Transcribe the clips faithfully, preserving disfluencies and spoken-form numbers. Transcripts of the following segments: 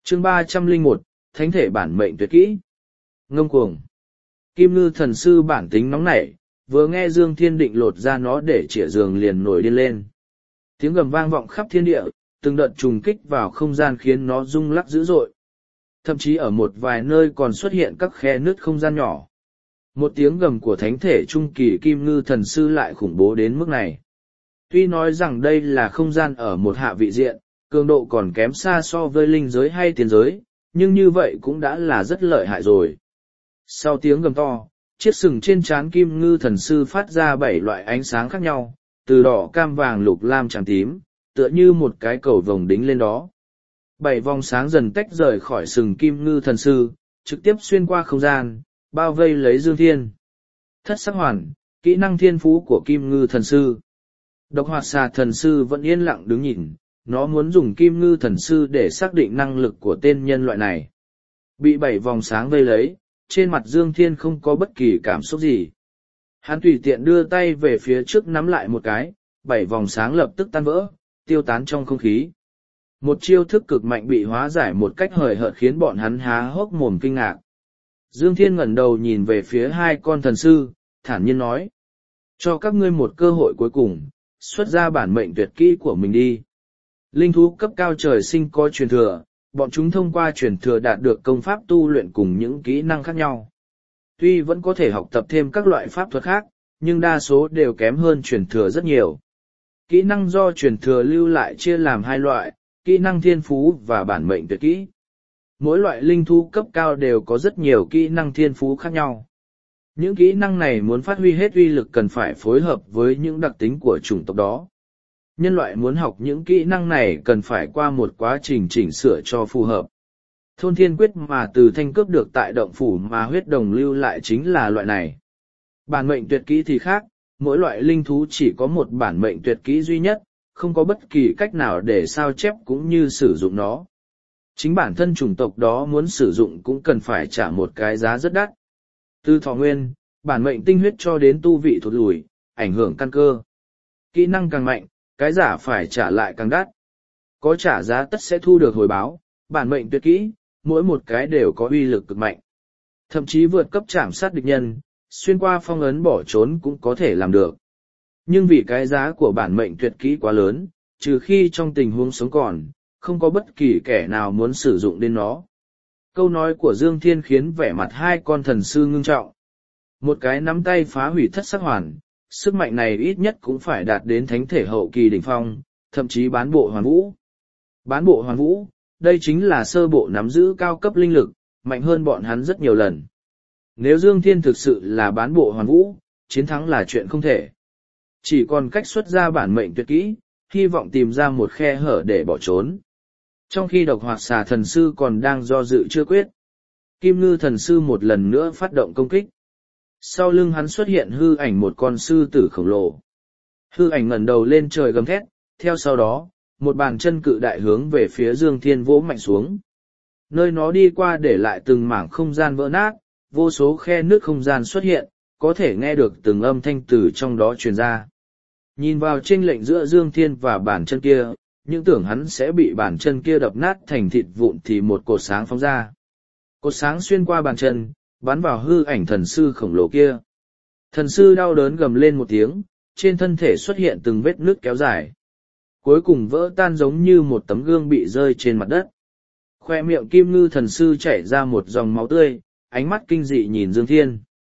Chương ba trăm lẻ một, Thánh thể bản mệnh tuyệt kỹ. Ngông cuồng. Kim ngư thần sư bản tính nóng nảy, vừa nghe Dương Thiên định lột ra nó để chĩa giường liền nổi điên lên. Tiếng gầm vang vọng khắp thiên địa, từng đợt trùng kích vào không gian khiến nó rung lắc dữ dội. Thậm chí ở một vài nơi còn xuất hiện các khe nứt không gian nhỏ. Một tiếng gầm của thánh thể trung kỳ kim ngư thần sư lại khủng bố đến mức này. Tuy nói rằng đây là không gian ở một hạ vị diện, cường độ còn kém xa so với linh giới hay tiền giới, nhưng như vậy cũng đã là rất lợi hại rồi. Sau tiếng gầm to, chiếc sừng trên trán kim ngư thần sư phát ra bảy loại ánh sáng khác nhau, từ đỏ cam vàng lục lam trắng tím, tựa như một cái cầu vồng đính lên đó. Bảy vòng sáng dần tách rời khỏi sừng kim ngư thần sư, trực tiếp xuyên qua không gian, bao vây lấy Dương Thiên. Thất sắc hoàn, kỹ năng thiên phú của kim ngư thần sư. Độc hoạt xà thần sư vẫn yên lặng đứng nhìn, nó muốn dùng kim ngư thần sư để xác định năng lực của tên nhân loại này. Bị bảy vòng sáng vây lấy, trên mặt Dương Thiên không có bất kỳ cảm xúc gì. Hắn tùy tiện đưa tay về phía trước nắm lại một cái, bảy vòng sáng lập tức tan vỡ, tiêu tán trong không khí. Một chiêu thức cực mạnh bị hóa giải một cách hời hợt khiến bọn hắn há hốc mồm kinh ngạc. Dương Thiên ngẩng đầu nhìn về phía hai con thần sư, thản nhiên nói. Cho các ngươi một cơ hội cuối cùng, xuất ra bản mệnh tuyệt kỹ của mình đi. Linh thú cấp cao trời sinh có truyền thừa, bọn chúng thông qua truyền thừa đạt được công pháp tu luyện cùng những kỹ năng khác nhau. Tuy vẫn có thể học tập thêm các loại pháp thuật khác, nhưng đa số đều kém hơn truyền thừa rất nhiều. Kỹ năng do truyền thừa lưu lại chia làm hai loại, kỹ năng thiên phú và bản mệnh tuyệt kỹ. Mỗi loại linh thú cấp cao đều có rất nhiều kỹ năng thiên phú khác nhau. Những kỹ năng này muốn phát huy hết uy lực cần phải phối hợp với những đặc tính của chủng tộc đó. Nhân loại muốn học những kỹ năng này cần phải qua một quá trình chỉnh sửa cho phù hợp. Thôn thiên quyết mà từ thanh cướp được tại động phủ mà huyết đồng lưu lại chính là loại này. Bản mệnh tuyệt kỹ thì khác, mỗi loại linh thú chỉ có một bản mệnh tuyệt kỹ duy nhất, không có bất kỳ cách nào để sao chép cũng như sử dụng nó. Chính bản thân chủng tộc đó muốn sử dụng cũng cần phải trả một cái giá rất đắt. Từ thọ nguyên, bản mệnh tinh huyết cho đến tu vị thụt lùi, ảnh hưởng căn cơ. Kỹ năng càng mạnh, cái giả phải trả lại càng đắt. Có trả giá tất sẽ thu được hồi báo, bản mệnh tuyệt kỹ, mỗi một cái đều có uy lực cực mạnh. Thậm chí vượt cấp chạm sát địch nhân, xuyên qua phong ấn bỏ trốn cũng có thể làm được. Nhưng vì cái giá của bản mệnh tuyệt kỹ quá lớn, trừ khi trong tình huống sống còn, không có bất kỳ kẻ nào muốn sử dụng đến nó. Câu nói của Dương Thiên khiến vẻ mặt hai con thần sư ngưng trọng. Một cái nắm tay phá hủy thất sắc hoàn, sức mạnh này ít nhất cũng phải đạt đến thánh thể hậu kỳ đỉnh phong, thậm chí bán bộ hoàn vũ. Bán bộ hoàn vũ, đây chính là sơ bộ nắm giữ cao cấp linh lực, mạnh hơn bọn hắn rất nhiều lần. Nếu Dương Thiên thực sự là bán bộ hoàn vũ, chiến thắng là chuyện không thể. Chỉ còn cách xuất ra bản mệnh tuyệt kỹ, hy vọng tìm ra một khe hở để bỏ trốn. Trong khi độc hoạt xà thần sư còn đang do dự chưa quyết, kim ngư thần sư một lần nữa phát động công kích. Sau lưng hắn xuất hiện hư ảnh một con sư tử khổng lồ. Hư ảnh ngẩng đầu lên trời gầm thét, theo sau đó, một bàn chân cự đại hướng về phía Dương Thiên vỗ mạnh xuống. Nơi nó đi qua để lại từng mảng không gian vỡ nát, vô số khe nước không gian xuất hiện, có thể nghe được từng âm thanh từ trong đó truyền ra. Nhìn vào chênh lệch giữa Dương Thiên và bàn chân kia, những tưởng hắn sẽ bị bàn chân kia đập nát thành thịt vụn thì một cột sáng phóng ra. Cột sáng xuyên qua bàn chân, bắn vào hư ảnh thần sư khổng lồ kia. Thần sư đau đớn gầm lên một tiếng, trên thân thể xuất hiện từng vết nước kéo dài. Cuối cùng vỡ tan giống như một tấm gương bị rơi trên mặt đất. Khoe miệng kim ngư thần sư chảy ra một dòng máu tươi, ánh mắt kinh dị nhìn Dương Thiên.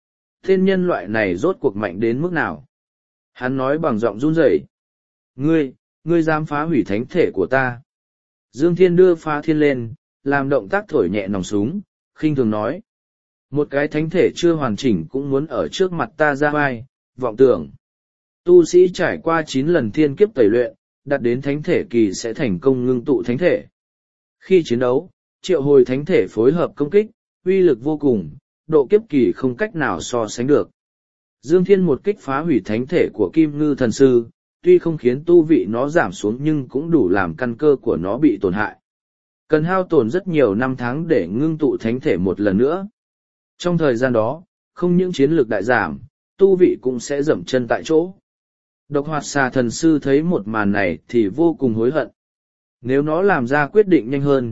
Tên nhân loại này rốt cuộc mạnh đến mức nào? Hắn nói bằng giọng run rẩy. Ngươi, ngươi dám phá hủy thánh thể của ta. Dương Thiên đưa phá thiên lên, làm động tác thổi nhẹ nòng súng, khinh thường nói. Một cái thánh thể chưa hoàn chỉnh cũng muốn ở trước mặt ta ra vai, vọng tưởng. Tu sĩ trải qua chín lần thiên kiếp tẩy luyện, đạt đến thánh thể kỳ sẽ thành công ngưng tụ thánh thể. Khi chiến đấu, triệu hồi thánh thể phối hợp công kích, uy lực vô cùng, độ kiếp kỳ không cách nào so sánh được. Dương Thiên một kích phá hủy thánh thể của Kim Ngư thần sư, tuy không khiến tu vị nó giảm xuống nhưng cũng đủ làm căn cơ của nó bị tổn hại. Cần hao tổn rất nhiều năm tháng để ngưng tụ thánh thể một lần nữa. Trong thời gian đó, không những chiến lược đại giảm, tu vị cũng sẽ dậm chân tại chỗ. Độc hoạt xà thần sư thấy một màn này thì vô cùng hối hận. Nếu nó làm ra quyết định nhanh hơn,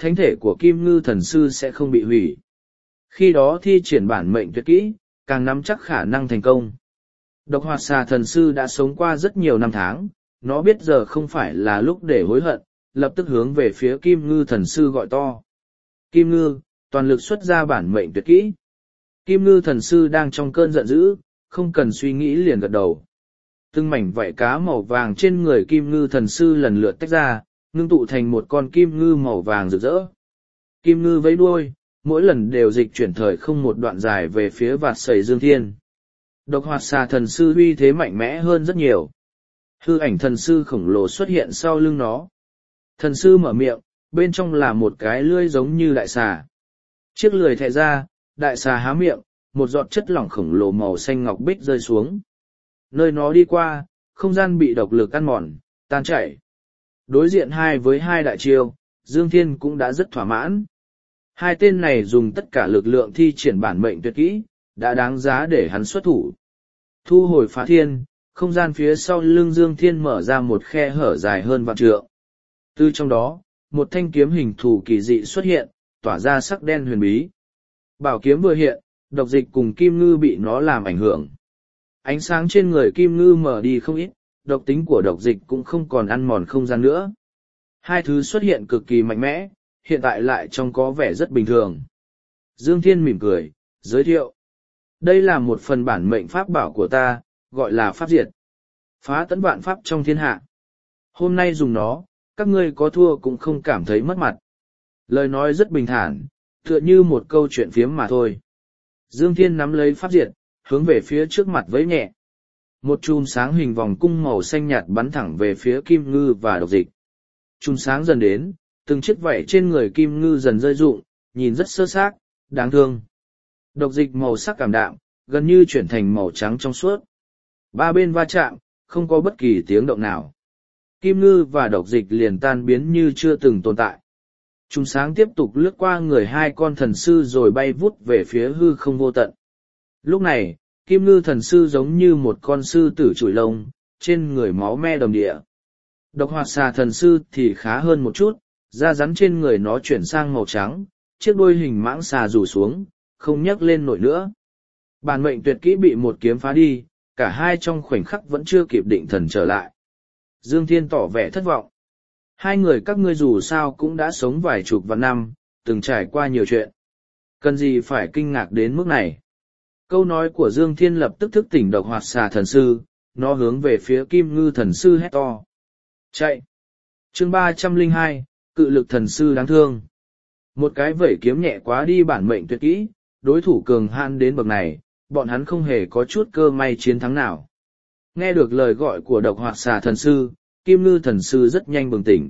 thánh thể của Kim Ngư Thần Sư sẽ không bị hủy. Khi đó thi triển bản mệnh tuyệt kỹ, càng nắm chắc khả năng thành công. Độc Hoạt Xà Thần Sư đã sống qua rất nhiều năm tháng, nó biết giờ không phải là lúc để hối hận, lập tức hướng về phía Kim Ngư Thần Sư gọi to. Kim Ngư, toàn lực xuất ra bản mệnh tuyệt kỹ. Kim Ngư Thần Sư đang trong cơn giận dữ, không cần suy nghĩ liền gật đầu. Từng mảnh vảy cá màu vàng trên người Kim Ngư Thần Sư lần lượt tách ra, ngưng tụ thành một con kim ngư màu vàng rực rỡ. Kim ngư vẫy đuôi, mỗi lần đều dịch chuyển thời không một đoạn dài về phía vạt sầy Dương Thiên. Độc Hoạt Xà Thần Sư uy thế mạnh mẽ hơn rất nhiều. Hư ảnh thần sư khổng lồ xuất hiện sau lưng nó. Thần sư mở miệng, bên trong là một cái lưỡi giống như đại xà. Chiếc lưỡi thè ra, đại xà há miệng, một giọt chất lỏng khổng lồ màu xanh ngọc bích rơi xuống. Nơi nó đi qua, không gian bị độc lực ăn mòn, tan chảy. Đối diện hai với hai đại chiêu, Dương Thiên cũng đã rất thỏa mãn. Hai tên này dùng tất cả lực lượng thi triển bản mệnh tuyệt kỹ, đã đáng giá để hắn xuất thủ. Thu hồi phá thiên, không gian phía sau lưng Dương Thiên mở ra một khe hở dài hơn vạn trượng. Từ trong đó, một thanh kiếm hình thù kỳ dị xuất hiện, tỏa ra sắc đen huyền bí. Bảo kiếm vừa hiện, độc dịch cùng kim ngư bị nó làm ảnh hưởng. Ánh sáng trên người kim ngư mở đi không ít, độc tính của độc dịch cũng không còn ăn mòn không gian nữa. Hai thứ xuất hiện cực kỳ mạnh mẽ, hiện tại lại trông có vẻ rất bình thường. Dương Thiên mỉm cười, giới thiệu. Đây là một phần bản mệnh pháp bảo của ta, gọi là pháp diệt. Phá tấn vạn pháp trong thiên hạ. Hôm nay dùng nó, các ngươi có thua cũng không cảm thấy mất mặt. Lời nói rất bình thản, tựa như một câu chuyện phiếm mà thôi. Dương Thiên nắm lấy pháp diệt, hướng về phía trước mặt với nhẹ. Một chùm sáng hình vòng cung màu xanh nhạt bắn thẳng về phía kim ngư và độc dịch. Chùm sáng dần đến, từng chiếc vảy trên người kim ngư dần rơi rụng, nhìn rất sơ xác, đáng thương. Độc dịch màu sắc cảm đạm, gần như chuyển thành màu trắng trong suốt. Ba bên va chạm, không có bất kỳ tiếng động nào. Kim ngư và độc dịch liền tan biến như chưa từng tồn tại. Chùm sáng tiếp tục lướt qua người hai con thần sư rồi bay vút về phía hư không vô tận. Lúc này, Kim Ngư Thần Sư giống như một con sư tử chùi lông, trên người máu me đầm địa. Độc Hoạt Xà Thần Sư thì khá hơn một chút, da rắn trên người nó chuyển sang màu trắng, chiếc đuôi hình mãng xà rủ xuống, không nhấc lên nổi nữa. Bản mệnh tuyệt kỹ bị một kiếm phá đi, cả hai trong khoảnh khắc vẫn chưa kịp định thần trở lại. Dương Thiên tỏ vẻ thất vọng. Hai người các ngươi dù sao cũng đã sống vài chục vạn năm, từng trải qua nhiều chuyện. Cần gì phải kinh ngạc đến mức này? Câu nói của Dương Thiên lập tức thức tỉnh Độc Hoạt Xà Thần Sư, nó hướng về phía Kim Ngư Thần Sư hét to. Chạy! Chương ba trăm lẻ hai, Cự Lực Thần Sư đáng thương. Một cái vẩy kiếm nhẹ quá đi bản mệnh tuyệt kỹ, đối thủ cường hãn đến bậc này, bọn hắn không hề có chút cơ may chiến thắng nào. Nghe được lời gọi của Độc Hoạt Xà Thần Sư, Kim Ngư Thần Sư rất nhanh bừng tỉnh.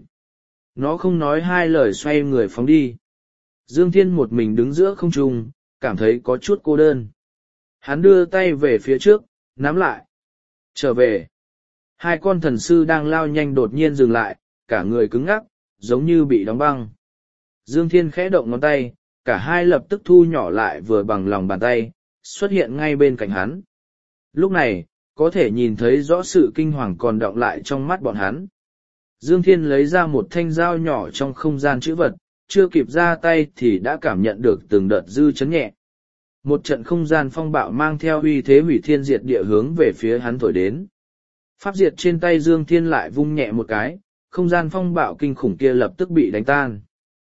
Nó không nói hai lời xoay người phóng đi. Dương Thiên một mình đứng giữa không trung, cảm thấy có chút cô đơn. Hắn đưa tay về phía trước, nắm lại. Trở về. Hai con thần sư đang lao nhanh đột nhiên dừng lại, cả người cứng ngắc, giống như bị đóng băng. Dương Thiên khẽ động ngón tay, cả hai lập tức thu nhỏ lại vừa bằng lòng bàn tay, xuất hiện ngay bên cạnh hắn. Lúc này, có thể nhìn thấy rõ sự kinh hoàng còn đọng lại trong mắt bọn hắn. Dương Thiên lấy ra một thanh dao nhỏ trong không gian chữ vật, chưa kịp ra tay thì đã cảm nhận được từng đợt dư chấn nhẹ. Một trận không gian phong bạo mang theo uy thế hủy thiên diệt địa hướng về phía hắn thổi đến. Pháp diệt trên tay Dương Thiên lại vung nhẹ một cái, không gian phong bạo kinh khủng kia lập tức bị đánh tan.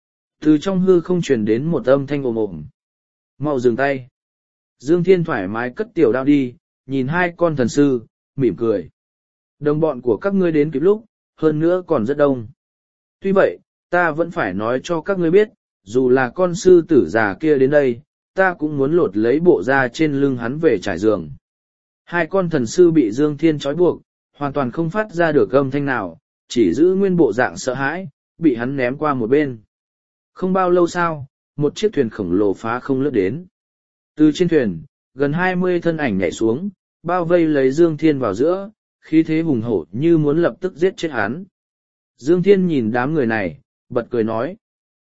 Từ trong hư không truyền đến một âm thanh ồm ồm. Mau dừng tay. Dương Thiên thoải mái cất tiểu đao đi, nhìn hai con thần sư, mỉm cười. Đồng bọn của các ngươi đến kịp lúc, hơn nữa còn rất đông. Tuy vậy, ta vẫn phải nói cho các ngươi biết, dù là con sư tử già kia đến đây, ta cũng muốn lột lấy bộ da trên lưng hắn về trải giường. Hai con thần sư bị Dương Thiên trói buộc, hoàn toàn không phát ra được âm thanh nào, chỉ giữ nguyên bộ dạng sợ hãi, bị hắn ném qua một bên. Không bao lâu sau, một chiếc thuyền khổng lồ phá không lướt đến. Từ trên thuyền, gần hai mươi thân ảnh nhảy xuống, bao vây lấy Dương Thiên vào giữa, khí thế hùng hổ như muốn lập tức giết chết hắn. Dương Thiên nhìn đám người này, bật cười nói.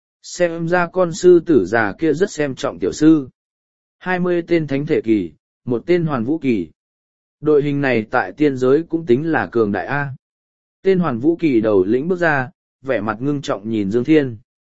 Xem ra con sư tử già kia rất xem trọng tiểu sư. Hai mươi tên thánh thể kỳ, một tên hoàn vũ kỳ. Đội hình này tại tiên giới cũng tính là cường đại A. Tên hoàn vũ kỳ đầu lĩnh bước ra, vẻ mặt ngưng trọng nhìn Dương Thiên.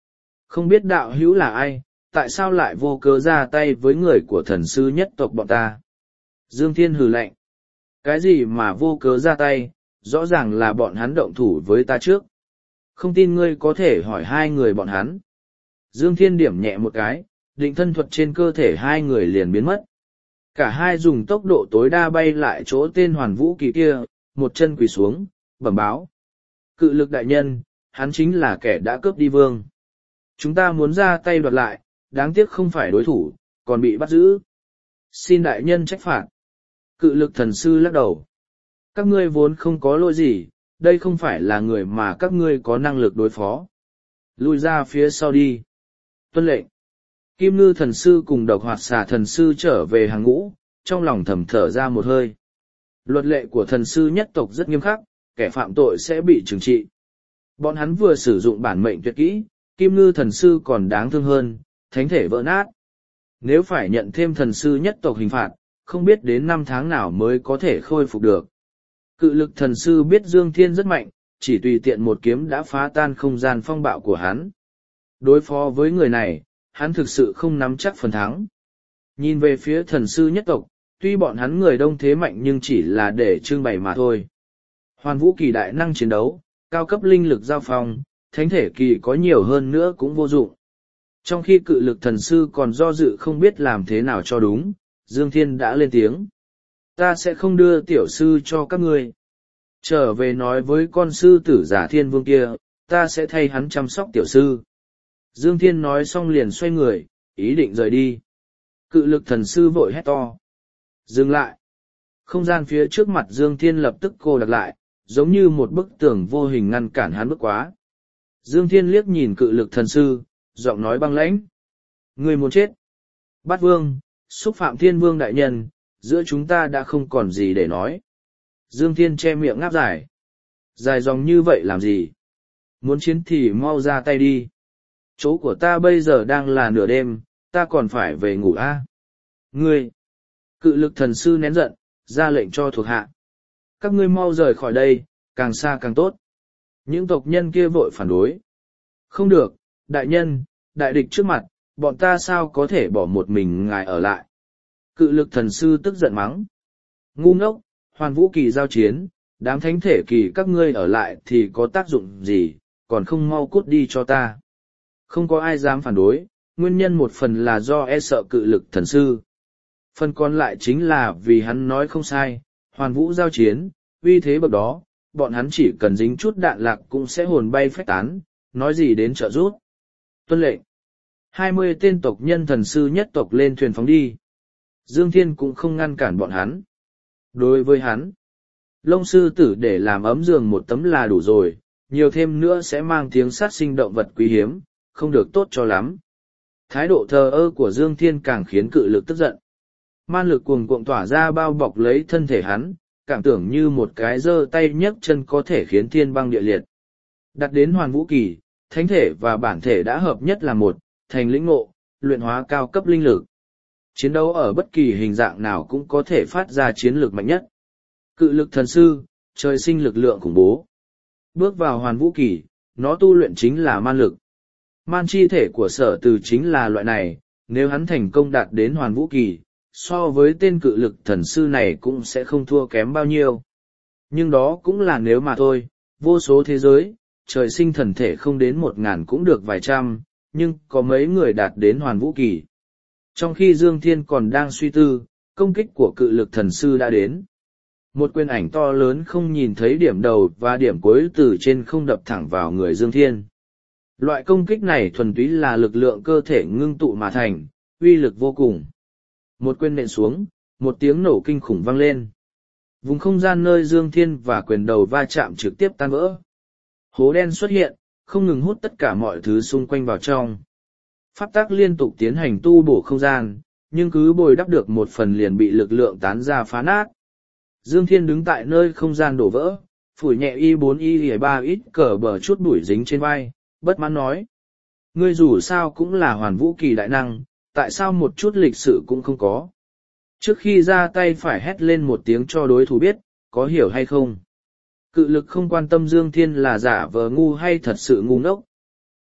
Không biết đạo hữu là ai, tại sao lại vô cớ ra tay với người của thần sư nhất tộc bọn ta? Dương Thiên hừ lạnh. Cái gì mà vô cớ ra tay, rõ ràng là bọn hắn động thủ với ta trước. Không tin ngươi có thể hỏi hai người bọn hắn. Dương Thiên điểm nhẹ một cái, định thân thuật trên cơ thể hai người liền biến mất. Cả hai dùng tốc độ tối đa bay lại chỗ tên Hoàn Vũ Kỳ kia, một chân quỳ xuống, bẩm báo. Cự lực đại nhân, hắn chính là kẻ đã cướp đi vương. Chúng ta muốn ra tay đoạt lại, đáng tiếc không phải đối thủ, còn bị bắt giữ. Xin đại nhân trách phạt. Cự lực thần sư lắc đầu. Các ngươi vốn không có lỗi gì, đây không phải là người mà các ngươi có năng lực đối phó. Lui ra phía sau đi. Tuân lệnh. Kim ngư thần sư cùng độc hoạt xà thần sư trở về hàng ngũ, trong lòng thầm thở ra một hơi. Luật lệ của thần sư nhất tộc rất nghiêm khắc, kẻ phạm tội sẽ bị trừng trị. Bọn hắn vừa sử dụng bản mệnh tuyệt kỹ, kim ngư thần sư còn đáng thương hơn, thánh thể vỡ nát. Nếu phải nhận thêm thần sư nhất tộc hình phạt, không biết đến năm tháng nào mới có thể khôi phục được. Cự lực thần sư biết Dương Thiên rất mạnh, chỉ tùy tiện một kiếm đã phá tan không gian phong bạo của hắn. Đối phó với người này, hắn thực sự không nắm chắc phần thắng. Nhìn về phía thần sư nhất tộc, tuy bọn hắn người đông thế mạnh nhưng chỉ là để trưng bày mà thôi. Hoàn Vũ Kỳ đại năng chiến đấu, cao cấp linh lực giao phong, thánh thể kỳ có nhiều hơn nữa cũng vô dụng. Trong khi cự lực thần sư còn do dự không biết làm thế nào cho đúng, Dương Thiên đã lên tiếng. Ta sẽ không đưa tiểu sư cho các ngươi. Trở về nói với con sư tử giả thiên vương kia, ta sẽ thay hắn chăm sóc tiểu sư. Dương Thiên nói xong liền xoay người, ý định rời đi. Cự lực thần sư vội hét to. Dừng lại. Không gian phía trước mặt Dương Thiên lập tức cô đặc lại, giống như một bức tường vô hình ngăn cản hắn bước quá. Dương Thiên liếc nhìn cự lực thần sư, giọng nói băng lãnh. Người muốn chết. Bát vương, xúc phạm thiên vương đại nhân, giữa chúng ta đã không còn gì để nói. Dương Thiên che miệng ngáp dài. Dài dòng như vậy làm gì? Muốn chiến thì mau ra tay đi. Chỗ của ta bây giờ đang là nửa đêm, ta còn phải về ngủ a. À? Ngươi! Cự lực thần sư nén giận, ra lệnh cho thuộc hạ. Các ngươi mau rời khỏi đây, càng xa càng tốt. Những tộc nhân kia vội phản đối. Không được, đại nhân, đại địch trước mặt, bọn ta sao có thể bỏ một mình ngài ở lại. Cự lực thần sư tức giận mắng. Ngu ngốc, Hoàn Vũ Kỳ giao chiến, đám thánh thể kỳ các ngươi ở lại thì có tác dụng gì, còn không mau cút đi cho ta. Không có ai dám phản đối, nguyên nhân một phần là do e sợ cự lực thần sư. Phần còn lại chính là vì hắn nói không sai, Hoàn Vũ giao chiến, uy thế bậc đó, bọn hắn chỉ cần dính chút đạn lạc cũng sẽ hồn bay phách tán, nói gì đến trợ giúp. Tuân lệnh. Hai mươi tên tộc nhân thần sư nhất tộc lên thuyền phóng đi. Dương Thiên cũng không ngăn cản bọn hắn. Đối với hắn, lông sư tử để làm ấm giường một tấm là đủ rồi, nhiều thêm nữa sẽ mang tiếng sát sinh động vật quý hiếm, không được tốt cho lắm. Thái độ thờ ơ của Dương Thiên càng khiến cự lực tức giận. Man lực cuồng cuộn tỏa ra bao bọc lấy thân thể hắn, cảm tưởng như một cái giơ tay nhấc chân có thể khiến thiên băng địa liệt. Đặt đến Hoàn Vũ Kỳ, thánh thể và bản thể đã hợp nhất là một, thành lĩnh ngộ, luyện hóa cao cấp linh lực. Chiến đấu ở bất kỳ hình dạng nào cũng có thể phát ra chiến lược mạnh nhất. Cự lực thần sư, trời sinh lực lượng khủng bố. Bước vào Hoàn Vũ Kỳ, nó tu luyện chính là man lực. Man chi thể của sở từ chính là loại này, nếu hắn thành công đạt đến Hoàn Vũ Kỳ, so với tên cự lực thần sư này cũng sẽ không thua kém bao nhiêu. Nhưng đó cũng là nếu mà thôi, vô số thế giới, trời sinh thần thể không đến một ngàn cũng được vài trăm, nhưng có mấy người đạt đến Hoàn Vũ Kỳ. Trong khi Dương Thiên còn đang suy tư, công kích của cự lực thần sư đã đến. Một quyền ảnh to lớn không nhìn thấy điểm đầu và điểm cuối từ trên không đập thẳng vào người Dương Thiên. Loại công kích này thuần túy là lực lượng cơ thể ngưng tụ mà thành, uy lực vô cùng. Một quyền nện xuống, một tiếng nổ kinh khủng vang lên. Vùng không gian nơi Dương Thiên và quyền đầu va chạm trực tiếp tan vỡ. Hố đen xuất hiện, không ngừng hút tất cả mọi thứ xung quanh vào trong. Pháp tắc liên tục tiến hành tu bổ không gian, nhưng cứ bồi đắp được một phần liền bị lực lượng tán ra phá nát. Dương Thiên đứng tại nơi không gian đổ vỡ, phủi nhẹ y bốn y ba ít cờ bờ chút bụi dính trên vai, bất mãn nói. Ngươi dù sao cũng là Hoàn Vũ Kỳ đại năng, tại sao một chút lịch sự cũng không có? Trước khi ra tay phải hét lên một tiếng cho đối thủ biết, có hiểu hay không? Cự lực không quan tâm Dương Thiên là giả vờ ngu hay thật sự ngu ngốc.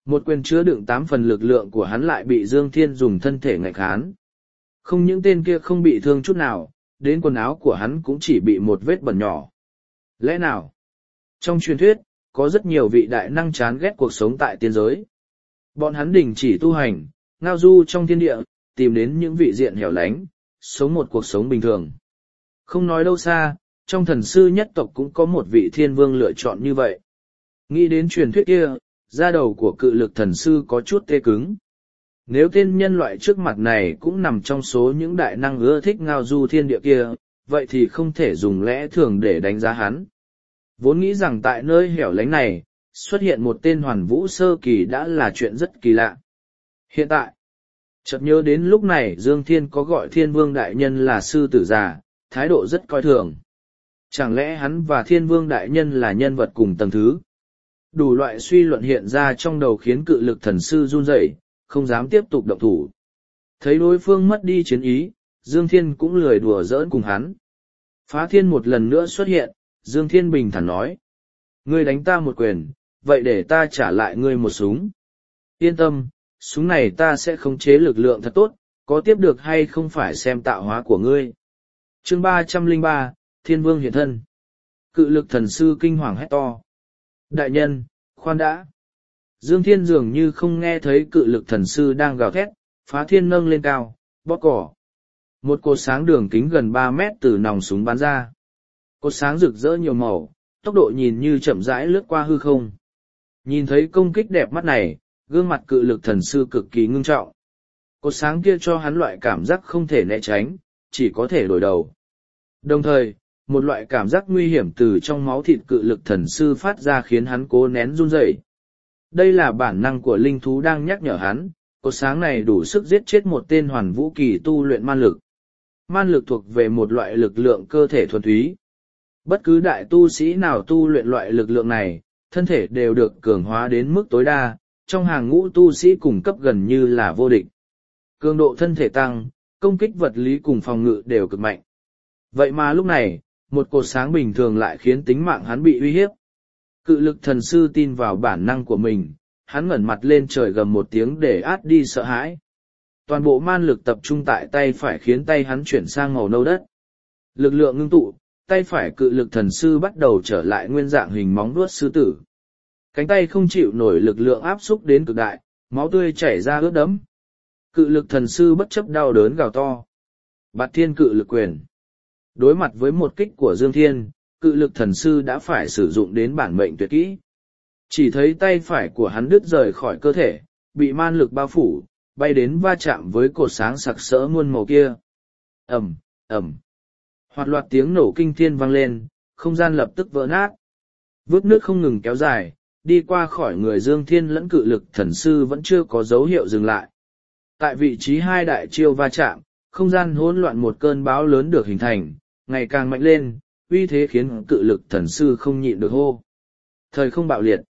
Một quyền chứa đựng tám phần lực lượng của hắn lại bị Dương Thiên dùng thân thể ngạch khán. Không những tên kia không bị thương chút nào, đến quần áo của hắn cũng chỉ bị một vết bẩn nhỏ. Lẽ nào? Trong truyền thuyết, có rất nhiều vị đại năng chán ghét cuộc sống tại tiên giới. Bọn hắn đình chỉ tu hành, ngao du trong thiên địa, tìm đến những vị diện hẻo lánh, sống một cuộc sống bình thường. Không nói đâu xa, trong thần sư nhất tộc cũng có một vị thiên vương lựa chọn như vậy. Nghĩ đến truyền thuyết kia, da đầu của cự lực thần sư có chút tê cứng. Nếu tên nhân loại trước mặt này cũng nằm trong số những đại năng ưa thích ngao du thiên địa kia, vậy thì không thể dùng lẽ thường để đánh giá hắn. Vốn nghĩ rằng tại nơi hẻo lánh này, xuất hiện một tên hoàn vũ sơ kỳ đã là chuyện rất kỳ lạ. Hiện tại, chợt nhớ đến lúc này Dương Thiên có gọi thiên vương đại nhân là sư tử già, thái độ rất coi thường. Chẳng lẽ hắn và thiên vương đại nhân là nhân vật cùng tầng thứ? Đủ loại suy luận hiện ra trong đầu khiến cự lực thần sư run rẩy, không dám tiếp tục động thủ. Thấy đối phương mất đi chiến ý, Dương Thiên cũng lười đùa giỡn cùng hắn. Phá thiên một lần nữa xuất hiện, Dương Thiên bình thản nói. Ngươi đánh ta một quyền, vậy để ta trả lại ngươi một súng. Yên tâm, súng này ta sẽ khống chế lực lượng thật tốt, có tiếp được hay không phải xem tạo hóa của ngươi. Chương ba trăm lẻ ba, Thiên Vương hiện thân. Cự lực thần sư kinh hoàng hét to. Đại nhân, khoan đã. Dương Thiên dường như không nghe thấy cự lực thần sư đang gào thét, phá thiên nâng lên cao, bóp cỏ. Một cột sáng đường kính gần ba mét từ nòng súng bắn ra. Cột sáng rực rỡ nhiều màu, tốc độ nhìn như chậm rãi lướt qua hư không. Nhìn thấy công kích đẹp mắt này, gương mặt cự lực thần sư cực kỳ ngưng trọng. Cột sáng kia cho hắn loại cảm giác không thể né tránh, chỉ có thể đổi đầu. Đồng thời, một loại cảm giác nguy hiểm từ trong máu thịt cự lực thần sư phát ra khiến hắn cố nén run rẩy. Đây là bản năng của linh thú đang nhắc nhở hắn, cột sáng này đủ sức giết chết một tên hoàn vũ kỳ tu luyện man lực. Man lực thuộc về một loại lực lượng cơ thể thuần túy. Bất cứ đại tu sĩ nào tu luyện loại lực lượng này, thân thể đều được cường hóa đến mức tối đa, trong hàng ngũ tu sĩ cùng cấp gần như là vô địch. Cường độ thân thể tăng, công kích vật lý cùng phòng ngự đều cực mạnh. Vậy mà lúc này, một cột sáng bình thường lại khiến tính mạng hắn bị uy hiếp. Cự lực thần sư tin vào bản năng của mình, hắn ngẩng mặt lên trời gầm một tiếng để át đi sợ hãi. Toàn bộ man lực tập trung tại tay phải khiến tay hắn chuyển sang màu nâu đất. Lực lượng ngưng tụ, tay phải cự lực thần sư bắt đầu trở lại nguyên dạng hình móng vuốt sư tử. Cánh tay không chịu nổi lực lượng áp xúc đến cực đại, máu tươi chảy ra ướt đẫm. Cự lực thần sư bất chấp đau đớn gào to. Bạt thiên cự lực quyền. Đối mặt với một kích của Dương Thiên, cự lực thần sư đã phải sử dụng đến bản mệnh tuyệt kỹ. Chỉ thấy tay phải của hắn đứt rời khỏi cơ thể, bị man lực bao phủ, bay đến va chạm với cột sáng sặc sỡ muôn màu kia. Ầm, ầm. Hoạt loạt tiếng nổ kinh thiên vang lên, không gian lập tức vỡ nát. Vết nước không ngừng kéo dài, đi qua khỏi người Dương Thiên lẫn cự lực thần sư vẫn chưa có dấu hiệu dừng lại. Tại vị trí hai đại chiêu va chạm, không gian hỗn loạn một cơn bão lớn được hình thành, ngày càng mạnh lên, uy thế khiến cự lực thần sư không nhịn được hô. Thời không bạo liệt.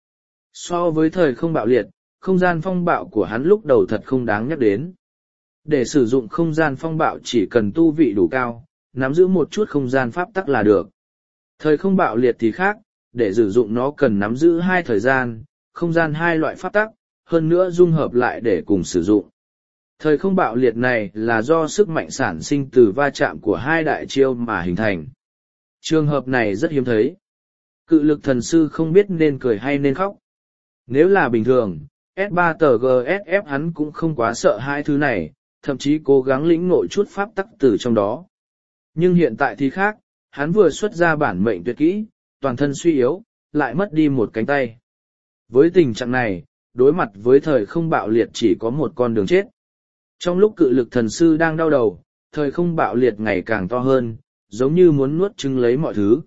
So với thời không bạo liệt, không gian phong bạo của hắn lúc đầu thật không đáng nhắc đến. Để sử dụng không gian phong bạo chỉ cần tu vị đủ cao, nắm giữ một chút không gian pháp tắc là được. Thời không bạo liệt thì khác, để sử dụng nó cần nắm giữ hai thời gian, không gian hai loại pháp tắc, hơn nữa dung hợp lại để cùng sử dụng. Thời không bạo liệt này là do sức mạnh sản sinh từ va chạm của hai đại chiêu mà hình thành. Trường hợp này rất hiếm thấy. Cự lực thần sư không biết nên cười hay nên khóc. Nếu là bình thường, S ba tờ giê ét ép hắn cũng không quá sợ hai thứ này, thậm chí cố gắng lĩnh ngộ chút pháp tắc từ trong đó. Nhưng hiện tại thì khác, hắn vừa xuất ra bản mệnh tuyệt kỹ, toàn thân suy yếu, lại mất đi một cánh tay. Với tình trạng này, đối mặt với thời không bạo liệt chỉ có một con đường chết. Trong lúc cự lực thần sư đang đau đầu, thời không bạo liệt ngày càng to hơn, giống như muốn nuốt chửng lấy mọi thứ.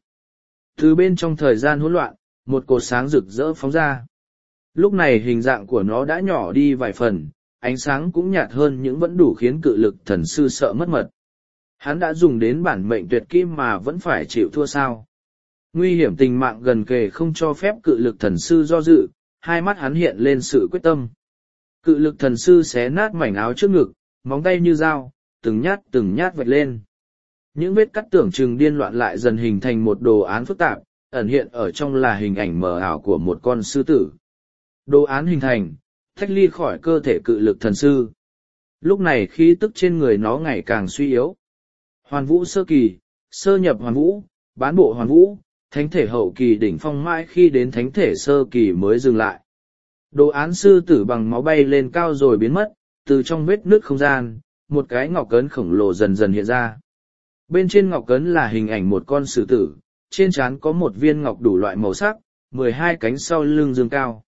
Từ bên trong thời gian hỗn loạn, một cột sáng rực rỡ phóng ra. Lúc này hình dạng của nó đã nhỏ đi vài phần, ánh sáng cũng nhạt hơn nhưng vẫn đủ khiến cự lực thần sư sợ mất mật. Hắn đã dùng đến bản mệnh tuyệt kỹ mà vẫn phải chịu thua sao. Nguy hiểm tình mạng gần kề không cho phép cự lực thần sư do dự, hai mắt hắn hiện lên sự quyết tâm. Cự lực thần sư xé nát mảnh áo trước ngực, móng tay như dao, từng nhát từng nhát vạch lên. Những vết cắt tưởng chừng điên loạn lại dần hình thành một đồ án phức tạp, ẩn hiện ở trong là hình ảnh mờ ảo của một con sư tử. Đồ án hình thành, tách ly khỏi cơ thể cự lực thần sư. Lúc này khí tức trên người nó ngày càng suy yếu. Hoàn vũ sơ kỳ, sơ nhập hoàn vũ, bán bộ hoàn vũ, thánh thể hậu kỳ đỉnh phong mãi khi đến thánh thể sơ kỳ mới dừng lại. Đồ án sư tử bằng máu bay lên cao rồi biến mất, từ trong vết nứt không gian, một cái ngọc cấn khổng lồ dần dần hiện ra. Bên trên ngọc cấn là hình ảnh một con sư tử, trên trán có một viên ngọc đủ loại màu sắc, mười hai cánh sau lưng dương cao.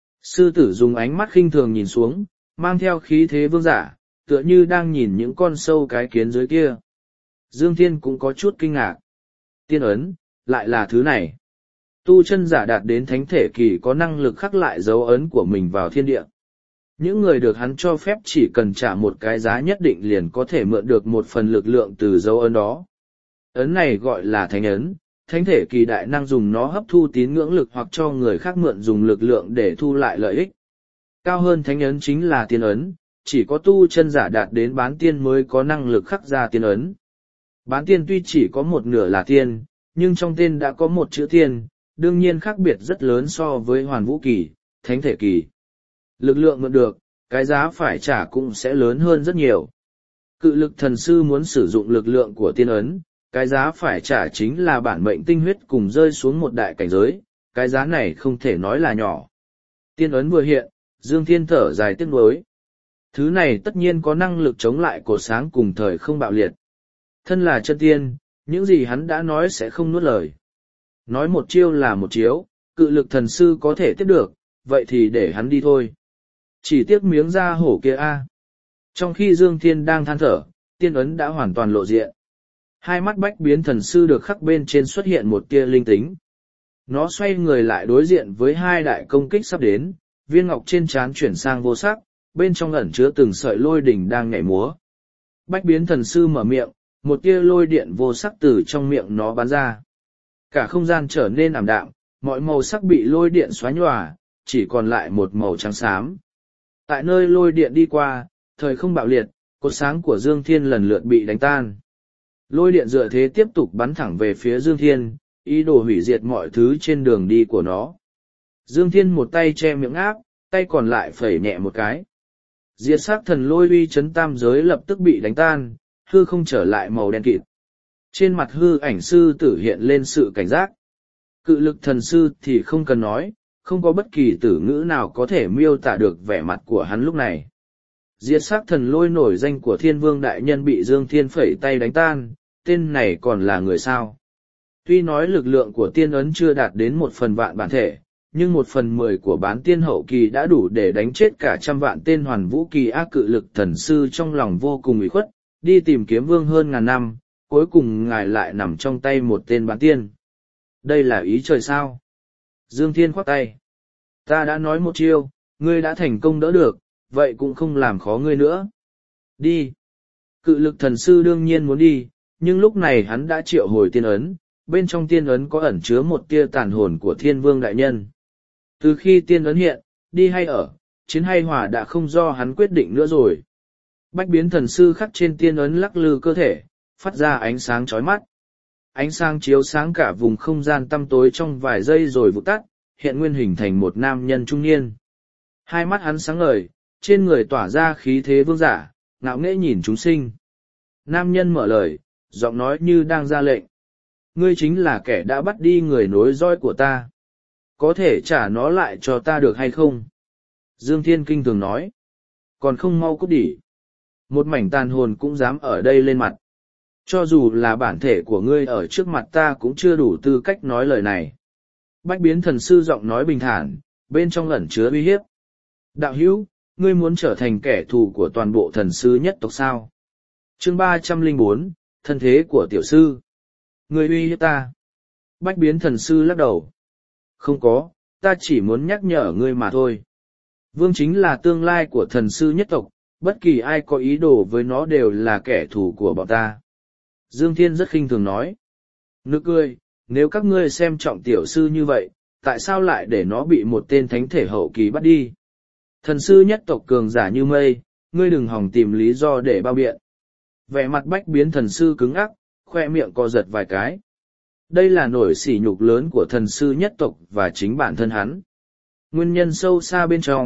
Sư tử dùng ánh mắt khinh thường nhìn xuống, mang theo khí thế vương giả, tựa như đang nhìn những con sâu cái kiến dưới kia. Dương Thiên cũng có chút kinh ngạc. Tiên ấn, lại là thứ này. Tu chân giả đạt đến thánh thể kỳ có năng lực khắc lại dấu ấn của mình vào thiên địa. Những người được hắn cho phép chỉ cần trả một cái giá nhất định liền có thể mượn được một phần lực lượng từ dấu ấn đó. Ấn này gọi là thánh ấn, thánh thể kỳ đại năng dùng nó hấp thu tín ngưỡng lực hoặc cho người khác mượn dùng lực lượng để thu lại lợi ích. Cao hơn thánh ấn chính là tiên ấn, chỉ có tu chân giả đạt đến bán tiên mới có năng lực khắc ra tiên ấn. Bán tiên tuy chỉ có một nửa là tiên, nhưng trong tên đã có một chữ tiên, đương nhiên khác biệt rất lớn so với hoàn vũ kỳ, thánh thể kỳ. Lực lượng mượn được, cái giá phải trả cũng sẽ lớn hơn rất nhiều. Cự lực thần sư muốn sử dụng lực lượng của tiên ấn, cái giá phải trả chính là bản mệnh tinh huyết cùng rơi xuống một đại cảnh giới, cái giá này không thể nói là nhỏ. Tiên ấn vừa hiện, Dương Thiên thở dài tiếc nuối. Thứ này tất nhiên có năng lực chống lại cột sáng cùng thời không bạo liệt. Thân là chân tiên, những gì hắn đã nói sẽ không nuốt lời. Nói một chiêu là một chiếu, cự lực thần sư có thể tiếp được, vậy thì để hắn đi thôi. Chỉ tiếc miếng da hổ kia a. Trong khi Dương Thiên đang than thở, tiên ấn đã hoàn toàn lộ diện. Hai mắt bách biến thần sư được khắc bên trên xuất hiện một tia linh tính. Nó xoay người lại đối diện với hai đại công kích sắp đến, viên ngọc trên trán chuyển sang vô sắc, bên trong ẩn chứa từng sợi lôi đỉnh đang nhảy múa. Bách biến thần sư mở miệng, một tia lôi điện vô sắc từ trong miệng nó bắn ra. Cả không gian trở nên ảm đạm, mọi màu sắc bị lôi điện xóa nhòa, chỉ còn lại một màu trắng xám. Tại nơi lôi điện đi qua, thời không bạo liệt, cột sáng của Dương Thiên lần lượt bị đánh tan. Lôi điện dựa thế tiếp tục bắn thẳng về phía Dương Thiên, ý đồ hủy diệt mọi thứ trên đường đi của nó. Dương Thiên một tay che miệng áp, tay còn lại phẩy nhẹ một cái. Diệt sát thần lôi uy chấn tam giới lập tức bị đánh tan, hư không trở lại màu đen kịt. Trên mặt hư ảnh sư tử hiện lên sự cảnh giác. Cự lực thần sư thì không cần nói, không có bất kỳ tử ngữ nào có thể miêu tả được vẻ mặt của hắn lúc này. Diệt sát thần lôi nổi danh của thiên vương đại nhân bị Dương Thiên phẩy tay đánh tan, tên này còn là người sao. Tuy nói lực lượng của tiên ấn chưa đạt đến một phần vạn bản thể, nhưng một phần mười của bán tiên hậu kỳ đã đủ để đánh chết cả trăm vạn tên hoàn vũ kỳ ác. Cự lực thần sư trong lòng vô cùng ủy khuất, đi tìm kiếm vương hơn ngàn năm, cuối cùng ngài lại nằm trong tay một tên bán tiên. Đây là ý trời sao? Dương Thiên khoác tay. Ta đã nói một chiêu, ngươi đã thành công đỡ được, vậy cũng không làm khó ngươi nữa. Đi. Cự lực thần sư đương nhiên muốn đi, nhưng lúc này hắn đã triệu hồi tiên ấn, bên trong tiên ấn có ẩn chứa một tia tàn hồn của thiên vương đại nhân. Từ khi tiên ấn hiện, đi hay ở, chiến hay hòa đã không do hắn quyết định nữa rồi. Bách biến thần sư khắc trên tiên ấn lắc lư cơ thể, phát ra ánh sáng chói mắt. Ánh sáng chiếu sáng cả vùng không gian tăm tối trong vài giây rồi vụt tắt, hiện nguyên hình thành một nam nhân trung niên. Hai mắt hắn sáng ngời, trên người tỏa ra khí thế vương giả, ngạo nghễ nhìn chúng sinh. Nam nhân mở lời, giọng nói như đang ra lệnh. Ngươi chính là kẻ đã bắt đi người nối dõi của ta. Có thể trả nó lại cho ta được hay không? Dương Thiên kinh thường nói. Còn không mau cút đi. Một mảnh tàn hồn cũng dám ở đây lên mặt. Cho dù là bản thể của ngươi ở trước mặt ta cũng chưa đủ tư cách nói lời này. Bách biến thần sư giọng nói bình thản, bên trong ẩn chứa uy hiếp. Đạo hữu, ngươi muốn trở thành kẻ thù của toàn bộ thần sư nhất tộc sao? Chương ba trăm lẻ bốn, thân thế của tiểu sư. Ngươi uy hiếp ta. Bách biến thần sư lắc đầu. Không có, ta chỉ muốn nhắc nhở ngươi mà thôi. Vương chính là tương lai của thần sư nhất tộc, bất kỳ ai có ý đồ với nó đều là kẻ thù của bọn ta. Dương Thiên rất khinh thường nói. Nực cười, nếu các ngươi xem trọng tiểu sư như vậy, tại sao lại để nó bị một tên thánh thể hậu kỳ bắt đi? Thần sư nhất tộc cường giả như mây, ngươi đừng hòng tìm lý do để bao biện. Vẻ mặt bách biến thần sư cứng ắc, khoe miệng co giật vài cái. Đây là nỗi sỉ nhục lớn của thần sư nhất tộc và chính bản thân hắn. Nguyên nhân sâu xa bên trong,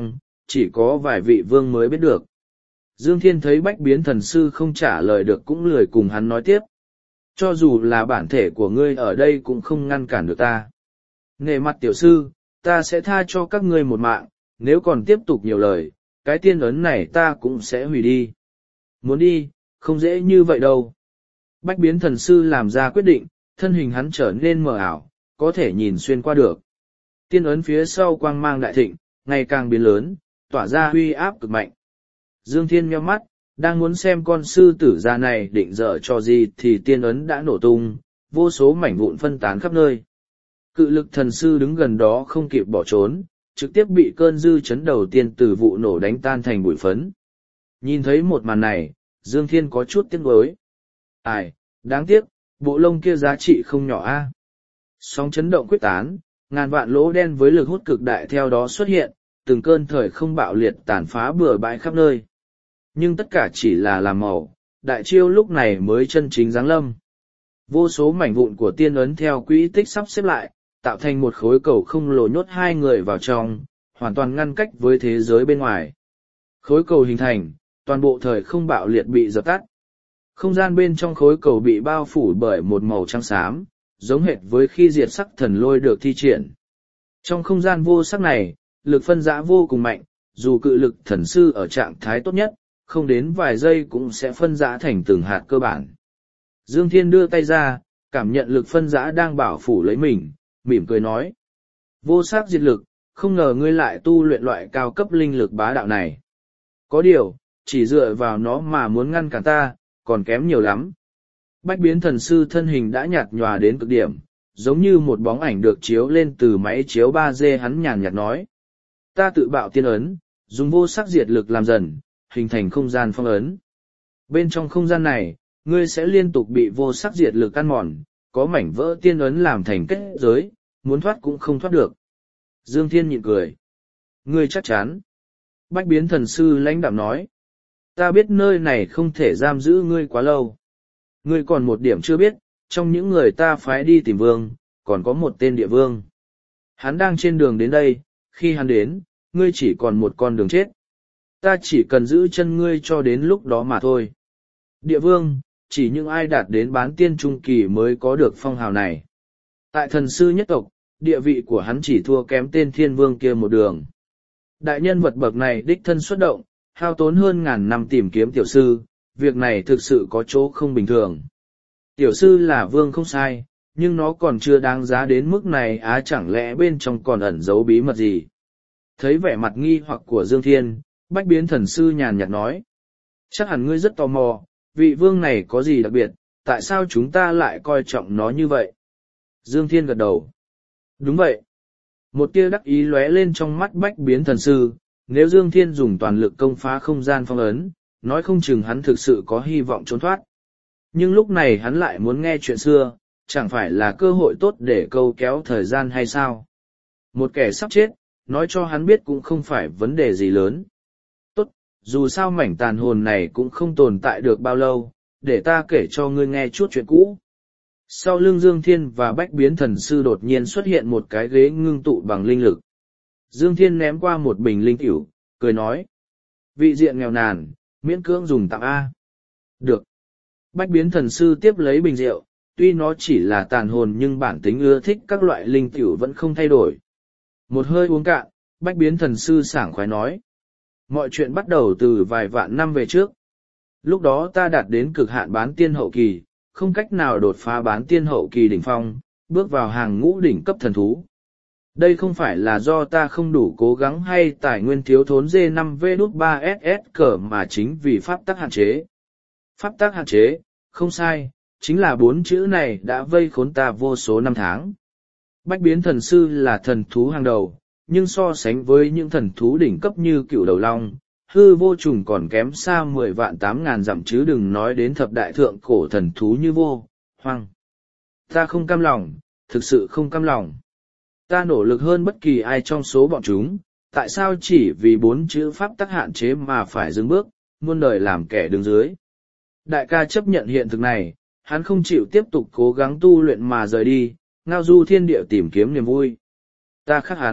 chỉ có vài vị vương mới biết được. Dương Thiên thấy Bách Biến Thần Sư không trả lời được cũng lười cùng hắn nói tiếp. Cho dù là bản thể của ngươi ở đây cũng không ngăn cản được ta. Nể mặt tiểu sư, ta sẽ tha cho các ngươi một mạng, nếu còn tiếp tục nhiều lời, cái tiên ấn này ta cũng sẽ hủy đi. Muốn đi, không dễ như vậy đâu. Bách Biến Thần Sư làm ra quyết định, thân hình hắn trở nên mờ ảo, có thể nhìn xuyên qua được. Tiên ấn phía sau quang mang đại thịnh, ngày càng biến lớn, tỏa ra uy áp cực mạnh. Dương Thiên nheo mắt, đang muốn xem con sư tử già này định dở cho gì thì tiên ấn đã nổ tung, vô số mảnh vụn phân tán khắp nơi. Cự lực thần sư đứng gần đó không kịp bỏ trốn, trực tiếp bị cơn dư chấn đầu tiên từ vụ nổ đánh tan thành bụi phấn. Nhìn thấy một màn này, Dương Thiên có chút tiếc nuối. Ai, đáng tiếc, bộ lông kia giá trị không nhỏ a. Sóng chấn động quyết tán, ngàn vạn lỗ đen với lực hút cực đại theo đó xuất hiện, từng cơn thời không bạo liệt tàn phá bừa bãi khắp nơi. Nhưng tất cả chỉ là làm màu, đại chiêu lúc này mới chân chính giáng lâm. Vô số mảnh vụn của tiên ấn theo quỹ tích sắp xếp lại, tạo thành một khối cầu không lồ nhốt hai người vào trong, hoàn toàn ngăn cách với thế giới bên ngoài. Khối cầu hình thành, toàn bộ thời không bạo liệt bị dập tắt. Không gian bên trong khối cầu bị bao phủ bởi một màu trắng xám, giống hệt với khi diệt sắc thần lôi được thi triển. Trong không gian vô sắc này, lực phân giã vô cùng mạnh, dù cự lực thần sư ở trạng thái tốt nhất, không đến vài giây cũng sẽ phân giã thành từng hạt cơ bản. Dương Thiên đưa tay ra, cảm nhận lực phân giã đang bảo phủ lấy mình, mỉm cười nói. Vô sắc diệt lực, không ngờ ngươi lại tu luyện loại cao cấp linh lực bá đạo này. Có điều, chỉ dựa vào nó mà muốn ngăn cản ta, còn kém nhiều lắm. Bách Biến Thần Sư thân hình đã nhạt nhòa đến cực điểm, giống như một bóng ảnh được chiếu lên từ máy chiếu ba D. Hắn nhàn nhạt nói. Ta tự bạo tiên ấn, dùng vô sắc diệt lực làm dần, hình thành không gian phong ấn. Bên trong không gian này, ngươi sẽ liên tục bị vô sắc diệt lực ăn mòn, có mảnh vỡ tiên ấn làm thành kết giới, muốn thoát cũng không thoát được. Dương Thiên nhịn cười. Ngươi chắc chắn. Bách Biến Thần Sư lãnh đạm nói. Ta biết nơi này không thể giam giữ ngươi quá lâu. Ngươi còn một điểm chưa biết, trong những người ta phái đi tìm vương, còn có một tên địa vương. Hắn đang trên đường đến đây, khi hắn đến, ngươi chỉ còn một con đường chết. Ta chỉ cần giữ chân ngươi cho đến lúc đó mà thôi. Địa vương, chỉ những ai đạt đến bán tiên trung kỳ mới có được phong hào này. Tại thần sư nhất tộc, địa vị của hắn chỉ thua kém tên thiên vương kia một đường. Đại nhân vật bậc này đích thân xuất động, hao tốn hơn ngàn năm tìm kiếm tiểu sư, việc này thực sự có chỗ không bình thường. Tiểu sư là vương không sai, nhưng nó còn chưa đáng giá đến mức này á, chẳng lẽ bên trong còn ẩn giấu bí mật gì. Thấy vẻ mặt nghi hoặc của Dương Thiên, Bách Biến Thần Sư nhàn nhạt nói. Chắc hẳn ngươi rất tò mò, vị vương này có gì đặc biệt, tại sao chúng ta lại coi trọng nó như vậy? Dương Thiên gật đầu. Đúng vậy. Một tia đắc ý lóe lên trong mắt Bách Biến Thần Sư, nếu Dương Thiên dùng toàn lực công phá không gian phong ấn, nói không chừng hắn thực sự có hy vọng trốn thoát. Nhưng lúc này hắn lại muốn nghe chuyện xưa, chẳng phải là cơ hội tốt để câu kéo thời gian hay sao? Một kẻ sắp chết, nói cho hắn biết cũng không phải vấn đề gì lớn. Tốt, dù sao mảnh tàn hồn này cũng không tồn tại được bao lâu, để ta kể cho ngươi nghe chút chuyện cũ. Sau lưng Dương Thiên và Bách Biến Thần Sư đột nhiên xuất hiện một cái ghế ngưng tụ bằng linh lực. Dương Thiên ném qua một bình linh tiểu, cười nói. Vị diện nghèo nàn, miễn cưỡng dùng tặng A. Được. Bách Biến Thần Sư tiếp lấy bình rượu, tuy nó chỉ là tàn hồn nhưng bản tính ưa thích các loại linh tiểu vẫn không thay đổi. Một hơi uống cạn, Bách Biến Thần Sư sảng khoái nói. Mọi chuyện bắt đầu từ vài vạn năm về trước. Lúc đó ta đạt đến cực hạn bán tiên hậu kỳ, không cách nào đột phá bán tiên hậu kỳ đỉnh phong, bước vào hàng ngũ đỉnh cấp thần thú. Đây không phải là do ta không đủ cố gắng hay tài nguyên thiếu thốn D năm V ba S S cờ mà chính vì pháp tắc hạn chế. Pháp tắc hạn chế, không sai, chính là bốn chữ này đã vây khốn ta vô số năm tháng. Bách Biến Thần Sư là thần thú hàng đầu, nhưng so sánh với những thần thú đỉnh cấp như Cửu Đầu Long, hư vô trùng còn kém xa mười vạn tám ngàn dặm chứ đừng nói đến thập đại thượng cổ thần thú như vô, hoang. Ta không cam lòng, thực sự không cam lòng. Ta nỗ lực hơn bất kỳ ai trong số bọn chúng, tại sao chỉ vì bốn chữ pháp tắc hạn chế mà phải dừng bước, muôn đời làm kẻ đứng dưới. Đại ca chấp nhận hiện thực này, hắn không chịu tiếp tục cố gắng tu luyện mà rời đi, ngao du thiên địa tìm kiếm niềm vui. Ta khác hắn,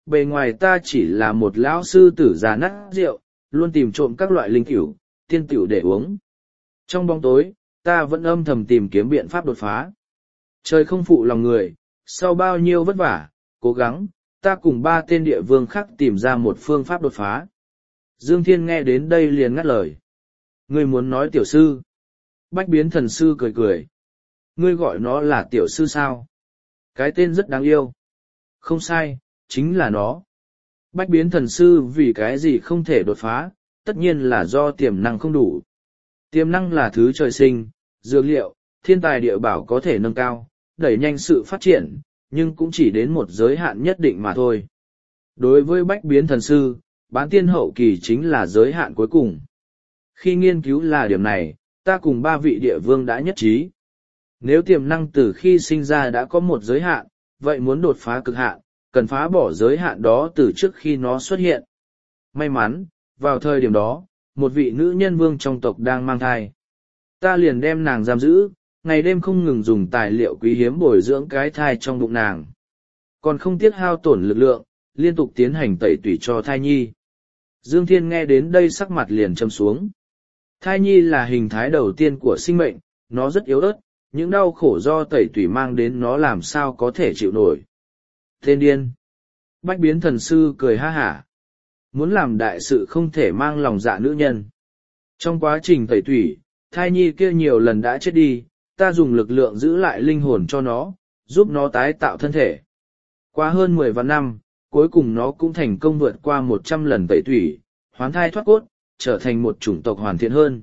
bề ngoài ta chỉ là một lão sư tử già nát rượu, luôn tìm trộm các loại linh cửu, tiên tiểu để uống. Trong bóng tối, ta vẫn âm thầm tìm kiếm biện pháp đột phá. Trời không phụ lòng người, sau bao nhiêu vất vả, cố gắng, ta cùng ba tên địa vương khác tìm ra một phương pháp đột phá. Dương Thiên nghe đến đây liền ngắt lời. Ngươi muốn nói tiểu sư? Bách biến thần sư cười cười. Ngươi gọi nó là tiểu sư sao? Cái tên rất đáng yêu. Không sai, chính là nó. Bách biến thần sư vì cái gì không thể đột phá, tất nhiên là do tiềm năng không đủ. Tiềm năng là thứ trời sinh, dược liệu, thiên tài địa bảo có thể nâng cao, đẩy nhanh sự phát triển, nhưng cũng chỉ đến một giới hạn nhất định mà thôi. Đối với bách biến thần sư, bán tiên hậu kỳ chính là giới hạn cuối cùng. Khi nghiên cứu là điểm này, ta cùng ba vị địa vương đã nhất trí. Nếu tiềm năng từ khi sinh ra đã có một giới hạn, vậy muốn đột phá cực hạn, cần phá bỏ giới hạn đó từ trước khi nó xuất hiện. May mắn, vào thời điểm đó, một vị nữ nhân vương trong tộc đang mang thai. Ta liền đem nàng giam giữ, ngày đêm không ngừng dùng tài liệu quý hiếm bồi dưỡng cái thai trong bụng nàng. Còn không tiếc hao tổn lực lượng, liên tục tiến hành tẩy tủy cho thai nhi. Dương Thiên nghe đến đây sắc mặt liền châm xuống. Thai nhi là hình thái đầu tiên của sinh mệnh, nó rất yếu ớt, những đau khổ do tẩy tủy mang đến nó làm sao có thể chịu nổi. Tên điên. Bách biến thần sư cười ha hả. Muốn làm đại sự không thể mang lòng dạ nữ nhân. Trong quá trình tẩy tủy, thai nhi kia nhiều lần đã chết đi, ta dùng lực lượng giữ lại linh hồn cho nó, giúp nó tái tạo thân thể. Qua hơn mười vạn năm, cuối cùng nó cũng thành công vượt qua một trăm lần tẩy tủy, hoán thai thoát cốt, trở thành một chủng tộc hoàn thiện hơn.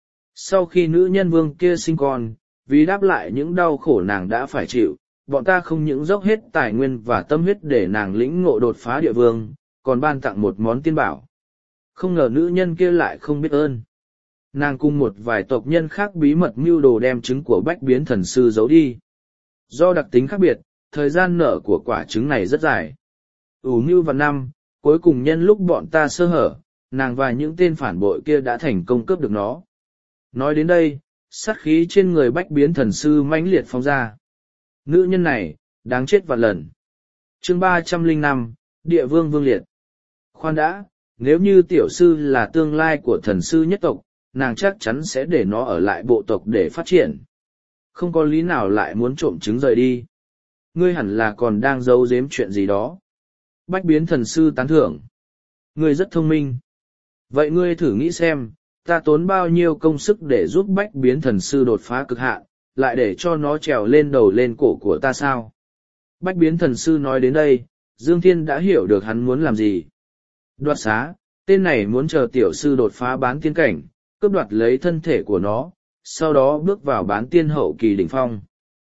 Sau khi nữ nhân vương kia sinh con, vì đáp lại những đau khổ nàng đã phải chịu, bọn ta không những dốc hết tài nguyên và tâm huyết để nàng lĩnh ngộ đột phá địa vương, còn ban tặng một món tiên bảo. Không ngờ nữ nhân kia lại không biết ơn. Nàng cùng một vài tộc nhân khác bí mật mưu đồ đem trứng của bách biến thần sư giấu đi. Do đặc tính khác biệt, thời gian nở của quả trứng này rất dài. ủ mưu vào năm, cuối cùng nhân lúc bọn ta sơ hở, nàng và những tên phản bội kia đã thành công cướp được nó. Nói đến đây, sát khí trên người bách biến thần sư mãnh liệt phóng ra. Nữ nhân này, đáng chết vạn lần. Chương ba trăm lẻ năm, Địa vương vương liệt. Khoan đã, nếu như tiểu sư là tương lai của thần sư nhất tộc, nàng chắc chắn sẽ để nó ở lại bộ tộc để phát triển. Không có lý nào lại muốn trộm trứng rời đi. Ngươi hẳn là còn đang giấu giếm chuyện gì đó. Bách biến thần sư tán thưởng. Ngươi rất thông minh. Vậy ngươi thử nghĩ xem, ta tốn bao nhiêu công sức để giúp bách biến thần sư đột phá cực hạn, lại để cho nó trèo lên đầu lên cổ của ta sao? Bách biến thần sư nói đến đây, Dương Thiên đã hiểu được hắn muốn làm gì. Đoạt xá, tên này muốn chờ tiểu sư đột phá bán tiên cảnh, cướp đoạt lấy thân thể của nó, sau đó bước vào bán tiên hậu kỳ đỉnh phong.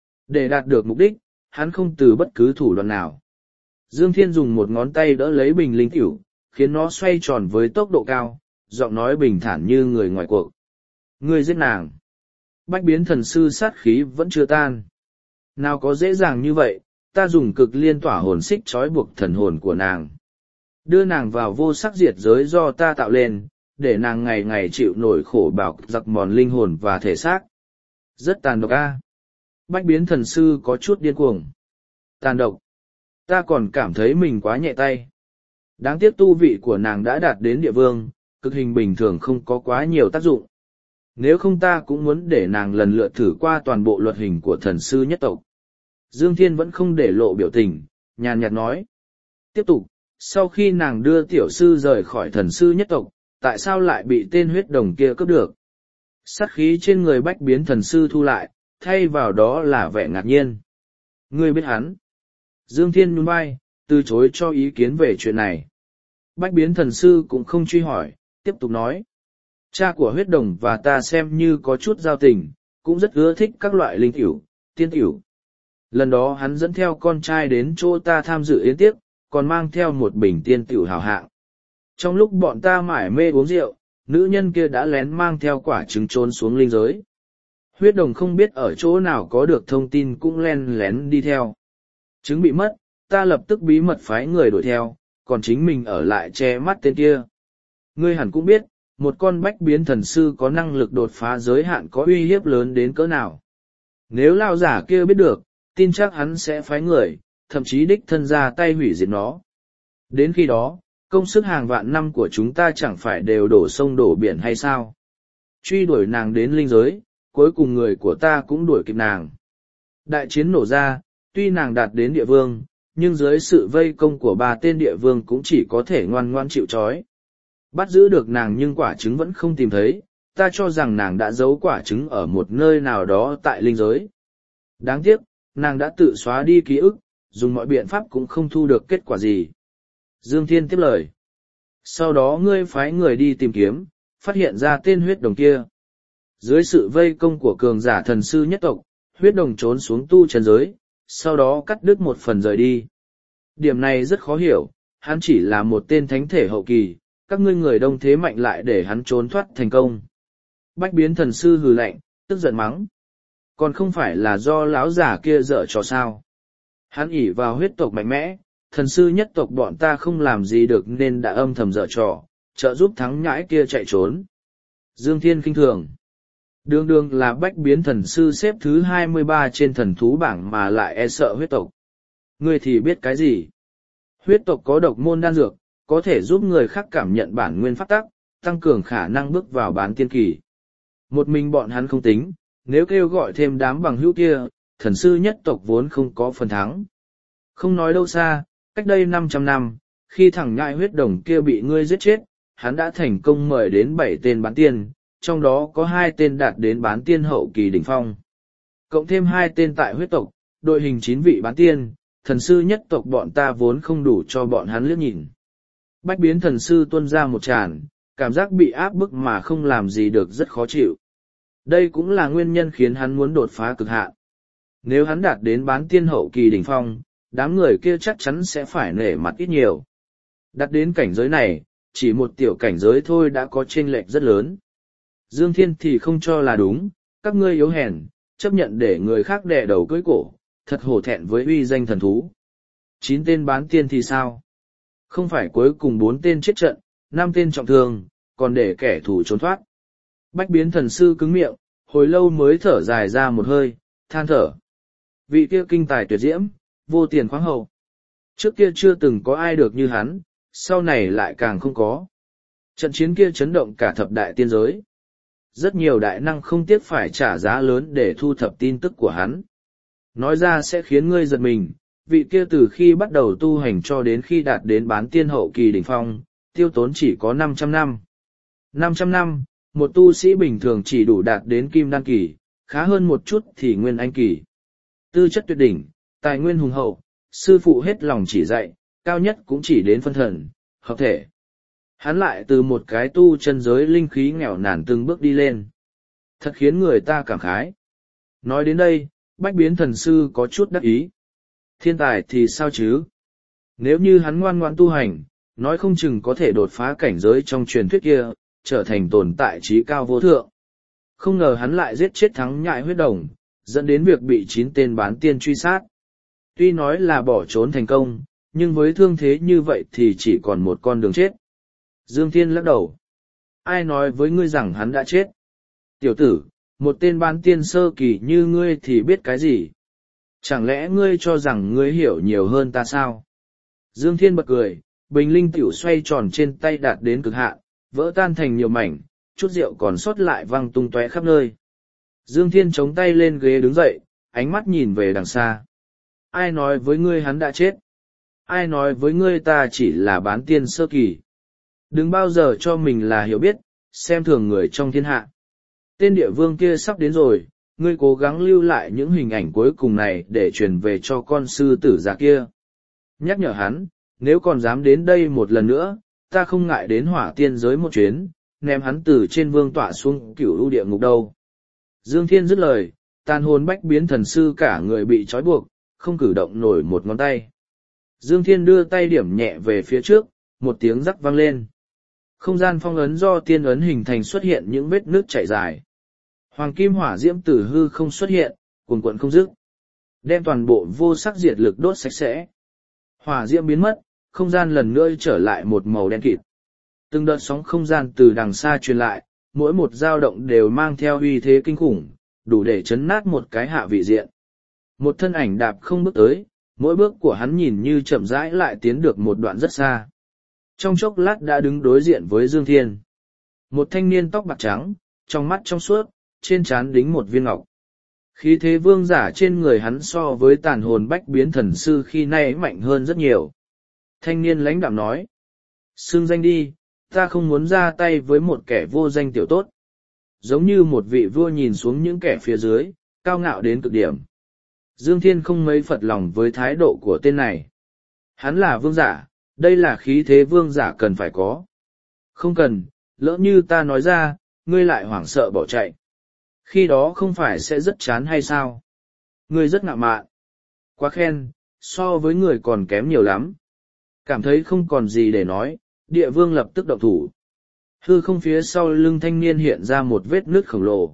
Để đạt được mục đích, hắn không từ bất cứ thủ đoạn nào. Dương Thiên dùng một ngón tay đỡ lấy bình linh tiểu, khiến nó xoay tròn với tốc độ cao, giọng nói bình thản như người ngoài cuộc. Ngươi giết nàng. Bách biến thần sư sát khí vẫn chưa tan. Nào có dễ dàng như vậy, ta dùng cực liên tỏa hồn xích trói buộc thần hồn của nàng. Đưa nàng vào vô sắc diệt giới do ta tạo lên, để nàng ngày ngày chịu nổi khổ bạo giặc mòn linh hồn và thể xác. Rất tàn độc a. Bách biến thần sư có chút điên cuồng. Tàn độc. Ta còn cảm thấy mình quá nhẹ tay. Đáng tiếc tu vị của nàng đã đạt đến địa vương, cực hình bình thường không có quá nhiều tác dụng. Nếu không ta cũng muốn để nàng lần lượt thử qua toàn bộ luật hình của thần sư nhất tộc. Dương Thiên vẫn không để lộ biểu tình, nhàn nhạt nói. Tiếp tục, sau khi nàng đưa tiểu sư rời khỏi thần sư nhất tộc, tại sao lại bị tên huyết đồng kia cướp được? Sát khí trên người bách biến thần sư thu lại, thay vào đó là vẻ ngạc nhiên. Ngươi biết hắn? Dương Thiên nhún vai, từ chối cho ý kiến về chuyện này. Bách biến thần sư cũng không truy hỏi, tiếp tục nói. Cha của huyết đồng và ta xem như có chút giao tình, cũng rất ưa thích các loại linh tiểu, tiên tiểu. Lần đó hắn dẫn theo con trai đến chỗ ta tham dự yến tiệc, còn mang theo một bình tiên tiểu hào hạng. Trong lúc bọn ta mải mê uống rượu, nữ nhân kia đã lén mang theo quả trứng trốn xuống linh giới. Huyết đồng không biết ở chỗ nào có được thông tin cũng len lén đi theo. Trứng bị mất, ta lập tức bí mật phái người đuổi theo, còn chính mình ở lại che mắt tên kia. Ngươi hẳn cũng biết, một con bách biến thần sư có năng lực đột phá giới hạn có uy hiếp lớn đến cỡ nào. Nếu lao giả kia biết được, tin chắc hắn sẽ phái người, thậm chí đích thân ra tay hủy diệt nó. Đến khi đó, công sức hàng vạn năm của chúng ta chẳng phải đều đổ sông đổ biển hay sao? Truy đuổi nàng đến linh giới, cuối cùng người của ta cũng đuổi kịp nàng. Đại chiến nổ ra, tuy nàng đạt đến địa vương, nhưng dưới sự vây công của ba tên địa vương cũng chỉ có thể ngoan ngoan chịu trói. Bắt giữ được nàng nhưng quả trứng vẫn không tìm thấy, ta cho rằng nàng đã giấu quả trứng ở một nơi nào đó tại linh giới. Đáng tiếc, nàng đã tự xóa đi ký ức, dùng mọi biện pháp cũng không thu được kết quả gì. Dương Thiên tiếp lời. Sau đó ngươi phái người đi tìm kiếm, phát hiện ra tên huyết đồng kia. Dưới sự vây công của cường giả thần sư nhất tộc, huyết đồng trốn xuống tu chân giới, sau đó cắt đứt một phần rời đi. Điểm này rất khó hiểu, hắn chỉ là một tên thánh thể hậu kỳ, các ngươi người đông thế mạnh lại để hắn trốn thoát thành công. Bách biến thần sư hừ lạnh, tức giận mắng. Còn không phải là do lão giả kia dở trò sao. Hắn ỷ vào huyết tộc mạnh mẽ, thần sư nhất tộc bọn ta không làm gì được nên đã âm thầm dở trò, trợ giúp thắng nhãi kia chạy trốn. Dương Thiên khinh thường. Đường đường là bách biến thần sư xếp thứ hai mươi ba trên thần thú bảng mà lại e sợ huyết tộc. Ngươi thì biết cái gì? Huyết tộc có độc môn đan dược, có thể giúp người khác cảm nhận bản nguyên pháp tắc, tăng cường khả năng bước vào bán tiên kỳ. Một mình bọn hắn không tính, nếu kêu gọi thêm đám bằng hữu kia, thần sư nhất tộc vốn không có phần thắng. Không nói đâu xa, cách đây năm trăm năm, khi thằng nhãi huyết đồng kia bị ngươi giết chết, hắn đã thành công mời đến bảy tên bán tiên, trong đó có hai tên đạt đến bán tiên hậu kỳ đỉnh phong. Cộng thêm hai tên tại huyết tộc, đội hình chín vị bán tiên, thần sư nhất tộc bọn ta vốn không đủ cho bọn hắn liếc nhìn. Bách biến thần sư tuôn ra một tràn, cảm giác bị áp bức mà không làm gì được rất khó chịu. Đây cũng là nguyên nhân khiến hắn muốn đột phá cực hạn. Nếu hắn đạt đến bán tiên hậu kỳ đỉnh phong, đám người kia chắc chắn sẽ phải nể mặt ít nhiều. Đạt đến cảnh giới này, chỉ một tiểu cảnh giới thôi đã có chênh lệch rất lớn. Dương Thiên thì không cho là đúng, các ngươi yếu hèn, chấp nhận để người khác đè đầu cưỡi cổ, thật hổ thẹn với uy danh thần thú. Chín tên bán tiên thì sao? Không phải cuối cùng bốn tên chết trận, năm tên trọng thương, còn để kẻ thù trốn thoát. Bách biến thần sư cứng miệng, hồi lâu mới thở dài ra một hơi, than thở. Vị kia kinh tài tuyệt diễm, vô tiền khoáng hậu. Trước kia chưa từng có ai được như hắn, sau này lại càng không có. Trận chiến kia chấn động cả thập đại tiên giới. Rất nhiều đại năng không tiếc phải trả giá lớn để thu thập tin tức của hắn. Nói ra sẽ khiến ngươi giật mình, vị kia từ khi bắt đầu tu hành cho đến khi đạt đến bán tiên hậu kỳ đỉnh phong, tiêu tốn chỉ có năm trăm năm. năm trăm năm, một tu sĩ bình thường chỉ đủ đạt đến kim đan kỳ, khá hơn một chút thì nguyên anh kỳ. Tư chất tuyệt đỉnh, tài nguyên hùng hậu, sư phụ hết lòng chỉ dạy, cao nhất cũng chỉ đến phân thần, hợp thể. Hắn lại từ một cái tu chân giới linh khí nghèo nàn từng bước đi lên. Thật khiến người ta cảm khái. Nói đến đây, bách biến thần sư có chút đắc ý. Thiên tài thì sao chứ? Nếu như hắn ngoan ngoãn tu hành, nói không chừng có thể đột phá cảnh giới trong truyền thuyết kia, trở thành tồn tại trí cao vô thượng. Không ngờ hắn lại giết chết thắng nhại huyết đồng, dẫn đến việc bị chín tên bán tiên truy sát. Tuy nói là bỏ trốn thành công, nhưng với thương thế như vậy thì chỉ còn một con đường chết. Dương Thiên lắc đầu. Ai nói với ngươi rằng hắn đã chết? Tiểu tử, một tên bán tiên sơ kỳ như ngươi thì biết cái gì? Chẳng lẽ ngươi cho rằng ngươi hiểu nhiều hơn ta sao? Dương Thiên bật cười, bình linh tiểu xoay tròn trên tay đạt đến cực hạn, vỡ tan thành nhiều mảnh, chút rượu còn sót lại văng tung tóe khắp nơi. Dương Thiên chống tay lên ghế đứng dậy, ánh mắt nhìn về đằng xa. Ai nói với ngươi hắn đã chết? Ai nói với ngươi ta chỉ là bán tiên sơ kỳ? Đừng bao giờ cho mình là hiểu biết, xem thường người trong thiên hạ. Tên địa vương kia sắp đến rồi, ngươi cố gắng lưu lại những hình ảnh cuối cùng này để truyền về cho con sư tử già kia. Nhắc nhở hắn, nếu còn dám đến đây một lần nữa, ta không ngại đến hỏa tiên giới một chuyến, ném hắn từ trên vương tọa xuống cửu u địa ngục đâu. Dương Thiên dứt lời, tàn hồn bách biến thần sư cả người bị trói buộc, không cử động nổi một ngón tay. Dương Thiên đưa tay điểm nhẹ về phía trước, một tiếng rắc vang lên. Không gian phong ấn do tiên ấn hình thành xuất hiện những vết nước chảy dài. Hoàng kim hỏa diễm tử hư không xuất hiện, cuồn cuộn không dứt. Đem toàn bộ vô sắc diệt lực đốt sạch sẽ. Hỏa diễm biến mất, không gian lần nữa trở lại một màu đen kịt. Từng đợt sóng không gian từ đằng xa truyền lại, mỗi một dao động đều mang theo uy thế kinh khủng, đủ để chấn nát một cái hạ vị diện. Một thân ảnh đạp không bước tới, Mỗi bước của hắn nhìn như chậm rãi lại tiến được một đoạn rất xa. Trong chốc lát đã đứng đối diện với Dương Thiên. Một thanh niên tóc bạc trắng, trong mắt trong suốt, trên trán đính một viên ngọc. Khí thế vương giả trên người hắn so với tàn hồn bách biến thần sư khi nay mạnh hơn rất nhiều. Thanh niên lãnh đạm nói. Xưng danh đi, ta không muốn ra tay với một kẻ vô danh tiểu tốt. Giống như một vị vua nhìn xuống những kẻ phía dưới, cao ngạo đến cực điểm. Dương Thiên không mấy phật lòng với thái độ của tên này. Hắn là vương giả, đây là khí thế vương giả cần phải có. Không cần, lỡ như ta nói ra, ngươi lại hoảng sợ bỏ chạy. Khi đó không phải sẽ rất chán hay sao? Ngươi rất ngạo mạn. Quá khen, so với người còn kém nhiều lắm. Cảm thấy không còn gì để nói, địa vương lập tức động thủ. Hư không phía sau lưng thanh niên hiện ra một vết nứt khổng lồ.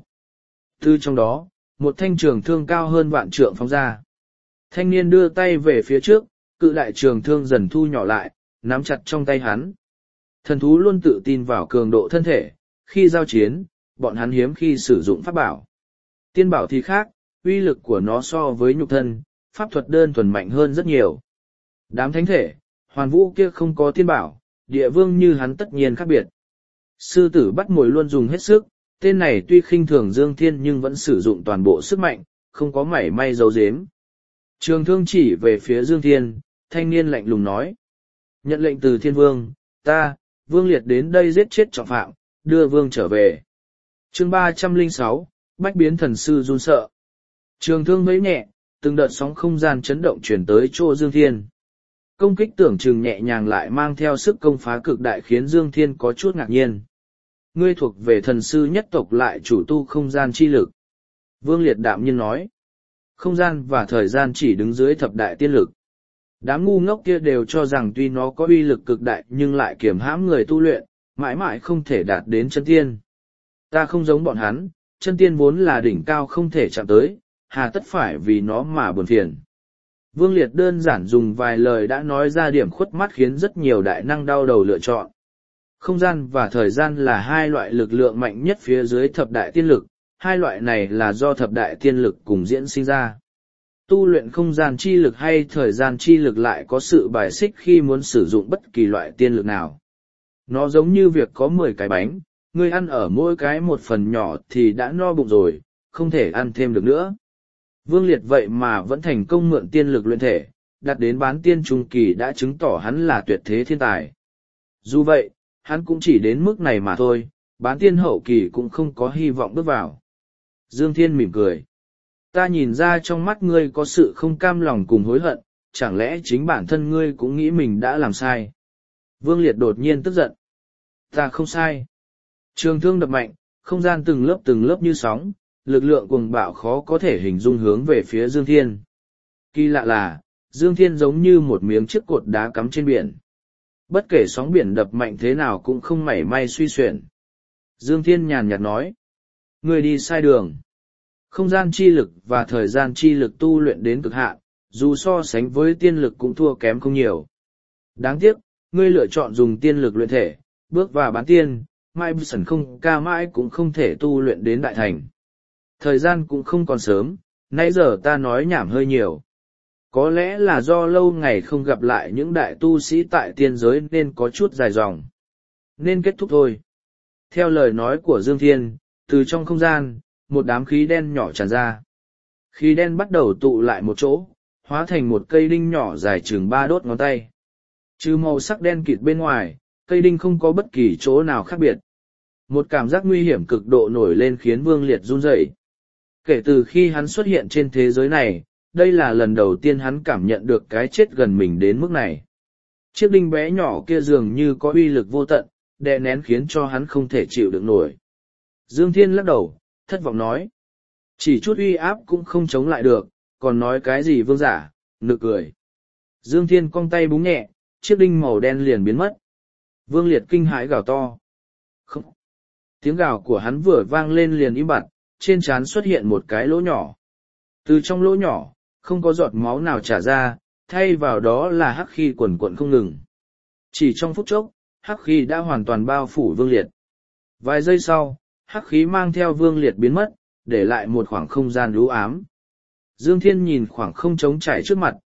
Từ trong đó, một thanh trường thương cao hơn vạn trượng phóng ra. Thanh niên đưa tay về phía trước, cự đại trường thương dần thu nhỏ lại, nắm chặt trong tay hắn. Thần thú luôn tự tin vào cường độ thân thể, khi giao chiến, bọn hắn hiếm khi sử dụng pháp bảo. Tiên bảo thì khác, uy lực của nó so với nhục thân, pháp thuật đơn thuần mạnh hơn rất nhiều. Đám thánh thể, hoàn vũ kia không có tiên bảo, địa vương như hắn tất nhiên khác biệt. Sư tử bắt mồi luôn dùng hết sức, tên này tuy khinh thường Dương Thiên nhưng vẫn sử dụng toàn bộ sức mạnh, không có mảy may giấu giếm. Trường thương chỉ về phía Dương Thiên, thanh niên lạnh lùng nói. Nhận lệnh từ thiên vương, ta, vương liệt đến đây giết chết trọng phạm, đưa vương trở về. Chương ba trăm lẻ sáu, bách biến thần sư run sợ. Trường thương vẫy nhẹ, từng đợt sóng không gian chấn động chuyển tới chỗ Dương Thiên. Công kích tưởng chừng nhẹ nhàng lại mang theo sức công phá cực đại khiến Dương Thiên có chút ngạc nhiên. Ngươi thuộc về thần sư nhất tộc lại chủ tu không gian chi lực. Vương Liệt đạm nhiên nói. Không gian và thời gian chỉ đứng dưới thập đại tiên lực. Đám ngu ngốc kia đều cho rằng tuy nó có uy lực cực đại nhưng lại kiềm hãm người tu luyện, mãi mãi không thể đạt đến chân tiên. Ta không giống bọn hắn, chân tiên vốn là đỉnh cao không thể chạm tới, hà tất phải vì nó mà buồn phiền. Vương Liệt đơn giản dùng vài lời đã nói ra điểm khuất mắt khiến rất nhiều đại năng đau đầu lựa chọn. Không gian và thời gian là hai loại lực lượng mạnh nhất phía dưới thập đại tiên lực, hai loại này là do thập đại tiên lực cùng diễn sinh ra. Tu luyện không gian chi lực hay thời gian chi lực lại có sự bài xích khi muốn sử dụng bất kỳ loại tiên lực nào. Nó giống như việc có mười cái bánh, ngươi ăn ở mỗi cái một phần nhỏ thì đã no bụng rồi, không thể ăn thêm được nữa. Vương Liệt vậy mà vẫn thành công mượn tiên lực luyện thể, đạt đến bán tiên trung kỳ đã chứng tỏ hắn là tuyệt thế thiên tài. Dù vậy, hắn cũng chỉ đến mức này mà thôi, bán tiên hậu kỳ cũng không có hy vọng bước vào. Dương Thiên mỉm cười. Ta nhìn ra trong mắt ngươi có sự không cam lòng cùng hối hận, chẳng lẽ chính bản thân ngươi cũng nghĩ mình đã làm sai? Vương Liệt đột nhiên tức giận. Ta không sai. Trường thương đập mạnh, không gian từng lớp từng lớp như sóng, lực lượng cuồng bạo khó có thể hình dung hướng về phía Dương Thiên. Kỳ lạ là, Dương Thiên giống như một miếng chiếc cột đá cắm trên biển. Bất kể sóng biển đập mạnh thế nào cũng không mảy may suy xuyển. Dương Thiên nhàn nhạt nói. Ngươi đi sai đường. Không gian chi lực và thời gian chi lực tu luyện đến cực hạn, dù so sánh với tiên lực cũng thua kém không nhiều. Đáng tiếc, ngươi lựa chọn dùng tiên lực luyện thể, bước vào bán tiên, mai sẩn không ca mãi cũng không thể tu luyện đến đại thành. Thời gian cũng không còn sớm, nãy giờ ta nói nhảm hơi nhiều. Có lẽ là do lâu ngày không gặp lại những đại tu sĩ tại tiên giới nên có chút dài dòng. Nên kết thúc thôi. Theo lời nói của Dương Thiên, từ trong không gian, một đám khí đen nhỏ tràn ra. Khí đen bắt đầu tụ lại một chỗ, hóa thành một cây đinh nhỏ dài chừng ba đốt ngón tay. Trừ màu sắc đen kịt bên ngoài, cây đinh không có bất kỳ chỗ nào khác biệt. Một cảm giác nguy hiểm cực độ nổi lên khiến Vương Liệt run rẩy. Kể từ khi hắn xuất hiện trên thế giới này, đây là lần đầu tiên hắn cảm nhận được cái chết gần mình đến mức này. Chiếc đinh bé nhỏ kia dường như có uy lực vô tận, đè nén khiến cho hắn không thể chịu được nổi. Dương Thiên lắc đầu, thất vọng nói. Chỉ chút uy áp cũng không chống lại được, còn nói cái gì vương giả, nực cười. Dương Thiên cong tay búng nhẹ, chiếc đinh màu đen liền biến mất. Vương Liệt kinh hãi gào to. Không. Tiếng gào của hắn vừa vang lên liền im bặt, trên trán xuất hiện một cái lỗ nhỏ. Từ trong lỗ nhỏ, không có giọt máu nào trả ra, thay vào đó là hắc khí quần quận không ngừng. Chỉ trong phút chốc, hắc khí đã hoàn toàn bao phủ Vương Liệt. Vài giây sau, hắc khí mang theo Vương Liệt biến mất, để lại một khoảng không gian u ám. Dương Thiên nhìn khoảng không trống trải trước mặt,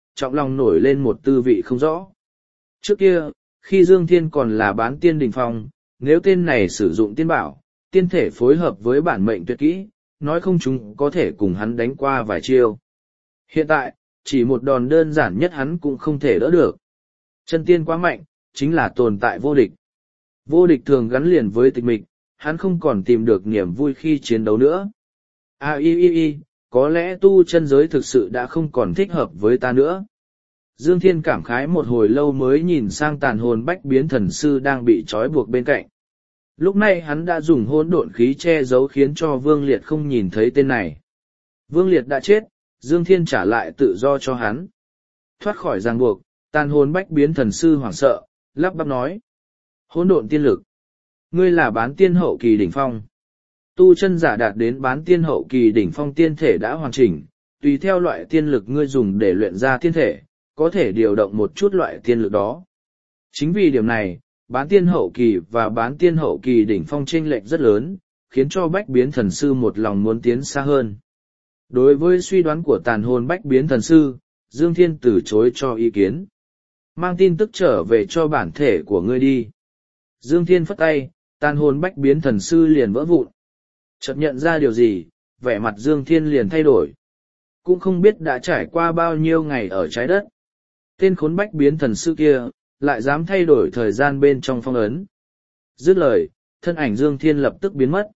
trọng lòng nổi lên một tư vị không rõ. Trước kia, khi Dương Thiên còn là bán tiên đỉnh phong, nếu tên này sử dụng tiên bảo, tiên thể phối hợp với bản mệnh tuyệt kỹ, nói không chúng có thể cùng hắn đánh qua vài chiêu. Hiện tại, chỉ một đòn đơn giản nhất hắn cũng không thể đỡ được. Chân tiên quá mạnh, chính là tồn tại vô địch. Vô địch thường gắn liền với tịch mịch, hắn không còn tìm được niềm vui khi chiến đấu nữa. À y y y, có lẽ tu chân giới thực sự đã không còn thích hợp với ta nữa. Dương Thiên cảm khái một hồi lâu mới nhìn sang tàn hồn bách biến thần sư đang bị trói buộc bên cạnh. Lúc này hắn đã dùng hỗn độn khí che giấu khiến cho Vương Liệt không nhìn thấy tên này. Vương Liệt đã chết, Dương Thiên trả lại tự do cho hắn. Thoát khỏi ràng buộc, tàn hồn bách biến thần sư hoảng sợ, lắp bắp nói. Hỗn độn tiên lực. Ngươi là bán tiên hậu kỳ đỉnh phong. Tu chân giả đạt đến bán tiên hậu kỳ đỉnh phong tiên thể đã hoàn chỉnh, tùy theo loại tiên lực ngươi dùng để luyện ra tiên thể, có thể điều động một chút loại tiên lực đó. Chính vì điểm này, bán tiên hậu kỳ và bán tiên hậu kỳ đỉnh phong chênh lệch rất lớn, khiến cho bách biến thần sư một lòng muốn tiến xa hơn. Đối với suy đoán của tàn hồn bách biến thần sư, Dương Thiên từ chối cho ý kiến. Mang tin tức trở về cho bản thể của ngươi đi. Dương Thiên phất tay, tàn hồn bách biến thần sư liền vỡ vụn. Chợt nhận ra điều gì, vẻ mặt Dương Thiên liền thay đổi. Cũng không biết đã trải qua bao nhiêu ngày ở trái đất. Tên khốn bách biến thần sư kia, lại dám thay đổi thời gian bên trong phong ấn. Dứt lời, thân ảnh Dương Thiên lập tức biến mất.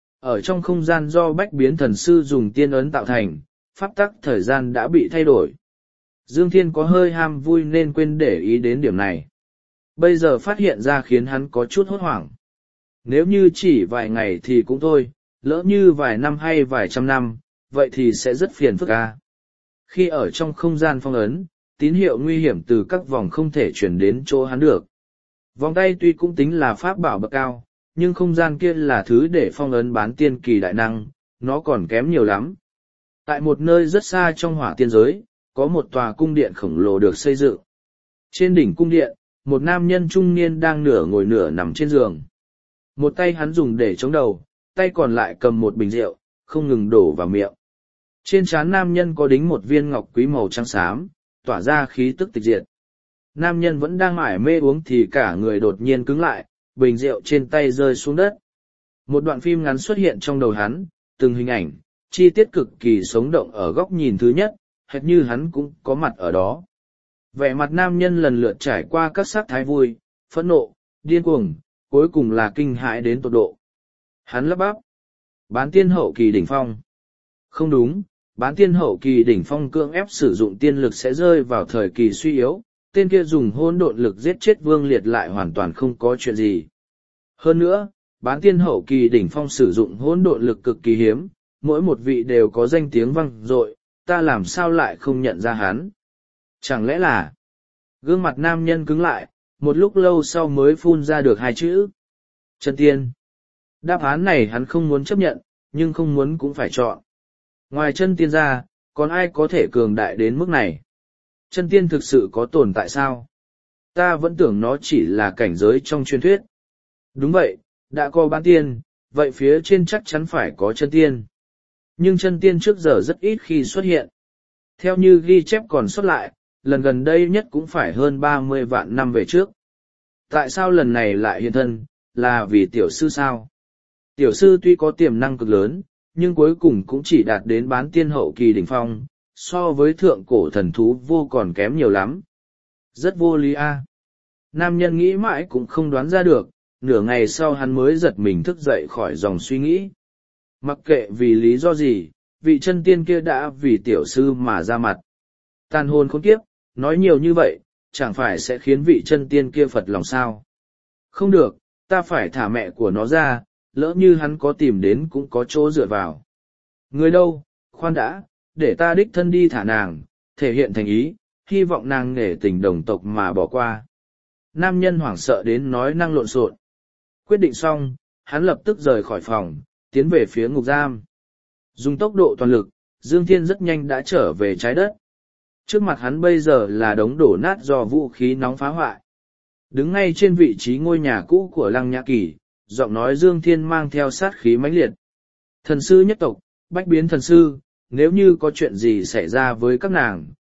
Ở trong không gian do bách biến thần sư dùng tiên ấn tạo thành, pháp tắc thời gian đã bị thay đổi. Dương Thiên có hơi ham vui nên quên để ý đến điểm này. Bây giờ phát hiện ra khiến hắn có chút hốt hoảng. Nếu như chỉ vài ngày thì cũng thôi, lỡ như vài năm hay vài trăm năm, vậy thì sẽ rất phiền phức à. Khi ở trong không gian phong ấn, tín hiệu nguy hiểm từ các vòng không thể chuyển đến chỗ hắn được. Vòng tay tuy cũng tính là pháp bảo bậc cao, nhưng không gian kia là thứ để phong ấn bán tiên kỳ đại năng, nó còn kém nhiều lắm. Tại một nơi rất xa trong hỏa tiên giới, có một tòa cung điện khổng lồ được xây dựng. Trên đỉnh cung điện, một nam nhân trung niên đang nửa ngồi nửa nằm trên giường. Một tay hắn dùng để chống đầu, tay còn lại cầm một bình rượu, không ngừng đổ vào miệng. Trên trán nam nhân có đính một viên ngọc quý màu trắng xám, tỏa ra khí tức tịch diệt. Nam nhân vẫn đang mải mê uống thì cả người đột nhiên cứng lại, bình rượu trên tay rơi xuống đất. Một đoạn phim ngắn xuất hiện trong đầu hắn, từng hình ảnh, chi tiết cực kỳ sống động ở góc nhìn thứ nhất, hệt như hắn cũng có mặt ở đó. Vẻ mặt nam nhân lần lượt trải qua các sắc thái vui, phẫn nộ, điên cuồng, cuối cùng là kinh hãi đến tột độ. Hắn lắp bắp. Bán tiên hậu kỳ đỉnh phong. Không đúng, bán tiên hậu kỳ đỉnh phong cưỡng ép sử dụng tiên lực sẽ rơi vào thời kỳ suy yếu, tên kia dùng hôn độn lực giết chết Vương Liệt lại hoàn toàn không có chuyện gì. Hơn nữa, bán tiên hậu kỳ đỉnh phong sử dụng hôn độn lực cực kỳ hiếm, mỗi một vị đều có danh tiếng vang dội, ta làm sao lại không nhận ra hắn? Chẳng lẽ là... Gương mặt nam nhân cứng lại, một lúc lâu sau mới phun ra được hai chữ. Chân tiên. Đáp án này hắn không muốn chấp nhận, nhưng không muốn cũng phải chọn. Ngoài chân tiên ra, còn ai có thể cường đại đến mức này? Chân tiên thực sự có tồn tại sao? Ta vẫn tưởng nó chỉ là cảnh giới trong truyền thuyết. Đúng vậy, đã có bán tiên, vậy phía trên chắc chắn phải có chân tiên. Nhưng chân tiên trước giờ rất ít khi xuất hiện. Theo như ghi chép còn xuất lại, lần gần đây nhất cũng phải hơn ba mươi vạn năm về trước. Tại sao lần này lại hiện thân, là vì tiểu sư sao? Tiểu sư tuy có tiềm năng cực lớn, nhưng cuối cùng cũng chỉ đạt đến bán tiên hậu kỳ đỉnh phong, so với thượng cổ thần thú vô còn kém nhiều lắm. Rất vô lý a. Nam nhân nghĩ mãi cũng không đoán ra được, nửa ngày sau hắn mới giật mình thức dậy khỏi dòng suy nghĩ. Mặc kệ vì lý do gì, vị chân tiên kia đã vì tiểu sư mà ra mặt. Tàn hồn khốn kiếp, nói nhiều như vậy, chẳng phải sẽ khiến vị chân tiên kia phật lòng sao? Không được, ta phải thả mẹ của nó ra, lỡ như hắn có tìm đến cũng có chỗ dựa vào. Người đâu, khoan đã, để ta đích thân đi thả nàng, thể hiện thành ý, hy vọng nàng nể tình đồng tộc mà bỏ qua. Nam nhân hoảng sợ đến nói năng lộn xộn. Quyết định xong, hắn lập tức rời khỏi phòng, tiến về phía ngục giam. Dùng tốc độ toàn lực, Dương Thiên rất nhanh đã trở về trái đất. Trước mặt hắn bây giờ là đống đổ nát do vũ khí nóng phá hoại. Đứng ngay trên vị trí ngôi nhà cũ của Lăng Nhã Kỳ, giọng nói Dương Thiên mang theo sát khí mãnh liệt. Thần sư nhất tộc, bách biến thần sư, nếu như có chuyện gì xảy ra với các nàng,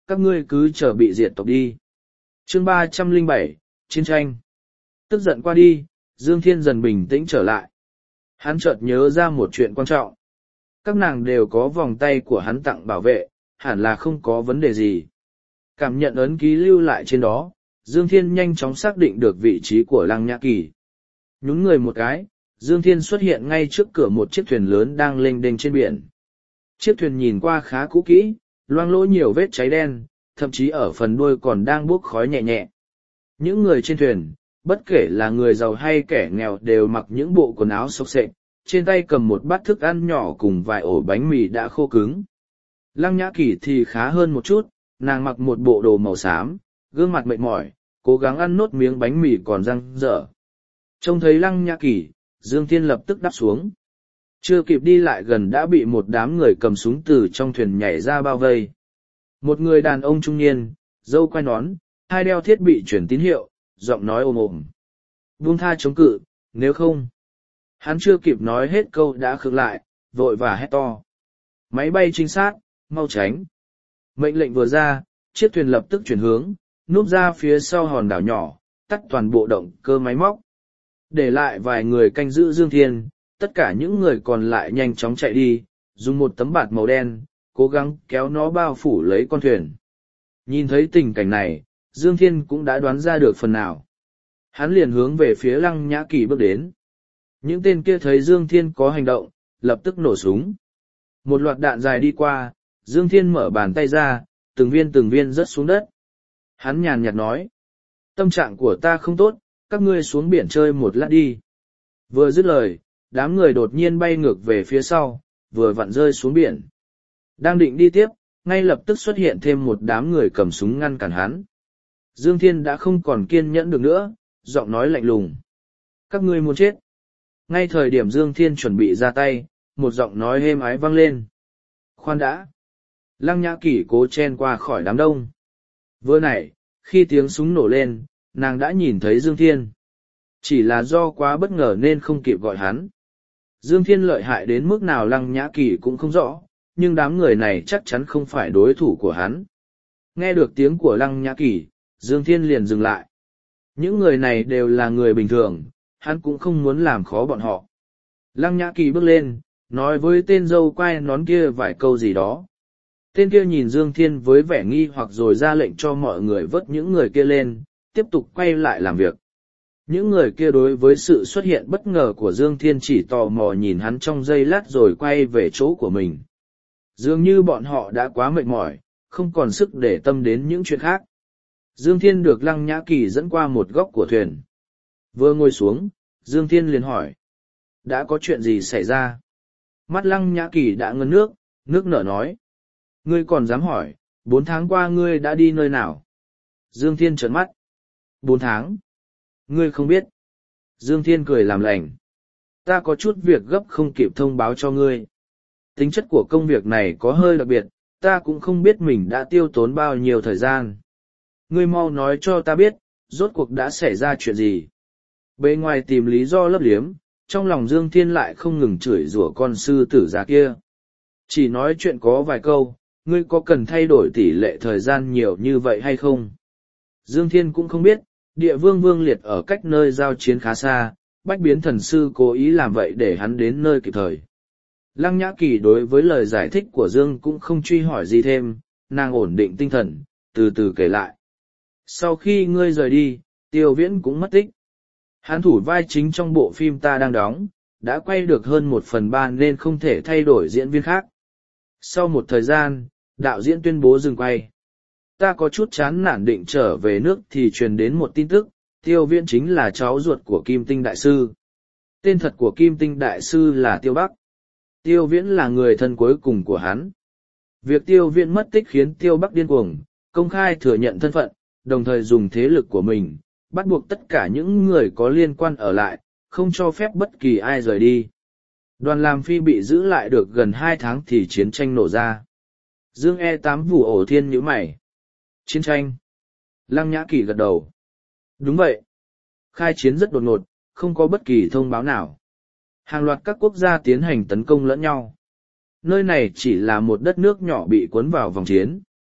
các ngươi cứ chờ bị diệt tộc đi. Chương ba trăm lẻ bảy, Chiến tranh. Tức giận qua đi, Dương Thiên dần bình tĩnh trở lại. Hắn chợt nhớ ra một chuyện quan trọng. Các nàng đều có vòng tay của hắn tặng bảo vệ, hẳn là không có vấn đề gì. Cảm nhận ấn ký lưu lại trên đó, Dương Thiên nhanh chóng xác định được vị trí của Lăng Nhã Kỳ. Nhún người một cái, Dương Thiên xuất hiện ngay trước cửa một chiếc thuyền lớn đang lênh đênh trên biển. Chiếc thuyền nhìn qua khá cũ kỹ, loang lỗ nhiều vết cháy đen, thậm chí ở phần đuôi còn đang bốc khói nhẹ nhẹ. Những người trên thuyền, bất kể là người giàu hay kẻ nghèo đều mặc những bộ quần áo xốc xệch, trên tay cầm một bát thức ăn nhỏ cùng vài ổ bánh mì đã khô cứng. Lăng Nhã Kỳ thì khá hơn một chút, nàng mặc một bộ đồ màu xám, gương mặt mệt mỏi, cố gắng ăn nốt miếng bánh mì còn răng dở. Trông thấy Lăng Nhã Kỳ, Dương Thiên lập tức đáp xuống. Chưa kịp đi lại gần đã bị một đám người cầm súng từ trong thuyền nhảy ra bao vây. Một người đàn ông trung niên, râu quai nón, hai đeo thiết bị truyền tín hiệu, giọng nói ồm ồm. Buông tha chống cự, nếu không. Hắn chưa kịp nói hết câu đã khựng lại, vội và hét to. Máy bay trinh sát, mau tránh. Mệnh lệnh vừa ra, chiếc thuyền lập tức chuyển hướng, núp ra phía sau hòn đảo nhỏ, tắt toàn bộ động cơ máy móc. Để lại vài người canh giữ Dương Thiên, tất cả những người còn lại nhanh chóng chạy đi, dùng một tấm bạt màu đen, cố gắng kéo nó bao phủ lấy con thuyền. Nhìn thấy tình cảnh này, Dương Thiên cũng đã đoán ra được phần nào. Hắn liền hướng về phía Lăng Nhã Kỳ bước đến. Những tên kia thấy Dương Thiên có hành động, lập tức nổ súng. Một loạt đạn dài đi qua, Dương Thiên mở bàn tay ra, từng viên từng viên rớt xuống đất. Hắn nhàn nhạt nói, tâm trạng của ta không tốt, các ngươi xuống biển chơi một lát đi. Vừa dứt lời, đám người đột nhiên bay ngược về phía sau, vừa vặn rơi xuống biển. Đang định đi tiếp, ngay lập tức xuất hiện thêm một đám người cầm súng ngăn cản hắn. Dương Thiên đã không còn kiên nhẫn được nữa, giọng nói lạnh lùng. Các ngươi muốn chết. Ngay thời điểm Dương Thiên chuẩn bị ra tay, một giọng nói êm ái vang lên. Khoan đã. Lăng Nhã Kỳ cố chen qua khỏi đám đông. Vừa nãy, khi tiếng súng nổ lên, nàng đã nhìn thấy Dương Thiên. Chỉ là do quá bất ngờ nên không kịp gọi hắn. Dương Thiên lợi hại đến mức nào Lăng Nhã Kỳ cũng không rõ, nhưng đám người này chắc chắn không phải đối thủ của hắn. Nghe được tiếng của Lăng Nhã Kỳ, Dương Thiên liền dừng lại. Những người này đều là người bình thường, hắn cũng không muốn làm khó bọn họ. Lăng Nhã Kỳ bước lên, nói với tên dâu quai nón kia vài câu gì đó. Tên kia nhìn Dương Thiên với vẻ nghi hoặc rồi ra lệnh cho mọi người vớt những người kia lên, tiếp tục quay lại làm việc. Những người kia đối với sự xuất hiện bất ngờ của Dương Thiên chỉ tò mò nhìn hắn trong giây lát rồi quay về chỗ của mình. Dường như bọn họ đã quá mệt mỏi, không còn sức để tâm đến những chuyện khác. Dương Thiên được Lăng Nhã Kỳ dẫn qua một góc của thuyền. Vừa ngồi xuống, Dương Thiên liền hỏi. Đã có chuyện gì xảy ra? Mắt Lăng Nhã Kỳ đã ngấn nước, nước nở nói. Ngươi còn dám hỏi, bốn tháng qua ngươi đã đi nơi nào? Dương Thiên trợn mắt. Bốn tháng? Ngươi không biết. Dương Thiên cười làm lành. Ta có chút việc gấp không kịp thông báo cho ngươi. Tính chất của công việc này có hơi đặc biệt, ta cũng không biết mình đã tiêu tốn bao nhiêu thời gian. Ngươi mau nói cho ta biết, rốt cuộc đã xảy ra chuyện gì. Bề ngoài tìm lý do lấp liếm, trong lòng Dương Thiên lại không ngừng chửi rủa con sư tử già kia. Chỉ nói chuyện có vài câu, ngươi có cần thay đổi tỷ lệ thời gian nhiều như vậy hay không? Dương Thiên cũng không biết, địa vương Vương Liệt ở cách nơi giao chiến khá xa, bách biến thần sư cố ý làm vậy để hắn đến nơi kịp thời. Lăng Nhã Kỳ đối với lời giải thích của Dương cũng không truy hỏi gì thêm, nàng ổn định tinh thần, từ từ kể lại. Sau khi ngươi rời đi, Tiêu Viễn cũng mất tích. Hắn thủ vai chính trong bộ phim ta đang đóng, đã quay được hơn một phần ba nên không thể thay đổi diễn viên khác. Sau một thời gian, đạo diễn tuyên bố dừng quay. Ta có chút chán nản định trở về nước thì truyền đến một tin tức, Tiêu Viễn chính là cháu ruột của Kim Tinh Đại Sư. Tên thật của Kim Tinh Đại Sư là Tiêu Bắc. Tiêu Viễn là người thân cuối cùng của hắn. Việc Tiêu Viễn mất tích khiến Tiêu Bắc điên cuồng, công khai thừa nhận thân phận, đồng thời dùng thế lực của mình, bắt buộc tất cả những người có liên quan ở lại, không cho phép bất kỳ ai rời đi. Đoàn làm phi bị giữ lại được gần hai tháng thì chiến tranh nổ ra. Dương E tám Vũ Ổ Thiên nhíu mày. Chiến tranh. Lăng Nhã Kỳ gật đầu. Đúng vậy. Khai chiến rất đột ngột, không có bất kỳ thông báo nào. Hàng loạt các quốc gia tiến hành tấn công lẫn nhau. Nơi này chỉ là một đất nước nhỏ bị cuốn vào vòng chiến.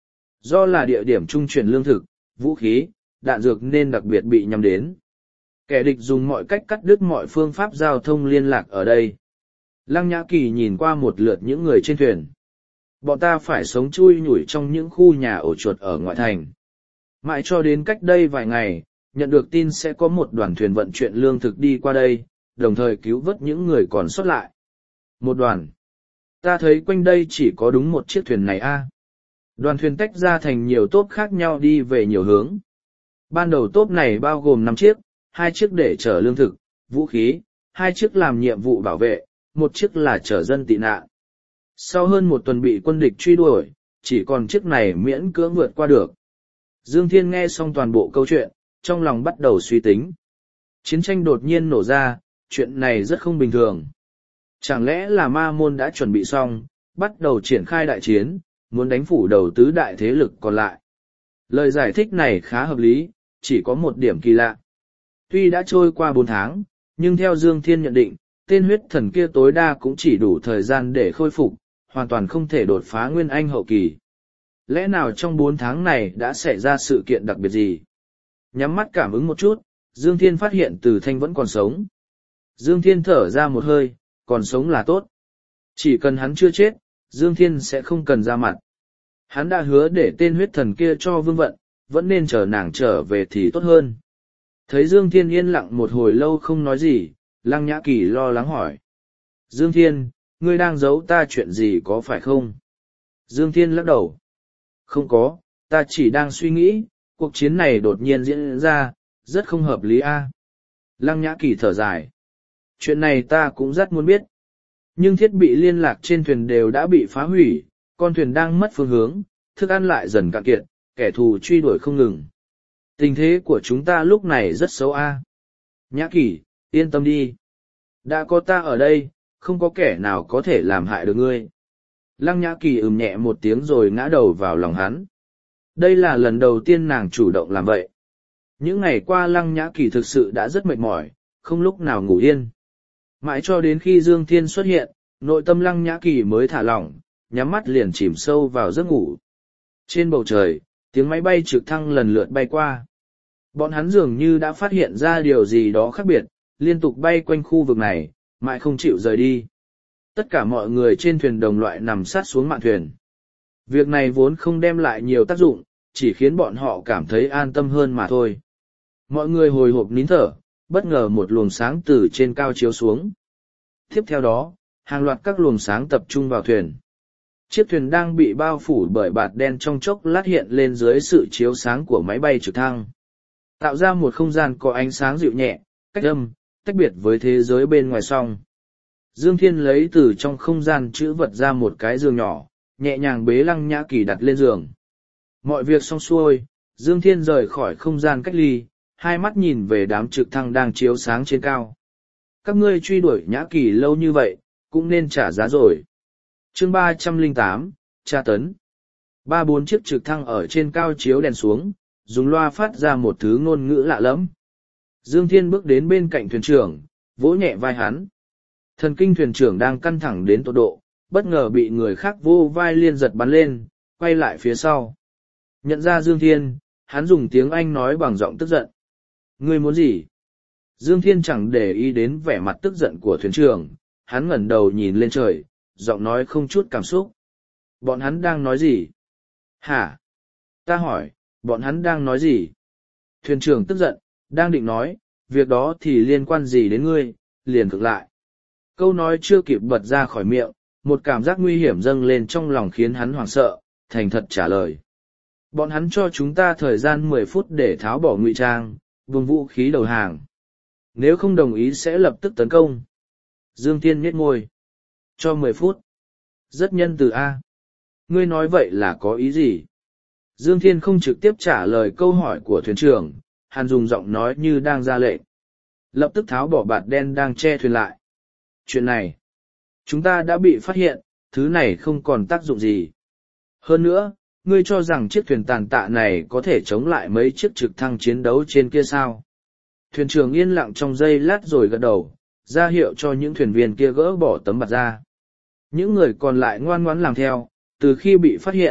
Do là địa điểm trung chuyển lương thực, vũ khí, đạn dược nên đặc biệt bị nhắm đến. Kẻ địch dùng mọi cách cắt đứt mọi phương pháp giao thông liên lạc ở đây. Lăng Nhã Kỳ nhìn qua một lượt những người trên thuyền. Bọn ta phải sống chui nhủi trong những khu nhà ổ chuột ở ngoại thành. Mãi cho đến cách đây vài ngày, nhận được tin sẽ có một đoàn thuyền vận chuyển lương thực đi qua đây, đồng thời cứu vớt những người còn sót lại. Một đoàn. Ta thấy quanh đây chỉ có đúng một chiếc thuyền này a. Đoàn thuyền tách ra thành nhiều tốp khác nhau đi về nhiều hướng. Ban đầu tốp này bao gồm năm chiếc, hai chiếc để chở lương thực, vũ khí, hai chiếc làm nhiệm vụ bảo vệ, một chiếc là chở dân tị nạn. Sau hơn một tuần bị quân địch truy đuổi, chỉ còn chiếc này miễn cưỡng vượt qua được. Dương Thiên nghe xong toàn bộ câu chuyện, trong lòng bắt đầu suy tính. Chiến tranh đột nhiên nổ ra, chuyện này rất không bình thường. Chẳng lẽ là ma môn đã chuẩn bị xong, bắt đầu triển khai đại chiến, muốn đánh phủ đầu tứ đại thế lực còn lại. Lời giải thích này khá hợp lý, chỉ có một điểm kỳ lạ. Tuy đã trôi qua bốn tháng, nhưng theo Dương Thiên nhận định, tên huyết thần kia tối đa cũng chỉ đủ thời gian để khôi phục, hoàn toàn không thể đột phá nguyên anh hậu kỳ. Lẽ nào trong bốn tháng này đã xảy ra sự kiện đặc biệt gì? Nhắm mắt cảm ứng một chút, Dương Thiên phát hiện Từ Thanh vẫn còn sống. Dương Thiên thở ra một hơi, còn sống là tốt. Chỉ cần hắn chưa chết, Dương Thiên sẽ không cần ra mặt. Hắn đã hứa để tên huyết thần kia cho Vương Vận, vẫn nên chờ nàng trở về thì tốt hơn. Thấy Dương Thiên yên lặng một hồi lâu không nói gì, Lăng Nhã Kỳ lo lắng hỏi. Dương Thiên, ngươi đang giấu ta chuyện gì có phải không? Dương Thiên lắc đầu. Không có, ta chỉ đang suy nghĩ, cuộc chiến này đột nhiên diễn ra, rất không hợp lý a. Lăng Nhã Kỳ thở dài. Chuyện này ta cũng rất muốn biết. Nhưng thiết bị liên lạc trên thuyền đều đã bị phá hủy, con thuyền đang mất phương hướng, thức ăn lại dần cạn kiệt, kẻ thù truy đuổi không ngừng. Tình thế của chúng ta lúc này rất xấu a. Nhã Kỳ, yên tâm đi. Đã có ta ở đây, không có kẻ nào có thể làm hại được ngươi. Lăng Nhã Kỳ ừm nhẹ một tiếng rồi ngã đầu vào lòng hắn. Đây là lần đầu tiên nàng chủ động làm vậy. Những ngày qua Lăng Nhã Kỳ thực sự đã rất mệt mỏi, không lúc nào ngủ yên. Mãi cho đến khi Dương Thiên xuất hiện, nội tâm Lăng Nhã Kỳ mới thả lỏng, nhắm mắt liền chìm sâu vào giấc ngủ. Trên bầu trời, tiếng máy bay trực thăng lần lượt bay qua. Bọn hắn dường như đã phát hiện ra điều gì đó khác biệt, liên tục bay quanh khu vực này, mãi không chịu rời đi. Tất cả mọi người trên thuyền đồng loại nằm sát xuống mạn thuyền. Việc này vốn không đem lại nhiều tác dụng, chỉ khiến bọn họ cảm thấy an tâm hơn mà thôi. Mọi người hồi hộp nín thở, bất ngờ một luồng sáng từ trên cao chiếu xuống. Tiếp theo đó, hàng loạt các luồng sáng tập trung vào thuyền. Chiếc thuyền đang bị bao phủ bởi bạt đen trong chốc lát hiện lên dưới sự chiếu sáng của máy bay trực thăng. Tạo ra một không gian có ánh sáng dịu nhẹ, cách âm, tách biệt với thế giới bên ngoài song. Dương Thiên lấy từ trong không gian chữ vật ra một cái giường nhỏ, nhẹ nhàng bế Lăng Nhã Kỳ đặt lên giường. Mọi việc xong xuôi, Dương Thiên rời khỏi không gian cách ly, hai mắt nhìn về đám trực thăng đang chiếu sáng trên cao. Các ngươi truy đuổi Nhã Kỳ lâu như vậy, cũng nên trả giá rồi. Chương ba trăm lẻ tám, tra tấn. Ba bốn chiếc trực thăng ở trên cao chiếu đèn xuống, dùng loa phát ra một thứ ngôn ngữ lạ lẫm. Dương Thiên bước đến bên cạnh thuyền trưởng, vỗ nhẹ vai hắn. Thần kinh thuyền trưởng đang căng thẳng đến tột độ, bất ngờ bị người khác vô vai liên giật bắn lên, quay lại phía sau. Nhận ra Dương Thiên, hắn dùng tiếng Anh nói bằng giọng tức giận. Ngươi muốn gì? Dương Thiên chẳng để ý đến vẻ mặt tức giận của thuyền trưởng, hắn ngẩng đầu nhìn lên trời, giọng nói không chút cảm xúc. Bọn hắn đang nói gì? Hả? Ta hỏi, bọn hắn đang nói gì? Thuyền trưởng tức giận, đang định nói, việc đó thì liên quan gì đến ngươi, liền cực lại. Câu nói chưa kịp bật ra khỏi miệng, một cảm giác nguy hiểm dâng lên trong lòng khiến hắn hoảng sợ, thành thật trả lời. Bọn hắn cho chúng ta thời gian mười phút để tháo bỏ ngụy trang, vùng vũ khí đầu hàng. Nếu không đồng ý sẽ lập tức tấn công. Dương Thiên nhếch môi. Cho mười phút. Rất nhân từ A. Ngươi nói vậy là có ý gì? Dương Thiên không trực tiếp trả lời câu hỏi của thuyền trưởng, hắn dùng giọng nói như đang ra lệnh. Lập tức tháo bỏ bạt đen đang che thuyền lại. Chuyện này, chúng ta đã bị phát hiện, thứ này không còn tác dụng gì. Hơn nữa, ngươi cho rằng chiếc thuyền tàn tạ này có thể chống lại mấy chiếc trực thăng chiến đấu trên kia sao? Thuyền trưởng yên lặng trong giây lát rồi gật đầu, ra hiệu cho những thuyền viên kia gỡ bỏ tấm bạt ra. Những người còn lại ngoan ngoãn làm theo, từ khi bị phát hiện,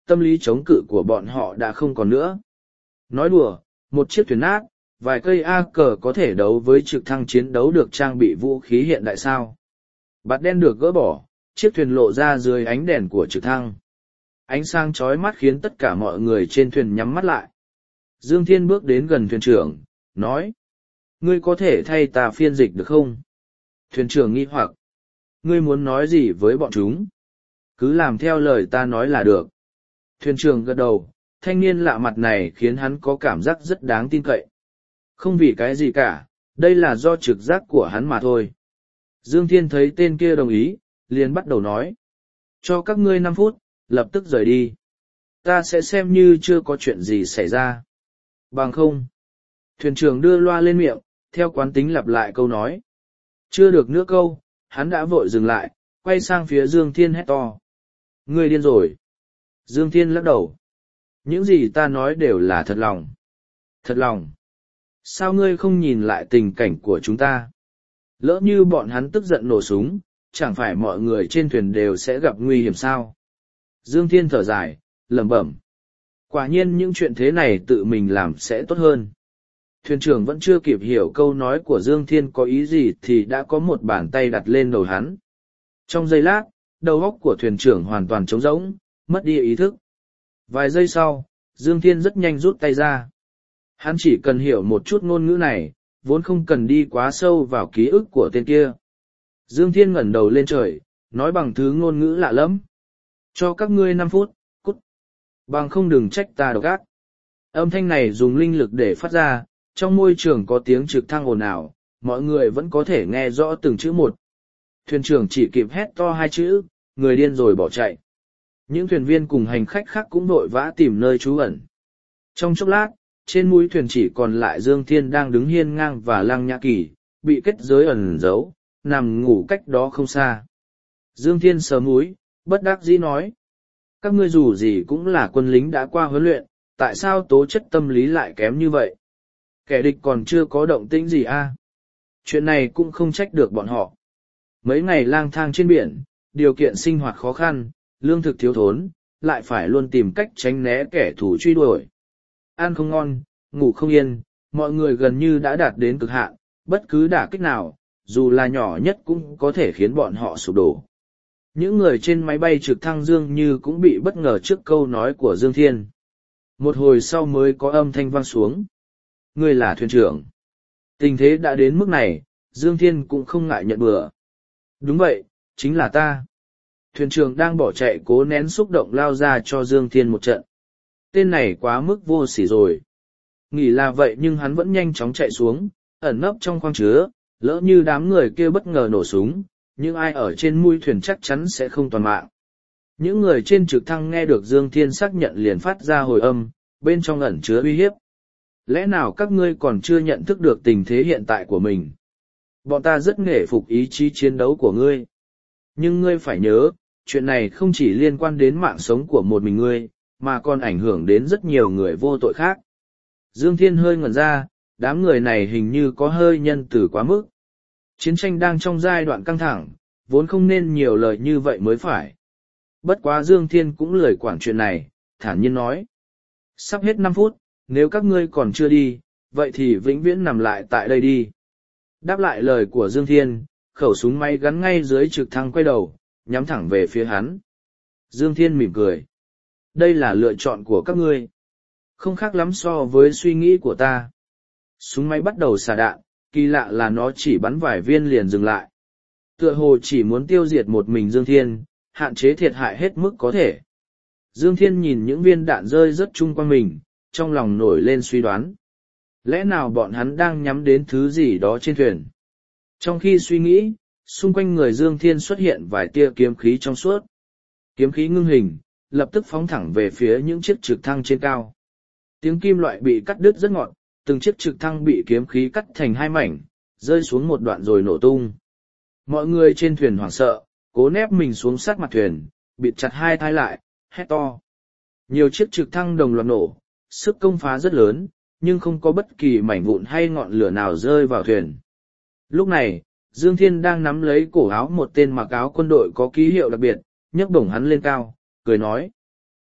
tâm lý chống cự của bọn họ đã không còn nữa. Nói đùa, một chiếc thuyền nát, vài cây A cờ có thể đấu với trực thăng chiến đấu được trang bị vũ khí hiện đại sao. Bạt đen được gỡ bỏ, chiếc thuyền lộ ra dưới ánh đèn của trực thăng. Ánh sáng chói mắt khiến tất cả mọi người trên thuyền nhắm mắt lại. Dương Thiên bước đến gần thuyền trưởng, nói. Ngươi có thể thay ta phiên dịch được không? Thuyền trưởng nghi hoặc. Ngươi muốn nói gì với bọn chúng? Cứ làm theo lời ta nói là được. Thuyền trưởng gật đầu, thanh niên lạ mặt này khiến hắn có cảm giác rất đáng tin cậy. Không vì cái gì cả, đây là do trực giác của hắn mà thôi. Dương Thiên thấy tên kia đồng ý, liền bắt đầu nói. Cho các ngươi năm phút, lập tức rời đi. Ta sẽ xem như chưa có chuyện gì xảy ra. Bằng không. Thuyền trưởng đưa loa lên miệng, theo quán tính lặp lại câu nói. Chưa được nữa câu, hắn đã vội dừng lại, quay sang phía Dương Thiên hét to. Ngươi điên rồi. Dương Thiên lắc đầu. Những gì ta nói đều là thật lòng. Thật lòng. Sao ngươi không nhìn lại tình cảnh của chúng ta? Lỡ như bọn hắn tức giận nổ súng, chẳng phải mọi người trên thuyền đều sẽ gặp nguy hiểm sao? Dương Thiên thở dài, lẩm bẩm. Quả nhiên những chuyện thế này tự mình làm sẽ tốt hơn. Thuyền trưởng vẫn chưa kịp hiểu câu nói của Dương Thiên có ý gì thì đã có một bàn tay đặt lên đầu hắn. Trong giây lát, đầu óc của thuyền trưởng hoàn toàn trống rỗng, mất đi ý thức. Vài giây sau, Dương Thiên rất nhanh rút tay ra. Hắn chỉ cần hiểu một chút ngôn ngữ này, vốn không cần đi quá sâu vào ký ức của tên kia. Dương Thiên ngẩng đầu lên trời, nói bằng thứ ngôn ngữ lạ lẫm. Cho các ngươi năm phút, cút. Bằng không đừng trách ta độc ác. Âm thanh này dùng linh lực để phát ra, trong môi trường có tiếng trực thăng ồn ào, mọi người vẫn có thể nghe rõ từng chữ một. Thuyền trưởng chỉ kịp hét to hai chữ, người điên rồi bỏ chạy. Những thuyền viên cùng hành khách khác cũng vội vã tìm nơi trú ẩn. Trong chốc lát, trên mũi thuyền chỉ còn lại Dương Thiên đang đứng hiên ngang và Lăng Nhã Kỳ, bị kết giới ẩn giấu, nằm ngủ cách đó không xa. Dương Thiên sờ mũi, bất đắc dĩ nói. Các ngươi dù gì cũng là quân lính đã qua huấn luyện, tại sao tố chất tâm lý lại kém như vậy? Kẻ địch còn chưa có động tĩnh gì a? À? Chuyện này cũng không trách được bọn họ. Mấy ngày lang thang trên biển, điều kiện sinh hoạt khó khăn, lương thực thiếu thốn, lại phải luôn tìm cách tránh né kẻ thù truy đuổi. Ăn không ngon, ngủ không yên, mọi người gần như đã đạt đến cực hạn, bất cứ đả kích nào, dù là nhỏ nhất cũng có thể khiến bọn họ sụp đổ. Những người trên máy bay trực thăng dường như cũng bị bất ngờ trước câu nói của Dương Thiên. Một hồi sau mới có âm thanh vang xuống. Ngươi là thuyền trưởng. Tình thế đã đến mức này, Dương Thiên cũng không ngại nhận bừa. Đúng vậy, chính là ta. Thuyền trưởng đang bỏ chạy cố nén xúc động lao ra cho Dương Thiên một trận. Tên này quá mức vô sỉ rồi. Nghĩ là vậy nhưng hắn vẫn nhanh chóng chạy xuống, ẩn nấp trong khoang chứa, lỡ như đám người kia bất ngờ nổ súng, nhưng ai ở trên mui thuyền chắc chắn sẽ không toàn mạng. Những người trên trực thăng nghe được Dương Thiên xác nhận liền phát ra hồi âm, bên trong ẩn chứa uy hiếp. Lẽ nào các ngươi còn chưa nhận thức được tình thế hiện tại của mình? Bọn ta rất nể phục ý chí chiến đấu của ngươi. Nhưng ngươi phải nhớ, chuyện này không chỉ liên quan đến mạng sống của một mình ngươi, mà còn ảnh hưởng đến rất nhiều người vô tội khác. Dương Thiên hơi ngẩn ra, đám người này hình như có hơi nhân từ quá mức. Chiến tranh đang trong giai đoạn căng thẳng, vốn không nên nhiều lời như vậy mới phải. Bất quá Dương Thiên cũng lười quản chuyện này, thản nhiên nói. Sắp hết năm phút, nếu các ngươi còn chưa đi, vậy thì vĩnh viễn nằm lại tại đây đi. Đáp lại lời của Dương Thiên, khẩu súng máy gắn ngay dưới trực thăng quay đầu, nhắm thẳng về phía hắn. Dương Thiên mỉm cười. Đây là lựa chọn của các ngươi. Không khác lắm so với suy nghĩ của ta. Súng máy bắt đầu xả đạn, kỳ lạ là nó chỉ bắn vài viên liền dừng lại. Tựa hồ chỉ muốn tiêu diệt một mình Dương Thiên, hạn chế thiệt hại hết mức có thể. Dương Thiên nhìn những viên đạn rơi rất chung quanh mình, trong lòng nổi lên suy đoán. Lẽ nào bọn hắn đang nhắm đến thứ gì đó trên thuyền? Trong khi suy nghĩ, xung quanh người Dương Thiên xuất hiện vài tia kiếm khí trong suốt. Kiếm khí ngưng hình, lập tức phóng thẳng về phía những chiếc trực thăng trên cao. Tiếng kim loại bị cắt đứt rất ngọn, từng chiếc trực thăng bị kiếm khí cắt thành hai mảnh, rơi xuống một đoạn rồi nổ tung. Mọi người trên thuyền hoảng sợ, cố nép mình xuống sát mặt thuyền, bịt chặt hai tai lại, hét to. Nhiều chiếc trực thăng đồng loạt nổ, sức công phá rất lớn, nhưng không có bất kỳ mảnh vụn hay ngọn lửa nào rơi vào thuyền. Lúc này, Dương Thiên đang nắm lấy cổ áo một tên mặc áo quân đội có ký hiệu đặc biệt, nhấc bổng hắn lên cao, cười nói.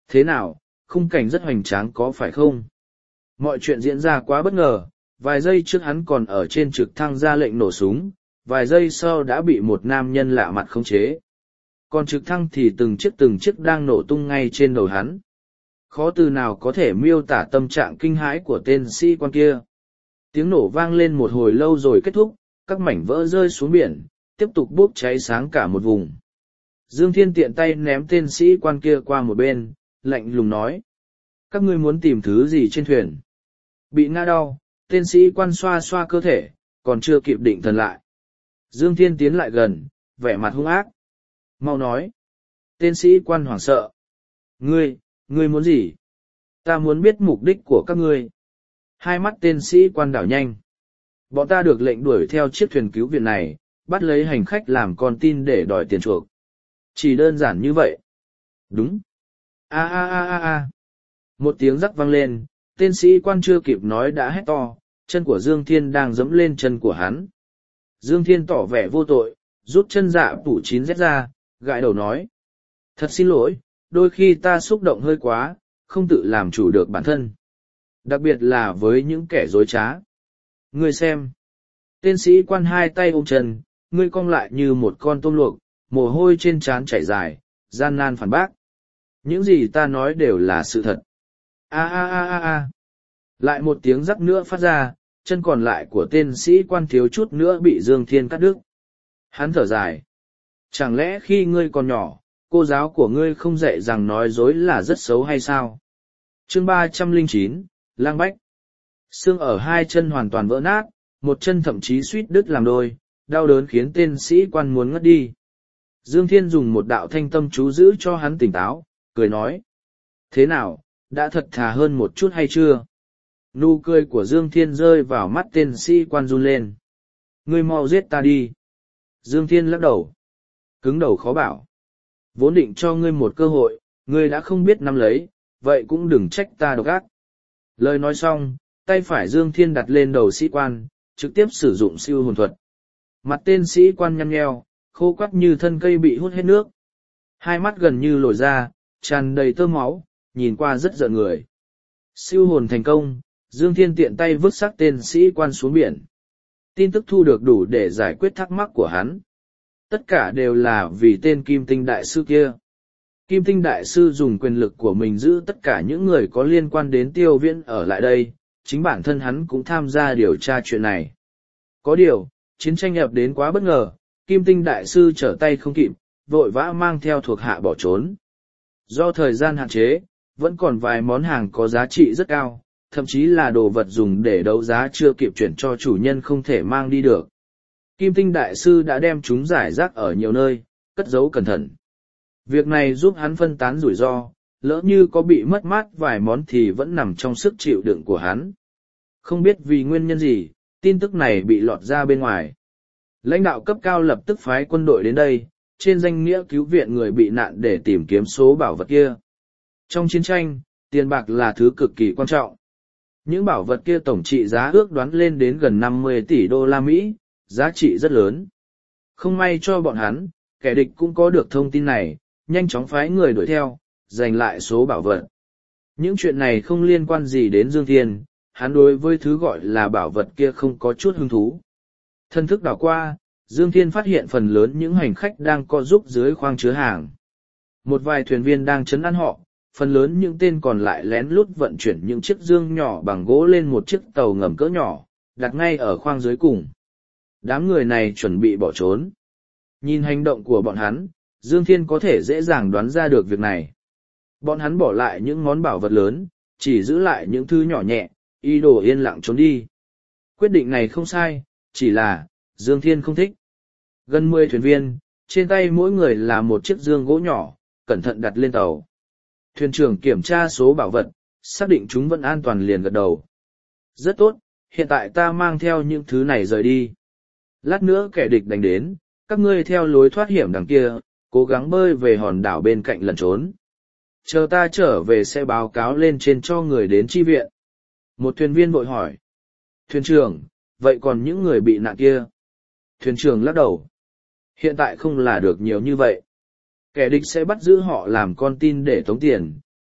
Thế nào, khung cảnh rất hoành tráng có phải không? Mọi chuyện diễn ra quá bất ngờ, vài giây trước hắn còn ở trên trực thăng ra lệnh nổ súng, vài giây sau đã bị một nam nhân lạ mặt khống chế. Còn trực thăng thì từng chiếc từng chiếc đang nổ tung ngay trên đầu hắn. Khó từ nào có thể miêu tả tâm trạng kinh hãi của tên sĩ quan kia. Tiếng nổ vang lên một hồi lâu rồi kết thúc, các mảnh vỡ rơi xuống biển, tiếp tục bốc cháy sáng cả một vùng. Dương Thiên tiện tay ném tên sĩ quan kia qua một bên, lạnh lùng nói. Các ngươi muốn tìm thứ gì trên thuyền? Bị ngã đau, tên sĩ quan xoa xoa cơ thể, còn chưa kịp định thần lại. Dương Thiên tiến lại gần, vẻ mặt hung ác. Mau nói. Tên sĩ quan hoảng sợ. Ngươi, ngươi muốn gì? Ta muốn biết mục đích của các ngươi. Hai mắt tên sĩ quan đảo nhanh. Bọn ta được lệnh đuổi theo chiếc thuyền cứu viện này, bắt lấy hành khách làm con tin để đòi tiền chuộc. Chỉ đơn giản như vậy. Đúng. A a a a a. Một tiếng rắc vang lên, tên sĩ quan chưa kịp nói đã hét to, chân của Dương Thiên đang giẫm lên chân của hắn. Dương Thiên tỏ vẻ vô tội, rút chân dạ tủ chín Z ra, gãi đầu nói. Thật xin lỗi, đôi khi ta xúc động hơi quá, không tự làm chủ được bản thân. Đặc biệt là với những kẻ dối trá. Ngươi xem. Tên sĩ quan hai tay ôm chân, ngươi cong lại như một con tôm luộc, mồ hôi trên trán chảy dài, gian nan phản bác. Những gì ta nói đều là sự thật. A a a a a. Lại một tiếng rắc nữa phát ra, chân còn lại của tên sĩ quan thiếu chút nữa bị Dương Thiên cắt đứt. Hắn thở dài. Chẳng lẽ khi ngươi còn nhỏ, cô giáo của ngươi không dạy rằng nói dối là rất xấu hay sao? Chương ba trăm lẻ chín, Lang Bách. Xương ở hai chân hoàn toàn vỡ nát, một chân thậm chí suýt đứt làm đôi, đau đớn khiến tên sĩ quan muốn ngất đi. Dương Thiên dùng một đạo thanh tâm chú giữ cho hắn tỉnh táo, cười nói. Thế nào, đã thật thà hơn một chút hay chưa? Nụ cười của Dương Thiên rơi vào mắt tên sĩ quan run lên. Ngươi mau giết ta đi. Dương Thiên lắc đầu. Cứng đầu khó bảo. Vốn định cho ngươi một cơ hội, ngươi đã không biết nắm lấy, vậy cũng đừng trách ta độc ác. Lời nói xong, tay phải Dương Thiên đặt lên đầu sĩ quan, trực tiếp sử dụng siêu hồn thuật. Mặt tên sĩ quan nhăn nheo, khô quắt như thân cây bị hút hết nước. Hai mắt gần như lồi ra, tràn đầy tơ máu, nhìn qua rất rợn người. Siêu hồn thành công, Dương Thiên tiện tay vứt xác tên sĩ quan xuống biển. Tin tức thu được đủ để giải quyết thắc mắc của hắn. Tất cả đều là vì tên Kim Tinh Đại Sư kia. Kim Tinh Đại Sư dùng quyền lực của mình giữ tất cả những người có liên quan đến Tiêu Viễn ở lại đây, chính bản thân hắn cũng tham gia điều tra chuyện này. Có điều, chiến tranh ập đến quá bất ngờ, Kim Tinh Đại Sư trở tay không kịp, vội vã mang theo thuộc hạ bỏ trốn. Do thời gian hạn chế, vẫn còn vài món hàng có giá trị rất cao, thậm chí là đồ vật dùng để đấu giá chưa kịp chuyển cho chủ nhân không thể mang đi được. Kim Tinh Đại Sư đã đem chúng giải rác ở nhiều nơi, cất giấu cẩn thận. Việc này giúp hắn phân tán rủi ro, lỡ như có bị mất mát vài món thì vẫn nằm trong sức chịu đựng của hắn. Không biết vì nguyên nhân gì, tin tức này bị lọt ra bên ngoài. Lãnh đạo cấp cao lập tức phái quân đội đến đây, trên danh nghĩa cứu viện người bị nạn để tìm kiếm số bảo vật kia. Trong chiến tranh, tiền bạc là thứ cực kỳ quan trọng. Những bảo vật kia tổng trị giá ước đoán lên đến gần năm mươi tỷ đô la Mỹ, giá trị rất lớn. Không may cho bọn hắn, kẻ địch cũng có được thông tin này, nhanh chóng phái người đuổi theo, giành lại số bảo vật. Những chuyện này không liên quan gì đến Dương Thiên, hắn đối với thứ gọi là bảo vật kia không có chút hứng thú. Thân thức đảo qua, Dương Thiên phát hiện phần lớn những hành khách đang co giúp dưới khoang chứa hàng. Một vài thuyền viên đang trấn an họ, phần lớn những tên còn lại lén lút vận chuyển những chiếc dương nhỏ bằng gỗ lên một chiếc tàu ngầm cỡ nhỏ, đặt ngay ở khoang dưới cùng. Đám người này chuẩn bị bỏ trốn. Nhìn hành động của bọn hắn, Dương Thiên có thể dễ dàng đoán ra được việc này. Bọn hắn bỏ lại những món bảo vật lớn, chỉ giữ lại những thứ nhỏ nhẹ, ý đồ yên lặng trốn đi. Quyết định này không sai, chỉ là, Dương Thiên không thích. Gần mười thuyền viên, trên tay mỗi người là một chiếc dương gỗ nhỏ, cẩn thận đặt lên tàu. Thuyền trưởng kiểm tra số bảo vật, xác định chúng vẫn an toàn liền gật đầu. Rất tốt, hiện tại ta mang theo những thứ này rời đi. Lát nữa kẻ địch đánh đến, các ngươi theo lối thoát hiểm đằng kia, cố gắng bơi về hòn đảo bên cạnh lẩn trốn. Chờ ta trở về sẽ báo cáo lên trên cho người đến chi viện. Một thuyền viên vội hỏi. Thuyền trưởng, vậy còn những người bị nạn kia? Thuyền trưởng lắc đầu. Hiện tại không là được nhiều như vậy. Kẻ địch sẽ bắt giữ họ làm con tin để tống tiền,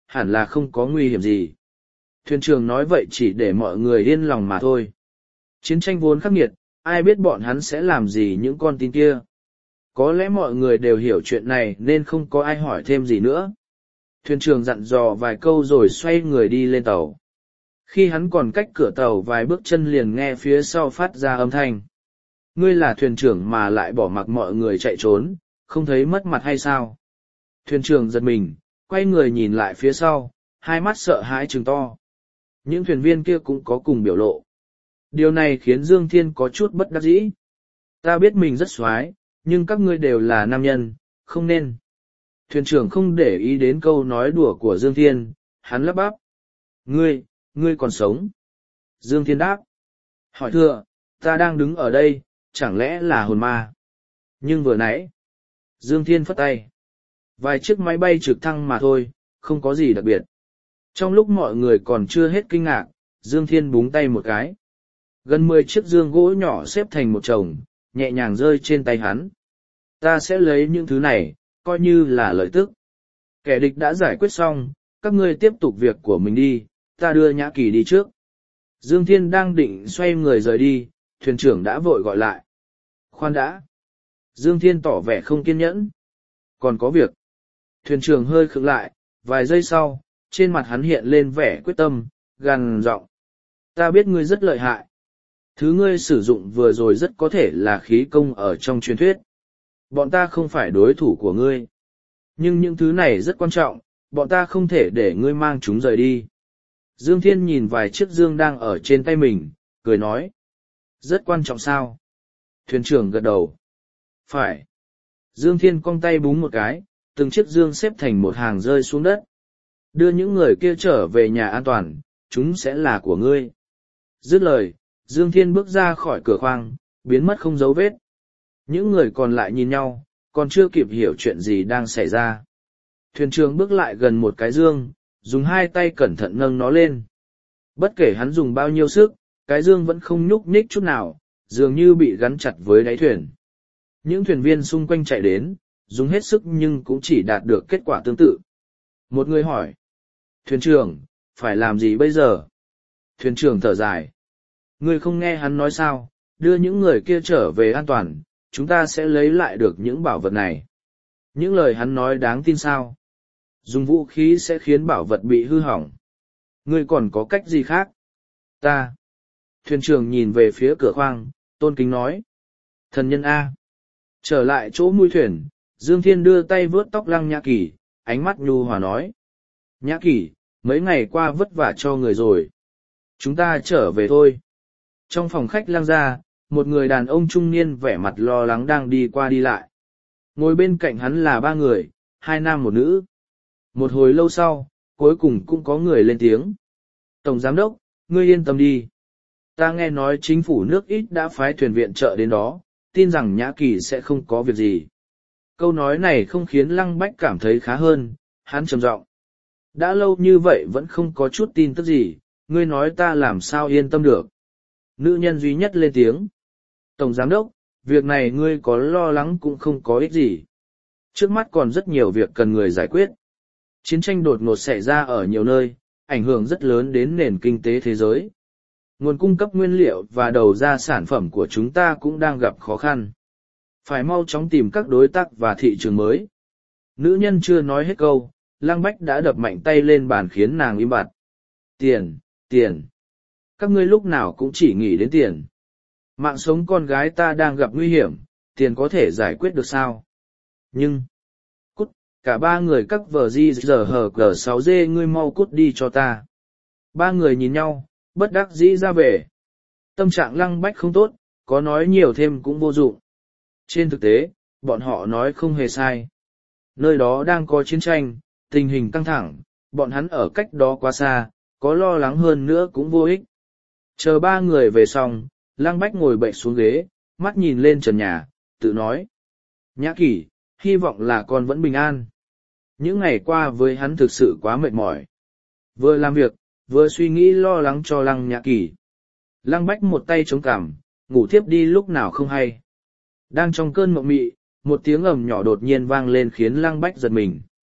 hẳn là không có nguy hiểm gì. Thuyền trưởng nói vậy chỉ để mọi người yên lòng mà thôi. Chiến tranh vốn khắc nghiệt, ai biết bọn hắn sẽ làm gì những con tin kia. Có lẽ mọi người đều hiểu chuyện này nên không có ai hỏi thêm gì nữa. Thuyền trưởng dặn dò vài câu rồi xoay người đi lên tàu. Khi hắn còn cách cửa tàu vài bước chân liền nghe phía sau phát ra âm thanh. Ngươi là thuyền trưởng mà lại bỏ mặc mọi người chạy trốn, không thấy mất mặt hay sao? Thuyền trưởng giật mình, quay người nhìn lại phía sau, hai mắt sợ hãi trừng to. Những thuyền viên kia cũng có cùng biểu lộ. Điều này khiến Dương Thiên có chút bất đắc dĩ. Ta biết mình rất xoái, nhưng các ngươi đều là nam nhân, không nên. Thuyền trưởng không để ý đến câu nói đùa của Dương Thiên, hắn lắp bắp. Ngươi, ngươi còn sống. Dương Thiên đáp. Hỏi thưa, ta đang đứng ở đây, chẳng lẽ là hồn ma? Nhưng vừa nãy, Dương Thiên phất tay. Vài chiếc máy bay trực thăng mà thôi, không có gì đặc biệt. Trong lúc mọi người còn chưa hết kinh ngạc, Dương Thiên búng tay một cái. Gần mười chiếc dương gỗ nhỏ xếp thành một chồng, nhẹ nhàng rơi trên tay hắn. Ta sẽ lấy những thứ này, coi như là lợi tức. Kẻ địch đã giải quyết xong, các ngươi tiếp tục việc của mình đi, ta đưa Nhã Kỳ đi trước. Dương Thiên đang định xoay người rời đi, thuyền trưởng đã vội gọi lại. Khoan đã. Dương Thiên tỏ vẻ không kiên nhẫn. Còn có việc. Thuyền trưởng hơi khựng lại, vài giây sau, trên mặt hắn hiện lên vẻ quyết tâm, gằn giọng. Ta biết ngươi rất lợi hại. Thứ ngươi sử dụng vừa rồi rất có thể là khí công ở trong truyền thuyết. Bọn ta không phải đối thủ của ngươi. Nhưng những thứ này rất quan trọng, bọn ta không thể để ngươi mang chúng rời đi. Dương Thiên nhìn vài chiếc dương đang ở trên tay mình, cười nói. Rất quan trọng sao? Thuyền trưởng gật đầu. Phải. Dương Thiên cong tay búng một cái, từng chiếc dương xếp thành một hàng rơi xuống đất. Đưa những người kia trở về nhà an toàn, chúng sẽ là của ngươi. Dứt lời, Dương Thiên bước ra khỏi cửa khoang, biến mất không dấu vết. Những người còn lại nhìn nhau, còn chưa kịp hiểu chuyện gì đang xảy ra. Thuyền trưởng bước lại gần một cái dương, dùng hai tay cẩn thận nâng nó lên. Bất kể hắn dùng bao nhiêu sức, cái dương vẫn không nhúc nhích chút nào, dường như bị gắn chặt với đáy thuyền. Những thuyền viên xung quanh chạy đến, dùng hết sức nhưng cũng chỉ đạt được kết quả tương tự. Một người hỏi. Thuyền trưởng, phải làm gì bây giờ? Thuyền trưởng thở dài. Ngươi không nghe hắn nói sao, đưa những người kia trở về an toàn, chúng ta sẽ lấy lại được những bảo vật này. Những lời hắn nói đáng tin sao? Dùng vũ khí sẽ khiến bảo vật bị hư hỏng. Ngươi còn có cách gì khác? Ta. Thuyền trưởng nhìn về phía cửa khoang, tôn kính nói. Thần nhân A. Trở lại chỗ mũi thuyền, Dương Thiên đưa tay vớt tóc Lăng Nhã Kỳ, ánh mắt nhu hòa nói. Nhã Kỳ, mấy ngày qua vất vả cho người rồi. Chúng ta trở về thôi. Trong phòng khách Lăng gia, một người đàn ông trung niên vẻ mặt lo lắng đang đi qua đi lại. Ngồi bên cạnh hắn là ba người, hai nam một nữ. Một hồi lâu sau, cuối cùng cũng có người lên tiếng. Tổng giám đốc, ngươi yên tâm đi. Ta nghe nói chính phủ nước ít đã phái thuyền viện trợ đến đó, tin rằng Nhã Kỳ sẽ không có việc gì. Câu nói này không khiến Lăng Bách cảm thấy khá hơn, hắn trầm giọng. Đã lâu như vậy vẫn không có chút tin tức gì, ngươi nói ta làm sao yên tâm được. Nữ nhân duy nhất lên tiếng. Tổng giám đốc, việc này ngươi có lo lắng cũng không có ích gì. Trước mắt còn rất nhiều việc cần người giải quyết. Chiến tranh đột ngột xảy ra ở nhiều nơi, ảnh hưởng rất lớn đến nền kinh tế thế giới. Nguồn cung cấp nguyên liệu và đầu ra sản phẩm của chúng ta cũng đang gặp khó khăn. Phải mau chóng tìm các đối tác và thị trường mới. Nữ nhân chưa nói hết câu, Lăng Bách đã đập mạnh tay lên bàn khiến nàng im bặt. Tiền, tiền. Các ngươi lúc nào cũng chỉ nghĩ đến tiền. Mạng sống con gái ta đang gặp nguy hiểm, tiền có thể giải quyết được sao? Nhưng, cút, cả ba người các vờ di giờ hờ cờ sáu dê ngươi mau cút đi cho ta. Ba người nhìn nhau, bất đắc dĩ ra về. Tâm trạng Lăng Bách không tốt, có nói nhiều thêm cũng vô dụng. Trên thực tế, bọn họ nói không hề sai. Nơi đó đang có chiến tranh, tình hình căng thẳng, bọn hắn ở cách đó quá xa, có lo lắng hơn nữa cũng vô ích. Chờ ba người về xong, Lăng Bách ngồi bậy xuống ghế, mắt nhìn lên trần nhà, tự nói. Nhã Kỳ, hy vọng là con vẫn bình an. Những ngày qua với hắn thực sự quá mệt mỏi. Vừa làm việc, vừa suy nghĩ lo lắng cho Lăng Nhã Kỳ. Lăng Bách một tay chống cằm, ngủ thiếp đi lúc nào không hay. Đang trong cơn mộng mị, một tiếng ầm nhỏ đột nhiên vang lên khiến Lăng Bách giật mình.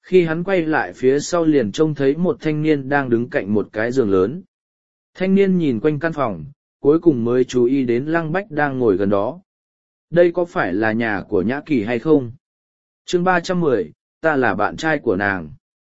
Khi hắn quay lại phía sau liền trông thấy một thanh niên đang đứng cạnh một cái giường lớn. Thanh niên nhìn quanh căn phòng, cuối cùng mới chú ý đến Lăng Bách đang ngồi gần đó. Đây có phải là nhà của Nhã Kỳ hay không? Chương ba trăm mười, ta là bạn trai của nàng.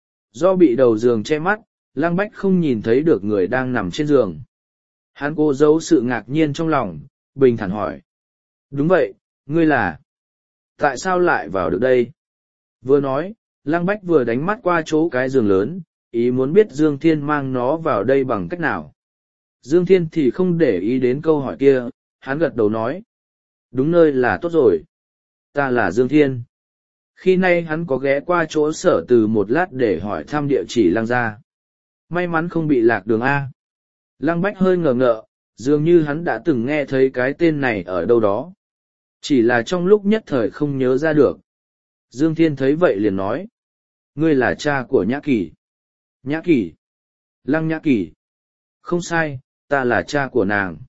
Do bị đầu giường che mắt, Lăng Bách không nhìn thấy được người đang nằm trên giường. Hắn cố giấu sự ngạc nhiên trong lòng, bình thản hỏi. Đúng vậy, ngươi là... Tại sao lại vào được đây? Vừa nói, Lăng Bách vừa đánh mắt qua chỗ cái giường lớn, ý muốn biết Dương Thiên mang nó vào đây bằng cách nào. Dương Thiên thì không để ý đến câu hỏi kia, hắn gật đầu nói. Đúng nơi là tốt rồi. Ta là Dương Thiên. Khi nay hắn có ghé qua chỗ Sở Từ một lát để hỏi thăm địa chỉ Lăng gia. May mắn không bị lạc đường A. Lăng Bách hơi ngờ ngợ, dường như hắn đã từng nghe thấy cái tên này ở đâu đó. Chỉ là trong lúc nhất thời không nhớ ra được. Dương Thiên thấy vậy liền nói. Ngươi là cha của Nhã Kỳ. Nhã Kỳ. Lăng Nhã Kỳ. Không sai, ta là cha của nàng.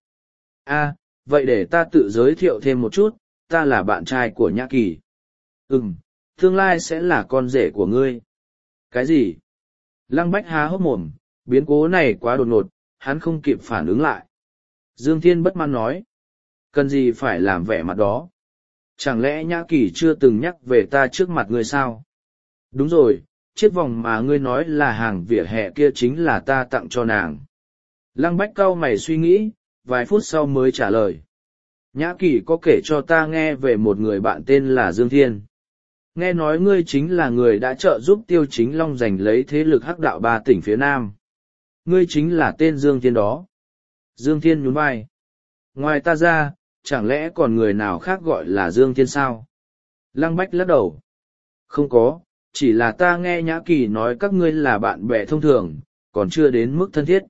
A, vậy để ta tự giới thiệu thêm một chút, ta là bạn trai của Nhã Kỳ. Ừm, tương lai sẽ là con rể của ngươi. Cái gì? Lăng Bách há hốc mồm, biến cố này quá đột ngột, hắn không kịp phản ứng lại. Dương Thiên bất mãn nói. Cần gì phải làm vẻ mặt đó? Chẳng lẽ Nhã Kỳ chưa từng nhắc về ta trước mặt ngươi sao? Đúng rồi, chiếc vòng mà ngươi nói là hàng vỉa hè kia chính là ta tặng cho nàng. Lăng Bách cau mày suy nghĩ, vài phút sau mới trả lời. Nhã Kỳ có kể cho ta nghe về một người bạn tên là Dương Thiên. Nghe nói ngươi chính là người đã trợ giúp Tiêu Chính Long giành lấy thế lực hắc đạo ba tỉnh phía Nam. Ngươi chính là tên Dương Thiên đó. Dương Thiên nhún vai. Ngoài ta ra, chẳng lẽ còn người nào khác gọi là Dương Thiên sao? Lăng Bách lắc đầu. Không có, chỉ là ta nghe Nhã Kỳ nói các ngươi là bạn bè thông thường, còn chưa đến mức thân thiết.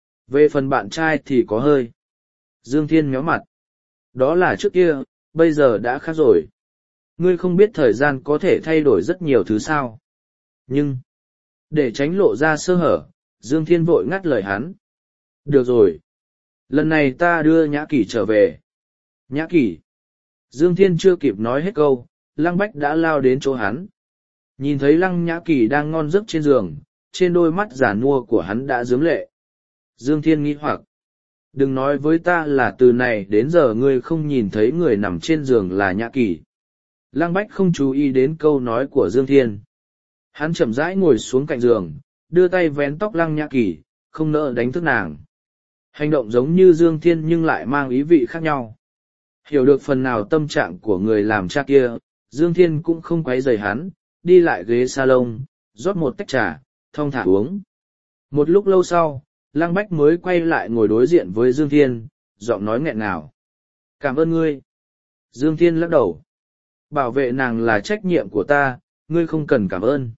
Về phần bạn trai thì có hơi. Dương Thiên méo mặt. Đó là trước kia, bây giờ đã khác rồi. Ngươi không biết thời gian có thể thay đổi rất nhiều thứ sao. Nhưng, để tránh lộ ra sơ hở, Dương Thiên vội ngắt lời hắn. Được rồi. Lần này ta đưa Nhã Kỳ trở về. Nhã Kỳ. Dương Thiên chưa kịp nói hết câu, Lăng Bách đã lao đến chỗ hắn. Nhìn thấy Lăng Nhã Kỳ đang ngon giấc trên giường, trên đôi mắt già nua của hắn đã rướm lệ. Dương Thiên nghĩ hoặc. Đừng nói với ta là từ này đến giờ ngươi không nhìn thấy người nằm trên giường là Nhã Kỳ. Lăng Bách không chú ý đến câu nói của Dương Thiên. Hắn chậm rãi ngồi xuống cạnh giường, đưa tay vén tóc Lăng Nhã Kỳ, không nỡ đánh thức nàng. Hành động giống như Dương Thiên nhưng lại mang ý vị khác nhau. Hiểu được phần nào tâm trạng của người làm cha kia, Dương Thiên cũng không quấy rầy hắn, đi lại ghế salon, rót một tách trà, thong thả uống. Một lúc lâu sau, Lăng Bách mới quay lại ngồi đối diện với Dương Thiên, giọng nói nghẹn ngào. Cảm ơn ngươi. Dương Thiên lắc đầu. Bảo vệ nàng là trách nhiệm của ta, ngươi không cần cảm ơn.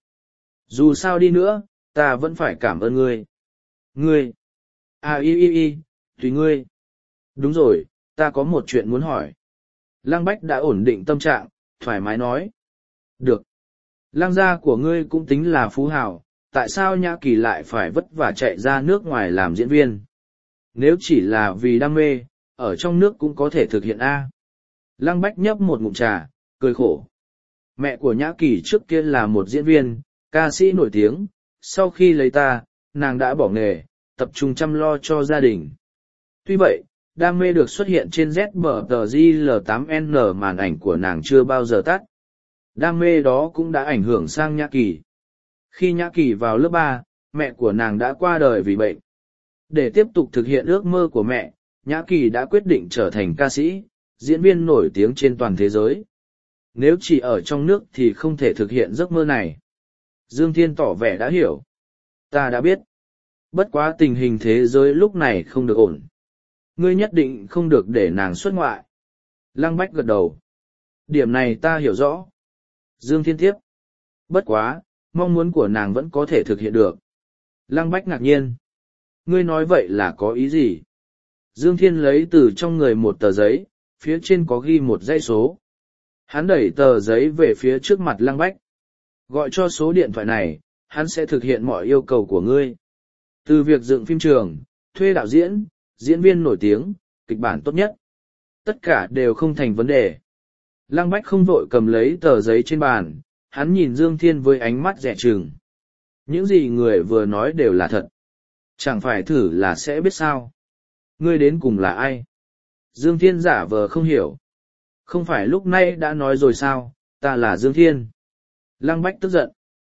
Dù sao đi nữa, ta vẫn phải cảm ơn ngươi. Ngươi. À y y y, tùy ngươi. Đúng rồi, ta có một chuyện muốn hỏi. Lăng Bách đã ổn định tâm trạng, thoải mái nói. Được. Lăng gia của ngươi cũng tính là phú hào, tại sao Nhã Kỳ lại phải vất vả chạy ra nước ngoài làm diễn viên? Nếu chỉ là vì đam mê, ở trong nước cũng có thể thực hiện A. Lăng Bách nhấp một ngụm trà, cười khổ. Mẹ của Nhã Kỳ trước kia là một diễn viên, ca sĩ nổi tiếng, sau khi lấy ta, nàng đã bỏ nghề, tập trung chăm lo cho gia đình. Tuy vậy, đam mê được xuất hiện trên Z B T G L tám N màn ảnh của nàng chưa bao giờ tắt. Đam mê đó cũng đã ảnh hưởng sang Nhã Kỳ. Khi Nhã Kỳ vào lớp ba, mẹ của nàng đã qua đời vì bệnh. Để tiếp tục thực hiện ước mơ của mẹ, Nhã Kỳ đã quyết định trở thành ca sĩ, diễn viên nổi tiếng trên toàn thế giới. Nếu chỉ ở trong nước thì không thể thực hiện giấc mơ này. Dương Thiên tỏ vẻ đã hiểu. Ta đã biết. Bất quá tình hình thế giới lúc này không được ổn. Ngươi nhất định không được để nàng xuất ngoại. Lăng Bách gật đầu. Điểm này ta hiểu rõ. Dương Thiên tiếp. Bất quá, mong muốn của nàng vẫn có thể thực hiện được. Lăng Bách ngạc nhiên. Ngươi nói vậy là có ý gì? Dương Thiên lấy từ trong người một tờ giấy, phía trên có ghi một dãy số. Hắn đẩy tờ giấy về phía trước mặt Lăng Bách. Gọi cho số điện thoại này, hắn sẽ thực hiện mọi yêu cầu của ngươi. Từ việc dựng phim trường, thuê đạo diễn, diễn viên nổi tiếng, kịch bản tốt nhất. Tất cả đều không thành vấn đề. Lăng Bách không vội cầm lấy tờ giấy trên bàn, hắn nhìn Dương Thiên với ánh mắt dè chừng. Những gì người vừa nói đều là thật. Chẳng phải thử là sẽ biết sao. Ngươi đến cùng là ai? Dương Thiên giả vờ không hiểu. Không phải lúc nay đã nói rồi sao, ta là Dương Thiên. Lăng Bách tức giận.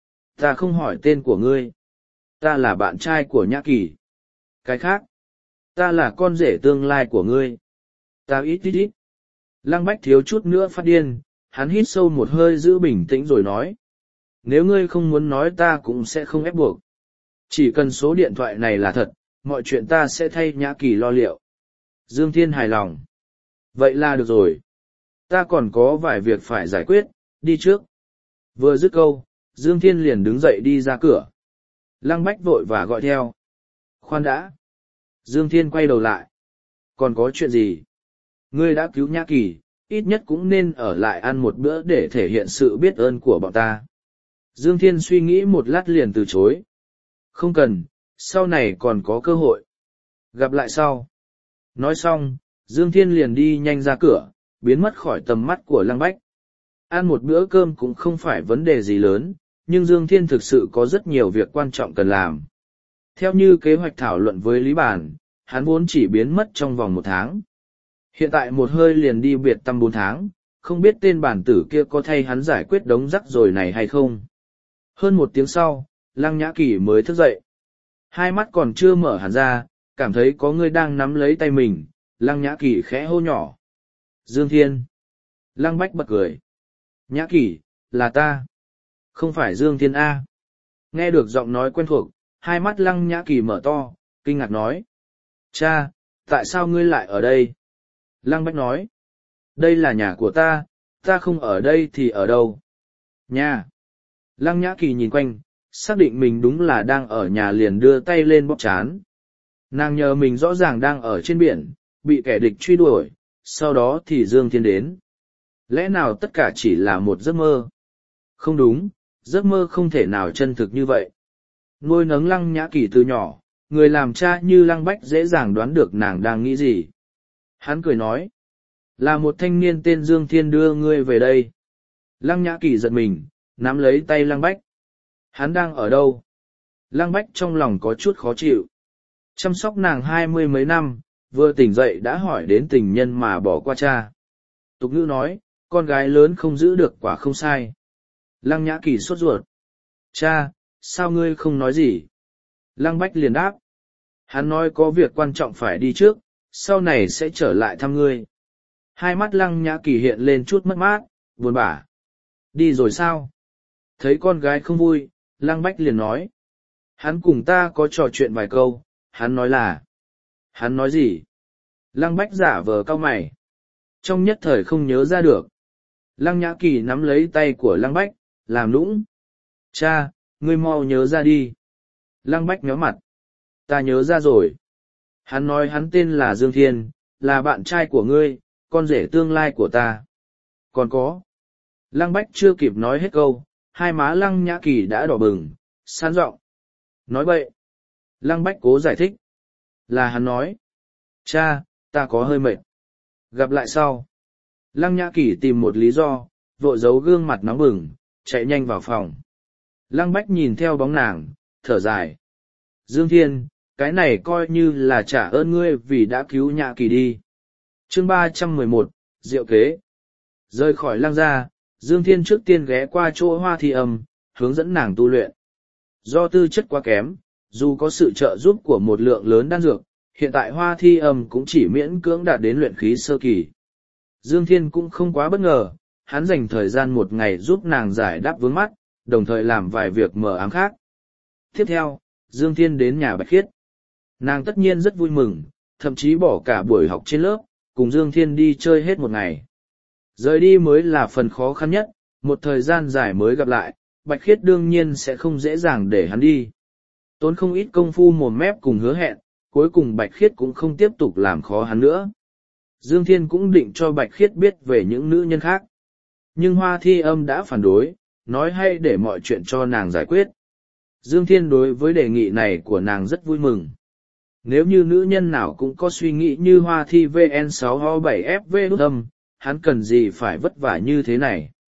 Ta không hỏi tên của ngươi. Ta là bạn trai của Nhã Kỳ. Cái khác. Ta là con rể tương lai của ngươi. Ta ít ít ít. Lăng Bách thiếu chút nữa phát điên, hắn hít sâu một hơi giữ bình tĩnh rồi nói. Nếu ngươi không muốn nói ta cũng sẽ không ép buộc. Chỉ cần số điện thoại này là thật, mọi chuyện ta sẽ thay Nhã Kỳ lo liệu. Dương Thiên hài lòng. Vậy là được rồi. Ta còn có vài việc phải giải quyết, đi trước. Vừa dứt câu, Dương Thiên liền đứng dậy đi ra cửa. Lăng Bách vội và gọi theo. Khoan đã. Dương Thiên quay đầu lại. Còn có chuyện gì? Ngươi đã cứu Nhã Kỳ, ít nhất cũng nên ở lại ăn một bữa để thể hiện sự biết ơn của bọn ta. Dương Thiên suy nghĩ một lát liền từ chối. Không cần, sau này còn có cơ hội. Gặp lại sau. Nói xong, Dương Thiên liền đi nhanh ra cửa, biến mất khỏi tầm mắt của Lăng Bách. Ăn một bữa cơm cũng không phải vấn đề gì lớn, nhưng Dương Thiên thực sự có rất nhiều việc quan trọng cần làm. Theo như kế hoạch thảo luận với Lý Bản, hắn vốn chỉ biến mất trong vòng một tháng. Hiện tại một hơi liền đi biệt tăm bốn tháng, không biết tên bản tử kia có thay hắn giải quyết đống rắc rối này hay không. Hơn một tiếng sau, Lăng Nhã Kỳ mới thức dậy. Hai mắt còn chưa mở hẳn ra, cảm thấy có người đang nắm lấy tay mình, Lăng Nhã Kỳ khẽ hô nhỏ. Dương Thiên. Lăng Bách bật cười. Nhã Kỳ, là ta. Không phải Dương Thiên A. Nghe được giọng nói quen thuộc, hai mắt Lăng Nhã Kỳ mở to, kinh ngạc nói. Cha, tại sao ngươi lại ở đây? Lăng Bách nói. Đây là nhà của ta, ta không ở đây thì ở đâu? Nhà. Lăng Nhã Kỳ nhìn quanh, xác định mình đúng là đang ở nhà liền đưa tay lên bóp chán. Nàng nhờ mình rõ ràng đang ở trên biển, bị kẻ địch truy đuổi, sau đó thì Dương Thiên đến. Lẽ nào tất cả chỉ là một giấc mơ? Không đúng, giấc mơ không thể nào chân thực như vậy. Nuôi nấng Lăng Nhã Kỳ từ nhỏ, người làm cha như Lăng Bách dễ dàng đoán được nàng đang nghĩ gì. Hắn cười nói, là một thanh niên tên Dương Thiên đưa ngươi về đây. Lăng Nhã Kỳ giật mình, nắm lấy tay Lăng Bách. Hắn đang ở đâu? Lăng Bách trong lòng có chút khó chịu. Chăm sóc nàng hai mươi mấy năm, vừa tỉnh dậy đã hỏi đến tình nhân mà bỏ qua cha. Tục ngữ nói, con gái lớn không giữ được quả không sai. Lăng Nhã Kỳ sốt ruột. Cha, sao ngươi không nói gì? Lăng Bách liền đáp. Hắn nói có việc quan trọng phải đi trước, sau này sẽ trở lại thăm ngươi. Hai mắt Lăng Nhã Kỳ hiện lên chút mất mát, buồn bã. Đi rồi sao? Thấy con gái không vui, Lăng Bách liền nói. Hắn cùng ta có trò chuyện vài câu, hắn nói là. Hắn nói gì? Lăng Bách giả vờ cau mày. Trong nhất thời không nhớ ra được. Lăng Nhã Kỳ nắm lấy tay của Lăng Bách, làm nũng. Cha, ngươi mau nhớ ra đi. Lăng Bách nhớ mặt. Ta nhớ ra rồi. Hắn nói hắn tên là Dương Thiên, là bạn trai của ngươi, con rể tương lai của ta. Còn có. Lăng Bách chưa kịp nói hết câu, hai má Lăng Nhã Kỳ đã đỏ bừng, san giọng. Nói bậy. Lăng Bách cố giải thích. Là hắn nói. Cha, ta có hơi mệt. Gặp lại sau. Lăng Nhã Kỳ tìm một lý do, vội giấu gương mặt nóng bừng, chạy nhanh vào phòng. Lăng Bách nhìn theo bóng nàng, thở dài. Dương Thiên, cái này coi như là trả ơn ngươi vì đã cứu Nhã Kỳ đi. Chương ba trăm mười một, Diệu kế. Rời khỏi Lăng gia, Dương Thiên trước tiên ghé qua chỗ Hoa Thi Âm, hướng dẫn nàng tu luyện. Do tư chất quá kém, dù có sự trợ giúp của một lượng lớn đan dược, hiện tại Hoa Thi Âm cũng chỉ miễn cưỡng đạt đến luyện khí sơ kỳ. Dương Thiên cũng không quá bất ngờ, hắn dành thời gian một ngày giúp nàng giải đáp vướng mắc, đồng thời làm vài việc mờ ám khác. Tiếp theo, Dương Thiên đến nhà Bạch Khiết. Nàng tất nhiên rất vui mừng, thậm chí bỏ cả buổi học trên lớp, cùng Dương Thiên đi chơi hết một ngày. Rời đi mới là phần khó khăn nhất, một thời gian dài mới gặp lại, Bạch Khiết đương nhiên sẽ không dễ dàng để hắn đi. Tốn không ít công phu mồm mép cùng hứa hẹn, cuối cùng Bạch Khiết cũng không tiếp tục làm khó hắn nữa. Dương Thiên cũng định cho Bạch Khiết biết về những nữ nhân khác. Nhưng Hoa Thi Âm đã phản đối, nói hay để mọi chuyện cho nàng giải quyết. Dương Thiên đối với đề nghị này của nàng rất vui mừng. Nếu như nữ nhân nào cũng có suy nghĩ như Hoa Thi vê en sáu o bảy ép vê đút âm, hắn cần gì phải vất vả như thế này.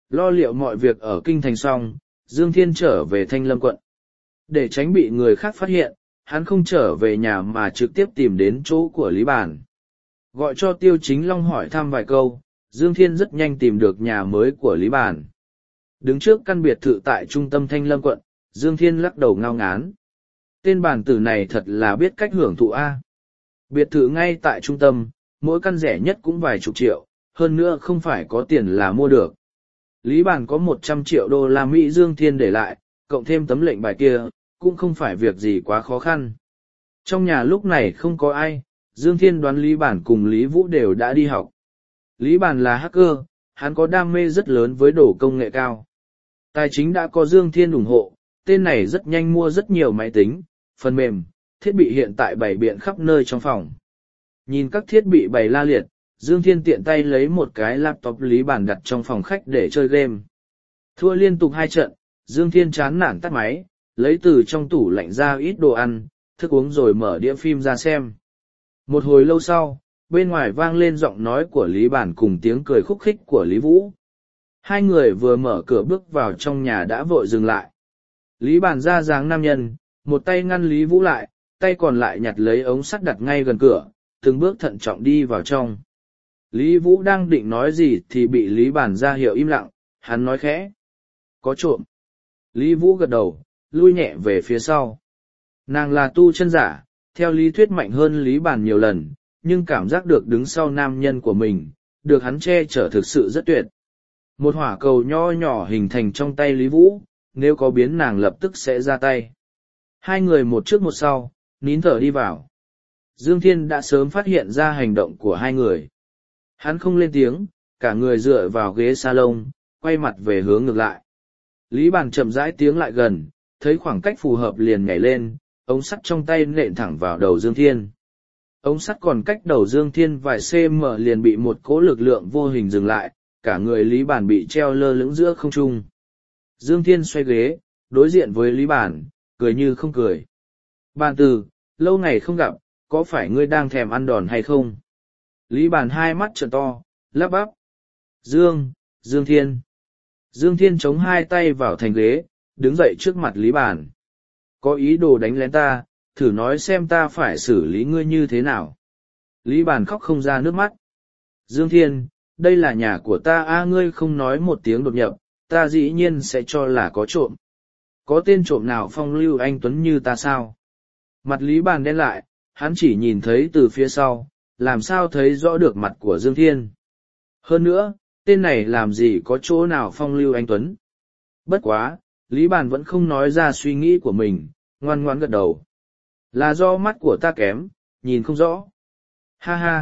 lo liệu mọi việc ở kinh thành xong, Dương Thiên trở về Thanh Lâm quận. Để tránh bị người khác phát hiện, hắn không trở về nhà mà trực tiếp tìm đến chỗ của Lý Bản. Gọi cho Tiêu Chính Long hỏi thăm vài câu, Dương Thiên rất nhanh tìm được nhà mới của Lý Bản. Đứng trước căn biệt thự tại trung tâm Thanh Lâm quận, Dương Thiên lắc đầu ngao ngán. Tên bản tử này thật là biết cách hưởng thụ A. Biệt thự ngay tại trung tâm, mỗi căn rẻ nhất cũng vài chục triệu, hơn nữa không phải có tiền là mua được. Lý Bản có một trăm triệu đô la Mỹ Dương Thiên để lại, cộng thêm tấm lệnh bài kia, cũng không phải việc gì quá khó khăn. Trong nhà lúc này không có ai, Dương Thiên đoán Lý Bản cùng Lý Vũ đều đã đi học. Lý Bản là hacker, hắn có đam mê rất lớn với đồ công nghệ cao. Tài chính đã có Dương Thiên ủng hộ, tên này rất nhanh mua rất nhiều máy tính, phần mềm, thiết bị hiện tại bày biện khắp nơi trong phòng. Nhìn các thiết bị bày la liệt, Dương Thiên tiện tay lấy một cái laptop Lý Bản đặt trong phòng khách để chơi game. Thua liên tục hai trận, Dương Thiên chán nản tắt máy, lấy từ trong tủ lạnh ra ít đồ ăn, thức uống rồi mở đĩa phim ra xem. Một hồi lâu sau, bên ngoài vang lên giọng nói của Lý Bản cùng tiếng cười khúc khích của Lý Vũ. Hai người vừa mở cửa bước vào trong nhà đã vội dừng lại. Lý Bản ra dáng nam nhân, một tay ngăn Lý Vũ lại, tay còn lại nhặt lấy ống sắt đặt ngay gần cửa, từng bước thận trọng đi vào trong. Lý Vũ đang định nói gì thì bị Lý Bản ra hiệu im lặng, hắn nói khẽ. Có trộm. Lý Vũ gật đầu, lui nhẹ về phía sau. Nàng là tu chân giả, theo lý thuyết mạnh hơn Lý Bản nhiều lần, nhưng cảm giác được đứng sau nam nhân của mình, được hắn che chở thực sự rất tuyệt. Một hỏa cầu nho nhỏ hình thành trong tay Lý Vũ, nếu có biến nàng lập tức sẽ ra tay. Hai người một trước một sau, nín thở đi vào. Dương Thiên đã sớm phát hiện ra hành động của hai người. Hắn không lên tiếng, cả người dựa vào ghế salon, quay mặt về hướng ngược lại. Lý Bản chậm rãi tiếng lại gần, thấy khoảng cách phù hợp liền nhảy lên, ống sắt trong tay nện thẳng vào đầu Dương Thiên. Ống sắt còn cách đầu Dương Thiên vài cm liền bị một cỗ lực lượng vô hình dừng lại, cả người Lý Bản bị treo lơ lửng giữa không trung. Dương Thiên xoay ghế, đối diện với Lý Bản, cười như không cười. Bản Tử, lâu ngày không gặp, có phải ngươi đang thèm ăn đòn hay không? Lý Bản hai mắt trợn to, lắp bắp. Dương, Dương Thiên. Dương Thiên chống hai tay vào thành ghế, đứng dậy trước mặt Lý Bản. Có ý đồ đánh lén ta, thử nói xem ta phải xử lý ngươi như thế nào. Lý Bản khóc không ra nước mắt. Dương Thiên, đây là nhà của ta a, ngươi không nói một tiếng đột nhập, ta dĩ nhiên sẽ cho là có trộm. Có tên trộm nào phong lưu anh Tuấn như ta sao? Mặt Lý Bản đen lại, hắn chỉ nhìn thấy từ phía sau, làm sao thấy rõ được mặt của Dương Thiên. Hơn nữa, tên này làm gì có chỗ nào phong lưu anh Tuấn. Bất quá, Lý Bản vẫn không nói ra suy nghĩ của mình, ngoan ngoãn gật đầu. Là do mắt của ta kém, nhìn không rõ. Ha ha.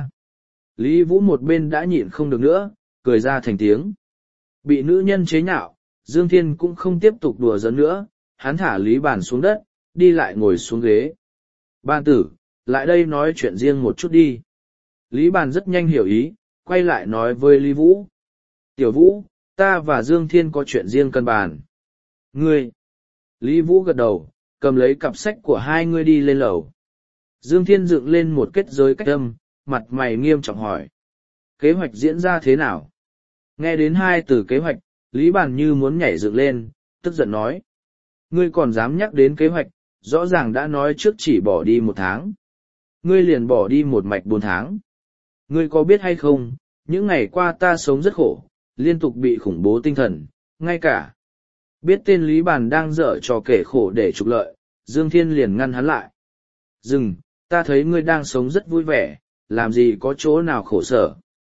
Lý Vũ một bên đã nhịn không được nữa, cười ra thành tiếng. Bị nữ nhân chế nhạo, Dương Thiên cũng không tiếp tục đùa giỡn nữa, hắn thả Lý Bản xuống đất, đi lại ngồi xuống ghế. Bản tử, lại đây nói chuyện riêng một chút đi. Lý Bản rất nhanh hiểu ý, quay lại nói với Lý Vũ. Tiểu Vũ, ta và Dương Thiên có chuyện riêng cần bàn. Ngươi. Lý Vũ gật đầu, cầm lấy cặp sách của hai ngươi đi lên lầu. Dương Thiên dựng lên một kết giới cách âm, mặt mày nghiêm trọng hỏi. Kế hoạch diễn ra thế nào? Nghe đến hai từ kế hoạch, Lý Bản như muốn nhảy dựng lên, tức giận nói. Ngươi còn dám nhắc đến kế hoạch, rõ ràng đã nói trước chỉ bỏ đi một tháng. Ngươi liền bỏ đi một mạch bốn tháng. Ngươi có biết hay không, những ngày qua ta sống rất khổ, liên tục bị khủng bố tinh thần, ngay cả. Biết tên Lý Bản đang dở trò kể khổ để trục lợi, Dương Thiên liền ngăn hắn lại. Dừng, ta thấy ngươi đang sống rất vui vẻ, làm gì có chỗ nào khổ sở.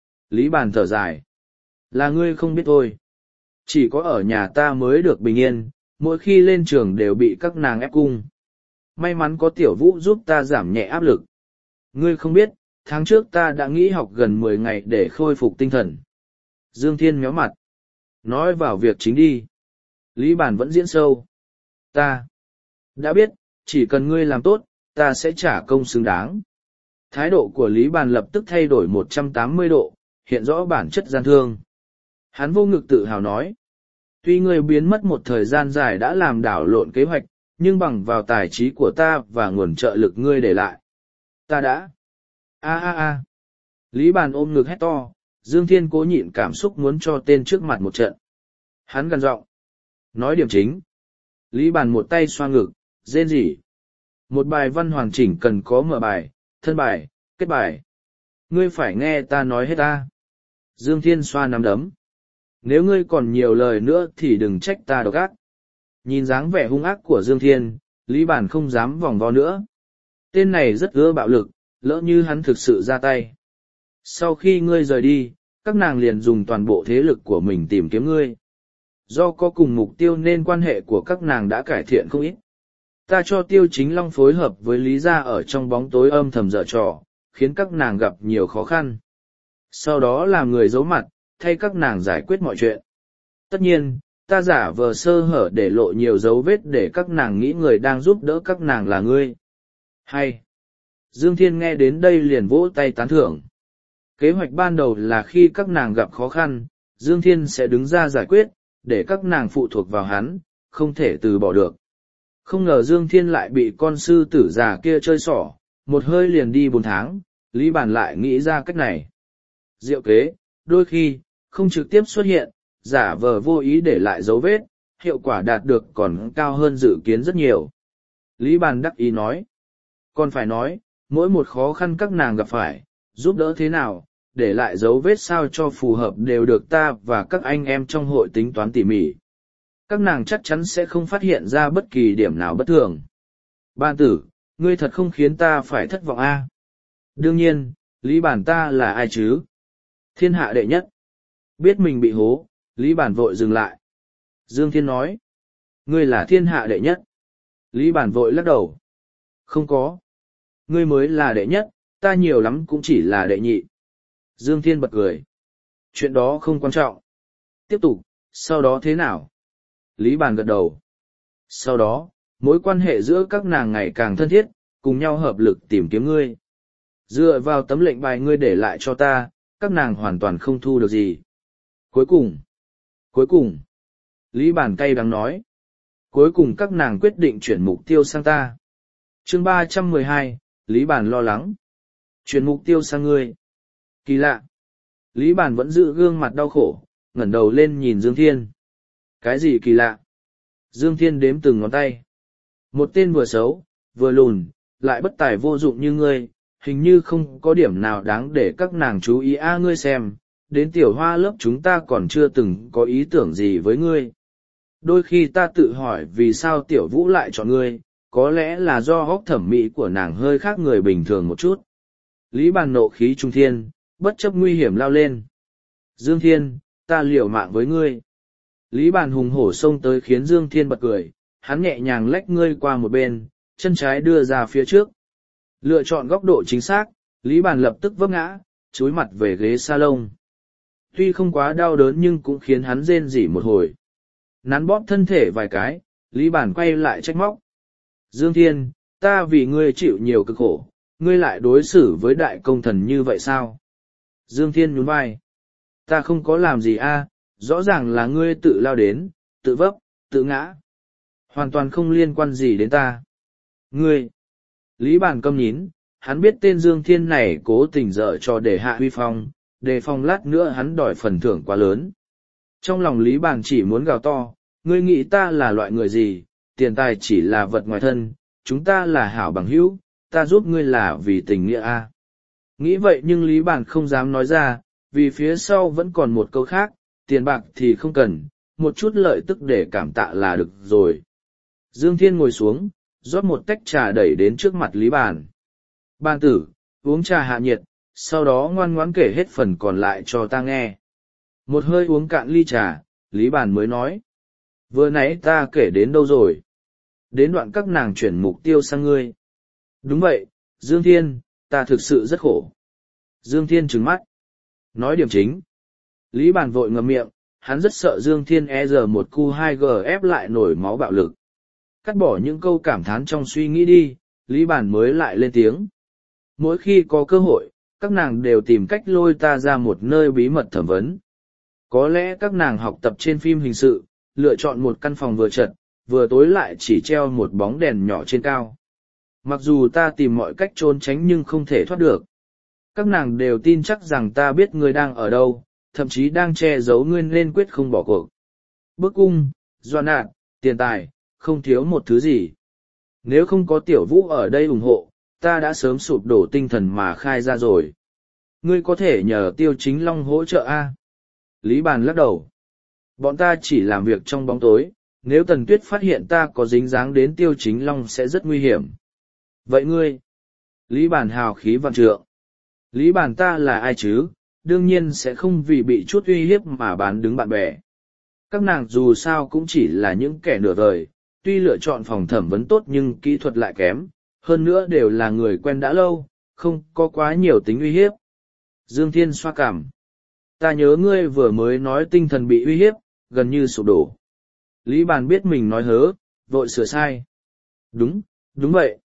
Lý Bản thở dài. Là ngươi không biết thôi. Chỉ có ở nhà ta mới được bình yên, mỗi khi lên trường đều bị các nàng ép cung. May mắn có Tiểu Vũ giúp ta giảm nhẹ áp lực. Ngươi không biết, tháng trước ta đã nghỉ học gần mười ngày để khôi phục tinh thần. Dương Thiên méo mặt. Nói vào việc chính đi. Lý Bản vẫn diễn sâu. Ta đã biết, chỉ cần ngươi làm tốt, ta sẽ trả công xứng đáng. Thái độ của Lý Bản lập tức thay đổi một trăm tám mươi độ, hiện rõ bản chất gian thương. Hắn vô ngực tự hào nói. Tuy ngươi biến mất một thời gian dài đã làm đảo lộn kế hoạch, nhưng bằng vào tài trí của ta và nguồn trợ lực ngươi để lại. Ta đã. A a a. Lý Bản ôm ngực hét to, Dương Thiên cố nhịn cảm xúc muốn cho tên trước mặt một trận. Hắn gằn giọng. Nói điểm chính. Lý Bàn một tay xoa ngực, rên rỉ. Một bài văn hoàn chỉnh cần có mở bài, thân bài, kết bài. Ngươi phải nghe ta nói hết ta. Dương Thiên xoa nắm đấm. Nếu ngươi còn nhiều lời nữa thì đừng trách ta độc ác. Nhìn dáng vẻ hung ác của Dương Thiên, Lý Bàn không dám vòng vo nữa. Tên này rất ưa bạo lực, lỡ như hắn thực sự ra tay. Sau khi ngươi rời đi, các nàng liền dùng toàn bộ thế lực của mình tìm kiếm ngươi. Do có cùng mục tiêu nên quan hệ của các nàng đã cải thiện không ít. Ta cho Tiêu Chính Long phối hợp với Lý Gia ở trong bóng tối âm thầm dở trò, khiến các nàng gặp nhiều khó khăn. Sau đó làm người giấu mặt, thay các nàng giải quyết mọi chuyện. Tất nhiên, ta giả vờ sơ hở để lộ nhiều dấu vết để các nàng nghĩ người đang giúp đỡ các nàng là ngươi. Hay! Dương Thiên nghe đến đây liền vỗ tay tán thưởng. Kế hoạch ban đầu là khi các nàng gặp khó khăn, Dương Thiên sẽ đứng ra giải quyết, để các nàng phụ thuộc vào hắn, không thể từ bỏ được. Không ngờ Dương Thiên lại bị con sư tử già kia chơi xỏ, một hơi liền đi bốn tháng, Lý Bàn lại nghĩ ra cách này. Diệu kế, đôi khi, không trực tiếp xuất hiện, giả vờ vô ý để lại dấu vết, hiệu quả đạt được còn cao hơn dự kiến rất nhiều. Lý Bàn đắc ý nói. Còn phải nói, mỗi một khó khăn các nàng gặp phải, giúp đỡ thế nào, để lại dấu vết sao cho phù hợp đều được ta và các anh em trong hội tính toán tỉ mỉ. Các nàng chắc chắn sẽ không phát hiện ra bất kỳ điểm nào bất thường. Ban tử, ngươi thật không khiến ta phải thất vọng a. Đương nhiên, Lý Bản ta là ai chứ? Thiên hạ đệ nhất. Biết mình bị hố, Lý Bản vội dừng lại. Dương Thiên nói. Ngươi là thiên hạ đệ nhất. Lý Bản vội lắc đầu. Không có. Ngươi mới là đệ nhất, ta nhiều lắm cũng chỉ là đệ nhị. Dương Thiên bật cười. Chuyện đó không quan trọng. Tiếp tục, sau đó thế nào? Lý Bàn gật đầu. Sau đó, mối quan hệ giữa các nàng ngày càng thân thiết, cùng nhau hợp lực tìm kiếm ngươi. Dựa vào tấm lệnh bài ngươi để lại cho ta, các nàng hoàn toàn không thu được gì. Cuối cùng, cuối cùng, Lý Bàn cay đắng nói. Cuối cùng các nàng quyết định chuyển mục tiêu sang ta. Chương ba trăm mười hai, Lý Bàn lo lắng. Chuyển mục tiêu sang ngươi. Kỳ lạ. Lý Bàn vẫn giữ gương mặt đau khổ, ngẩng đầu lên nhìn Dương Thiên. Cái gì kỳ lạ? Dương Thiên đếm từng ngón tay. Một tên vừa xấu, vừa lùn, lại bất tài vô dụng như ngươi, hình như không có điểm nào đáng để các nàng chú ý a à, ngươi xem, đến tiểu hoa lớp chúng ta còn chưa từng có ý tưởng gì với ngươi. Đôi khi ta tự hỏi vì sao tiểu vũ lại chọn ngươi, có lẽ là do góc thẩm mỹ của nàng hơi khác người bình thường một chút. Lý Bàn nộ khí trung thiên, bất chấp nguy hiểm lao lên. Dương Thiên, ta liều mạng với ngươi. Lý Bàn hùng hổ xông tới khiến Dương Thiên bật cười, hắn nhẹ nhàng lách ngươi qua một bên, chân trái đưa ra phía trước. Lựa chọn góc độ chính xác, Lý Bàn lập tức vấp ngã, chúi mặt về ghế salon. Tuy không quá đau đớn nhưng cũng khiến hắn rên rỉ một hồi. Nắn bóp thân thể vài cái, Lý Bàn quay lại trách móc. Dương Thiên, ta vì ngươi chịu nhiều cực khổ, ngươi lại đối xử với đại công thần như vậy sao? Dương Thiên nhún vai. Ta không có làm gì a, rõ ràng là ngươi tự lao đến, tự vấp, tự ngã. Hoàn toàn không liên quan gì đến ta. Ngươi. Lý Bàn câm nhín, hắn biết tên Dương Thiên này cố tình dở cho để hạ huy phong, đề phòng lát nữa hắn đòi phần thưởng quá lớn. Trong lòng Lý Bàn chỉ muốn gào to, ngươi nghĩ ta là loại người gì, tiền tài chỉ là vật ngoài thân, chúng ta là hảo bằng hữu, ta giúp ngươi là vì tình nghĩa a. Nghĩ vậy nhưng Lý Bàn không dám nói ra, vì phía sau vẫn còn một câu khác, tiền bạc thì không cần, một chút lợi tức để cảm tạ là được rồi. Dương Thiên ngồi xuống, rót một tách trà đẩy đến trước mặt Lý Bàn. Bàn tử, uống trà hạ nhiệt, sau đó ngoan ngoãn kể hết phần còn lại cho ta nghe. Một hơi uống cạn ly trà, Lý Bàn mới nói. Vừa nãy ta kể đến đâu rồi? Đến đoạn các nàng chuyển mục tiêu sang ngươi. Đúng vậy, Dương Thiên, ta thực sự rất khổ. Dương Thiên trừng mắt. Nói điểm chính. Lý Bàn vội ngậm miệng, hắn rất sợ Dương Thiên e giờ một cu hai g ép lại nổi máu bạo lực. Cắt bỏ những câu cảm thán trong suy nghĩ đi, Lý Bàn mới lại lên tiếng. Mỗi khi có cơ hội, các nàng đều tìm cách lôi ta ra một nơi bí mật thẩm vấn. Có lẽ các nàng học tập trên phim hình sự, lựa chọn một căn phòng vừa chật, vừa tối lại chỉ treo một bóng đèn nhỏ trên cao. Mặc dù ta tìm mọi cách trốn tránh nhưng không thể thoát được. Các nàng đều tin chắc rằng ta biết ngươi đang ở đâu, thậm chí đang che giấu ngươi nên quyết không bỏ cuộc. bức cung, doan nạn, tiền tài, không thiếu một thứ gì. Nếu không có tiểu vũ ở đây ủng hộ, ta đã sớm sụp đổ tinh thần mà khai ra rồi. Ngươi có thể nhờ Tiêu Chính Long hỗ trợ a? Lý Bàn lắc đầu. Bọn ta chỉ làm việc trong bóng tối, nếu Tần Tuyết phát hiện ta có dính dáng đến Tiêu Chính Long sẽ rất nguy hiểm. Vậy ngươi? Lý Bàn hào khí vạn trượng. Lý Bàn ta là ai chứ, đương nhiên sẽ không vì bị chút uy hiếp mà bán đứng bạn bè. Các nàng dù sao cũng chỉ là những kẻ nửa vời, tuy lựa chọn phòng thẩm vấn tốt nhưng kỹ thuật lại kém, hơn nữa đều là người quen đã lâu, không có quá nhiều tính uy hiếp. Dương Thiên xoa cảm. Ta nhớ ngươi vừa mới nói tinh thần bị uy hiếp, gần như sụp đổ. Lý Bàn biết mình nói hớ, vội sửa sai. Đúng, đúng vậy.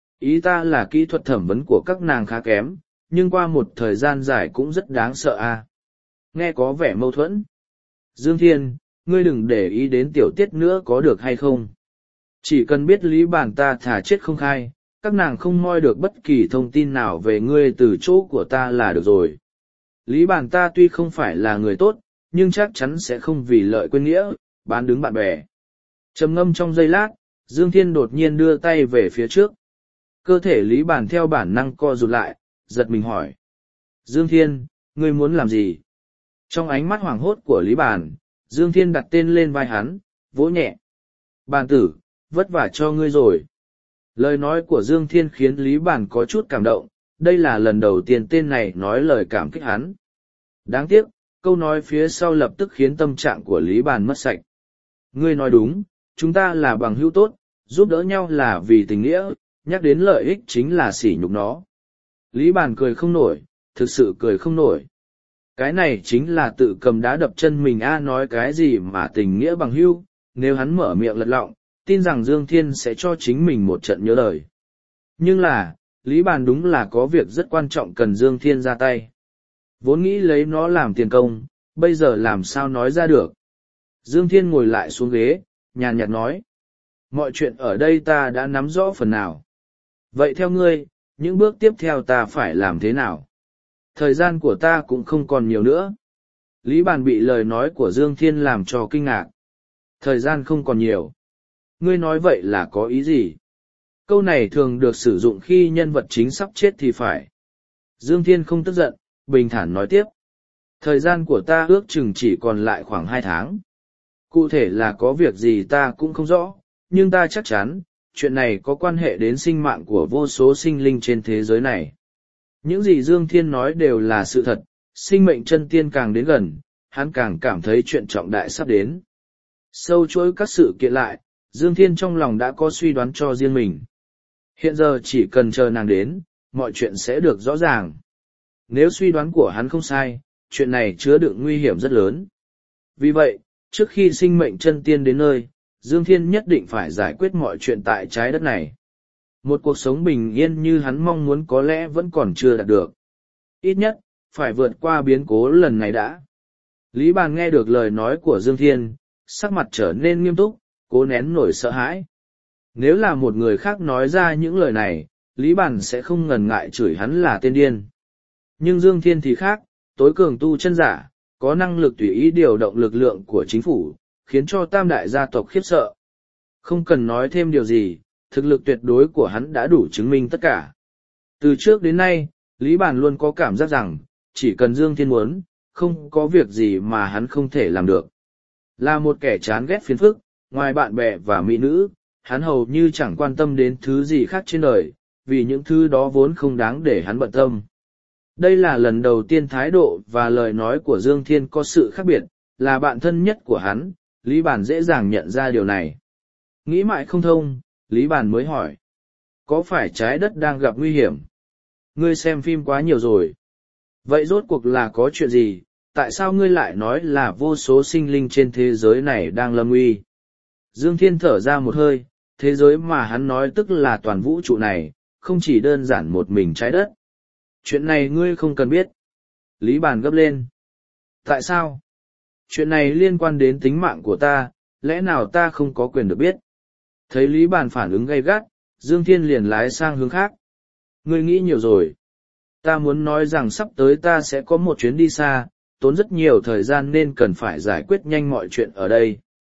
Ý ta là kỹ thuật thẩm vấn của các nàng khá kém, nhưng qua một thời gian dài cũng rất đáng sợ à. Nghe có vẻ mâu thuẫn. Dương Thiên, ngươi đừng để ý đến tiểu tiết nữa có được hay không. Chỉ cần biết Lý Bàn ta thả chết không khai, các nàng không moi được bất kỳ thông tin nào về ngươi từ chỗ của ta là được rồi. Lý Bàn ta tuy không phải là người tốt, nhưng chắc chắn sẽ không vì lợi quên nghĩa, bán đứng bạn bè. Trầm ngâm trong giây lát, Dương Thiên đột nhiên đưa tay về phía trước. Cơ thể Lý Bàn theo bản năng co rụt lại, giật mình hỏi. Dương Thiên, ngươi muốn làm gì? Trong ánh mắt hoảng hốt của Lý Bàn, Dương Thiên đặt tên lên vai hắn, vỗ nhẹ. Bàn tử, vất vả cho ngươi rồi. Lời nói của Dương Thiên khiến Lý Bàn có chút cảm động, đây là lần đầu tiên tên này nói lời cảm kích hắn. Đáng tiếc, câu nói phía sau lập tức khiến tâm trạng của Lý Bàn mất sạch. Ngươi nói đúng, chúng ta là bằng hữu tốt, giúp đỡ nhau là vì tình nghĩa, nhắc đến lợi ích chính là sỉ nhục nó. Lý Bàn cười không nổi, thực sự cười không nổi. Cái này chính là tự cầm đá đập chân mình a, nói cái gì mà tình nghĩa bằng hữu, nếu hắn mở miệng lật lọng, tin rằng Dương Thiên sẽ cho chính mình một trận nhớ lời. Nhưng là, Lý Bàn đúng là có việc rất quan trọng cần Dương Thiên ra tay. Vốn nghĩ lấy nó làm tiền công, bây giờ làm sao nói ra được. Dương Thiên ngồi lại xuống ghế, nhàn nhạt nói. Mọi chuyện ở đây ta đã nắm rõ phần nào. Vậy theo ngươi, những bước tiếp theo ta phải làm thế nào? Thời gian của ta cũng không còn nhiều nữa. Lý Bàn bị lời nói của Dương Thiên làm cho kinh ngạc. Thời gian không còn nhiều. Ngươi nói vậy là có ý gì? Câu này thường được sử dụng khi nhân vật chính sắp chết thì phải. Dương Thiên không tức giận, bình thản nói tiếp. Thời gian của ta ước chừng chỉ còn lại khoảng hai tháng. Cụ thể là có việc gì ta cũng không rõ, nhưng ta chắc chắn, chuyện này có quan hệ đến sinh mạng của vô số sinh linh trên thế giới này. Những gì Dương Thiên nói đều là sự thật, sinh mệnh chân tiên càng đến gần, hắn càng cảm thấy chuyện trọng đại sắp đến. Sâu chuỗi các sự kiện lại, Dương Thiên trong lòng đã có suy đoán cho riêng mình. Hiện giờ chỉ cần chờ nàng đến, mọi chuyện sẽ được rõ ràng. Nếu suy đoán của hắn không sai, chuyện này chứa đựng nguy hiểm rất lớn. Vì vậy, trước khi sinh mệnh chân tiên đến nơi, Dương Thiên nhất định phải giải quyết mọi chuyện tại trái đất này. Một cuộc sống bình yên như hắn mong muốn có lẽ vẫn còn chưa đạt được. Ít nhất, phải vượt qua biến cố lần này đã. Lý Bàn nghe được lời nói của Dương Thiên, sắc mặt trở nên nghiêm túc, cố nén nổi sợ hãi. Nếu là một người khác nói ra những lời này, Lý Bàn sẽ không ngần ngại chửi hắn là tên điên. Nhưng Dương Thiên thì khác, tối cường tu chân giả, có năng lực tùy ý điều động lực lượng của chính phủ, khiến cho tam đại gia tộc khiếp sợ. Không cần nói thêm điều gì, thực lực tuyệt đối của hắn đã đủ chứng minh tất cả. Từ trước đến nay, Lý Bàn luôn có cảm giác rằng, chỉ cần Dương Thiên muốn, không có việc gì mà hắn không thể làm được. Là một kẻ chán ghét phiền phức, ngoài bạn bè và mỹ nữ, hắn hầu như chẳng quan tâm đến thứ gì khác trên đời, vì những thứ đó vốn không đáng để hắn bận tâm. Đây là lần đầu tiên thái độ và lời nói của Dương Thiên có sự khác biệt, là bạn thân nhất của hắn, Lý Bàn dễ dàng nhận ra điều này. Nghĩ mãi không thông, Lý Bàn mới hỏi. Có phải trái đất đang gặp nguy hiểm? Ngươi xem phim quá nhiều rồi. Vậy rốt cuộc là có chuyện gì? Tại sao ngươi lại nói là vô số sinh linh trên thế giới này đang lâm nguy? Dương Thiên thở ra một hơi, thế giới mà hắn nói tức là toàn vũ trụ này, không chỉ đơn giản một mình trái đất. Chuyện này ngươi không cần biết. Lý Bàn gấp lên. Tại sao? Chuyện này liên quan đến tính mạng của ta, lẽ nào ta không có quyền được biết? Thấy Lý Bàn phản ứng gay gắt, Dương Thiên liền lái sang hướng khác. Ngươi nghĩ nhiều rồi. Ta muốn nói rằng sắp tới ta sẽ có một chuyến đi xa, tốn rất nhiều thời gian nên cần phải giải quyết nhanh mọi chuyện ở đây.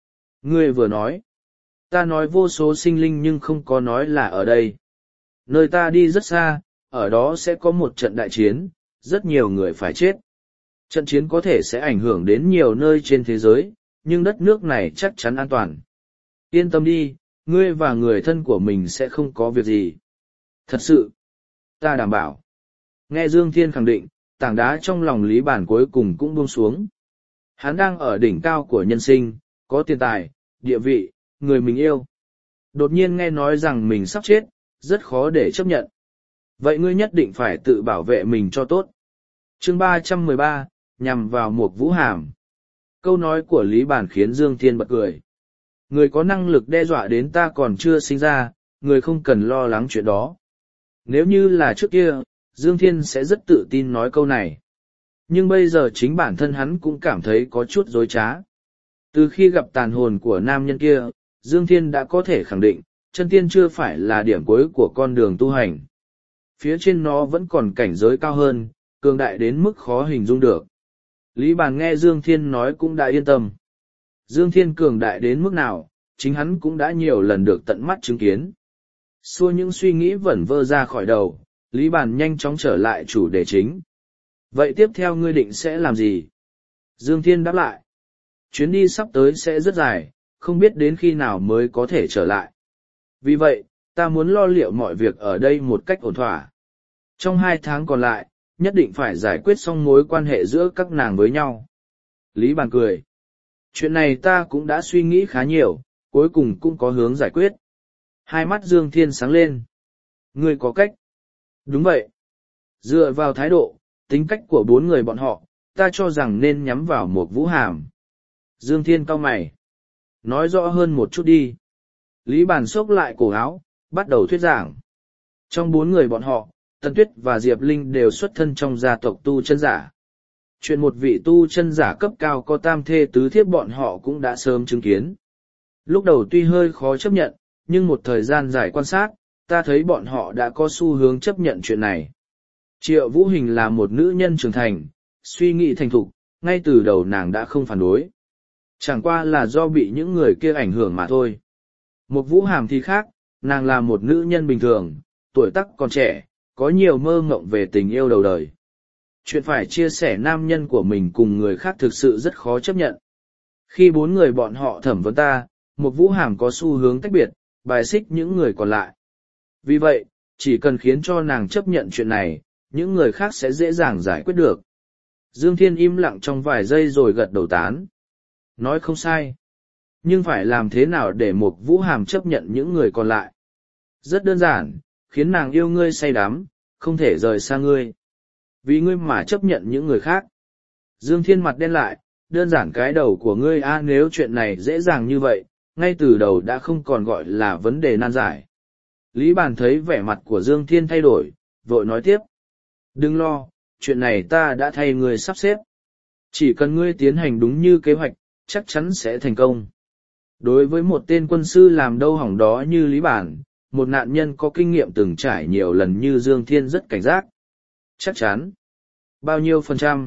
Ngươi vừa nói. Ta nói vô số sinh linh nhưng không có nói là ở đây. Nơi ta đi rất xa, ở đó sẽ có một trận đại chiến, rất nhiều người phải chết. Trận chiến có thể sẽ ảnh hưởng đến nhiều nơi trên thế giới, nhưng đất nước này chắc chắn an toàn. Yên tâm đi, ngươi và người thân của mình sẽ không có việc gì. Thật sự, ta đảm bảo. Nghe Dương Thiên khẳng định, tảng đá trong lòng Lý Bản cuối cùng cũng buông xuống. Hắn đang ở đỉnh cao của nhân sinh, có tiền tài, địa vị, người mình yêu. Đột nhiên nghe nói rằng mình sắp chết, rất khó để chấp nhận. Vậy ngươi nhất định phải tự bảo vệ mình cho tốt. Chương ba trăm mười ba, nhằm vào Mục Vũ Hàm. Câu nói của Lý Bản khiến Dương Thiên bật cười. Người có năng lực đe dọa đến ta còn chưa sinh ra, người không cần lo lắng chuyện đó. Nếu như là trước kia, Dương Thiên sẽ rất tự tin nói câu này. Nhưng bây giờ chính bản thân hắn cũng cảm thấy có chút dối trá. Từ khi gặp tàn hồn của nam nhân kia, Dương Thiên đã có thể khẳng định, chân tiên chưa phải là điểm cuối của con đường tu hành. Phía trên nó vẫn còn cảnh giới cao hơn, cường đại đến mức khó hình dung được. Lý Bàn nghe Dương Thiên nói cũng đã yên tâm. Dương Thiên cường đại đến mức nào, chính hắn cũng đã nhiều lần được tận mắt chứng kiến. Xua những suy nghĩ vẩn vơ ra khỏi đầu, Lý Bàn nhanh chóng trở lại chủ đề chính. Vậy tiếp theo ngươi định sẽ làm gì? Dương Thiên đáp lại. Chuyến đi sắp tới sẽ rất dài, không biết đến khi nào mới có thể trở lại. Vì vậy, ta muốn lo liệu mọi việc ở đây một cách ổn thỏa. Trong hai tháng còn lại, nhất định phải giải quyết xong mối quan hệ giữa các nàng với nhau. Lý Bàn cười. Chuyện này ta cũng đã suy nghĩ khá nhiều, cuối cùng cũng có hướng giải quyết. Hai mắt Dương Thiên sáng lên. Ngươi có cách. Đúng vậy. Dựa vào thái độ, tính cách của bốn người bọn họ, ta cho rằng nên nhắm vào Mục Vũ Hàm. Dương Thiên cau mày. Nói rõ hơn một chút đi. Lý Bàn xốc lại cổ áo, bắt đầu thuyết giảng. Trong bốn người bọn họ, Tần Tuyết và Diệp Linh đều xuất thân trong gia tộc tu chân giả. Chuyện một vị tu chân giả cấp cao có tam thê tứ thiếp bọn họ cũng đã sớm chứng kiến. Lúc đầu tuy hơi khó chấp nhận, nhưng một thời gian dài quan sát, ta thấy bọn họ đã có xu hướng chấp nhận chuyện này. Triệu Vũ Hình là một nữ nhân trưởng thành, suy nghĩ thành thục, ngay từ đầu nàng đã không phản đối. Chẳng qua là do bị những người kia ảnh hưởng mà thôi. Mục Vũ Hàm thì khác, nàng là một nữ nhân bình thường, tuổi tác còn trẻ, có nhiều mơ mộng về tình yêu đầu đời. Chuyện phải chia sẻ nam nhân của mình cùng người khác thực sự rất khó chấp nhận. Khi bốn người bọn họ thẩm vấn ta, Mục Vũ Hàm có xu hướng tách biệt, bài xích những người còn lại. Vì vậy, chỉ cần khiến cho nàng chấp nhận chuyện này, những người khác sẽ dễ dàng giải quyết được. Dương Thiên im lặng trong vài giây rồi gật đầu tán. Nói không sai. Nhưng phải làm thế nào để Mục Vũ Hàm chấp nhận những người còn lại? Rất đơn giản, khiến nàng yêu ngươi say đắm, không thể rời xa ngươi. Vì ngươi mà chấp nhận những người khác. Dương Thiên mặt đen lại, đơn giản cái đầu của ngươi a nếu chuyện này dễ dàng như vậy, ngay từ đầu đã không còn gọi là vấn đề nan giải. Lý Bàn thấy vẻ mặt của Dương Thiên thay đổi, vội nói tiếp. Đừng lo, chuyện này ta đã thay ngươi sắp xếp. Chỉ cần ngươi tiến hành đúng như kế hoạch, chắc chắn sẽ thành công. Đối với một tên quân sư làm đâu hỏng đó như Lý Bản, một nạn nhân có kinh nghiệm từng trải nhiều lần như Dương Thiên rất cảnh giác. Chắc chắn. Bao nhiêu phần trăm?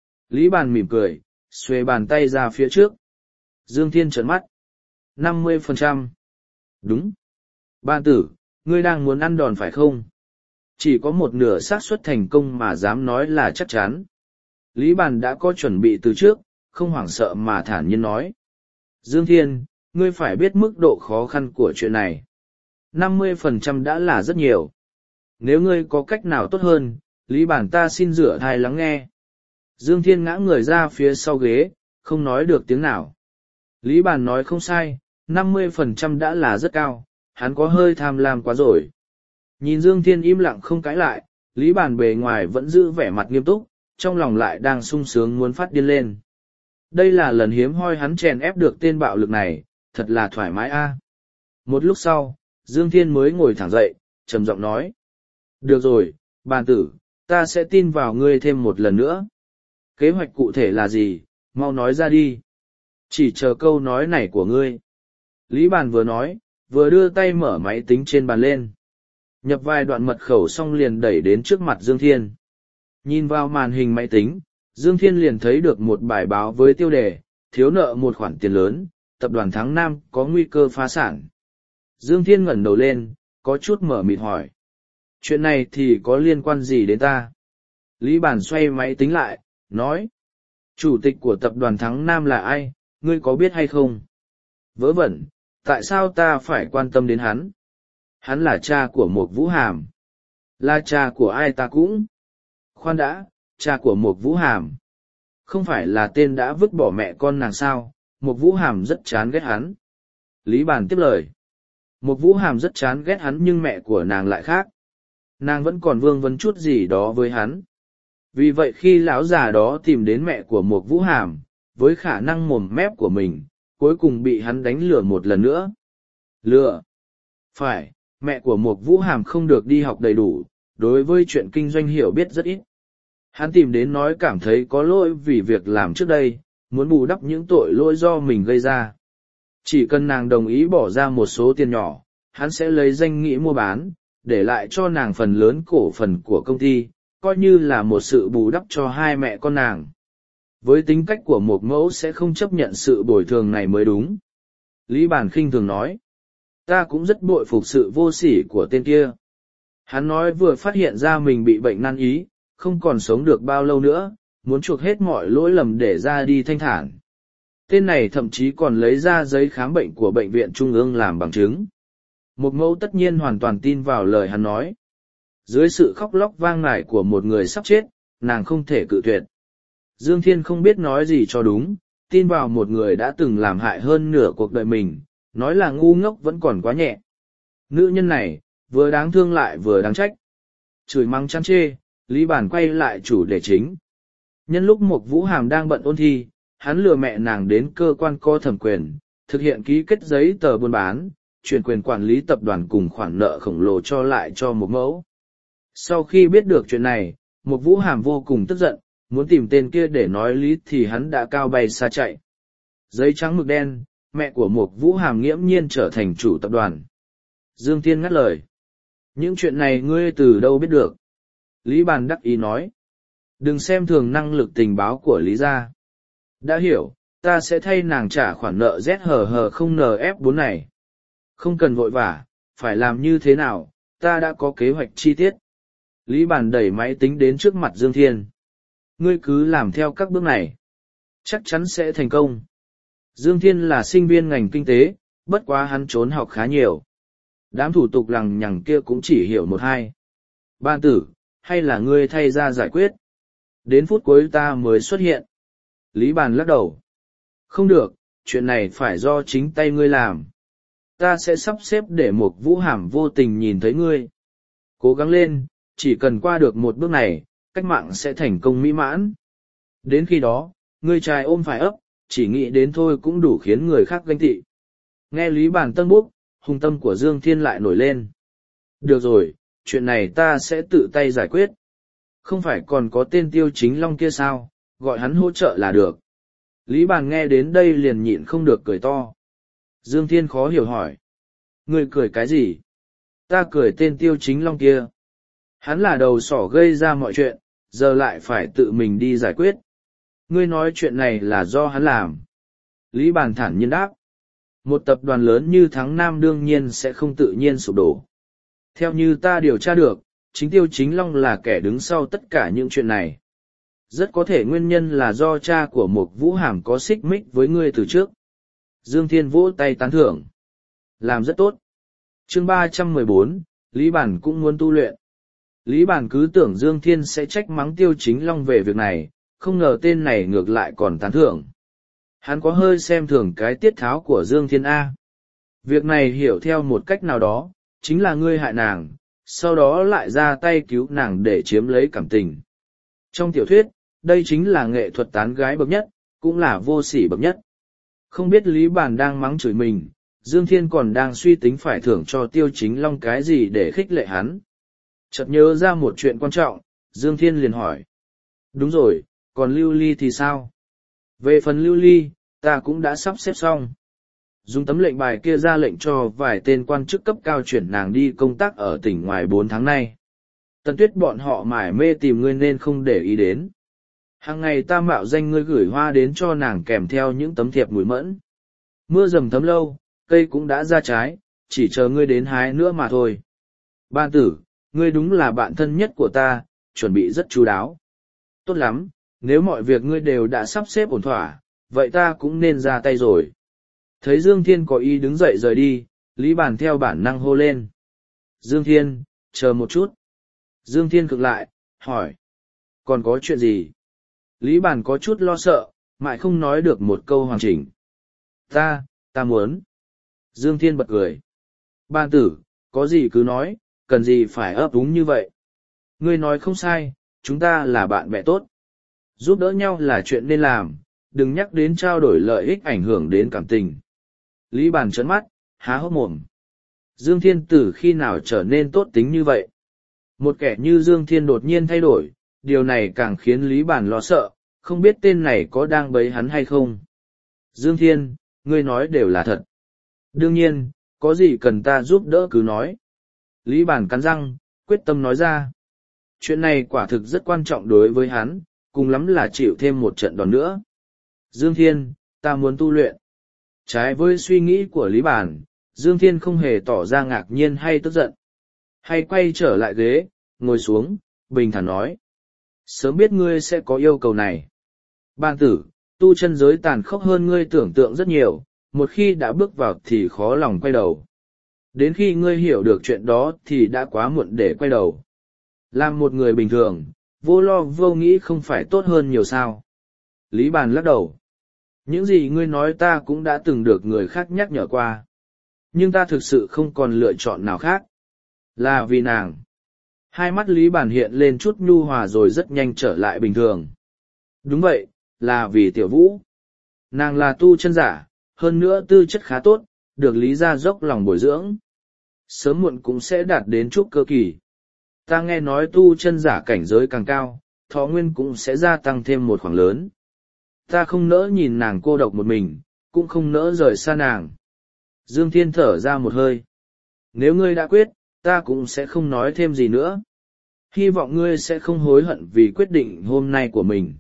Lý Bản mỉm cười, xuề bàn tay ra phía trước. Dương Thiên trợn mắt. năm mươi phần trăm. Đúng. Ban tử, ngươi đang muốn ăn đòn phải không? Chỉ có một nửa xác suất thành công mà dám nói là chắc chắn. Lý Bàn đã có chuẩn bị từ trước, không hoảng sợ mà thản nhiên nói. Dương Thiên, ngươi phải biết mức độ khó khăn của chuyện này. năm mươi phần trăm đã là rất nhiều. Nếu ngươi có cách nào tốt hơn, Lý Bàn ta xin rửa thai lắng nghe. Dương Thiên ngã người ra phía sau ghế, không nói được tiếng nào. Lý Bàn nói không sai, năm mươi phần trăm đã là rất cao, hắn có hơi tham lam quá rồi. Nhìn Dương Thiên im lặng không cãi lại, Lý Bàn bề ngoài vẫn giữ vẻ mặt nghiêm túc, trong lòng lại đang sung sướng muốn phát điên lên. Đây là lần hiếm hoi hắn chèn ép được tên bạo lực này, thật là thoải mái a. Một lúc sau, Dương Thiên mới ngồi thẳng dậy, trầm giọng nói. Được rồi, Bàn tử, ta sẽ tin vào ngươi thêm một lần nữa. Kế hoạch cụ thể là gì, mau nói ra đi. Chỉ chờ câu nói này của ngươi. Lý Bàn vừa nói, vừa đưa tay mở máy tính trên bàn lên. Nhập vài đoạn mật khẩu xong liền đẩy đến trước mặt Dương Thiên. Nhìn vào màn hình máy tính, Dương Thiên liền thấy được một bài báo với tiêu đề, thiếu nợ một khoản tiền lớn, tập đoàn Thắng Nam có nguy cơ phá sản. Dương Thiên ngẩng đầu lên, có chút mở mịt hỏi. Chuyện này thì có liên quan gì đến ta? Lý Bản xoay máy tính lại, nói. Chủ tịch của tập đoàn Thắng Nam là ai, ngươi có biết hay không? Vớ vẩn, tại sao ta phải quan tâm đến hắn? Hắn là cha của một Vũ Hàm. Là cha của ai ta cũng? Khoan đã, cha của một Vũ Hàm. Không phải là tên đã vứt bỏ mẹ con nàng sao? Một Vũ Hàm rất chán ghét hắn. Lý Bản tiếp lời. Một Vũ Hàm rất chán ghét hắn nhưng mẹ của nàng lại khác. Nàng vẫn còn vương vấn chút gì đó với hắn. Vì vậy khi lão già đó tìm đến mẹ của một Vũ Hàm, với khả năng mồm mép của mình, cuối cùng bị hắn đánh lừa một lần nữa. Lừa? Phải, mẹ của một Vũ Hàm không được đi học đầy đủ, đối với chuyện kinh doanh hiểu biết rất ít. Hắn tìm đến nói cảm thấy có lỗi vì việc làm trước đây, muốn bù đắp những tội lỗi do mình gây ra. Chỉ cần nàng đồng ý bỏ ra một số tiền nhỏ, hắn sẽ lấy danh nghĩa mua bán, để lại cho nàng phần lớn cổ phần của công ty, coi như là một sự bù đắp cho hai mẹ con nàng. Với tính cách của một mẫu sẽ không chấp nhận sự bồi thường này mới đúng. Lý Bản khinh thường nói. Ta cũng rất bội phục sự vô sỉ của tên kia. Hắn nói vừa phát hiện ra mình bị bệnh nan ý, không còn sống được bao lâu nữa, muốn chuộc hết mọi lỗi lầm để ra đi thanh thản. Tên này thậm chí còn lấy ra giấy khám bệnh của bệnh viện Trung ương làm bằng chứng. Một mẫu tất nhiên hoàn toàn tin vào lời hắn nói. Dưới sự khóc lóc vang nài của một người sắp chết, nàng không thể cự tuyệt. Dương Thiên không biết nói gì cho đúng, tin vào một người đã từng làm hại hơn nửa cuộc đời mình, nói là ngu ngốc vẫn còn quá nhẹ. Nữ nhân này, vừa đáng thương lại vừa đáng trách. Chửi mắng chán chê, Lý Bản quay lại chủ đề chính. Nhân lúc một Vũ Hàm đang bận ôn thi, hắn lừa mẹ nàng đến cơ quan có thẩm quyền, thực hiện ký kết giấy tờ buôn bán, chuyển quyền quản lý tập đoàn cùng khoản nợ khổng lồ cho lại cho một mẫu. Sau khi biết được chuyện này, một Vũ Hàm vô cùng tức giận, muốn tìm tên kia để nói lý thì hắn đã cao bay xa chạy. Giấy trắng mực đen, mẹ của một Vũ Hàm nghiễm nhiên trở thành chủ tập đoàn. Dương Thiên ngắt lời. Những chuyện này ngươi từ đâu biết được? Lý Bàn đắc ý nói. Đừng xem thường năng lực tình báo của Lý gia. Đã hiểu, ta sẽ thay nàng trả khoản nợ Z hờ hờ không N F bốn này. Không cần vội vã, phải làm như thế nào, ta đã có kế hoạch chi tiết. Lý Bàn đẩy máy tính đến trước mặt Dương Thiên. Ngươi cứ làm theo các bước này. Chắc chắn sẽ thành công. Dương Thiên là sinh viên ngành kinh tế, bất quá hắn trốn học khá nhiều. Đám thủ tục lằng nhằng kia cũng chỉ hiểu một hai. Ban tử, hay là ngươi thay ra giải quyết? Đến phút cuối ta mới xuất hiện. Lý Bàn lắc đầu. Không được, chuyện này phải do chính tay ngươi làm. Ta sẽ sắp xếp để một Vũ Hàm vô tình nhìn thấy ngươi. Cố gắng lên, chỉ cần qua được một bước này, cách mạng sẽ thành công mỹ mãn. Đến khi đó, ngươi trai ôm phải ấp, chỉ nghĩ đến thôi cũng đủ khiến người khác ganh tị. Nghe Lý Bàn tân bốc, hung tâm của Dương Thiên lại nổi lên. Được rồi, chuyện này ta sẽ tự tay giải quyết. Không phải còn có tên Tiêu Chính Long kia sao, gọi hắn hỗ trợ là được. Lý Bàn nghe đến đây liền nhịn không được cười to. Dương Thiên khó hiểu hỏi. Ngươi cười cái gì? Ta cười tên Tiêu Chính Long kia. Hắn là đầu sỏ gây ra mọi chuyện, giờ lại phải tự mình đi giải quyết. Ngươi nói chuyện này là do hắn làm. Lý Bàn thản nhiên đáp. Một tập đoàn lớn như Thắng Nam đương nhiên sẽ không tự nhiên sụp đổ. Theo như ta điều tra được, chính Tiêu Chính Long là kẻ đứng sau tất cả những chuyện này. Rất có thể nguyên nhân là do cha của một Vũ Hàm có xích mích với ngươi từ trước. Dương Thiên vỗ tay tán thưởng. Làm rất tốt. Chương ba trăm mười bốn, Lý Bản cũng muốn tu luyện. Lý Bản cứ tưởng Dương Thiên sẽ trách mắng Tiêu Chính Long về việc này, không ngờ tên này ngược lại còn tán thưởng. Hắn có hơi xem thường cái tiết tháo của Dương Thiên A. Việc này hiểu theo một cách nào đó, chính là ngươi hại nàng, sau đó lại ra tay cứu nàng để chiếm lấy cảm tình. Trong tiểu thuyết, đây chính là nghệ thuật tán gái bậc nhất, cũng là vô sỉ bậc nhất. Không biết Lý Bản đang mắng chửi mình, Dương Thiên còn đang suy tính phải thưởng cho Tiêu Chính Long cái gì để khích lệ hắn. Chợt nhớ ra một chuyện quan trọng, Dương Thiên liền hỏi. Đúng rồi, còn Lưu Ly thì sao? Về phần Lưu Ly, ta cũng đã sắp xếp xong. Dùng tấm lệnh bài kia ra lệnh cho vài tên quan chức cấp cao chuyển nàng đi công tác ở tỉnh ngoài bốn tháng nay. Tần Tuyết bọn họ mải mê tìm ngươi nên không để ý đến. Hàng ngày ta mạo danh ngươi gửi hoa đến cho nàng kèm theo những tấm thiệp mùi mẫn. Mưa dầm thấm lâu, cây cũng đã ra trái, chỉ chờ ngươi đến hái nữa mà thôi. Ban tử, ngươi đúng là bạn thân nhất của ta, chuẩn bị rất chu đáo. Tốt lắm, nếu mọi việc ngươi đều đã sắp xếp ổn thỏa, vậy ta cũng nên ra tay rồi. Thấy Dương Thiên có ý đứng dậy rời đi, Lý Bàn theo bản năng hô lên. Dương Thiên, chờ một chút. Dương Thiên cực lại, hỏi. Còn có chuyện gì? Lý Bàn có chút lo sợ, mãi không nói được một câu hoàn chỉnh. Ta, ta muốn. Dương Thiên bật cười. Ban tử, có gì cứ nói, cần gì phải ấp úng như vậy. Ngươi nói không sai, chúng ta là bạn bè tốt. Giúp đỡ nhau là chuyện nên làm, đừng nhắc đến trao đổi lợi ích ảnh hưởng đến cảm tình. Lý Bàn trấn mắt, há hốc mồm. Dương Thiên từ khi nào trở nên tốt tính như vậy? Một kẻ như Dương Thiên đột nhiên thay đổi, điều này càng khiến Lý Bàn lo sợ, không biết tên này có đang bấy hắn hay không. Dương Thiên, ngươi nói đều là thật. Đương nhiên, có gì cần ta giúp đỡ cứ nói. Lý Bàn cắn răng, quyết tâm nói ra. Chuyện này quả thực rất quan trọng đối với hắn, cùng lắm là chịu thêm một trận đòn nữa. Dương Thiên, ta muốn tu luyện. Trái với suy nghĩ của Lý Bàn, Dương Thiên không hề tỏ ra ngạc nhiên hay tức giận. Hay quay trở lại ghế, ngồi xuống, bình thản nói. Sớm biết ngươi sẽ có yêu cầu này. Bàn tử, tu chân giới tàn khốc hơn ngươi tưởng tượng rất nhiều, một khi đã bước vào thì khó lòng quay đầu. Đến khi ngươi hiểu được chuyện đó thì đã quá muộn để quay đầu. Làm một người bình thường, vô lo vô nghĩ không phải tốt hơn nhiều sao. Lý Bàn lắc đầu. Những gì ngươi nói ta cũng đã từng được người khác nhắc nhở qua. Nhưng ta thực sự không còn lựa chọn nào khác. Là vì nàng. Hai mắt Lý Bàn hiện lên chút nhu hòa rồi rất nhanh trở lại bình thường. Đúng vậy, là vì Tiểu Vũ. Nàng là tu chân giả, hơn nữa tư chất khá tốt, được Lý gia dốc lòng bồi dưỡng. Sớm muộn cũng sẽ đạt đến trúc cơ kỳ. Ta nghe nói tu chân giả cảnh giới càng cao, thọ nguyên cũng sẽ gia tăng thêm một khoảng lớn. Ta không nỡ nhìn nàng cô độc một mình, cũng không nỡ rời xa nàng. Dương Thiên thở ra một hơi. Nếu ngươi đã quyết, ta cũng sẽ không nói thêm gì nữa. Hy vọng ngươi sẽ không hối hận vì quyết định hôm nay của mình.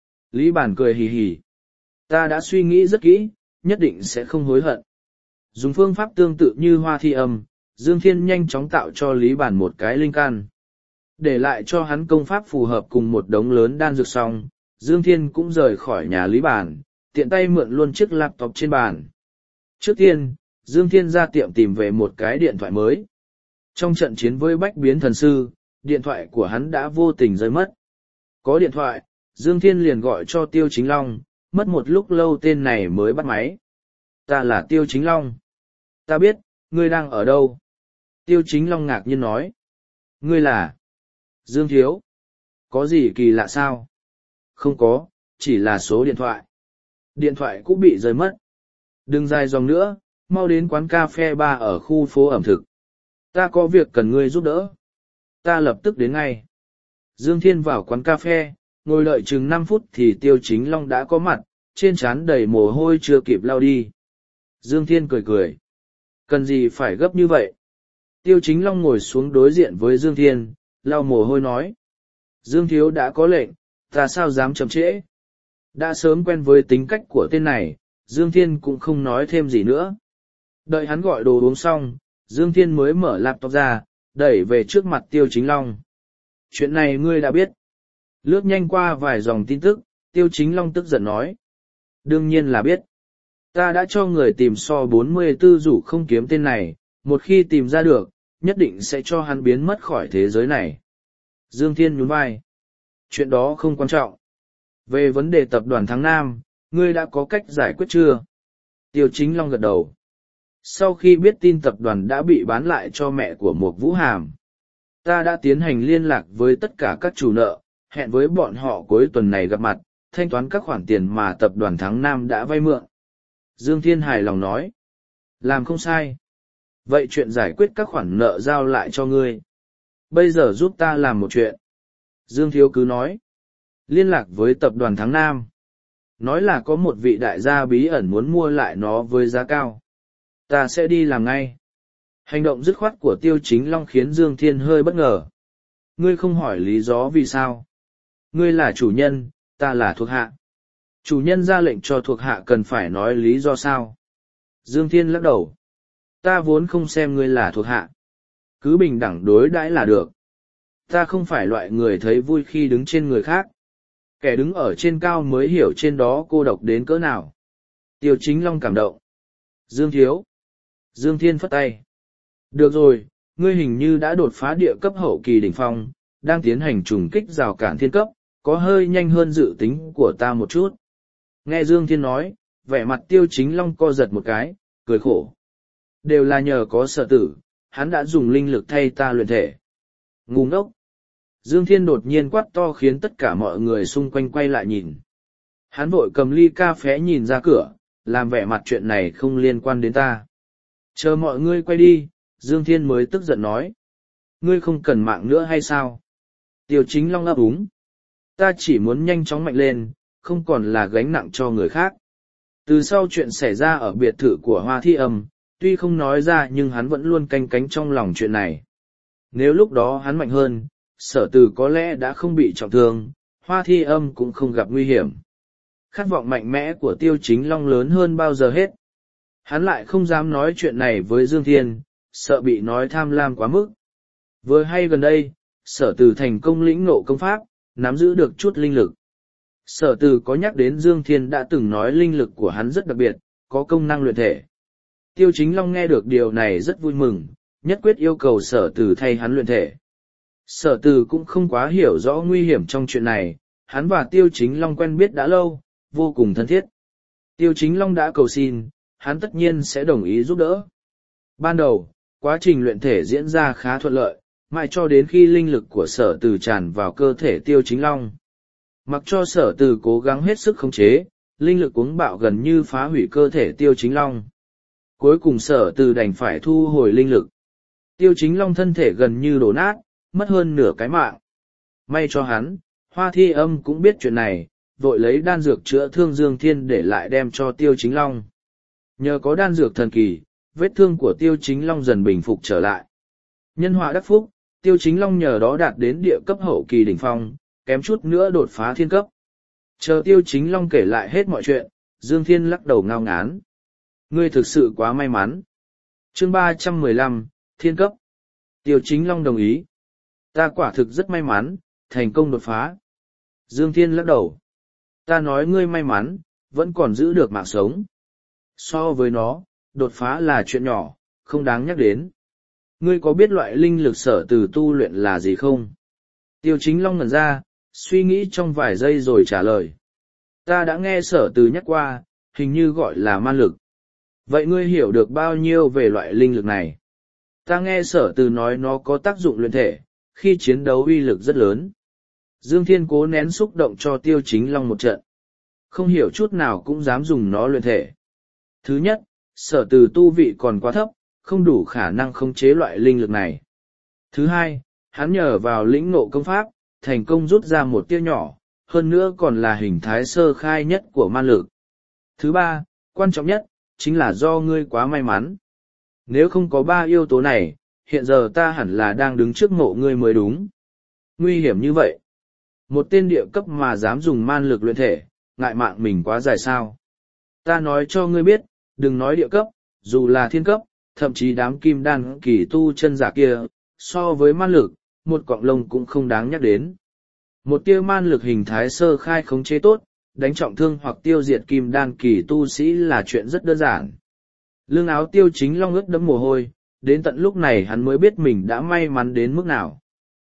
Lý Bàn cười hì hì. Ta đã suy nghĩ rất kỹ, nhất định sẽ không hối hận. Dùng phương pháp tương tự như hoa thi âm, Dương Thiên nhanh chóng tạo cho Lý Bàn một cái linh can. Để lại cho hắn công pháp phù hợp cùng một đống lớn đan dược xong, Dương Thiên cũng rời khỏi nhà Lý Bàn, tiện tay mượn luôn chiếc laptop trên bàn. Trước tiên, Dương Thiên ra tiệm tìm về một cái điện thoại mới. Trong trận chiến với Bách Biến Thần Sư, điện thoại của hắn đã vô tình rơi mất. Có điện thoại, Dương Thiên liền gọi cho Tiêu Chính Long, mất một lúc lâu tên này mới bắt máy. Ta là Tiêu Chính Long. Ta biết, ngươi đang ở đâu? Tiêu Chính Long ngạc nhiên nói. Ngươi là Dương Thiếu. Có gì kỳ lạ sao? Không có, chỉ là số điện thoại. Điện thoại cũng bị rơi mất. Đừng dài dòng nữa, mau đến quán cà phê bar ở khu phố ẩm thực. Ta có việc cần ngươi giúp đỡ. Ta lập tức đến ngay. Dương Thiên vào quán cà phê, ngồi đợi chừng năm phút thì Tiêu Chính Long đã có mặt, trên trán đầy mồ hôi chưa kịp lau đi. Dương Thiên cười cười. Cần gì phải gấp như vậy? Tiêu Chính Long ngồi xuống đối diện với Dương Thiên, lau mồ hôi nói. Dương Thiếu đã có lệnh, ta sao dám chậm trễ? Đã sớm quen với tính cách của tên này, Dương Thiên cũng không nói thêm gì nữa. Đợi hắn gọi đồ uống xong, Dương Thiên mới mở laptop ra, đẩy về trước mặt Tiêu Chính Long. Chuyện này ngươi đã biết. Lướt nhanh qua vài dòng tin tức, Tiêu Chính Long tức giận nói. Đương nhiên là biết. Ta đã cho người tìm so bốn mươi tư rủ không kiếm tên này, một khi tìm ra được, nhất định sẽ cho hắn biến mất khỏi thế giới này. Dương Thiên nhún vai. Chuyện đó không quan trọng. Về vấn đề tập đoàn Thắng Nam, ngươi đã có cách giải quyết chưa? Tiêu Chính Long gật đầu. Sau khi biết tin tập đoàn đã bị bán lại cho mẹ của Mục Vũ Hàm, ta đã tiến hành liên lạc với tất cả các chủ nợ, hẹn với bọn họ cuối tuần này gặp mặt, thanh toán các khoản tiền mà tập đoàn Thắng Nam đã vay mượn. Dương Thiên hài lòng nói. Làm không sai. Vậy chuyện giải quyết các khoản nợ giao lại cho ngươi. Bây giờ giúp ta làm một chuyện. Dương Thiếu cứ nói. Liên lạc với tập đoàn Thắng Nam. Nói là có một vị đại gia bí ẩn muốn mua lại nó với giá cao. Ta sẽ đi làm ngay. Hành động dứt khoát của Tiêu Chính Long khiến Dương Thiên hơi bất ngờ. Ngươi không hỏi lý do vì sao. Ngươi là chủ nhân, ta là thuộc hạ. Chủ nhân ra lệnh cho thuộc hạ cần phải nói lý do sao. Dương Thiên lắc đầu. Ta vốn không xem ngươi là thuộc hạ. Cứ bình đẳng đối đãi là được. Ta không phải loại người thấy vui khi đứng trên người khác. Kẻ đứng ở trên cao mới hiểu trên đó cô độc đến cỡ nào. Tiêu Chính Long cảm động. Dương Thiếu. Dương Thiên phất tay. Được rồi, ngươi hình như đã đột phá địa cấp hậu kỳ đỉnh phong, đang tiến hành trùng kích rào cản thiên cấp, có hơi nhanh hơn dự tính của ta một chút. Nghe Dương Thiên nói, vẻ mặt Tiêu Chính Long co giật một cái, cười khổ. Đều là nhờ có Sở Tử, hắn đã dùng linh lực thay ta luyện thể. Ngu ngốc. Dương Thiên đột nhiên quát to khiến tất cả mọi người xung quanh quay lại nhìn. Hắn vội cầm ly cà phé nhìn ra cửa, làm vẻ mặt chuyện này không liên quan đến ta. Chờ mọi người quay đi, Dương Thiên mới tức giận nói. Ngươi không cần mạng nữa hay sao? Tiêu Chính Long ấp úng. Ta chỉ muốn nhanh chóng mạnh lên, không còn là gánh nặng cho người khác. Từ sau chuyện xảy ra ở biệt thự của Hoa Thi Âm, tuy không nói ra nhưng hắn vẫn luôn canh cánh trong lòng chuyện này. Nếu lúc đó hắn mạnh hơn, Sở Từ có lẽ đã không bị trọng thương, Hoa Thi Âm cũng không gặp nguy hiểm. Khát vọng mạnh mẽ của Tiêu Chính Long lớn hơn bao giờ hết. Hắn lại không dám nói chuyện này với Dương Thiên, sợ bị nói tham lam quá mức. Vừa hay gần đây, Sở Từ thành công lĩnh ngộ công pháp, nắm giữ được chút linh lực. Sở Từ có nhắc đến Dương Thiên đã từng nói linh lực của hắn rất đặc biệt, có công năng luyện thể. Tiêu Chính Long nghe được điều này rất vui mừng, nhất quyết yêu cầu Sở Từ thay hắn luyện thể. Sở Từ cũng không quá hiểu rõ nguy hiểm trong chuyện này, hắn và Tiêu Chính Long quen biết đã lâu, vô cùng thân thiết. Tiêu Chính Long đã cầu xin, hắn tất nhiên sẽ đồng ý giúp đỡ. Ban đầu, quá trình luyện thể diễn ra khá thuận lợi, mãi cho đến khi linh lực của Sở Từ tràn vào cơ thể Tiêu Chính Long. Mặc cho Sở Từ cố gắng hết sức khống chế, linh lực cuống bạo gần như phá hủy cơ thể Tiêu Chính Long. Cuối cùng Sở Từ đành phải thu hồi linh lực. Tiêu Chính Long thân thể gần như đổ nát, mất hơn nửa cái mạng. May cho hắn, Hoa Thi Âm cũng biết chuyện này, vội lấy đan dược chữa thương Dương Thiên để lại đem cho Tiêu Chính Long. Nhờ có đan dược thần kỳ, vết thương của Tiêu Chính Long dần bình phục trở lại. Nhân họa đắc phúc, Tiêu Chính Long nhờ đó đạt đến địa cấp hậu kỳ đỉnh phong, kém chút nữa đột phá thiên cấp. Chờ Tiêu Chính Long kể lại hết mọi chuyện, Dương Thiên lắc đầu ngao ngán. Ngươi thực sự quá may mắn. Chương ba trăm mười lăm, thiên cấp. Tiêu Chính Long đồng ý. Ta quả thực rất may mắn, thành công đột phá. Dương Thiên lắc đầu. Ta nói ngươi may mắn, vẫn còn giữ được mạng sống. So với nó, đột phá là chuyện nhỏ, không đáng nhắc đến. Ngươi có biết loại linh lực Sở Từ tu luyện là gì không? Tiêu Chính Long ngẩn ra, suy nghĩ trong vài giây rồi trả lời. Ta đã nghe Sở Từ nhắc qua, hình như gọi là man lực. Vậy ngươi hiểu được bao nhiêu về loại linh lực này? Ta nghe Sở Từ nói nó có tác dụng luyện thể, khi chiến đấu uy lực rất lớn. Dương Thiên cố nén xúc động cho Tiêu Chính Long một trận. Không hiểu chút nào cũng dám dùng nó luyện thể. Thứ nhất, Sở Từ tu vị còn quá thấp, không đủ khả năng khống chế loại linh lực này. Thứ hai, hắn nhờ vào lĩnh ngộ công pháp, thành công rút ra một tia nhỏ, hơn nữa còn là hình thái sơ khai nhất của man lực. Thứ ba, quan trọng nhất, chính là do ngươi quá may mắn. Nếu không có ba yếu tố này, hiện giờ ta hẳn là đang đứng trước mộ ngươi mới đúng. Nguy hiểm như vậy. Một tên địa cấp mà dám dùng man lực luyện thể, ngại mạng mình quá dài sao. Ta nói cho ngươi biết, đừng nói địa cấp, dù là thiên cấp, thậm chí đám kim đan kỳ tu chân giả kia, so với man lực, một cọng lông cũng không đáng nhắc đến. Một tia man lực hình thái sơ khai khống chế tốt, đánh trọng thương hoặc tiêu diệt kim đan kỳ tu sĩ là chuyện rất đơn giản. Lưng áo Tiêu Chính Long ướt đẫm mồ hôi, đến tận lúc này hắn mới biết mình đã may mắn đến mức nào.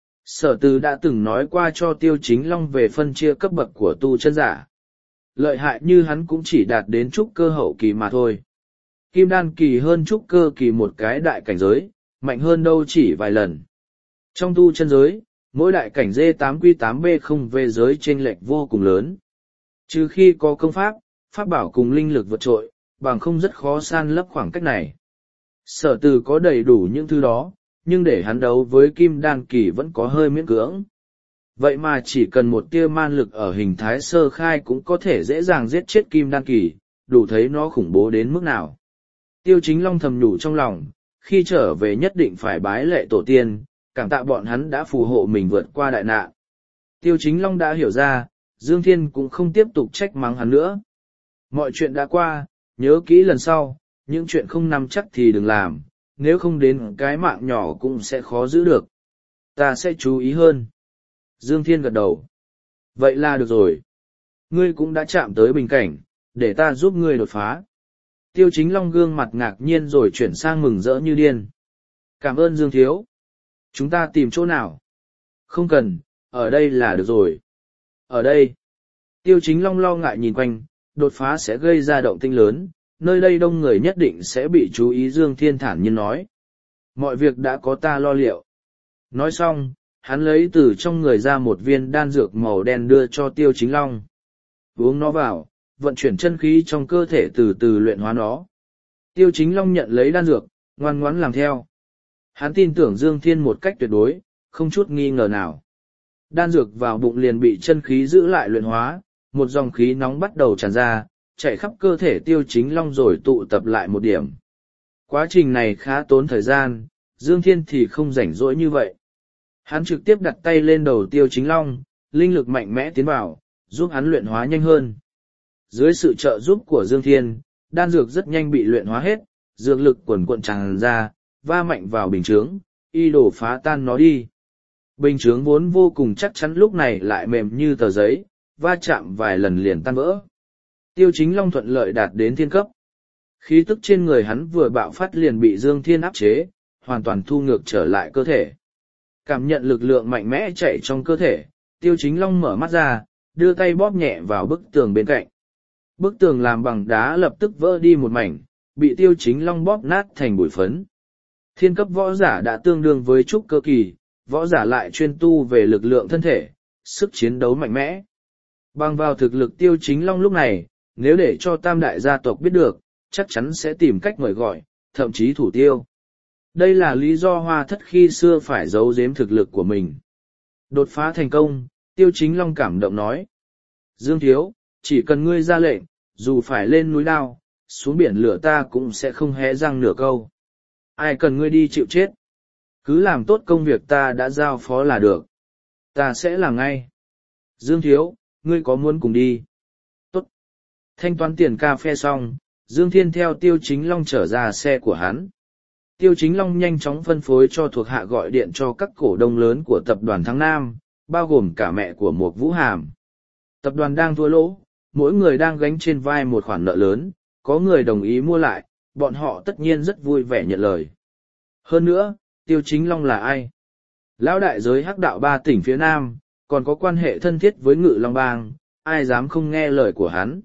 Sở Từ đã từng nói qua cho Tiêu Chính Long về phân chia cấp bậc của tu chân giả. Lợi hại như hắn cũng chỉ đạt đến trúc cơ hậu kỳ mà thôi. Kim đan kỳ hơn trúc cơ kỳ một cái đại cảnh giới, mạnh hơn đâu chỉ vài lần. Trong tu chân giới, mỗi đại cảnh D tám Q tám B không về giới chênh lệch vô cùng lớn. Trừ khi có công pháp, pháp bảo cùng linh lực vượt trội, bằng không rất khó san lấp khoảng cách này. Sở Từ có đầy đủ những thứ đó, nhưng để hắn đấu với kim đan kỳ vẫn có hơi miễn cưỡng. Vậy mà chỉ cần một tia man lực ở hình thái sơ khai cũng có thể dễ dàng giết chết kim đan kỳ, đủ thấy nó khủng bố đến mức nào. Tiêu Chính Long thầm nhủ trong lòng, khi trở về nhất định phải bái lệ tổ tiên, cảm tạ bọn hắn đã phù hộ mình vượt qua đại nạn. Tiêu Chính Long đã hiểu ra, Dương Thiên cũng không tiếp tục trách mắng hắn nữa. Mọi chuyện đã qua, nhớ kỹ lần sau, Những chuyện không nắm chắc thì đừng làm, nếu không đến cái mạng nhỏ cũng sẽ khó giữ được. Ta sẽ chú ý hơn. Dương Thiên gật đầu. Vậy là được rồi. Ngươi cũng đã chạm tới bình cảnh, để ta giúp ngươi đột phá. Tiêu Chính Long gương mặt ngạc nhiên rồi chuyển sang mừng rỡ như điên. Cảm ơn Dương Thiếu. Chúng ta tìm chỗ nào? Không cần, ở đây là được rồi. Ở đây. Tiêu Chính Long lo ngại nhìn quanh, đột phá sẽ gây ra động tĩnh lớn, nơi đây đông người nhất định sẽ bị chú ý. Dương Thiên thản nhiên nói. Mọi việc đã có ta lo liệu. Nói xong, hắn lấy từ trong người ra một viên đan dược màu đen đưa cho Tiêu Chính Long. Uống nó vào, vận chuyển chân khí trong cơ thể từ từ luyện hóa nó. Tiêu Chính Long nhận lấy đan dược, ngoan ngoãn làm theo. Hắn tin tưởng Dương Thiên một cách tuyệt đối, không chút nghi ngờ nào. Đan dược vào bụng liền bị chân khí giữ lại luyện hóa, một dòng khí nóng bắt đầu tràn ra, chạy khắp cơ thể Tiêu Chính Long rồi tụ tập lại một điểm. Quá trình này khá tốn thời gian, Dương Thiên thì không rảnh rỗi như vậy. Hắn trực tiếp đặt tay lên đầu Tiêu Chính Long, linh lực mạnh mẽ tiến vào, giúp hắn luyện hóa nhanh hơn. Dưới sự trợ giúp của Dương Thiên, đan dược rất nhanh bị luyện hóa hết, dược lực quần cuộn tràn ra, va mạnh vào bình chướng, y đổ phá tan nó đi. Bình chướng vốn vô cùng chắc chắn lúc này lại mềm như tờ giấy, va chạm vài lần liền tan vỡ. Tiêu Chính Long thuận lợi đạt đến thiên cấp. Khí tức trên người hắn vừa bạo phát liền bị Dương Thiên áp chế, hoàn toàn thu ngược trở lại cơ thể. Cảm nhận lực lượng mạnh mẽ chạy trong cơ thể, Tiêu Chính Long mở mắt ra, đưa tay bóp nhẹ vào bức tường bên cạnh. Bức tường làm bằng đá lập tức vỡ đi một mảnh, bị Tiêu Chính Long bóp nát thành bụi phấn. Thiên cấp võ giả đã tương đương với trúc cơ kỳ, võ giả lại chuyên tu về lực lượng thân thể, sức chiến đấu mạnh mẽ. Bằng vào thực lực Tiêu Chính Long lúc này, nếu để cho tam đại gia tộc biết được, chắc chắn sẽ tìm cách mời gọi, thậm chí thủ tiêu. Đây là lý do Hoa Thất khi xưa phải giấu giếm thực lực của mình. Đột phá thành công, Tiêu Chính Long cảm động nói. Dương Thiếu, chỉ cần ngươi ra lệnh, dù phải lên núi đao, xuống biển lửa ta cũng sẽ không hé răng nửa câu. Ai cần ngươi đi chịu chết? Cứ làm tốt công việc ta đã giao phó là được. Ta sẽ làm ngay. Dương Thiếu, ngươi có muốn cùng đi? Tốt. Thanh toán tiền cà phê xong, Dương Thiên theo Tiêu Chính Long trở ra xe của hắn. Tiêu Chính Long nhanh chóng phân phối cho thuộc hạ gọi điện cho các cổ đông lớn của tập đoàn Thắng Nam, bao gồm cả mẹ của Mục Vũ Hàm. Tập đoàn đang thua lỗ, mỗi người đang gánh trên vai một khoản nợ lớn, có người đồng ý mua lại, bọn họ tất nhiên rất vui vẻ nhận lời. Hơn nữa, Tiêu Chính Long là ai? Lão đại giới hắc đạo ba tỉnh phía Nam, còn có quan hệ thân thiết với Ngự Long Bang, ai dám không nghe lời của hắn.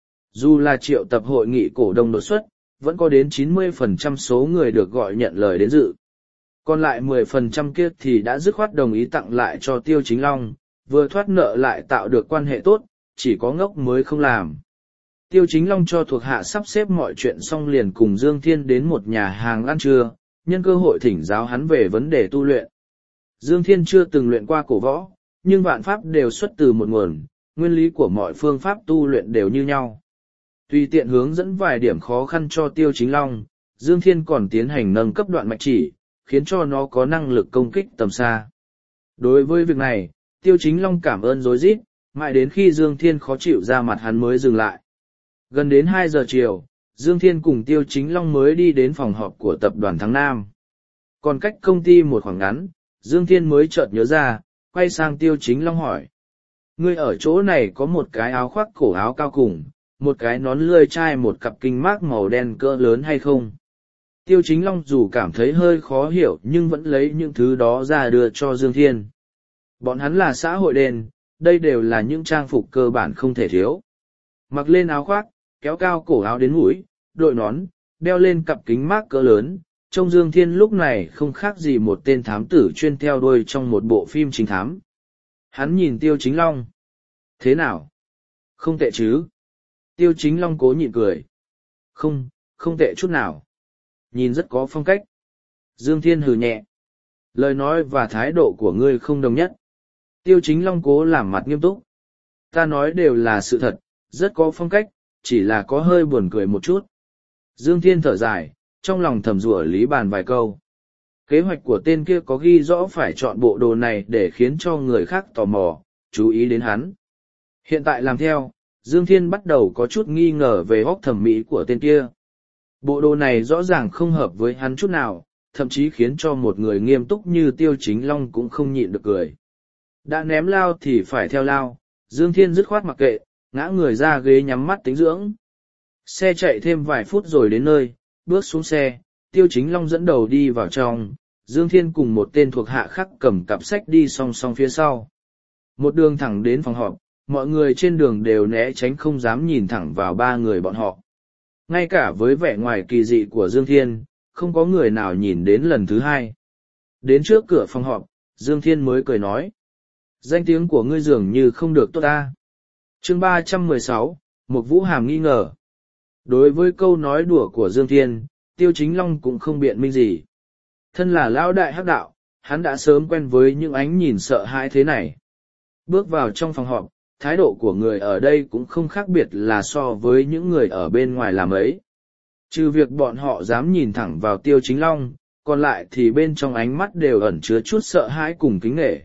Dù là triệu tập hội nghị cổ đông đột xuất, vẫn có đến chín mươi phần trăm số người được gọi nhận lời đến dự. Còn lại mười phần trăm kia thì đã dứt khoát đồng ý tặng lại cho Tiêu Chính Long, vừa thoát nợ lại tạo được quan hệ tốt, chỉ có ngốc mới không làm. Tiêu Chính Long cho thuộc hạ sắp xếp mọi chuyện xong liền cùng Dương Thiên đến một nhà hàng ăn trưa, nhân cơ hội thỉnh giáo hắn về vấn đề tu luyện. Dương Thiên chưa từng luyện qua cổ võ, nhưng vạn pháp đều xuất từ một nguồn, nguyên lý của mọi phương pháp tu luyện đều như nhau. Tùy tiện hướng dẫn vài điểm khó khăn cho Tiêu Chính Long, Dương Thiên còn tiến hành nâng cấp đoạn mạch chỉ, khiến cho nó có năng lực công kích tầm xa. Đối với việc này, Tiêu Chính Long cảm ơn rối rít, mãi đến khi Dương Thiên khó chịu ra mặt hắn mới dừng lại. Gần đến hai giờ chiều, Dương Thiên cùng Tiêu Chính Long mới đi đến phòng họp của tập đoàn Thắng Nam. Còn cách công ty một khoảng ngắn, Dương Thiên mới chợt nhớ ra, quay sang Tiêu Chính Long hỏi. Ngươi ở chỗ này có một cái áo khoác cổ áo cao cùng, một cái nón lươi chai, một cặp kinh mác màu đen cỡ lớn hay không? Tiêu Chính Long dù cảm thấy hơi khó hiểu nhưng vẫn lấy những thứ đó ra đưa cho Dương Thiên. Bọn hắn là xã hội đen, đây đều là những trang phục cơ bản không thể thiếu. Mặc lên áo khoác, kéo cao cổ áo đến mũi, đội nón, đeo lên cặp kính mác cỡ lớn, trông Dương Thiên lúc này không khác gì một tên thám tử chuyên theo đuôi trong một bộ phim trinh thám. Hắn nhìn Tiêu Chính Long. Thế nào? Không tệ chứ? Tiêu Chính Long cố nhịn cười. Không, không tệ chút nào. Nhìn rất có phong cách. Dương Thiên hừ nhẹ. Lời nói và thái độ của ngươi không đồng nhất. Tiêu Chính Long cố làm mặt nghiêm túc. Ta nói đều là sự thật, rất có phong cách, chỉ là có hơi buồn cười một chút. Dương Thiên thở dài, trong lòng thầm rủa lý bàn vài câu. Kế hoạch của tên kia có ghi rõ phải chọn bộ đồ này để khiến cho người khác tò mò, chú ý đến hắn. Hiện tại làm theo, Dương Thiên bắt đầu có chút nghi ngờ về góc thẩm mỹ của tên kia. Bộ đồ này rõ ràng không hợp với hắn chút nào, thậm chí khiến cho một người nghiêm túc như Tiêu Chính Long cũng không nhịn được cười. Đã ném lao thì phải theo lao, Dương Thiên dứt khoát mặc kệ, ngã người ra ghế nhắm mắt tính dưỡng. Xe chạy thêm vài phút rồi đến nơi, bước xuống xe, Tiêu Chính Long dẫn đầu đi vào trong, Dương Thiên cùng một tên thuộc hạ khác cầm cặp sách đi song song phía sau. Một đường thẳng đến phòng họp, mọi người trên đường đều né tránh không dám nhìn thẳng vào ba người bọn họ. Ngay cả với vẻ ngoài kỳ dị của Dương Thiên, không có người nào nhìn đến lần thứ hai. Đến trước cửa phòng họp, Dương Thiên mới cười nói. Danh tiếng của ngươi dường như không được tốt ta. Chương ba trăm mười sáu, Mục Vũ Hàm nghi ngờ. Đối với câu nói đùa của Dương Thiên, Tiêu Chính Long cũng không biện minh gì. Thân là lão đại hắc đạo, hắn đã sớm quen với những ánh nhìn sợ hãi thế này. Bước vào trong phòng họp, thái độ của người ở đây cũng không khác biệt là so với những người ở bên ngoài làm ấy. Trừ việc bọn họ dám nhìn thẳng vào Tiêu Chính Long, còn lại thì bên trong ánh mắt đều ẩn chứa chút sợ hãi cùng kính nể.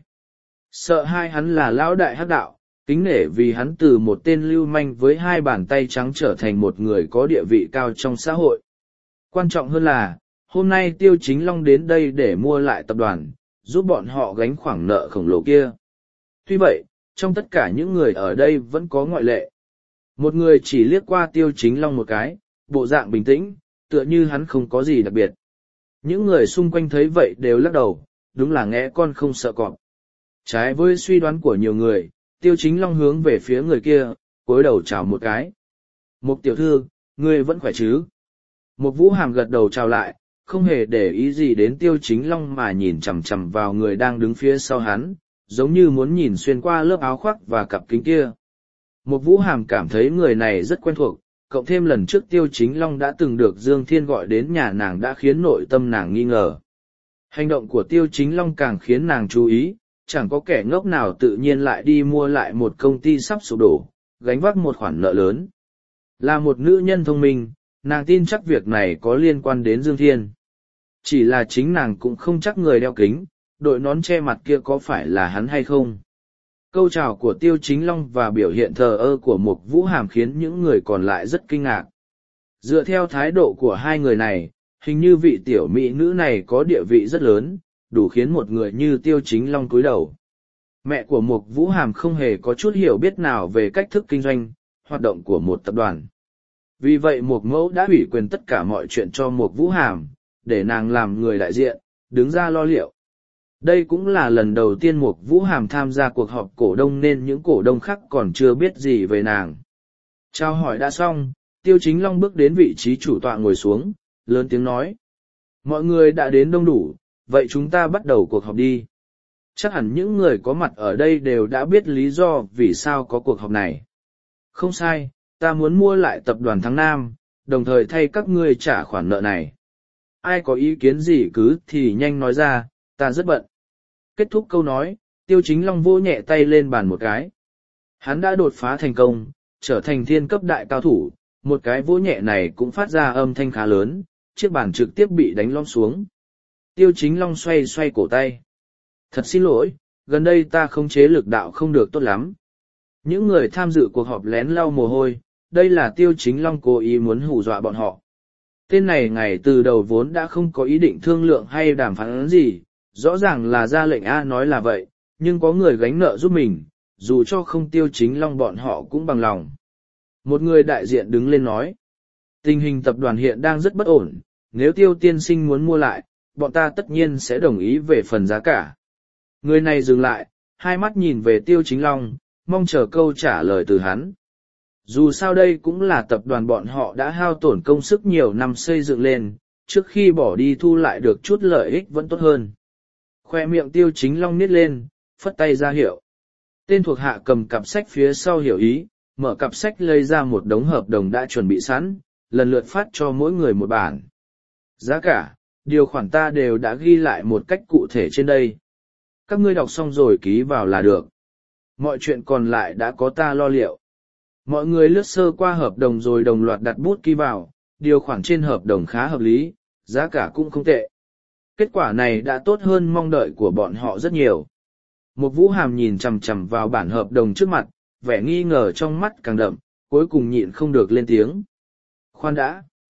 Sợ hãi hắn là lão đại hắc đạo, kính nể vì hắn từ một tên lưu manh với hai bàn tay trắng trở thành một người có địa vị cao trong xã hội. Quan trọng hơn là, hôm nay Tiêu Chính Long đến đây để mua lại tập đoàn, giúp bọn họ gánh khoản nợ khổng lồ kia. Tuy vậy, trong tất cả những người ở đây vẫn có ngoại lệ. Một người chỉ liếc qua Tiêu Chính Long một cái, bộ dạng bình tĩnh, tựa như hắn không có gì đặc biệt. Những người xung quanh thấy vậy đều lắc đầu, đúng là nghe con không sợ cọp. Trái với suy đoán của nhiều người, Tiêu Chính Long hướng về phía người kia, cúi đầu chào một cái. Mục tiểu thư, ngươi vẫn khỏe chứ? Mục Vũ Hàm gật đầu chào lại, không hề để ý gì đến Tiêu Chính Long mà nhìn chằm chằm vào người đang đứng phía sau hắn, giống như muốn nhìn xuyên qua lớp áo khoác và cặp kính kia. Mục Vũ Hàm cảm thấy người này rất quen thuộc, cộng thêm lần trước Tiêu Chính Long đã từng được Dương Thiên gọi đến nhà nàng đã khiến nội tâm nàng nghi ngờ. Hành động của Tiêu Chính Long càng khiến nàng chú ý, chẳng có kẻ ngốc nào tự nhiên lại đi mua lại một công ty sắp sụp đổ, gánh vác một khoản nợ lớn. Là một nữ nhân thông minh, nàng tin chắc việc này có liên quan đến Dương Thiên. Chỉ là chính nàng cũng không chắc người đeo kính, đội nón che mặt kia có phải là hắn hay không. Câu chào của Tiêu Chính Long và biểu hiện thờ ơ của Mục Vũ Hàm khiến những người còn lại rất kinh ngạc. Dựa theo thái độ của hai người này, hình như vị tiểu mỹ nữ này có địa vị rất lớn, đủ khiến một người như Tiêu Chính Long cúi đầu. Mẹ của Mục Vũ Hàm không hề có chút hiểu biết nào về cách thức kinh doanh, hoạt động của một tập đoàn. Vì vậy Mục Mẫu đã ủy quyền tất cả mọi chuyện cho Mục Vũ Hàm, để nàng làm người đại diện, đứng ra lo liệu. Đây cũng là lần đầu tiên Mục Vũ Hàm tham gia cuộc họp cổ đông nên những cổ đông khác còn chưa biết gì về nàng. Chào hỏi đã xong, Tiêu Chính Long bước đến vị trí chủ tọa ngồi xuống, lớn tiếng nói. Mọi người đã đến đông đủ, vậy chúng ta bắt đầu cuộc họp đi. Chắc hẳn những người có mặt ở đây đều đã biết lý do vì sao có cuộc họp này. Không sai, ta muốn mua lại tập đoàn Thắng Nam, đồng thời thay các ngươi trả khoản nợ này. Ai có ý kiến gì cứ thì nhanh nói ra, ta rất bận. Kết thúc câu nói, Tiêu Chính Long vỗ nhẹ tay lên bàn một cái. Hắn đã đột phá thành công, trở thành thiên cấp đại cao thủ, một cái vỗ nhẹ này cũng phát ra âm thanh khá lớn, chiếc bàn trực tiếp bị đánh lom xuống. Tiêu Chính Long xoay xoay cổ tay. Thật xin lỗi, gần đây ta khống chế lực đạo không được tốt lắm. Những người tham dự cuộc họp lén lau mồ hôi, đây là Tiêu Chính Long cố ý muốn hù dọa bọn họ. Tên này ngày từ đầu vốn đã không có ý định thương lượng hay đàm phán gì, rõ ràng là ra lệnh A nói là vậy, nhưng có người gánh nợ giúp mình, dù cho không Tiêu Chính Long bọn họ cũng bằng lòng. Một người đại diện đứng lên nói, tình hình tập đoàn hiện đang rất bất ổn, nếu Tiêu tiên sinh muốn mua lại, bọn ta tất nhiên sẽ đồng ý về phần giá cả. Người này dừng lại, hai mắt nhìn về Tiêu Chính Long, mong chờ câu trả lời từ hắn. Dù sao đây cũng là tập đoàn bọn họ đã hao tổn công sức nhiều năm xây dựng lên, trước khi bỏ đi thu lại được chút lợi ích vẫn tốt hơn. Khoe miệng Tiêu Chính Long nít lên, phất tay ra hiệu. Tên thuộc hạ cầm cặp sách phía sau hiểu ý, mở cặp sách lấy ra một đống hợp đồng đã chuẩn bị sẵn, lần lượt phát cho mỗi người một bản. Giá cả, điều khoản ta đều đã ghi lại một cách cụ thể trên đây. Các ngươi đọc xong rồi ký vào là được. Mọi chuyện còn lại đã có ta lo liệu. Mọi người lướt sơ qua hợp đồng rồi đồng loạt đặt bút ký vào, điều khoản trên hợp đồng khá hợp lý, giá cả cũng không tệ. Kết quả này đã tốt hơn mong đợi của bọn họ rất nhiều. Mục Vũ Hàm nhìn chằm chằm vào bản hợp đồng trước mặt, vẻ nghi ngờ trong mắt càng đậm, cuối cùng nhịn không được lên tiếng. Khoan đã.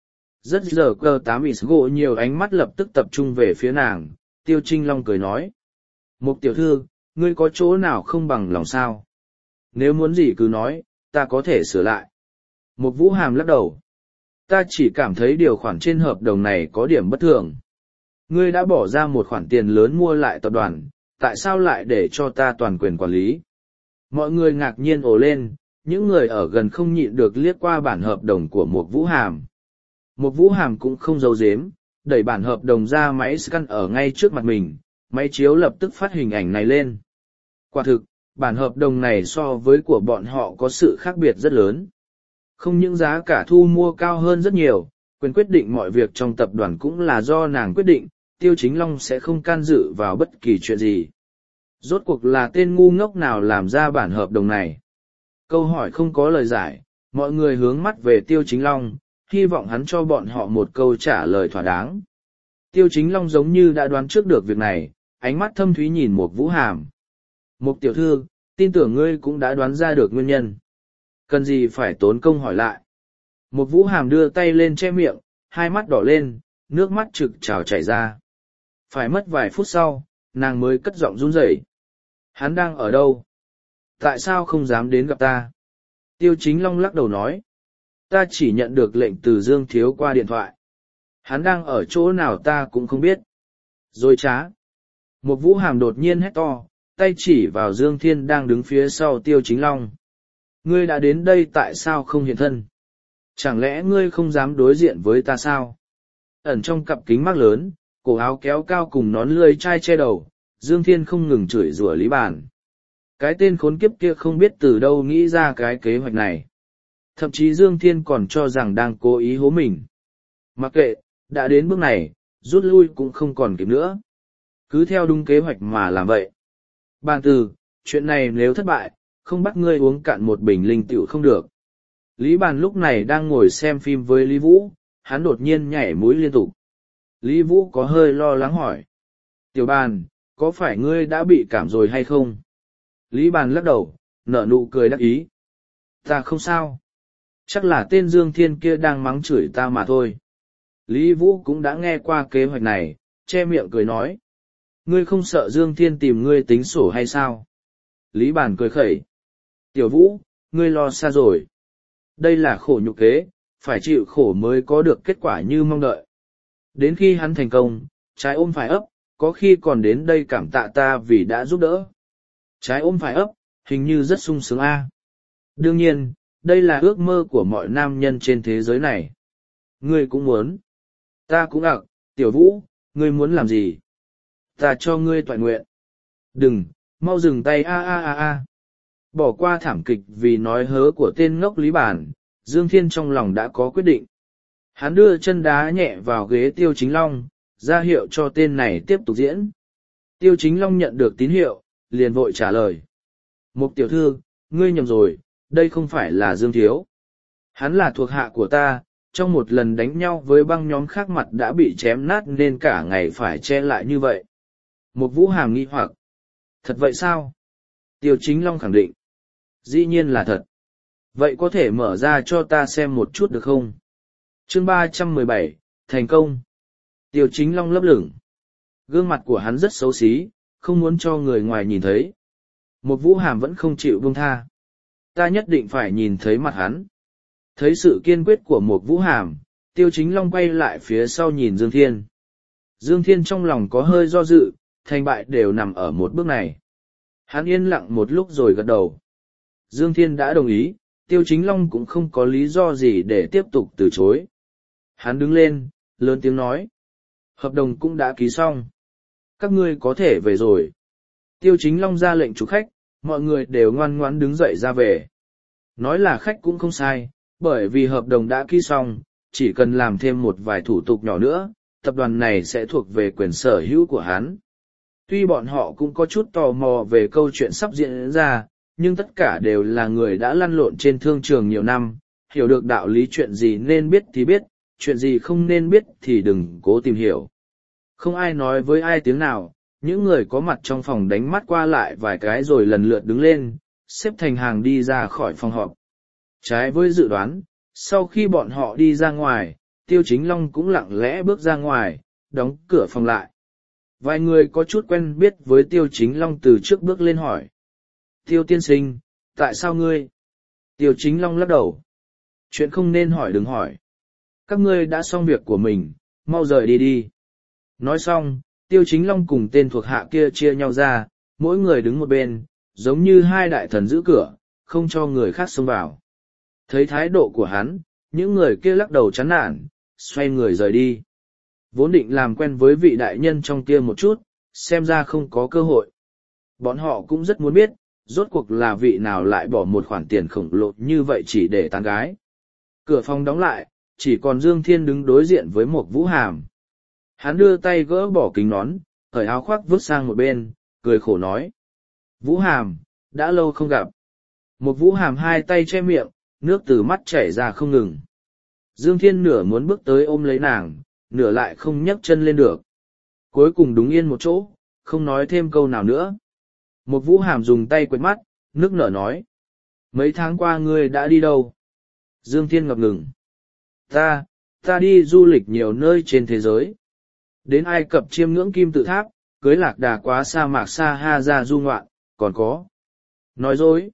Rất giờ cơ tám ít gỗ nhiều ánh mắt lập tức tập trung về phía nàng, Tiêu Trinh Long cười nói. Mục tiểu thư, ngươi có chỗ nào không bằng lòng sao? Nếu muốn gì cứ nói, ta có thể sửa lại. Mục Vũ Hàm lắc đầu. Ta chỉ cảm thấy điều khoản trên hợp đồng này có điểm bất thường. Ngươi đã bỏ ra một khoản tiền lớn mua lại tập đoàn, tại sao lại để cho ta toàn quyền quản lý? Mọi người ngạc nhiên ồ lên, những người ở gần không nhịn được liếc qua bản hợp đồng của Mục Vũ Hàm. Mục Vũ Hàm cũng không giấu giếm, đẩy bản hợp đồng ra máy scan ở ngay trước mặt mình, máy chiếu lập tức phát hình ảnh này lên. Quả thực, bản hợp đồng này so với của bọn họ có sự khác biệt rất lớn. Không những giá cả thu mua cao hơn rất nhiều, quyền quyết định mọi việc trong tập đoàn cũng là do nàng quyết định, Tiêu Chính Long sẽ không can dự vào bất kỳ chuyện gì. Rốt cuộc là tên ngu ngốc nào làm ra bản hợp đồng này? Câu hỏi không có lời giải, mọi người hướng mắt về Tiêu Chính Long, hy vọng hắn cho bọn họ một câu trả lời thỏa đáng. Tiêu Chính Long giống như đã đoán trước được việc này, ánh mắt thâm thúy nhìn Mục Vũ Hàm. Mục tiểu thư, tin tưởng ngươi cũng đã đoán ra được nguyên nhân. Cần gì phải tốn công hỏi lại. Mục Vũ Hàm đưa tay lên che miệng, hai mắt đỏ lên, nước mắt trực trào chảy ra. Phải mất vài phút sau, nàng mới cất giọng run rẩy. Hắn đang ở đâu? Tại sao không dám đến gặp ta? Tiêu Chính Long lắc đầu nói. Ta chỉ nhận được lệnh từ Dương Thiếu qua điện thoại. Hắn đang ở chỗ nào ta cũng không biết. Rồi trá. Mục Vũ Hàm đột nhiên hét to, tay chỉ vào Dương Thiên đang đứng phía sau Tiêu Chính Long. Ngươi đã đến đây tại sao không hiện thân? Chẳng lẽ ngươi không dám đối diện với ta sao? Ẩn trong cặp kính mắt lớn, cổ áo kéo cao cùng nón lươi chai che đầu, Dương Thiên không ngừng chửi rủa Lý Bàn. Cái tên khốn kiếp kia không biết từ đâu nghĩ ra cái kế hoạch này. Thậm chí Dương Thiên còn cho rằng đang cố ý hố mình. Mặc kệ, đã đến bước này, rút lui cũng không còn kịp nữa. Cứ theo đúng kế hoạch mà làm vậy. Bàn từ, chuyện này nếu thất bại, không bắt ngươi uống cạn một bình linh tựu không được. Lý Bàn lúc này đang ngồi xem phim với Lý Vũ, hắn đột nhiên nhảy mũi liên tục. Lý Vũ có hơi lo lắng hỏi. Tiểu Bàn, có phải ngươi đã bị cảm rồi hay không? Lý Bàn lắc đầu, nở nụ cười đắc ý. Ta không sao. Chắc là tên Dương Thiên kia đang mắng chửi ta mà thôi. Lý Vũ cũng đã nghe qua kế hoạch này, che miệng cười nói. Ngươi không sợ Dương Thiên tìm ngươi tính sổ hay sao? Lý Bàn cười khẩy. Tiểu Vũ, ngươi lo xa rồi. Đây là khổ nhục kế, phải chịu khổ mới có được kết quả như mong đợi. Đến khi hắn thành công, trái ôm phải ấp, có khi còn đến đây cảm tạ ta vì đã giúp đỡ. Trái ôm phải ấp, hình như rất sung sướng a. Đương nhiên, đây là ước mơ của mọi nam nhân trên thế giới này. Ngươi cũng muốn. Ta cũng ặc, Tiểu Vũ, ngươi muốn làm gì? Ta cho ngươi toại nguyện. Đừng, mau dừng tay a a a a. Bỏ qua thảm kịch vì nói hớ của tên ngốc Lý Bản, Dương Thiên trong lòng đã có quyết định. Hắn đưa chân đá nhẹ vào ghế Tiêu Chính Long, ra hiệu cho tên này tiếp tục diễn. Tiêu Chính Long nhận được tín hiệu, liền vội trả lời. Mục tiểu thư, ngươi nhầm rồi, đây không phải là Dương Thiếu. Hắn là thuộc hạ của ta, trong một lần đánh nhau với băng nhóm khác mặt đã bị chém nát nên cả ngày phải che lại như vậy. Mục Vũ Hàm nghi hoặc. Thật vậy sao? Tiêu Chính Long khẳng định. Dĩ nhiên là thật. Vậy có thể mở ra cho ta xem một chút được không? Chương ba trăm mười bảy, thành công. Tiêu Chính Long lấp lửng. Gương mặt của hắn rất xấu xí, không muốn cho người ngoài nhìn thấy. Một Vũ Hàm vẫn không chịu buông tha. Ta nhất định phải nhìn thấy mặt hắn. Thấy sự kiên quyết của một Vũ Hàm, Tiêu Chính Long quay lại phía sau nhìn Dương Thiên. Dương Thiên trong lòng có hơi do dự, thành bại đều nằm ở một bước này. Hắn yên lặng một lúc rồi gật đầu. Dương Thiên đã đồng ý, Tiêu Chính Long cũng không có lý do gì để tiếp tục từ chối. Hắn đứng lên, lớn tiếng nói. Hợp đồng cũng đã ký xong. Các ngươi có thể về rồi. Tiêu Chính Long ra lệnh chủ khách, mọi người đều ngoan ngoãn đứng dậy ra về. Nói là khách cũng không sai, bởi vì hợp đồng đã ký xong, chỉ cần làm thêm một vài thủ tục nhỏ nữa, tập đoàn này sẽ thuộc về quyền sở hữu của hắn. Tuy bọn họ cũng có chút tò mò về câu chuyện sắp diễn ra, nhưng tất cả đều là người đã lăn lộn trên thương trường nhiều năm, hiểu được đạo lý chuyện gì nên biết thì biết, chuyện gì không nên biết thì đừng cố tìm hiểu. Không ai nói với ai tiếng nào, những người có mặt trong phòng đánh mắt qua lại vài cái rồi lần lượt đứng lên, xếp thành hàng đi ra khỏi phòng họp. Trái với dự đoán, sau khi bọn họ đi ra ngoài, Tiêu Chính Long cũng lặng lẽ bước ra ngoài, đóng cửa phòng lại. Vài người có chút quen biết với Tiêu Chính Long từ trước bước lên hỏi. Tiêu tiên sinh, tại sao ngươi? Tiêu Chính Long lắc đầu. Chuyện không nên hỏi đừng hỏi. Các ngươi đã xong việc của mình, mau rời đi đi. Nói xong, Tiêu Chính Long cùng tên thuộc hạ kia chia nhau ra, mỗi người đứng một bên, giống như hai đại thần giữ cửa, không cho người khác xông vào. Thấy thái độ của hắn, những người kia lắc đầu chán nản, xoay người rời đi. Vốn định làm quen với vị đại nhân trong kia một chút, xem ra không có cơ hội. Bọn họ cũng rất muốn biết, rốt cuộc là vị nào lại bỏ một khoản tiền khổng lồ như vậy chỉ để tán gái. Cửa phòng đóng lại, chỉ còn Dương Thiên đứng đối diện với một Vũ Hàm. Hắn đưa tay gỡ bỏ kính nón, cởi áo khoác vứt sang một bên, cười khổ nói. Vũ Hàm, đã lâu không gặp. Một Vũ Hàm hai tay che miệng, nước từ mắt chảy ra không ngừng. Dương Thiên nửa muốn bước tới ôm lấy nàng, nửa lại không nhấc chân lên được. Cuối cùng đúng yên một chỗ, không nói thêm câu nào nữa. Một Vũ Hàm dùng tay quệt mắt, nước nở nói. Mấy tháng qua ngươi đã đi đâu? Dương Thiên ngập ngừng. Ta, ta đi du lịch nhiều nơi trên thế giới. Đến Ai Cập chiêm ngưỡng kim tự tháp, cưới lạc đà quá sa mạc sa ha ra du ngoạn, còn có. Nói dối.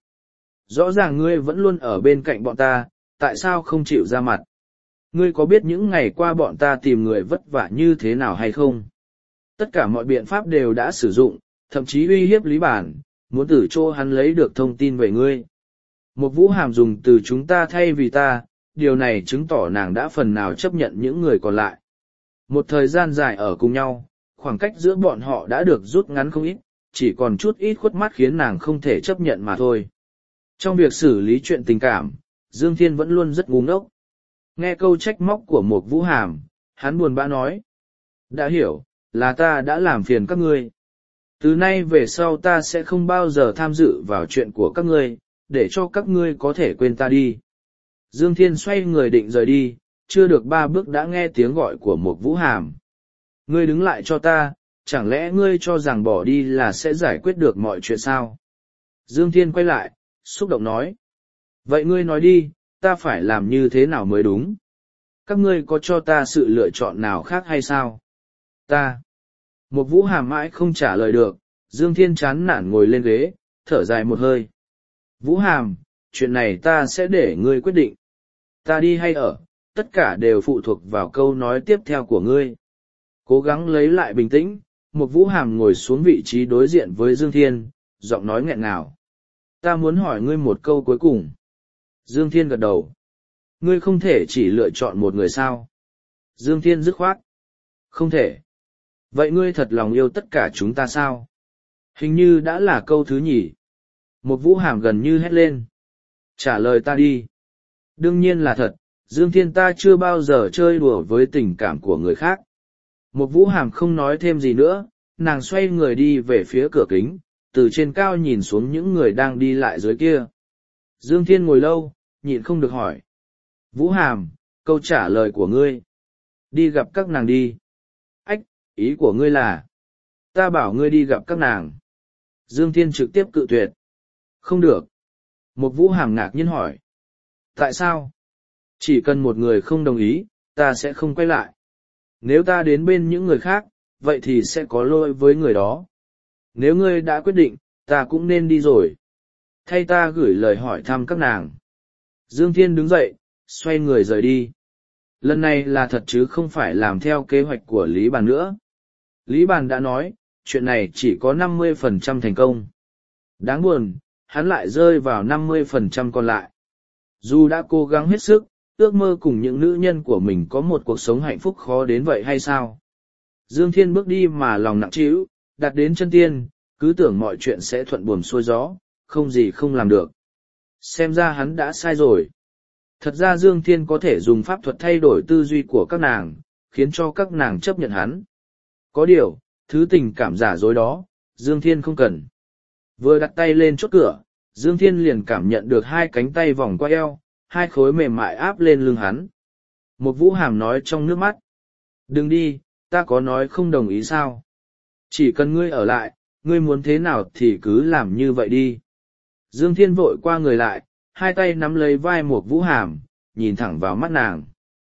Rõ ràng ngươi vẫn luôn ở bên cạnh bọn ta, tại sao không chịu ra mặt? Ngươi có biết những ngày qua bọn ta tìm người vất vả như thế nào hay không? Tất cả mọi biện pháp đều đã sử dụng, thậm chí uy hiếp Lý Bản, muốn từ chỗ hắn lấy được thông tin về ngươi. Một Vũ Hàm dùng từ chúng ta thay vì ta, điều này chứng tỏ nàng đã phần nào chấp nhận những người còn lại. Một thời gian dài ở cùng nhau, khoảng cách giữa bọn họ đã được rút ngắn không ít, chỉ còn chút ít khuất mắt khiến nàng không thể chấp nhận mà thôi. Trong việc xử lý chuyện tình cảm, Dương Thiên vẫn luôn rất ngu ngốc. Nghe câu trách móc của một Vũ Hàm, hắn buồn bã nói. Đã hiểu, là ta đã làm phiền các ngươi. Từ nay về sau ta sẽ không bao giờ tham dự vào chuyện của các ngươi, để cho các ngươi có thể quên ta đi. Dương Thiên xoay người định rời đi, chưa được ba bước đã nghe tiếng gọi của một Vũ Hàm. Ngươi đứng lại cho ta, chẳng lẽ ngươi cho rằng bỏ đi là sẽ giải quyết được mọi chuyện sao? Dương Thiên quay lại, xúc động nói. Vậy ngươi nói đi, ta phải làm như thế nào mới đúng? Các ngươi có cho ta sự lựa chọn nào khác hay sao? Ta. Một Vũ Hàm mãi không trả lời được, Dương Thiên chán nản ngồi lên ghế, thở dài một hơi. Vũ Hàm, chuyện này ta sẽ để ngươi quyết định. Ta đi hay ở, tất cả đều phụ thuộc vào câu nói tiếp theo của ngươi. Cố gắng lấy lại bình tĩnh, một Vũ Hàm ngồi xuống vị trí đối diện với Dương Thiên, giọng nói nghẹn ngào. Ta muốn hỏi ngươi một câu cuối cùng. Dương Thiên gật đầu. Ngươi không thể chỉ lựa chọn một người sao? Dương Thiên dứt khoát. Không thể. Vậy ngươi thật lòng yêu tất cả chúng ta sao? Hình như đã là câu thứ nhì. Một Vũ Hàm gần như hét lên. Trả lời ta đi. Đương nhiên là thật, Dương Thiên ta chưa bao giờ chơi đùa với tình cảm của người khác. Một Vũ Hàm không nói thêm gì nữa, nàng xoay người đi về phía cửa kính, từ trên cao nhìn xuống những người đang đi lại dưới kia. Dương Thiên ngồi lâu, nhịn không được hỏi. Vũ Hàm, câu trả lời của ngươi. Đi gặp các nàng đi. Ách, ý của ngươi là. Ta bảo ngươi đi gặp các nàng. Dương Thiên trực tiếp cự tuyệt. Không được. Một Vũ Hàm ngạc nhiên hỏi. Tại sao? Chỉ cần một người không đồng ý, ta sẽ không quay lại. Nếu ta đến bên những người khác, vậy thì sẽ có lỗi với người đó. Nếu ngươi đã quyết định, ta cũng nên đi rồi. Thay ta gửi lời hỏi thăm các nàng. Dương Thiên đứng dậy, xoay người rời đi. Lần này là thật chứ không phải làm theo kế hoạch của Lý Bàn nữa. Lý Bàn đã nói, chuyện này chỉ có năm mươi phần trăm thành công. Đáng buồn, hắn lại rơi vào năm mươi phần trăm còn lại. Dù đã cố gắng hết sức, ước mơ cùng những nữ nhân của mình có một cuộc sống hạnh phúc khó đến vậy hay sao? Dương Thiên bước đi mà lòng nặng trĩu, đặt đến chân tiên, cứ tưởng mọi chuyện sẽ thuận buồm xuôi gió, không gì không làm được. Xem ra hắn đã sai rồi. Thật ra Dương Thiên có thể dùng pháp thuật thay đổi tư duy của các nàng, khiến cho các nàng chấp nhận hắn. Có điều, thứ tình cảm giả dối đó, Dương Thiên không cần. Vừa đặt tay lên chốt cửa, Dương Thiên liền cảm nhận được hai cánh tay vòng qua eo, hai khối mềm mại áp lên lưng hắn. Một Vũ Hàm nói trong nước mắt. Đừng đi, ta có nói không đồng ý sao? Chỉ cần ngươi ở lại, ngươi muốn thế nào thì cứ làm như vậy đi. Dương Thiên vội qua người lại, hai tay nắm lấy vai một Vũ Hàm, nhìn thẳng vào mắt nàng.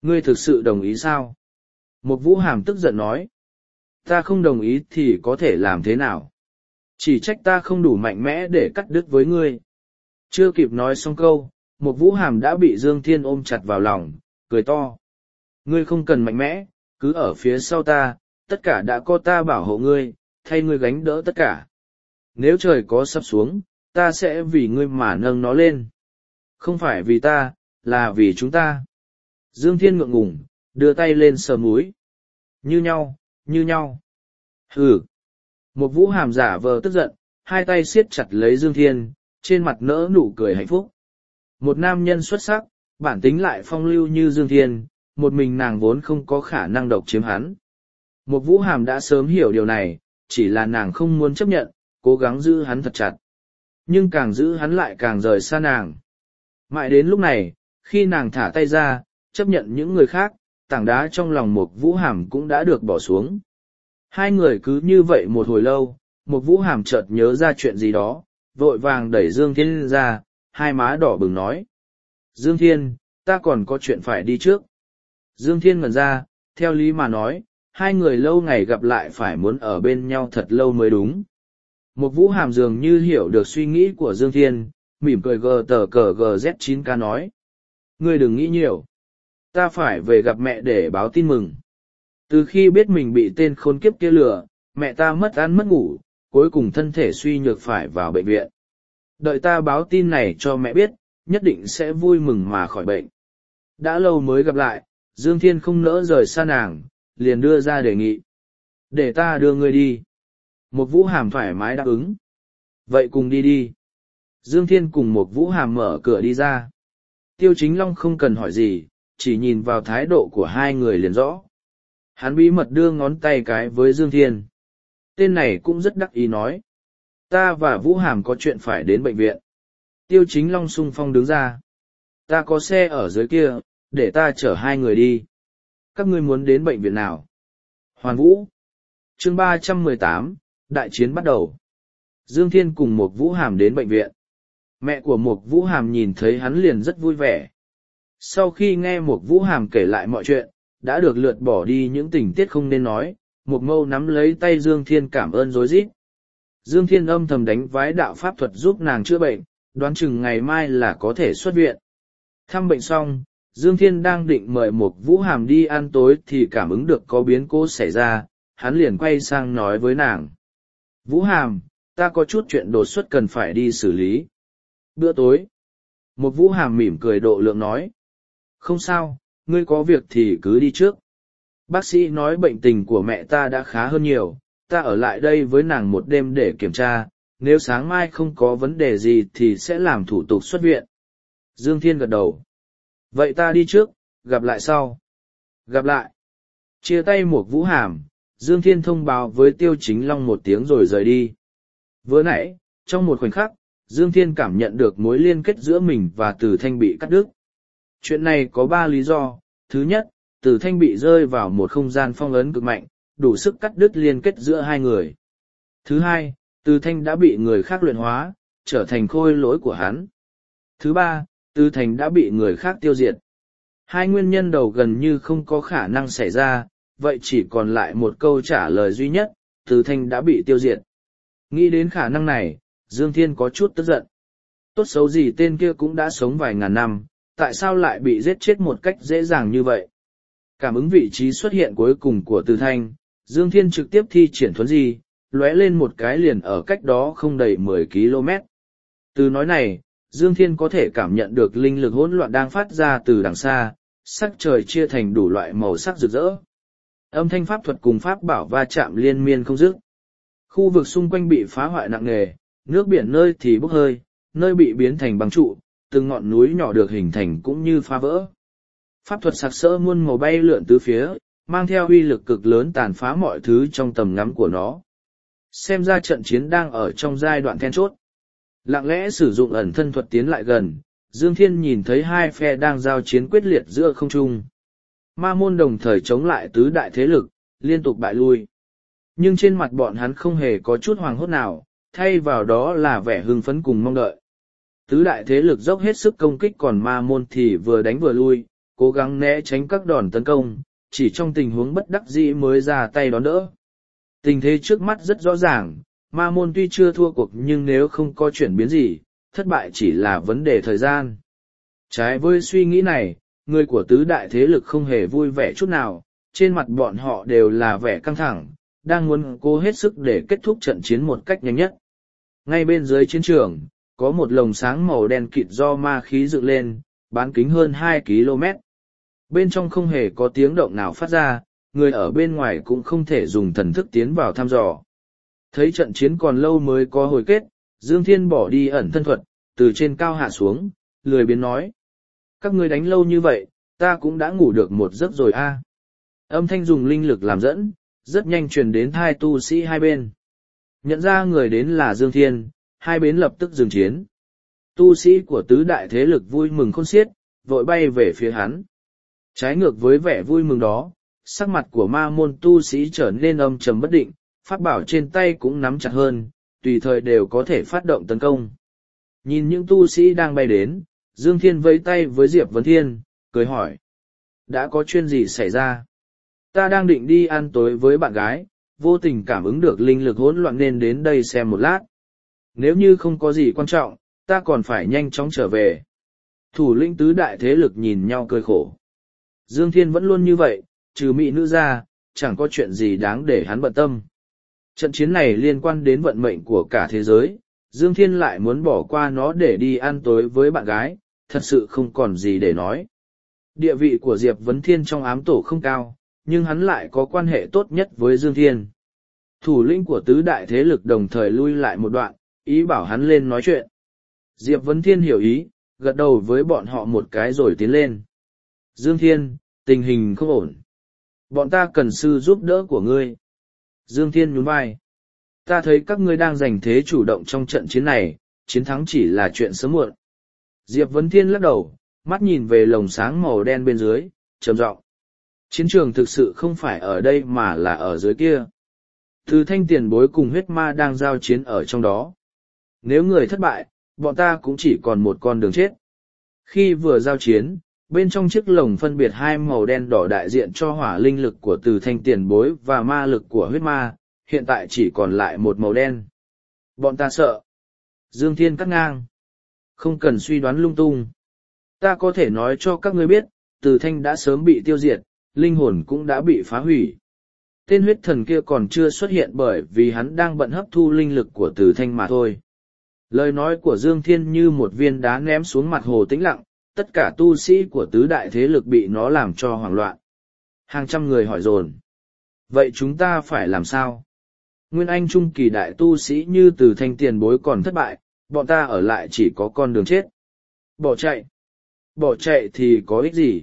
Ngươi thực sự đồng ý sao? Một Vũ Hàm tức giận nói. Ta không đồng ý thì có thể làm thế nào? Chỉ trách ta không đủ mạnh mẽ để cắt đứt với ngươi. Chưa kịp nói xong câu, một Vũ Hàm đã bị Dương Thiên ôm chặt vào lòng, cười to. Ngươi không cần mạnh mẽ, cứ ở phía sau ta, tất cả đã có ta bảo hộ ngươi, thay ngươi gánh đỡ tất cả. Nếu trời có sắp xuống, ta sẽ vì ngươi mà nâng nó lên. Không phải vì ta, là vì chúng ta. Dương Thiên ngượng ngùng, đưa tay lên sờ múi. Như nhau, như nhau. Hừ. Một Vũ Hàm giả vờ tức giận, hai tay siết chặt lấy Dương Thiên, trên mặt nở nụ cười hạnh phúc. Một nam nhân xuất sắc, bản tính lại phong lưu như Dương Thiên, một mình nàng vốn không có khả năng độc chiếm hắn. Một Vũ Hàm đã sớm hiểu điều này, chỉ là nàng không muốn chấp nhận, cố gắng giữ hắn thật chặt. Nhưng càng giữ hắn lại càng rời xa nàng. Mãi đến lúc này, khi nàng thả tay ra, chấp nhận những người khác, tảng đá trong lòng một Vũ Hàm cũng đã được bỏ xuống. Hai người cứ như vậy một hồi lâu, một Vũ Hàm chợt nhớ ra chuyện gì đó, vội vàng đẩy Dương Thiên ra, hai má đỏ bừng nói. Dương Thiên, ta còn có chuyện phải đi trước. Dương Thiên ngẩn ra, theo lý mà nói, hai người lâu ngày gặp lại phải muốn ở bên nhau thật lâu mới đúng. Một Vũ Hàm dường như hiểu được suy nghĩ của Dương Thiên, mỉm cười gờ tờ cờ gờ Z chín K nói. Ngươi đừng nghĩ nhiều. Ta phải về gặp mẹ để báo tin mừng. Từ khi biết mình bị tên khốn kiếp kia lừa, mẹ ta mất ăn mất ngủ, cuối cùng thân thể suy nhược phải vào bệnh viện. Đợi ta báo tin này cho mẹ biết, nhất định sẽ vui mừng mà khỏi bệnh. Đã lâu mới gặp lại, Dương Thiên không nỡ rời xa nàng, liền đưa ra đề nghị. Để ta đưa ngươi đi. Một Vũ Hàm thoải mái đáp ứng. Vậy cùng đi đi. Dương Thiên cùng một Vũ Hàm mở cửa đi ra. Tiêu Chính Long không cần hỏi gì, chỉ nhìn vào thái độ của hai người liền rõ. Hắn bí mật đưa ngón tay cái với Dương Thiên. Tên này cũng rất đắc ý nói. Ta và Vũ Hàm có chuyện phải đến bệnh viện. Tiêu Chính Long xung phong đứng ra. Ta có xe ở dưới kia, để ta chở hai người đi. Các ngươi muốn đến bệnh viện nào? Hoàn Vũ. Chương ba trăm mười tám, đại chiến bắt đầu. Dương Thiên cùng một Vũ Hàm đến bệnh viện. Mẹ của một Vũ Hàm nhìn thấy hắn liền rất vui vẻ. Sau khi nghe một Vũ Hàm kể lại mọi chuyện, đã được lượt bỏ đi những tình tiết không nên nói, một Mâu nắm lấy tay Dương Thiên cảm ơn rối rít. Dương Thiên âm thầm đánh vái đạo pháp thuật giúp nàng chữa bệnh, đoán chừng ngày mai là có thể xuất viện. Thăm bệnh xong, Dương Thiên đang định mời một Vũ Hàm đi ăn tối thì cảm ứng được có biến cố xảy ra, hắn liền quay sang nói với nàng. Vũ Hàm, ta có chút chuyện đột xuất cần phải đi xử lý. Bữa tối. Một Vũ Hàm mỉm cười độ lượng nói. Không sao, ngươi có việc thì cứ đi trước. Bác sĩ nói bệnh tình của mẹ ta đã khá hơn nhiều, ta ở lại đây với nàng một đêm để kiểm tra, nếu sáng mai không có vấn đề gì thì sẽ làm thủ tục xuất viện. Dương Thiên gật đầu. Vậy ta đi trước, gặp lại sau. Gặp lại. Chia tay một Vũ Hàm, Dương Thiên thông báo với Tiêu Chính Long một tiếng rồi rời đi. Vừa nãy, trong một khoảnh khắc, Dương Thiên cảm nhận được mối liên kết giữa mình và Từ Thanh bị cắt đứt. Chuyện này có ba lý do. Thứ nhất, Từ Thanh bị rơi vào một không gian phong ấn cực mạnh, đủ sức cắt đứt liên kết giữa hai người. Thứ hai, Từ Thanh đã bị người khác luyện hóa, trở thành khôi lỗi của hắn. Thứ ba, Từ Thanh đã bị người khác tiêu diệt. Hai nguyên nhân đầu gần như không có khả năng xảy ra, vậy chỉ còn lại một câu trả lời duy nhất, Từ Thanh đã bị tiêu diệt. Nghĩ đến khả năng này, Dương Thiên có chút tức giận. Tốt xấu gì tên kia cũng đã sống vài ngàn năm, tại sao lại bị giết chết một cách dễ dàng như vậy? Cảm ứng vị trí xuất hiện cuối cùng của Từ Thanh, Dương Thiên trực tiếp thi triển thuấn di, lóe lên một cái liền ở cách đó không đầy mười ki lô mét. Từ nói này, Dương Thiên có thể cảm nhận được linh lực hỗn loạn đang phát ra từ đằng xa, sắc trời chia thành đủ loại màu sắc rực rỡ. Âm thanh pháp thuật cùng pháp bảo va chạm liên miên không dứt. Khu vực xung quanh bị phá hoại nặng nề, nước biển nơi thì bốc hơi, nơi bị biến thành băng trụ, từng ngọn núi nhỏ được hình thành cũng như phá vỡ. Pháp thuật sặc sỡ muôn màu bay lượn tứ phía, mang theo uy lực cực lớn tàn phá mọi thứ trong tầm ngắm của nó. Xem ra trận chiến đang ở trong giai đoạn then chốt. Lặng lẽ sử dụng ẩn thân thuật tiến lại gần, Dương Thiên nhìn thấy hai phe đang giao chiến quyết liệt giữa không trung. Ma môn đồng thời chống lại tứ đại thế lực, liên tục bại lui. Nhưng trên mặt bọn hắn không hề có chút hoảng hốt nào, thay vào đó là vẻ hưng phấn cùng mong đợi. Tứ đại thế lực dốc hết sức công kích còn ma môn thì vừa đánh vừa lui, cố gắng né tránh các đòn tấn công, chỉ trong tình huống bất đắc dĩ mới ra tay đón đỡ. Tình thế trước mắt rất rõ ràng, ma môn tuy chưa thua cuộc nhưng nếu không có chuyển biến gì, thất bại chỉ là vấn đề thời gian. Trái với suy nghĩ này, người của tứ đại thế lực không hề vui vẻ chút nào, trên mặt bọn họ đều là vẻ căng thẳng, đang muốn cố hết sức để kết thúc trận chiến một cách nhanh nhất. Ngay bên dưới chiến trường, có một lồng sáng màu đen kịt do ma khí dựng lên, bán kính hơn hai ki lô mét. Bên trong không hề có tiếng động nào phát ra, người ở bên ngoài cũng không thể dùng thần thức tiến vào thăm dò. Thấy trận chiến còn lâu mới có hồi kết, Dương Thiên bỏ đi ẩn thân thuật, từ trên cao hạ xuống, lười biếng nói. Các ngươi đánh lâu như vậy, ta cũng đã ngủ được một giấc rồi a. Âm thanh dùng linh lực làm dẫn, rất nhanh truyền đến hai tu sĩ hai bên. Nhận ra người đến là Dương Thiên, hai bên lập tức dừng chiến. Tu sĩ của tứ đại thế lực vui mừng khôn xiết, vội bay về phía hắn. Trái ngược với vẻ vui mừng đó, sắc mặt của ma môn tu sĩ trở nên âm trầm bất định, pháp bảo trên tay cũng nắm chặt hơn, tùy thời đều có thể phát động tấn công. Nhìn những tu sĩ đang bay đến, Dương Thiên vẫy tay với Diệp Vấn Thiên, cười hỏi. Đã có chuyện gì xảy ra? Ta đang định đi ăn tối với bạn gái, vô tình cảm ứng được linh lực hỗn loạn nên đến đây xem một lát. Nếu như không có gì quan trọng, ta còn phải nhanh chóng trở về. Thủ lĩnh tứ đại thế lực nhìn nhau cười khổ. Dương Thiên vẫn luôn như vậy, trừ mỹ nữ ra, chẳng có chuyện gì đáng để hắn bận tâm. Trận chiến này liên quan đến vận mệnh của cả thế giới, Dương Thiên lại muốn bỏ qua nó để đi ăn tối với bạn gái, thật sự không còn gì để nói. Địa vị của Diệp Vấn Thiên trong ám tổ không cao, nhưng hắn lại có quan hệ tốt nhất với Dương Thiên. Thủ lĩnh của tứ đại thế lực đồng thời lui lại một đoạn, ý bảo hắn lên nói chuyện. Diệp Vấn Thiên hiểu ý, gật đầu với bọn họ một cái rồi tiến lên. Dương Thiên, tình hình không ổn. Bọn ta cần sự giúp đỡ của ngươi. Dương Thiên nhún vai. Ta thấy các ngươi đang giành thế chủ động trong trận chiến này, chiến thắng chỉ là chuyện sớm muộn. Diệp Vấn Thiên lắc đầu, mắt nhìn về lồng sáng màu đen bên dưới, trầm giọng. Chiến trường thực sự không phải ở đây mà là ở dưới kia. Từ Thanh tiền bối cùng huyết ma đang giao chiến ở trong đó. Nếu người thất bại, bọn ta cũng chỉ còn một con đường chết. Khi vừa giao chiến, bên trong chiếc lồng phân biệt hai màu đen đỏ đại diện cho hỏa linh lực của Từ Thanh tiền bối và ma lực của huyết ma, hiện tại chỉ còn lại một màu đen. Bọn ta sợ. Dương Thiên cắt ngang. Không cần suy đoán lung tung. Ta có thể nói cho các ngươi biết, Từ Thanh đã sớm bị tiêu diệt, linh hồn cũng đã bị phá hủy. Tên huyết thần kia còn chưa xuất hiện bởi vì hắn đang bận hấp thu linh lực của Từ Thanh mà thôi. Lời nói của Dương Thiên như một viên đá ném xuống mặt hồ tĩnh lặng, tất cả tu sĩ của tứ đại thế lực bị nó làm cho hoảng loạn. Hàng trăm người hỏi dồn. Vậy chúng ta phải làm sao? Nguyên Anh trung kỳ đại tu sĩ như Từ Thanh tiền bối còn thất bại, bọn ta ở lại chỉ có con đường chết. Bỏ chạy. Bỏ chạy thì có ích gì?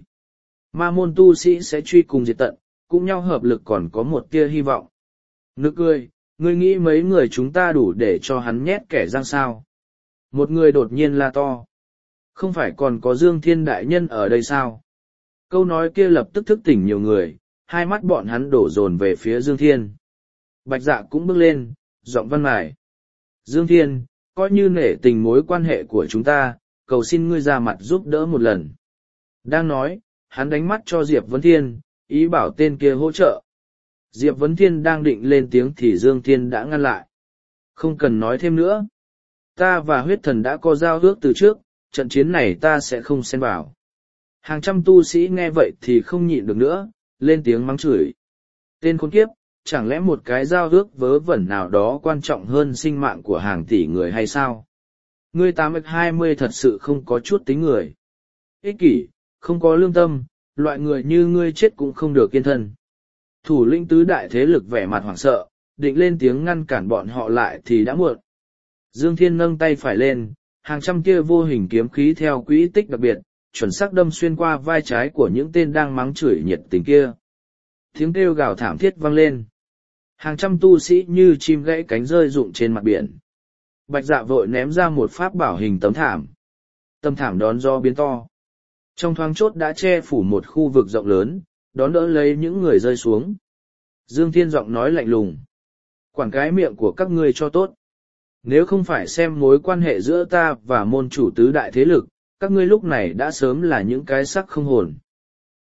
Ma môn tu sĩ sẽ truy cùng diệt tận, cũng nhau hợp lực còn có một tia hy vọng. Nực cười, ngươi nghĩ mấy người chúng ta đủ để cho hắn nhét kẻ răng sao? Một người đột nhiên la to. Không phải còn có Dương Thiên đại nhân ở đây sao? Câu nói kia lập tức thức tỉnh nhiều người, hai mắt bọn hắn đổ dồn về phía Dương Thiên. Bạch Dạ cũng bước lên, giọng văn mài. Dương Thiên, coi như nể tình mối quan hệ của chúng ta, cầu xin ngươi ra mặt giúp đỡ một lần. Đang nói, hắn đánh mắt cho Diệp Vấn Thiên, ý bảo tên kia hỗ trợ. Diệp Vấn Thiên đang định lên tiếng thì Dương Thiên đã ngăn lại. Không cần nói thêm nữa. Ta và huyết thần đã có giao ước từ trước, trận chiến này ta sẽ không xen vào. Hàng trăm tu sĩ nghe vậy thì không nhịn được nữa, lên tiếng mắng chửi. Tên khốn kiếp, chẳng lẽ một cái giao ước vớ vẩn nào đó quan trọng hơn sinh mạng của hàng tỷ người hay sao? Ngươi tám x hai mươi thật sự không có chút tính người. Ích kỷ, không có lương tâm, loại người như ngươi chết cũng không được yên thân. Thủ lĩnh tứ đại thế lực vẻ mặt hoảng sợ, định lên tiếng ngăn cản bọn họ lại thì đã muộn. Dương Thiên nâng tay phải lên, hàng trăm tia vô hình kiếm khí theo quỹ tích đặc biệt, chuẩn xác đâm xuyên qua vai trái của những tên đang mắng chửi nhiệt tình kia. Tiếng kêu gào thảm thiết vang lên. Hàng trăm tu sĩ như chim gãy cánh rơi rụng trên mặt biển. Bạch Dạ vội ném ra một pháp bảo hình tấm thảm. Tấm thảm đón gió biến to. Trong thoáng chốt đã che phủ một khu vực rộng lớn, đón đỡ lấy những người rơi xuống. Dương Thiên giọng nói lạnh lùng. Quản cái miệng của các ngươi cho tốt. Nếu không phải xem mối quan hệ giữa ta và môn chủ tứ đại thế lực, các ngươi lúc này đã sớm là những cái xác không hồn.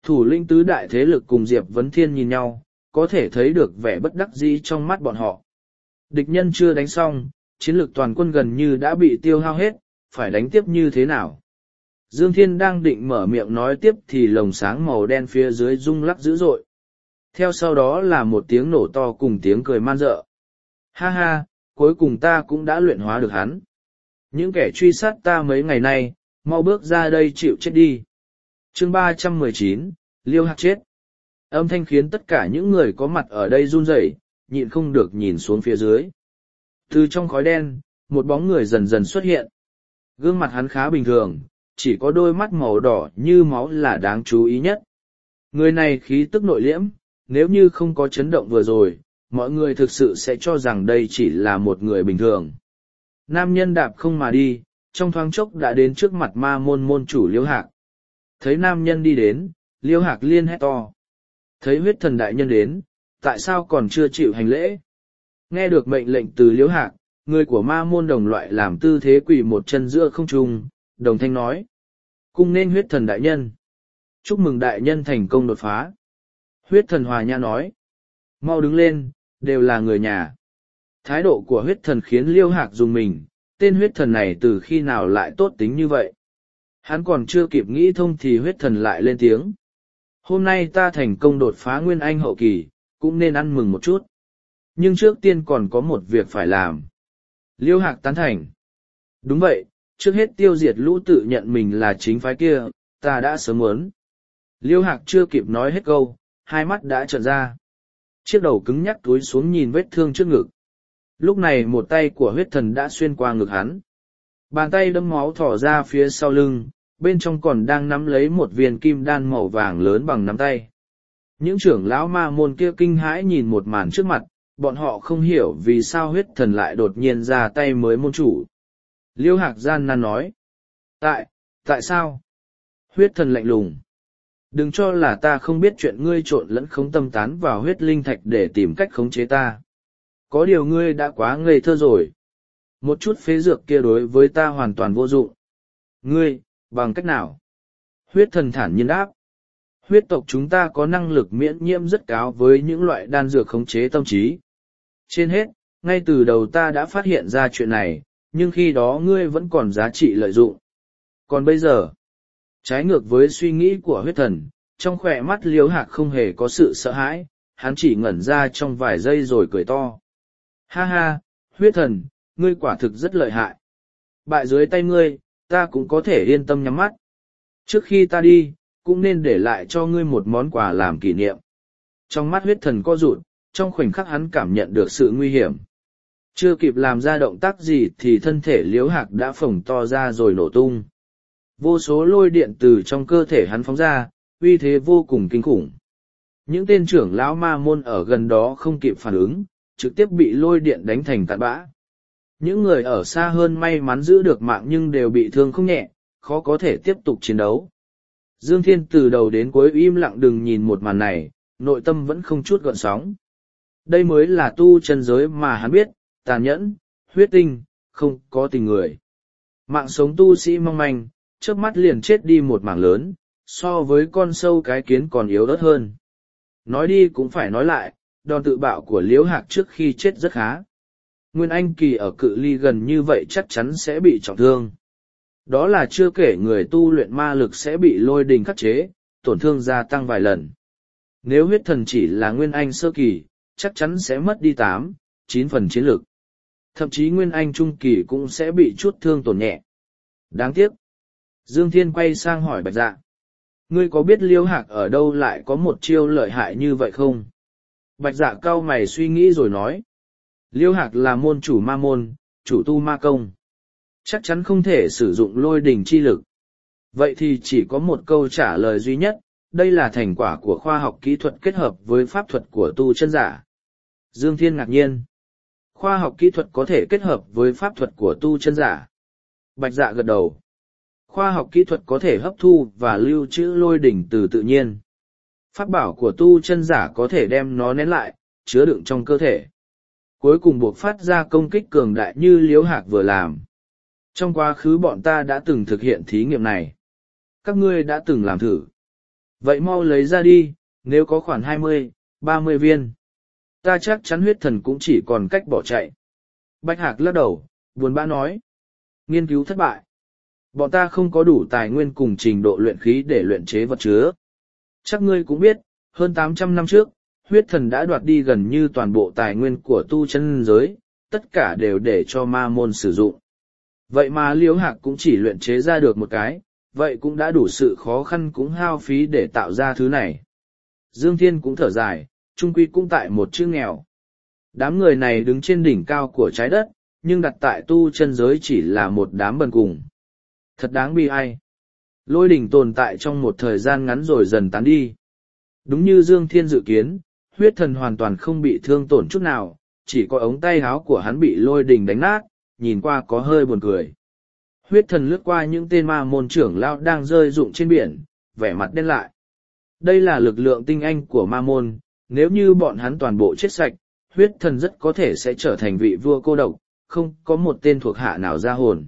Thủ lĩnh tứ đại thế lực cùng Diệp Vấn Thiên nhìn nhau, có thể thấy được vẻ bất đắc dĩ trong mắt bọn họ. Địch nhân chưa đánh xong, chiến lược toàn quân gần như đã bị tiêu hao hết, phải đánh tiếp như thế nào? Dương Thiên đang định mở miệng nói tiếp thì lồng sáng màu đen phía dưới rung lắc dữ dội. Theo sau đó là một tiếng nổ to cùng tiếng cười man rợ. Ha ha, cuối cùng ta cũng đã luyện hóa được hắn. Những kẻ truy sát ta mấy ngày nay, mau bước ra đây chịu chết đi. Chương ba trăm mười chín, Liêu Hạc chết. Âm thanh khiến tất cả những người có mặt ở đây run rẩy, nhịn không được nhìn xuống phía dưới. Từ trong khói đen, một bóng người dần dần xuất hiện. Gương mặt hắn khá bình thường, chỉ có đôi mắt màu đỏ như máu là đáng chú ý nhất. Người này khí tức nội liễm, nếu như không có chấn động vừa rồi, mọi người thực sự sẽ cho rằng đây chỉ là một người bình thường. Nam nhân đạp không mà đi, trong thoáng chốc đã đến trước mặt ma môn môn chủ Liêu Hạc. Thấy nam nhân đi đến, Liêu Hạc liên hét to. Thấy huyết thần đại nhân đến, tại sao còn chưa chịu hành lễ? Nghe được mệnh lệnh từ Liêu Hạc, người của ma môn đồng loại làm tư thế quỳ một chân giữa không trung, đồng thanh nói. Cung nên huyết thần đại nhân. Chúc mừng đại nhân thành công đột phá. Huyết thần hòa nhã nói. Mau đứng lên, đều là người nhà. Thái độ của huyết thần khiến Liêu Hạc dùng mình, tên huyết thần này từ khi nào lại tốt tính như vậy. Hắn còn chưa kịp nghĩ thông thì huyết thần lại lên tiếng. Hôm nay ta thành công đột phá nguyên anh hậu kỳ, cũng nên ăn mừng một chút. Nhưng trước tiên còn có một việc phải làm. Liêu Hạc tán thành. Đúng vậy, trước hết tiêu diệt lũ tự nhận mình là chính phái kia, ta đã sớm muốn. Liêu Hạc chưa kịp nói hết câu, hai mắt đã trợn ra. Chiếc đầu cứng nhắc túi xuống nhìn vết thương trước ngực. Lúc này một tay của huyết thần đã xuyên qua ngực hắn. Bàn tay đẫm máu thỏ ra phía sau lưng, bên trong còn đang nắm lấy một viên kim đan màu vàng lớn bằng nắm tay. Những trưởng lão ma môn kia kinh hãi nhìn một màn trước mặt, bọn họ không hiểu vì sao huyết thần lại đột nhiên ra tay mới môn chủ. Liêu Hạc gian nan nói. Tại, tại sao? Huyết thần lạnh lùng. Đừng cho là ta không biết chuyện ngươi trộn lẫn khống tâm tán vào huyết linh thạch để tìm cách khống chế ta. Có điều ngươi đã quá ngây thơ rồi. Một chút phế dược kia đối với ta hoàn toàn vô dụng. Ngươi, bằng cách nào? Huyết thần thản nhiên đáp. Huyết tộc chúng ta có năng lực miễn nhiễm rất cao với những loại đan dược khống chế tâm trí. Trên hết, ngay từ đầu ta đã phát hiện ra chuyện này, nhưng khi đó ngươi vẫn còn giá trị lợi dụng. Còn bây giờ, trái ngược với suy nghĩ của huyết thần, trong khỏe mắt Liêu Hạc không hề có sự sợ hãi, hắn chỉ ngẩn ra trong vài giây rồi cười to. Ha ha, huyết thần, ngươi quả thực rất lợi hại. Bại dưới tay ngươi, ta cũng có thể yên tâm nhắm mắt. Trước khi ta đi, cũng nên để lại cho ngươi một món quà làm kỷ niệm. Trong mắt huyết thần co rụt, trong khoảnh khắc hắn cảm nhận được sự nguy hiểm. Chưa kịp làm ra động tác gì thì thân thể Liễu Hạc đã phồng to ra rồi nổ tung. Vô số lôi điện từ trong cơ thể hắn phóng ra, uy thế vô cùng kinh khủng. Những tên trưởng lão ma môn ở gần đó không kịp phản ứng, trực tiếp bị lôi điện đánh thành tạt bã. Những người ở xa hơn may mắn giữ được mạng nhưng đều bị thương không nhẹ, khó có thể tiếp tục chiến đấu. Dương Thiên từ đầu đến cuối im lặng đừng nhìn một màn này, nội tâm vẫn không chút gợn sóng. Đây mới là tu chân giới mà hắn biết, tàn nhẫn, huyết tinh, không có tình người. Mạng sống tu sĩ mong manh, chớp mắt liền chết đi một mảng lớn, so với con sâu cái kiến còn yếu ớt hơn. Nói đi cũng phải nói lại, đòn tự bạo của Liễu Hạc trước khi chết rất khá. Nguyên Anh kỳ ở cự ly gần như vậy chắc chắn sẽ bị trọng thương. Đó là chưa kể người tu luyện ma lực sẽ bị lôi đình khắc chế, tổn thương gia tăng vài lần. Nếu huyết thần chỉ là Nguyên Anh sơ kỳ, chắc chắn sẽ mất đi tám, chín phần chiến lực. Thậm chí Nguyên Anh trung kỳ cũng sẽ bị chút thương tổn nhẹ. Đáng tiếc. Dương Thiên quay sang hỏi Bạch Dạ. Ngươi có biết Liễu Hạc ở đâu lại có một chiêu lợi hại như vậy không? Bạch Dạ cau mày suy nghĩ rồi nói. Liễu Hạc là môn chủ ma môn, chủ tu ma công. Chắc chắn không thể sử dụng lôi đỉnh chi lực. Vậy thì chỉ có một câu trả lời duy nhất, đây là thành quả của khoa học kỹ thuật kết hợp với pháp thuật của tu chân giả. Dương Thiên ngạc nhiên. Khoa học kỹ thuật có thể kết hợp với pháp thuật của tu chân giả. Bạch Dạ gật đầu. Khoa học kỹ thuật có thể hấp thu và lưu trữ lôi đỉnh từ tự nhiên. Pháp bảo của tu chân giả có thể đem nó nén lại, chứa đựng trong cơ thể. Cuối cùng buộc phát ra công kích cường đại như Liễu Hạc vừa làm. Trong quá khứ bọn ta đã từng thực hiện thí nghiệm này. Các ngươi đã từng làm thử. Vậy mau lấy ra đi, nếu có khoảng hai mươi, ba mươi viên. Ta chắc chắn huyết thần cũng chỉ còn cách bỏ chạy. Bạch Hạc lắc đầu, buồn bã nói. Nghiên cứu thất bại. Bọn ta không có đủ tài nguyên cùng trình độ luyện khí để luyện chế vật chứa. Chắc ngươi cũng biết, hơn tám trăm năm trước, huyết thần đã đoạt đi gần như toàn bộ tài nguyên của tu chân giới, tất cả đều để cho ma môn sử dụng. Vậy mà Liễu Hạc cũng chỉ luyện chế ra được một cái, vậy cũng đã đủ sự khó khăn cũng hao phí để tạo ra thứ này. Dương Thiên cũng thở dài, trung quy cũng tại một chữ nghèo. Đám người này đứng trên đỉnh cao của trái đất, nhưng đặt tại tu chân giới chỉ là một đám bần cùng. Thật đáng bi ai. Lôi đỉnh tồn tại trong một thời gian ngắn rồi dần tán đi. Đúng như Dương Thiên dự kiến, huyết thần hoàn toàn không bị thương tổn chút nào, chỉ có ống tay áo của hắn bị lôi đỉnh đánh nát, nhìn qua có hơi buồn cười. Huyết thần lướt qua những tên ma môn trưởng lão đang rơi rụng trên biển, vẻ mặt đen lại. Đây là lực lượng tinh anh của ma môn, nếu như bọn hắn toàn bộ chết sạch, huyết thần rất có thể sẽ trở thành vị vua cô độc, không có một tên thuộc hạ nào ra hồn.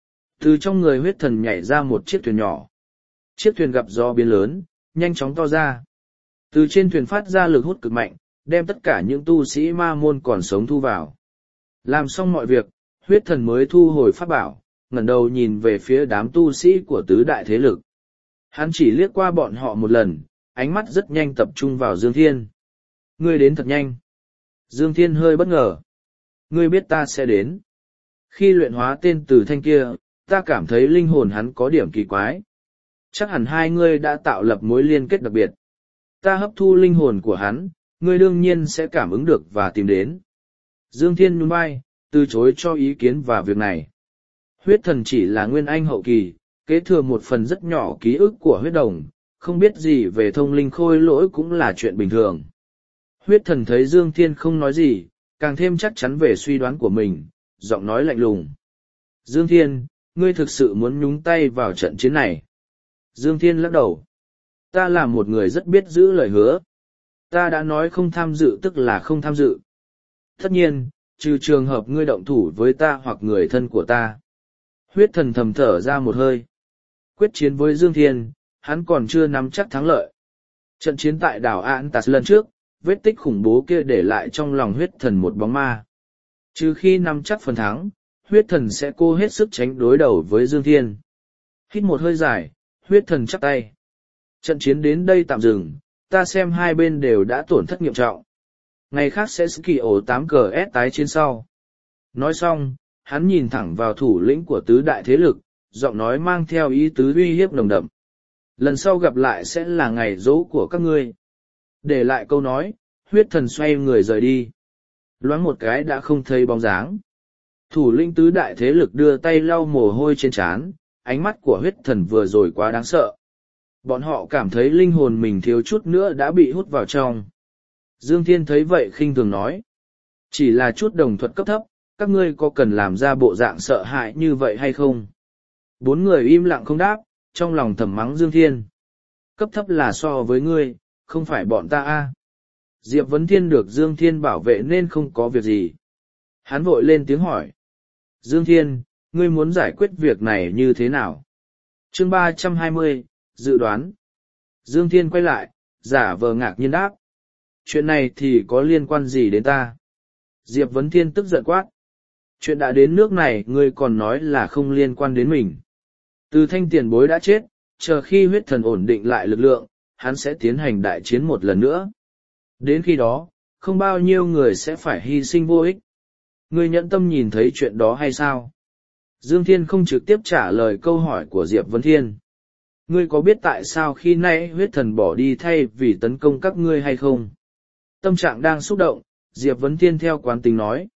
Từ trong người huyết thần nhảy ra một chiếc thuyền nhỏ. Chiếc thuyền gặp gió biến lớn, nhanh chóng to ra. Từ trên thuyền phát ra lực hút cực mạnh, đem tất cả những tu sĩ ma môn còn sống thu vào. Làm xong mọi việc, huyết thần mới thu hồi pháp bảo, ngẩng đầu nhìn về phía đám tu sĩ của tứ đại thế lực. Hắn chỉ liếc qua bọn họ một lần, ánh mắt rất nhanh tập trung vào Dương Thiên. Ngươi đến thật nhanh. Dương Thiên hơi bất ngờ. Ngươi biết ta sẽ đến. Khi luyện hóa tên Từ Thanh kia, ta cảm thấy linh hồn hắn có điểm kỳ quái. Chắc hẳn hai ngươi đã tạo lập mối liên kết đặc biệt. Ta hấp thu linh hồn của hắn, ngươi đương nhiên sẽ cảm ứng được và tìm đến. Dương Thiên nhún vai, từ chối cho ý kiến vào việc này. Huyết thần chỉ là nguyên anh hậu kỳ, kế thừa một phần rất nhỏ ký ức của huyết đồng, không biết gì về thông linh khôi lỗi cũng là chuyện bình thường. Huyết thần thấy Dương Thiên không nói gì, càng thêm chắc chắn về suy đoán của mình, giọng nói lạnh lùng. Dương Thiên, ngươi thực sự muốn nhúng tay vào trận chiến này. Dương Thiên lắc đầu. Ta là một người rất biết giữ lời hứa. Ta đã nói không tham dự tức là không tham dự. Tất nhiên, trừ trường hợp ngươi động thủ với ta hoặc người thân của ta. Huyết thần thầm thở ra một hơi. Quyết chiến với Dương Thiên, hắn còn chưa nắm chắc thắng lợi. Trận chiến tại đảo An Tạt lần trước, vết tích khủng bố kia để lại trong lòng huyết thần một bóng ma. Trừ khi nắm chắc phần thắng, huyết thần sẽ cố hết sức tránh đối đầu với Dương Thiên. Hít một hơi dài, huyết thần chắp tay. Trận chiến đến đây tạm dừng, ta xem hai bên đều đã tổn thất nghiêm trọng. Ngày khác sẽ kỳ ổ tám cờ ét tái chiến sau. Nói xong, hắn nhìn thẳng vào thủ lĩnh của tứ đại thế lực, giọng nói mang theo ý tứ uy hiếp nồng đậm. Lần sau gặp lại sẽ là ngày dỗ của các ngươi. Để lại câu nói, huyết thần xoay người rời đi. Loáng một cái đã không thấy bóng dáng. Thủ lĩnh tứ đại thế lực đưa tay lau mồ hôi trên trán, ánh mắt của huyết thần vừa rồi quá đáng sợ. Bọn họ cảm thấy linh hồn mình thiếu chút nữa đã bị hút vào trong. Dương Thiên thấy vậy khinh thường nói. Chỉ là chút đồng thuật cấp thấp, các ngươi có cần làm ra bộ dạng sợ hãi như vậy hay không? Bốn người im lặng không đáp, trong lòng thầm mắng Dương Thiên. Cấp thấp là so với ngươi, không phải bọn ta a. Diệp Vấn Thiên được Dương Thiên bảo vệ nên không có việc gì. Hắn vội lên tiếng hỏi. Dương Thiên, ngươi muốn giải quyết việc này như thế nào? Chương ba trăm hai mươi, dự đoán. Dương Thiên quay lại, giả vờ ngạc nhiên đáp. Chuyện này thì có liên quan gì đến ta? Diệp Vấn Thiên tức giận quát. Chuyện đã đến nước này ngươi còn nói là không liên quan đến mình. Từ Thanh tiền bối đã chết, chờ khi huyết thần ổn định lại lực lượng, hắn sẽ tiến hành đại chiến một lần nữa. Đến khi đó, không bao nhiêu người sẽ phải hy sinh vô ích. Ngươi nhẫn tâm nhìn thấy chuyện đó hay sao? Dương Thiên không trực tiếp trả lời câu hỏi của Diệp Vấn Thiên. Ngươi có biết tại sao khi nãy huyết thần bỏ đi thay vì tấn công các ngươi hay không? Tâm trạng đang xúc động, Diệp Vấn Thiên theo quán tính nói.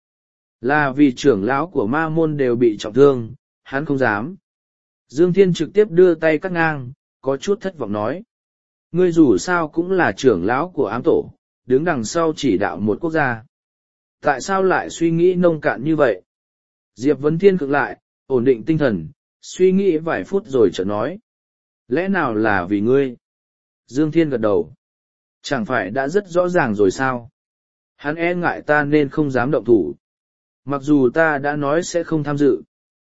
Là vì trưởng lão của ma môn đều bị trọng thương, hắn không dám. Dương Thiên trực tiếp đưa tay cắt ngang, có chút thất vọng nói. Ngươi dù sao cũng là trưởng lão của ám tổ, đứng đằng sau chỉ đạo một quốc gia. Tại sao lại suy nghĩ nông cạn như vậy? Diệp Vấn Thiên cực lại, ổn định tinh thần, suy nghĩ vài phút rồi chợt nói. Lẽ nào là vì ngươi? Dương Thiên gật đầu. Chẳng phải đã rất rõ ràng rồi sao? Hắn e ngại ta nên không dám động thủ. Mặc dù ta đã nói sẽ không tham dự.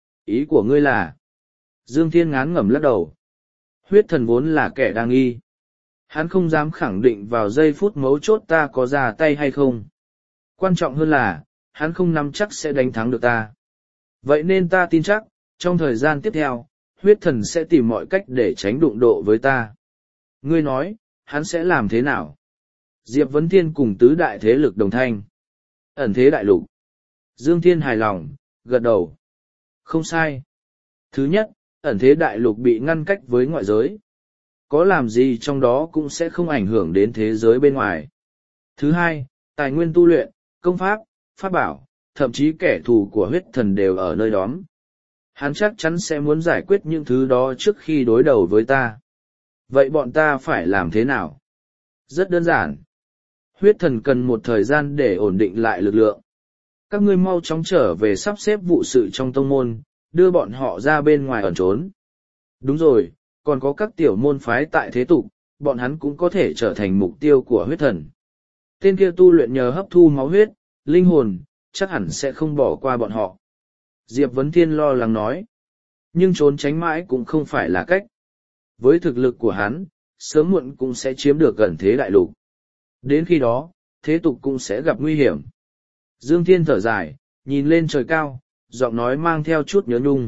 Ý của ngươi là? Dương Thiên ngán ngẩm lắc đầu. Huyết thần vốn là kẻ đa nghi. Hắn không dám khẳng định vào giây phút mấu chốt ta có ra tay hay không. Quan trọng hơn là, hắn không nắm chắc sẽ đánh thắng được ta. Vậy nên ta tin chắc, trong thời gian tiếp theo, huyết thần sẽ tìm mọi cách để tránh đụng độ với ta. Ngươi nói, hắn sẽ làm thế nào? Diệp Vấn Thiên cùng tứ đại thế lực đồng thanh. Ẩn thế đại lục. Dương Thiên hài lòng, gật đầu. Không sai. Thứ nhất, ẩn thế đại lục bị ngăn cách với ngoại giới. Có làm gì trong đó cũng sẽ không ảnh hưởng đến thế giới bên ngoài. Thứ hai, tài nguyên tu luyện, công pháp, pháp bảo, thậm chí kẻ thù của huyết thần đều ở nơi đó. Hắn chắc chắn sẽ muốn giải quyết những thứ đó trước khi đối đầu với ta. Vậy bọn ta phải làm thế nào? Rất đơn giản. Huyết thần cần một thời gian để ổn định lại lực lượng. Các ngươi mau chóng trở về sắp xếp vụ sự trong tông môn, đưa bọn họ ra bên ngoài ẩn trốn. Đúng rồi, còn có các tiểu môn phái tại thế tục, bọn hắn cũng có thể trở thành mục tiêu của huyết thần. Tên kia tu luyện nhờ hấp thu máu huyết, linh hồn, chắc hẳn sẽ không bỏ qua bọn họ. Diệp Vấn Thiên lo lắng nói. Nhưng trốn tránh mãi cũng không phải là cách. Với thực lực của hắn, sớm muộn cũng sẽ chiếm được gần thế đại lục. Đến khi đó, thế tục cũng sẽ gặp nguy hiểm. Dương Thiên thở dài, nhìn lên trời cao, giọng nói mang theo chút nhớ nhung.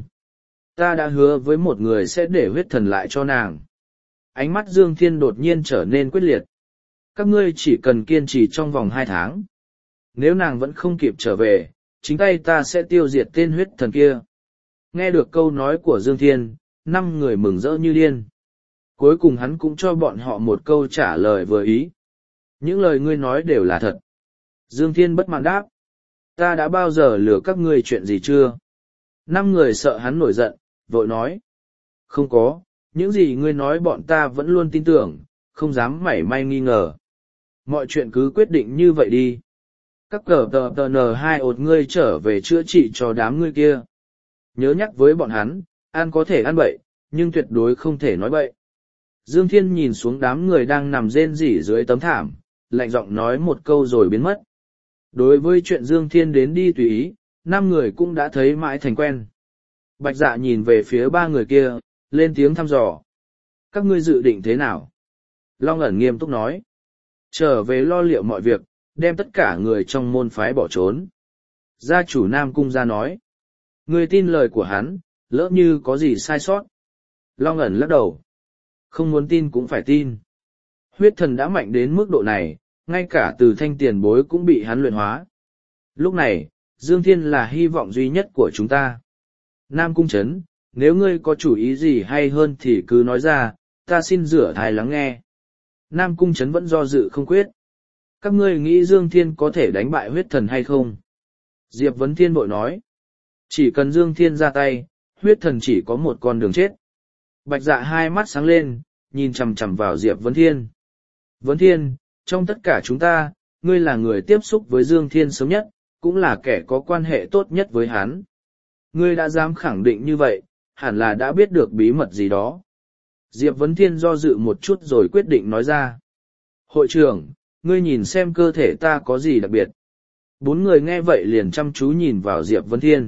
Ta đã hứa với một người sẽ để huyết thần lại cho nàng. Ánh mắt Dương Thiên đột nhiên trở nên quyết liệt. Các ngươi chỉ cần kiên trì trong vòng hai tháng. Nếu nàng vẫn không kịp trở về, chính tay ta sẽ tiêu diệt tên huyết thần kia. Nghe được câu nói của Dương Thiên, năm người mừng rỡ như điên. Cuối cùng hắn cũng cho bọn họ một câu trả lời vừa ý. Những lời ngươi nói đều là thật. Dương Thiên bất mãn đáp. Ta đã bao giờ lừa các ngươi chuyện gì chưa? Năm người sợ hắn nổi giận, vội nói. Không có, những gì ngươi nói bọn ta vẫn luôn tin tưởng, không dám mảy may nghi ngờ. Mọi chuyện cứ quyết định như vậy đi. Các cờ tờ tờ n hai ột ngươi trở về chữa trị cho đám ngươi kia. Nhớ nhắc với bọn hắn, ăn có thể ăn bậy, nhưng tuyệt đối không thể nói bậy. Dương Thiên nhìn xuống đám người đang nằm rên rỉ dưới tấm thảm, lạnh giọng nói một câu rồi biến mất. Đối với chuyện Dương Thiên đến đi tùy ý, năm người cũng đã thấy mãi thành quen. Bạch Dạ nhìn về phía ba người kia, lên tiếng thăm dò. Các ngươi dự định thế nào? Long ẩn nghiêm túc nói. Trở về lo liệu mọi việc, đem tất cả người trong môn phái bỏ trốn. Gia chủ Nam Cung ra nói. Ngươi tin lời của hắn, lỡ như có gì sai sót. Long ẩn lắc đầu. Không muốn tin cũng phải tin. Huyết thần đã mạnh đến mức độ này, ngay cả từ thanh tiền bối cũng bị hắn luyện hóa. Lúc này, Dương Thiên là hy vọng duy nhất của chúng ta. Nam Cung Trấn, nếu ngươi có chủ ý gì hay hơn thì cứ nói ra, ta xin rửa thai lắng nghe. Nam Cung Trấn vẫn do dự không quyết. Các ngươi nghĩ Dương Thiên có thể đánh bại huyết thần hay không? Diệp Vấn Thiên bội nói. Chỉ cần Dương Thiên ra tay, huyết thần chỉ có một con đường chết. Bạch Dạ hai mắt sáng lên, nhìn chằm chằm vào Diệp Vấn Thiên. Vấn Thiên, trong tất cả chúng ta, ngươi là người tiếp xúc với Dương Thiên sớm nhất, cũng là kẻ có quan hệ tốt nhất với hắn. Ngươi đã dám khẳng định như vậy, hẳn là đã biết được bí mật gì đó. Diệp Vấn Thiên do dự một chút rồi quyết định nói ra. Hội trưởng, ngươi nhìn xem cơ thể ta có gì đặc biệt. Bốn người nghe vậy liền chăm chú nhìn vào Diệp Vấn Thiên.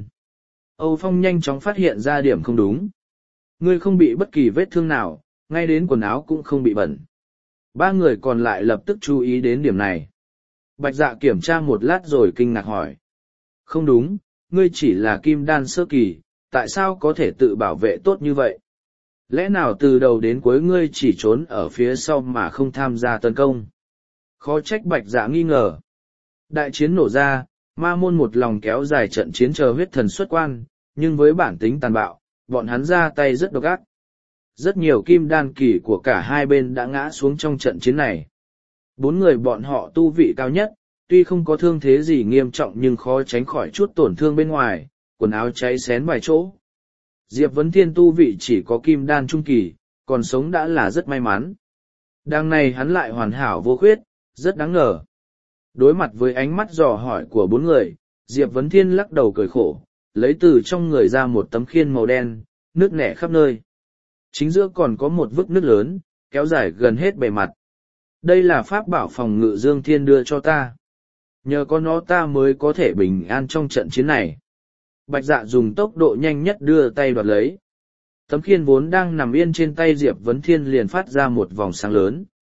Âu Phong nhanh chóng phát hiện ra điểm không đúng. Ngươi không bị bất kỳ vết thương nào, ngay đến quần áo cũng không bị bẩn. Ba người còn lại lập tức chú ý đến điểm này. Bạch Dạ kiểm tra một lát rồi kinh ngạc hỏi. Không đúng, ngươi chỉ là kim đan sơ kỳ, tại sao có thể tự bảo vệ tốt như vậy? Lẽ nào từ đầu đến cuối ngươi chỉ trốn ở phía sau mà không tham gia tấn công? Khó trách Bạch Dạ nghi ngờ. Đại chiến nổ ra, ma môn một lòng kéo dài trận chiến chờ huyết thần xuất quan, nhưng với bản tính tàn bạo, bọn hắn ra tay rất độc ác. Rất nhiều kim đan kỳ của cả hai bên đã ngã xuống trong trận chiến này. Bốn người bọn họ tu vị cao nhất, tuy không có thương thế gì nghiêm trọng nhưng khó tránh khỏi chút tổn thương bên ngoài, quần áo cháy xén vài chỗ. Diệp Vấn Thiên tu vị chỉ có kim đan trung kỳ, còn sống đã là rất may mắn. Đằng này hắn lại hoàn hảo vô khuyết, rất đáng ngờ. Đối mặt với ánh mắt dò hỏi của bốn người, Diệp Vấn Thiên lắc đầu cười khổ, lấy từ trong người ra một tấm khiên màu đen, nước nẻ khắp nơi. Chính giữa còn có một vức nước lớn, kéo dài gần hết bề mặt. Đây là pháp bảo phòng ngự Dương Thiên đưa cho ta. Nhờ có nó ta mới có thể bình an trong trận chiến này. Bạch Dạ dùng tốc độ nhanh nhất đưa tay đoạt lấy. Tấm khiên vốn đang nằm yên trên tay Diệp Vấn Thiên liền phát ra một vòng sáng lớn.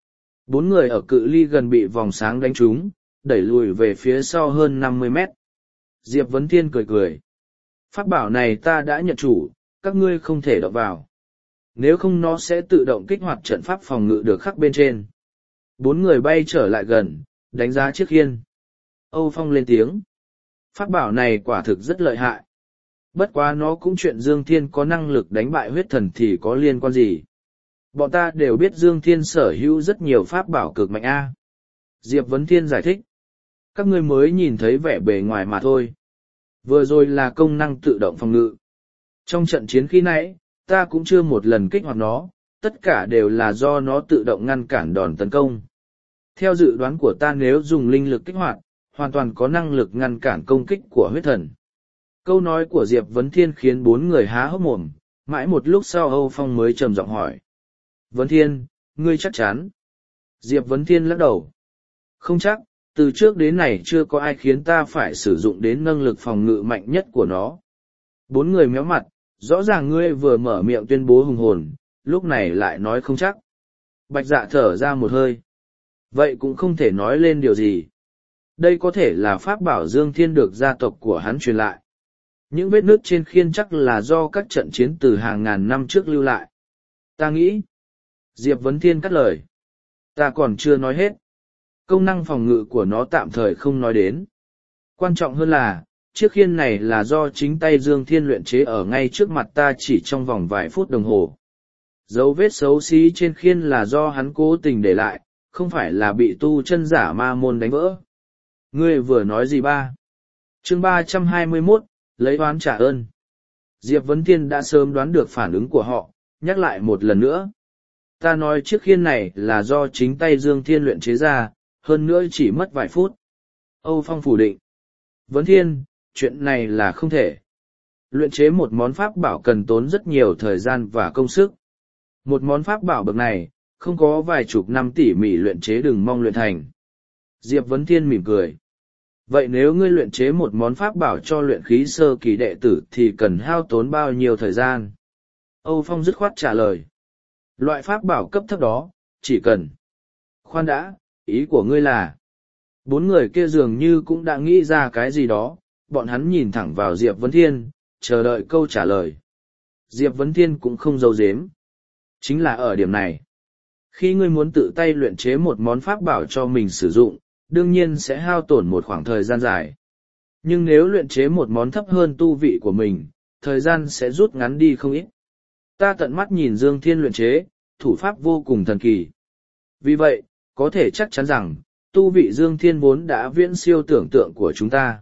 Bốn người ở cự ly gần bị vòng sáng đánh trúng, đẩy lùi về phía sau hơn năm mươi mét. Diệp Vấn Thiên cười cười. Pháp bảo này ta đã nhận chủ, các ngươi không thể động vào. Nếu không nó sẽ tự động kích hoạt trận pháp phòng ngự được khắc bên trên. Bốn người bay trở lại gần, đánh giá chiếc khiên. Âu Phong lên tiếng. Pháp bảo này quả thực rất lợi hại. Bất quá nó cũng chuyện Dương Thiên có năng lực đánh bại huyết thần thì có liên quan gì. Bọn ta đều biết Dương Thiên sở hữu rất nhiều pháp bảo cực mạnh a. Diệp Vấn Thiên giải thích. Các ngươi mới nhìn thấy vẻ bề ngoài mà thôi. Vừa rồi là công năng tự động phòng ngự. Trong trận chiến khi nãy, ta cũng chưa một lần kích hoạt nó, tất cả đều là do nó tự động ngăn cản đòn tấn công. Theo dự đoán của ta nếu dùng linh lực kích hoạt, hoàn toàn có năng lực ngăn cản công kích của huyết thần. Câu nói của Diệp Vấn Thiên khiến bốn người há hốc mồm, mãi một lúc sau Âu Phong mới trầm giọng hỏi. Vấn Thiên, ngươi chắc chắn. Diệp Vấn Thiên lắc đầu. Không chắc, từ trước đến nay chưa có ai khiến ta phải sử dụng đến năng lực phòng ngự mạnh nhất của nó. Bốn người méo mặt, rõ ràng ngươi vừa mở miệng tuyên bố hùng hồn, lúc này lại nói không chắc. Bạch Dạ thở ra một hơi. Vậy cũng không thể nói lên điều gì. Đây có thể là pháp bảo Dương Thiên được gia tộc của hắn truyền lại. Những vết nứt trên khiên chắc là do các trận chiến từ hàng ngàn năm trước lưu lại. Ta nghĩ. Diệp Vấn Thiên cắt lời. Ta còn chưa nói hết. Công năng phòng ngự của nó tạm thời không nói đến. Quan trọng hơn là, chiếc khiên này là do chính tay Dương Thiên luyện chế ở ngay trước mặt ta chỉ trong vòng vài phút đồng hồ. Dấu vết xấu xí trên khiên là do hắn cố tình để lại, không phải là bị tu chân giả ma môn đánh vỡ. Ngươi vừa nói gì ba? Chương ba trăm hai mươi mốt, lấy oán trả ơn. Diệp Vấn Thiên đã sớm đoán được phản ứng của họ, nhắc lại một lần nữa. Ta nói chiếc khiên này là do chính tay Dương Thiên luyện chế ra, hơn nữa chỉ mất vài phút. Âu Phong phủ định. Vấn Thiên, chuyện này là không thể. Luyện chế một món pháp bảo cần tốn rất nhiều thời gian và công sức. Một món pháp bảo bậc này, không có vài chục năm tỉ mỉ luyện chế đừng mong luyện thành. Diệp Vấn Thiên mỉm cười. Vậy nếu ngươi luyện chế một món pháp bảo cho luyện khí sơ kỳ đệ tử thì cần hao tốn bao nhiêu thời gian? Âu Phong dứt khoát trả lời. Loại pháp bảo cấp thấp đó, chỉ cần. Khoan đã, ý của ngươi là. Bốn người kia dường như cũng đã nghĩ ra cái gì đó, bọn hắn nhìn thẳng vào Diệp Vấn Thiên, chờ đợi câu trả lời. Diệp Vấn Thiên cũng không giấu giếm. Chính là ở điểm này. Khi ngươi muốn tự tay luyện chế một món pháp bảo cho mình sử dụng, đương nhiên sẽ hao tổn một khoảng thời gian dài. Nhưng nếu luyện chế một món thấp hơn tu vị của mình, thời gian sẽ rút ngắn đi không ít. Ta tận mắt nhìn Dương Thiên luyện chế, thủ pháp vô cùng thần kỳ. Vì vậy, có thể chắc chắn rằng, tu vị Dương Thiên vốn đã viễn siêu tưởng tượng của chúng ta.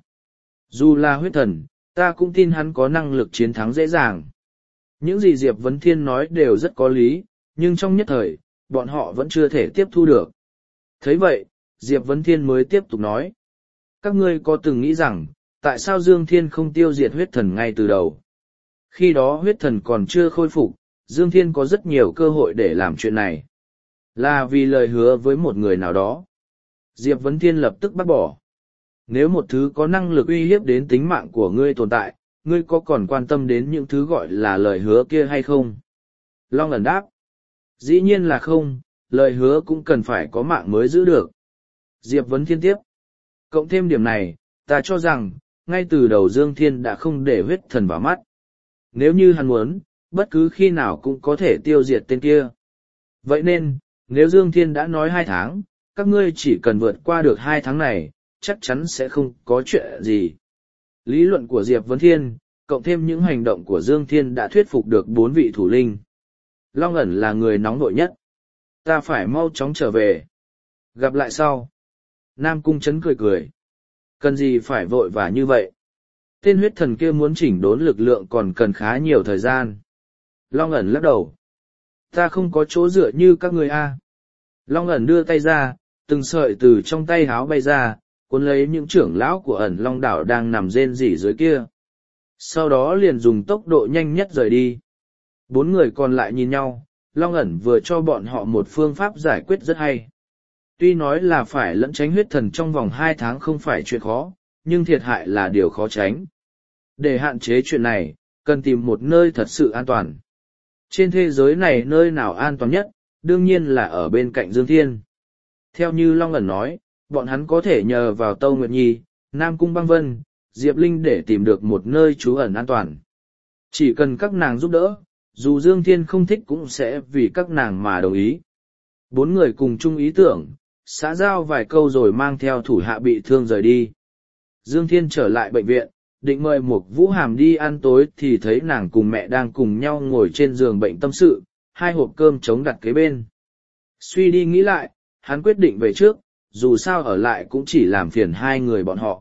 Dù là huyết thần, ta cũng tin hắn có năng lực chiến thắng dễ dàng. Những gì Diệp Vấn Thiên nói đều rất có lý, nhưng trong nhất thời, bọn họ vẫn chưa thể tiếp thu được. Thấy vậy, Diệp Vấn Thiên mới tiếp tục nói. Các ngươi có từng nghĩ rằng, tại sao Dương Thiên không tiêu diệt huyết thần ngay từ đầu? Khi đó huyết thần còn chưa khôi phục, Dương Thiên có rất nhiều cơ hội để làm chuyện này. Là vì lời hứa với một người nào đó. Diệp Vấn Thiên lập tức bác bỏ. Nếu một thứ có năng lực uy hiếp đến tính mạng của ngươi tồn tại, ngươi có còn quan tâm đến những thứ gọi là lời hứa kia hay không? Long ẩn đáp. Dĩ nhiên là không, lời hứa cũng cần phải có mạng mới giữ được. Diệp Vấn Thiên tiếp. Cộng thêm điểm này, ta cho rằng, ngay từ đầu Dương Thiên đã không để huyết thần vào mắt. Nếu như hắn muốn, bất cứ khi nào cũng có thể tiêu diệt tên kia. Vậy nên, nếu Dương Thiên đã nói hai tháng, các ngươi chỉ cần vượt qua được hai tháng này, chắc chắn sẽ không có chuyện gì. Lý luận của Diệp Vấn Thiên, cộng thêm những hành động của Dương Thiên đã thuyết phục được bốn vị thủ linh. Long ẩn là người nóng vội nhất. Ta phải mau chóng trở về. Gặp lại sau. Nam Cung Trấn cười cười. Cần gì phải vội vã như vậy? Tên huyết thần kia muốn chỉnh đốn lực lượng còn cần khá nhiều thời gian. Long ẩn lắc đầu. Ta không có chỗ dựa như các người a. Long ẩn đưa tay ra, từng sợi từ trong tay háo bay ra, cuốn lấy những trưởng lão của ẩn Long đảo đang nằm rên rỉ dưới kia. Sau đó liền dùng tốc độ nhanh nhất rời đi. Bốn người còn lại nhìn nhau, Long ẩn vừa cho bọn họ một phương pháp giải quyết rất hay. Tuy nói là phải lẫn tránh huyết thần trong vòng hai tháng không phải chuyện khó, nhưng thiệt hại là điều khó tránh. Để hạn chế chuyện này, cần tìm một nơi thật sự an toàn. Trên thế giới này nơi nào an toàn nhất, đương nhiên là ở bên cạnh Dương Thiên. Theo như Long ẩn nói, bọn hắn có thể nhờ vào Tâu Nguyệt Nhi, Nam Cung Băng Vân, Diệp Linh để tìm được một nơi trú ẩn an toàn. Chỉ cần các nàng giúp đỡ, dù Dương Thiên không thích cũng sẽ vì các nàng mà đồng ý. Bốn người cùng chung ý tưởng, xã giao vài câu rồi mang theo thủ hạ bị thương rời đi. Dương Thiên trở lại bệnh viện, định mời Mục Vũ Hàm đi ăn tối thì thấy nàng cùng mẹ đang cùng nhau ngồi trên giường bệnh tâm sự, hai hộp cơm chống đặt kế bên. Suy đi nghĩ lại, hắn quyết định về trước, dù sao ở lại cũng chỉ làm phiền hai người bọn họ.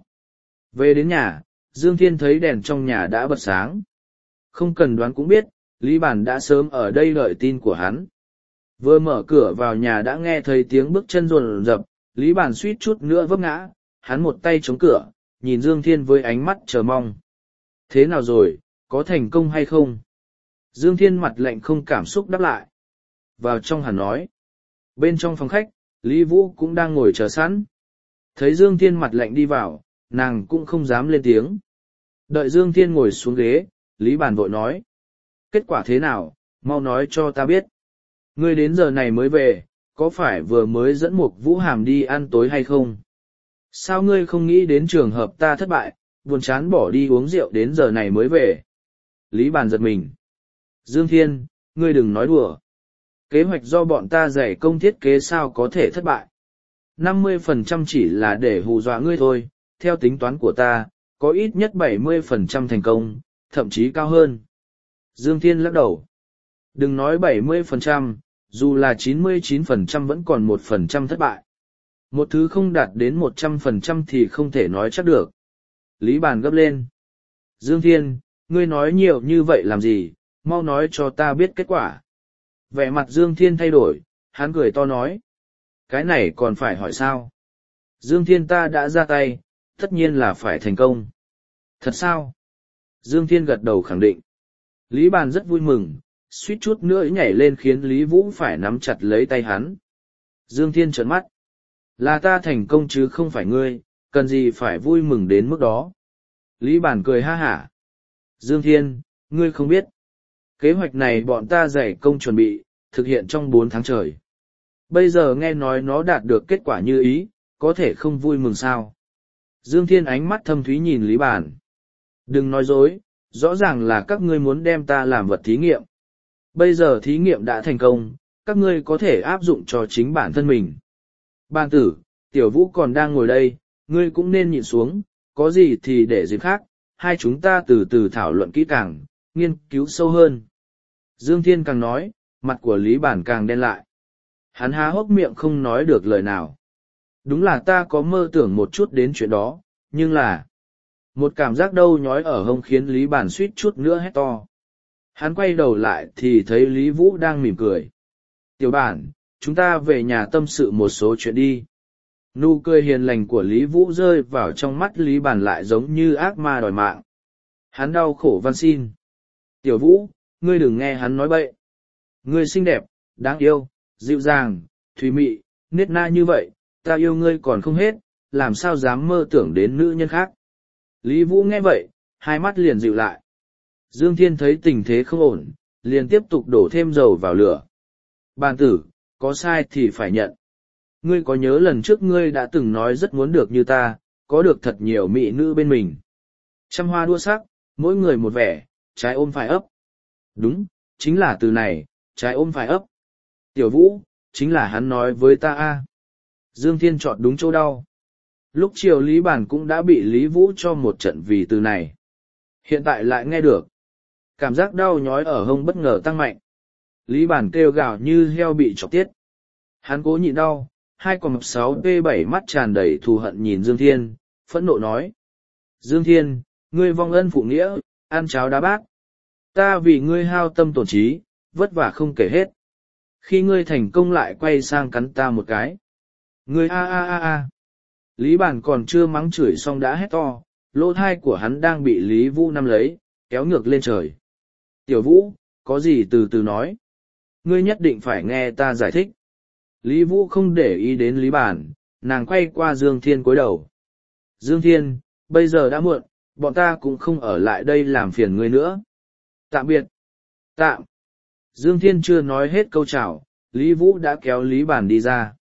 Về đến nhà, Dương Thiên thấy đèn trong nhà đã bật sáng. Không cần đoán cũng biết, Lý Bản đã sớm ở đây đợi tin của hắn. Vừa mở cửa vào nhà đã nghe thấy tiếng bước chân rồn rập, Lý Bản suýt chút nữa vấp ngã, hắn một tay chống cửa, nhìn Dương Thiên với ánh mắt chờ mong. Thế nào rồi, có thành công hay không? Dương Thiên mặt lạnh không cảm xúc đáp lại. Vào trong hắn nói. Bên trong phòng khách, Lý Vũ cũng đang ngồi chờ sẵn. Thấy Dương Thiên mặt lạnh đi vào, nàng cũng không dám lên tiếng. Đợi Dương Thiên ngồi xuống ghế, Lý Bản vội nói. Kết quả thế nào, mau nói cho ta biết. Ngươi đến giờ này mới về, có phải vừa mới dẫn Mục Vũ Hàm đi ăn tối hay không? Sao ngươi không nghĩ đến trường hợp ta thất bại, buồn chán bỏ đi uống rượu đến giờ này mới về? Lý Bản giật mình. Dương Thiên, ngươi đừng nói đùa. Kế hoạch do bọn ta dạy công thiết kế sao có thể thất bại. năm mươi phần trăm chỉ là để hù dọa ngươi thôi, theo tính toán của ta, có ít nhất bảy mươi phần trăm thành công, thậm chí cao hơn. Dương Thiên lắc đầu. Đừng nói bảy mươi phần trăm, dù là chín mươi chín phần trăm vẫn còn một phần trăm thất bại. Một thứ không đạt đến một trăm phần trăm thì không thể nói chắc được. Lý Bàn gấp lên. Dương Thiên, ngươi nói nhiều như vậy làm gì, mau nói cho ta biết kết quả. Vẻ mặt Dương Thiên thay đổi, hắn cười to nói. Cái này còn phải hỏi sao? Dương Thiên ta đã ra tay, tất nhiên là phải thành công. Thật sao? Dương Thiên gật đầu khẳng định. Lý Bàn rất vui mừng, suýt chút nữa nhảy lên khiến Lý Vũ phải nắm chặt lấy tay hắn. Dương Thiên trợn mắt. Là ta thành công chứ không phải ngươi, cần gì phải vui mừng đến mức đó. Lý Bàn cười ha hả. Dương Thiên, ngươi không biết. Kế hoạch này bọn ta dày công chuẩn bị, thực hiện trong bốn tháng trời. Bây giờ nghe nói nó đạt được kết quả như ý, có thể không vui mừng sao. Dương Thiên ánh mắt thâm thúy nhìn Lý Bàn. Đừng nói dối, rõ ràng là các ngươi muốn đem ta làm vật thí nghiệm. Bây giờ thí nghiệm đã thành công, các ngươi có thể áp dụng cho chính bản thân mình. Bàn tử, Tiểu Vũ còn đang ngồi đây, ngươi cũng nên nhịn xuống, có gì thì để dịp khác, hai chúng ta từ từ thảo luận kỹ càng, nghiên cứu sâu hơn. Dương Thiên càng nói, mặt của Lý Bản càng đen lại. Hắn há hốc miệng không nói được lời nào. Đúng là ta có mơ tưởng một chút đến chuyện đó, nhưng là... Một cảm giác đau nhói ở hông khiến Lý Bản suýt chút nữa hét to. Hắn quay đầu lại thì thấy Lý Vũ đang mỉm cười. Tiểu Bản, chúng ta về nhà tâm sự một số chuyện đi. Nụ cười hiền lành của Lý Vũ rơi vào trong mắt Lý Bản lại giống như ác ma đòi mạng. Hắn đau khổ van xin. Tiểu Vũ, ngươi đừng nghe hắn nói bậy. Ngươi xinh đẹp, đáng yêu, dịu dàng, thùy mị, nết na như vậy, ta yêu ngươi còn không hết, làm sao dám mơ tưởng đến nữ nhân khác. Lý Vũ nghe vậy, hai mắt liền dịu lại. Dương Thiên thấy tình thế không ổn, liền tiếp tục đổ thêm dầu vào lửa. Bàn tử, có sai thì phải nhận. Ngươi có nhớ lần trước ngươi đã từng nói rất muốn được như ta, có được thật nhiều mỹ nữ bên mình. Trăm hoa đua sắc, mỗi người một vẻ, trái ôm phải ấp. Đúng, chính là từ này, trái ôm phải ấp. Tiểu Vũ, chính là hắn nói với ta a. Dương Thiên chọn đúng chỗ đau. Lúc chiều Lý Bản cũng đã bị Lý Vũ cho một trận vì từ này. Hiện tại lại nghe được. Cảm giác đau nhói ở hông bất ngờ tăng mạnh. Lý Bản kêu gào như heo bị chọc tiết. Hắn cố nhịn đau, hai con mập sáu P bảy mắt tràn đầy thù hận nhìn Dương Thiên, phẫn nộ nói. Dương Thiên, ngươi vong ân phụ nghĩa, ăn cháo đá bát. Ta vì ngươi hao tâm tổn trí, vất vả không kể hết. Khi ngươi thành công lại quay sang cắn ta một cái. Ngươi a a a a. Lý Bản còn chưa mắng chửi xong đã hét to, lỗ thai của hắn đang bị Lý Vũ nắm lấy, kéo ngược lên trời. Tiểu Vũ, có gì từ từ nói. Ngươi nhất định phải nghe ta giải thích. Lý Vũ không để ý đến Lý Bản, nàng quay qua Dương Thiên cúi đầu. Dương Thiên, bây giờ đã muộn, bọn ta cũng không ở lại đây làm phiền ngươi nữa. Tạm biệt. Tạm. Dương Thiên chưa nói hết câu chào, Lý Vũ đã kéo Lý Bản đi ra.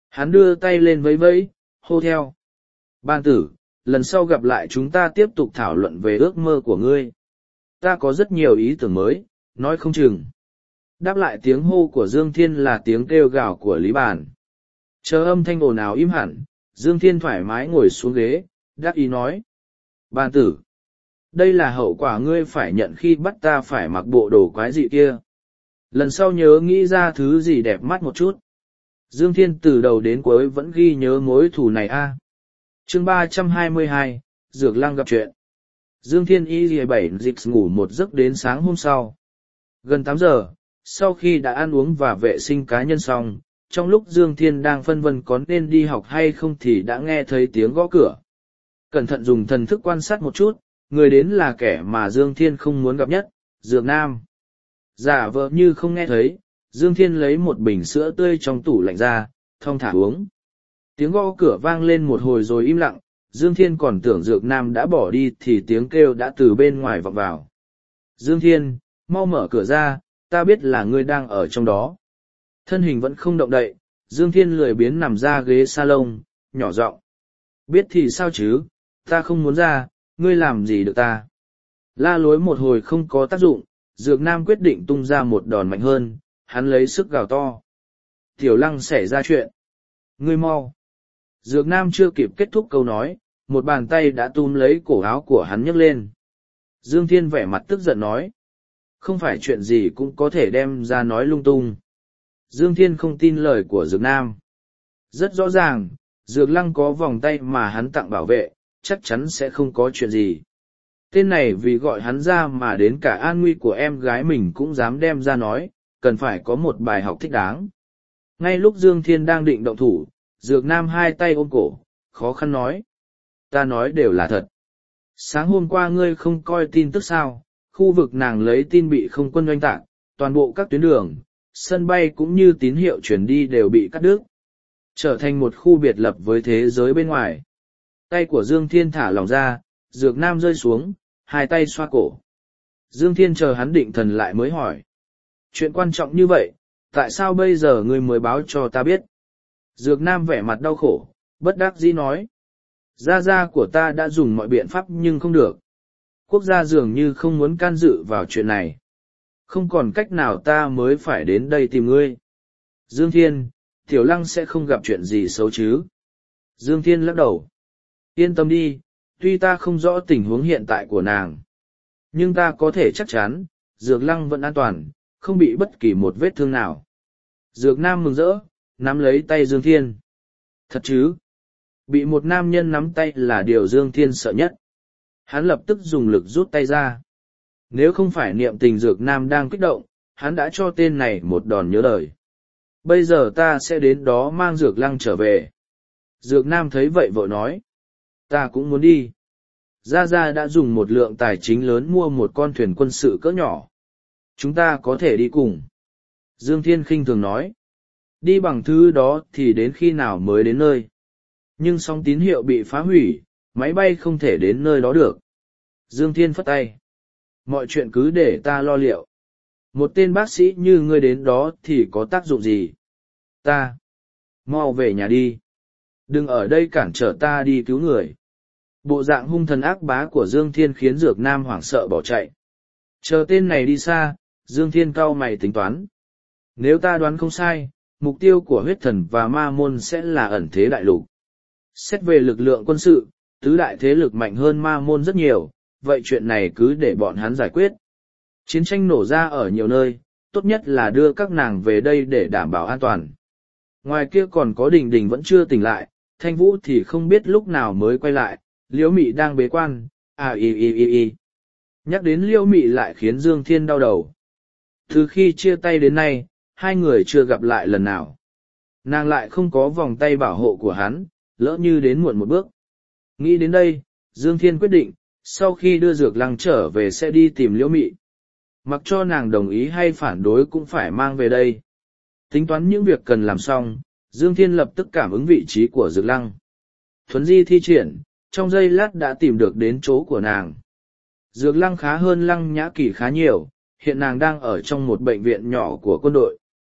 Hắn đưa tay lên vẫy vẫy, hô theo. Ban tử, lần sau gặp lại chúng ta tiếp tục thảo luận về ước mơ của ngươi. Ta có rất nhiều ý tưởng mới, nói không chừng. Đáp lại tiếng hô của Dương Thiên là tiếng kêu gào của Lý Bàn. Chờ âm thanh ồn ào im hẳn, Dương Thiên thoải mái ngồi xuống ghế, đắc ý nói. Ban tử, đây là hậu quả ngươi phải nhận khi bắt ta phải mặc bộ đồ quái dị kia. Lần sau nhớ nghĩ ra thứ gì đẹp mắt một chút. Dương Thiên từ đầu đến cuối vẫn ghi nhớ mối thù này a. À. Chương ba trăm hai mươi hai, Dược Lăng gặp chuyện. Dương Thiên y lìa bảy dịch ngủ một giấc đến sáng hôm sau. Gần tám giờ, sau khi đã ăn uống và vệ sinh cá nhân xong, trong lúc Dương Thiên đang phân vân có nên đi học hay không thì đã nghe thấy tiếng gõ cửa. Cẩn thận dùng thần thức quan sát một chút, người đến là kẻ mà Dương Thiên không muốn gặp nhất, Dược Nam. Giả vờ như không nghe thấy, Dương Thiên lấy một bình sữa tươi trong tủ lạnh ra, thong thả uống. Tiếng gõ cửa vang lên một hồi rồi im lặng, Dương Thiên còn tưởng Dược Nam đã bỏ đi thì tiếng kêu đã từ bên ngoài vọng vào. Dương Thiên, mau mở cửa ra, ta biết là ngươi đang ở trong đó. Thân hình vẫn không động đậy, Dương Thiên lười biếng nằm ra ghế salon, nhỏ giọng. Biết thì sao chứ, ta không muốn ra, ngươi làm gì được ta. La lối một hồi không có tác dụng, Dược Nam quyết định tung ra một đòn mạnh hơn, hắn lấy sức gào to. Tiểu Lăng xảy ra chuyện. Ngươi mau. Dược Nam chưa kịp kết thúc câu nói, một bàn tay đã túm lấy cổ áo của hắn nhấc lên. Dương Thiên vẻ mặt tức giận nói. Không phải chuyện gì cũng có thể đem ra nói lung tung. Dương Thiên không tin lời của Dược Nam. Rất rõ ràng, Dược Lăng có vòng tay mà hắn tặng bảo vệ, chắc chắn sẽ không có chuyện gì. Tên này vì gọi hắn ra mà đến cả an nguy của em gái mình cũng dám đem ra nói, cần phải có một bài học thích đáng. Ngay lúc Dương Thiên đang định động thủ, Dược Nam hai tay ôm cổ, khó khăn nói. Ta nói đều là thật. Sáng hôm qua ngươi không coi tin tức sao, khu vực nàng lấy tin bị không quân oanh tạc, toàn bộ các tuyến đường, sân bay cũng như tín hiệu truyền đi đều bị cắt đứt, trở thành một khu biệt lập với thế giới bên ngoài. Tay của Dương Thiên thả lỏng ra, Dược Nam rơi xuống, hai tay xoa cổ. Dương Thiên chờ hắn định thần lại mới hỏi. Chuyện quan trọng như vậy, tại sao bây giờ ngươi mới báo cho ta biết? Dược Nam vẻ mặt đau khổ, bất đắc dĩ nói. Gia gia của ta đã dùng mọi biện pháp nhưng không được. Quốc gia dường như không muốn can dự vào chuyện này. Không còn cách nào ta mới phải đến đây tìm ngươi. Dương Thiên, Tiểu Lăng sẽ không gặp chuyện gì xấu chứ? Dương Thiên lắc đầu. Yên tâm đi, tuy ta không rõ tình huống hiện tại của nàng. Nhưng ta có thể chắc chắn, Dược Lăng vẫn an toàn, không bị bất kỳ một vết thương nào. Dược Nam mừng rỡ, nắm lấy tay Dương Thiên. Thật chứ? Bị một nam nhân nắm tay là điều Dương Thiên sợ nhất. Hắn lập tức dùng lực rút tay ra. Nếu không phải niệm tình Dược Nam đang kích động, hắn đã cho tên này một đòn nhớ đời. Bây giờ ta sẽ đến đó mang Dược Lăng trở về. Dược Nam thấy vậy vội nói. Ta cũng muốn đi. Gia Gia đã dùng một lượng tài chính lớn mua một con thuyền quân sự cỡ nhỏ. Chúng ta có thể đi cùng. Dương Thiên khinh thường nói. Đi bằng thứ đó thì đến khi nào mới đến nơi. Nhưng sóng tín hiệu bị phá hủy, máy bay không thể đến nơi đó được. Dương Thiên phất tay. Mọi chuyện cứ để ta lo liệu. Một tên bác sĩ như ngươi đến đó thì có tác dụng gì? Ta. Mau về nhà đi. Đừng ở đây cản trở ta đi cứu người. Bộ dạng hung thần ác bá của Dương Thiên khiến Dược Nam hoảng sợ bỏ chạy. Chờ tên này đi xa, Dương Thiên cau mày tính toán. Nếu ta đoán không sai, mục tiêu của huyết thần và ma môn sẽ là ẩn thế đại lục. Xét về lực lượng quân sự, tứ đại thế lực mạnh hơn ma môn rất nhiều, vậy chuyện này cứ để bọn hắn giải quyết. Chiến tranh nổ ra ở nhiều nơi, tốt nhất là đưa các nàng về đây để đảm bảo an toàn. Ngoài kia còn có Đình Đình vẫn chưa tỉnh lại, Thanh Vũ thì không biết lúc nào mới quay lại, Liễu Mị đang bế quan, à y y y y. Nhắc đến Liễu Mị lại khiến Dương Thiên đau đầu. Từ khi chia tay đến nay, hai người chưa gặp lại lần nào. Nàng lại không có vòng tay bảo hộ của hắn, lỡ như đến muộn một bước. Nghĩ đến đây, Dương Thiên quyết định, sau khi đưa Dược Lăng trở về sẽ đi tìm Liễu Mị. Mặc cho nàng đồng ý hay phản đối cũng phải mang về đây. Tính toán những việc cần làm xong, Dương Thiên lập tức cảm ứng vị trí của Dược Lăng. Thuấn di thi triển, trong giây lát đã tìm được đến chỗ của nàng. Dược Lăng khá hơn Lăng Nhã Kỳ khá nhiều, hiện nàng đang ở trong một bệnh viện nhỏ của quân đội.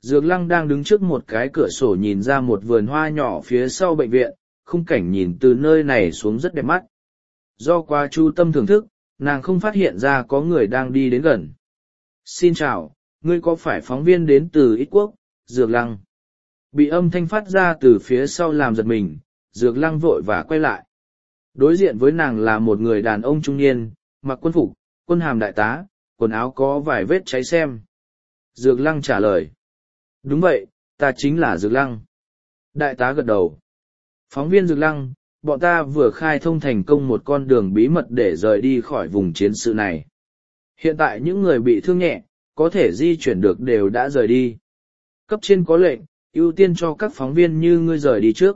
Dược Lăng đang đứng trước một cái cửa sổ nhìn ra một vườn hoa nhỏ phía sau bệnh viện, khung cảnh nhìn từ nơi này xuống rất đẹp mắt. Do qua chu tâm thưởng thức, nàng không phát hiện ra có người đang đi đến gần. Xin chào, ngươi có phải phóng viên đến từ Ít Quốc, Dược Lăng? Bị âm thanh phát ra từ phía sau làm giật mình, Dược Lăng vội và quay lại. Đối diện với nàng là một người đàn ông trung niên, mặc quân phục, quân hàm đại tá, quần áo có vài vết cháy xem. Dược Lăng trả lời. Đúng vậy, ta chính là Dược Lăng. Đại tá gật đầu. Phóng viên Dược Lăng, bọn ta vừa khai thông thành công một con đường bí mật để rời đi khỏi vùng chiến sự này. Hiện tại những người bị thương nhẹ, có thể di chuyển được đều đã rời đi. Cấp trên có lệnh, ưu tiên cho các phóng viên như ngươi rời đi trước.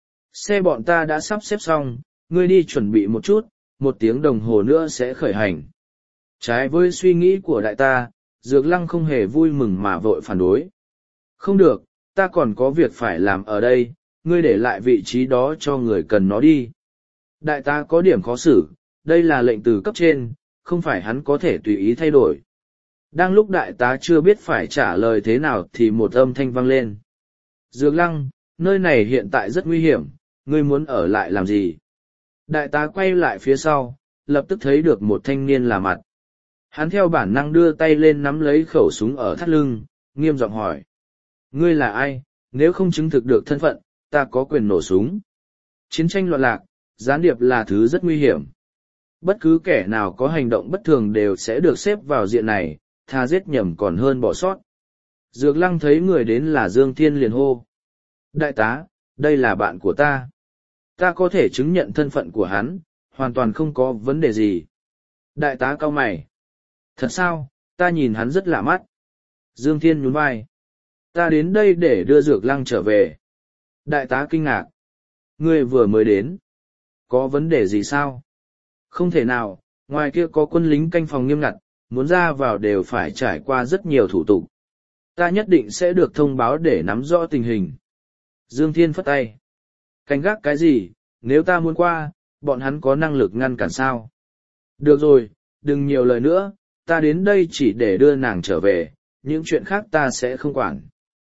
Xe bọn ta đã sắp xếp xong, ngươi đi chuẩn bị một chút, một tiếng đồng hồ nữa sẽ khởi hành. Trái với suy nghĩ của đại ta, Dược Lăng không hề vui mừng mà vội phản đối. Không được, ta còn có việc phải làm ở đây, ngươi để lại vị trí đó cho người cần nó đi. Đại ta có điểm khó xử, đây là lệnh từ cấp trên, không phải hắn có thể tùy ý thay đổi. Đang lúc đại tá chưa biết phải trả lời thế nào thì một âm thanh vang lên. Dược Lăng, nơi này hiện tại rất nguy hiểm, ngươi muốn ở lại làm gì? Đại tá quay lại phía sau, lập tức thấy được một thanh niên lạ mặt. Hắn theo bản năng đưa tay lên nắm lấy khẩu súng ở thắt lưng, nghiêm giọng hỏi. Ngươi là ai, nếu không chứng thực được thân phận, ta có quyền nổ súng. Chiến tranh loạn lạc, gián điệp là thứ rất nguy hiểm. Bất cứ kẻ nào có hành động bất thường đều sẽ được xếp vào diện này, tha giết nhầm còn hơn bỏ sót. Dược Lăng thấy người đến là Dương Thiên liền hô. Đại tá, đây là bạn của ta. Ta có thể chứng nhận thân phận của hắn, hoàn toàn không có vấn đề gì. Đại tá cau mày. Thật sao, ta nhìn hắn rất lạ mắt. Dương Thiên nhún vai. Ta đến đây để đưa Dược Lăng trở về. Đại tá kinh ngạc. Ngươi vừa mới đến. Có vấn đề gì sao? Không thể nào, ngoài kia có quân lính canh phòng nghiêm ngặt, muốn ra vào đều phải trải qua rất nhiều thủ tục. Ta nhất định sẽ được thông báo để nắm rõ tình hình. Dương Thiên phất tay. Canh gác cái gì, nếu ta muốn qua, bọn hắn có năng lực ngăn cản sao? Được rồi, đừng nhiều lời nữa, ta đến đây chỉ để đưa nàng trở về, những chuyện khác ta sẽ không quản.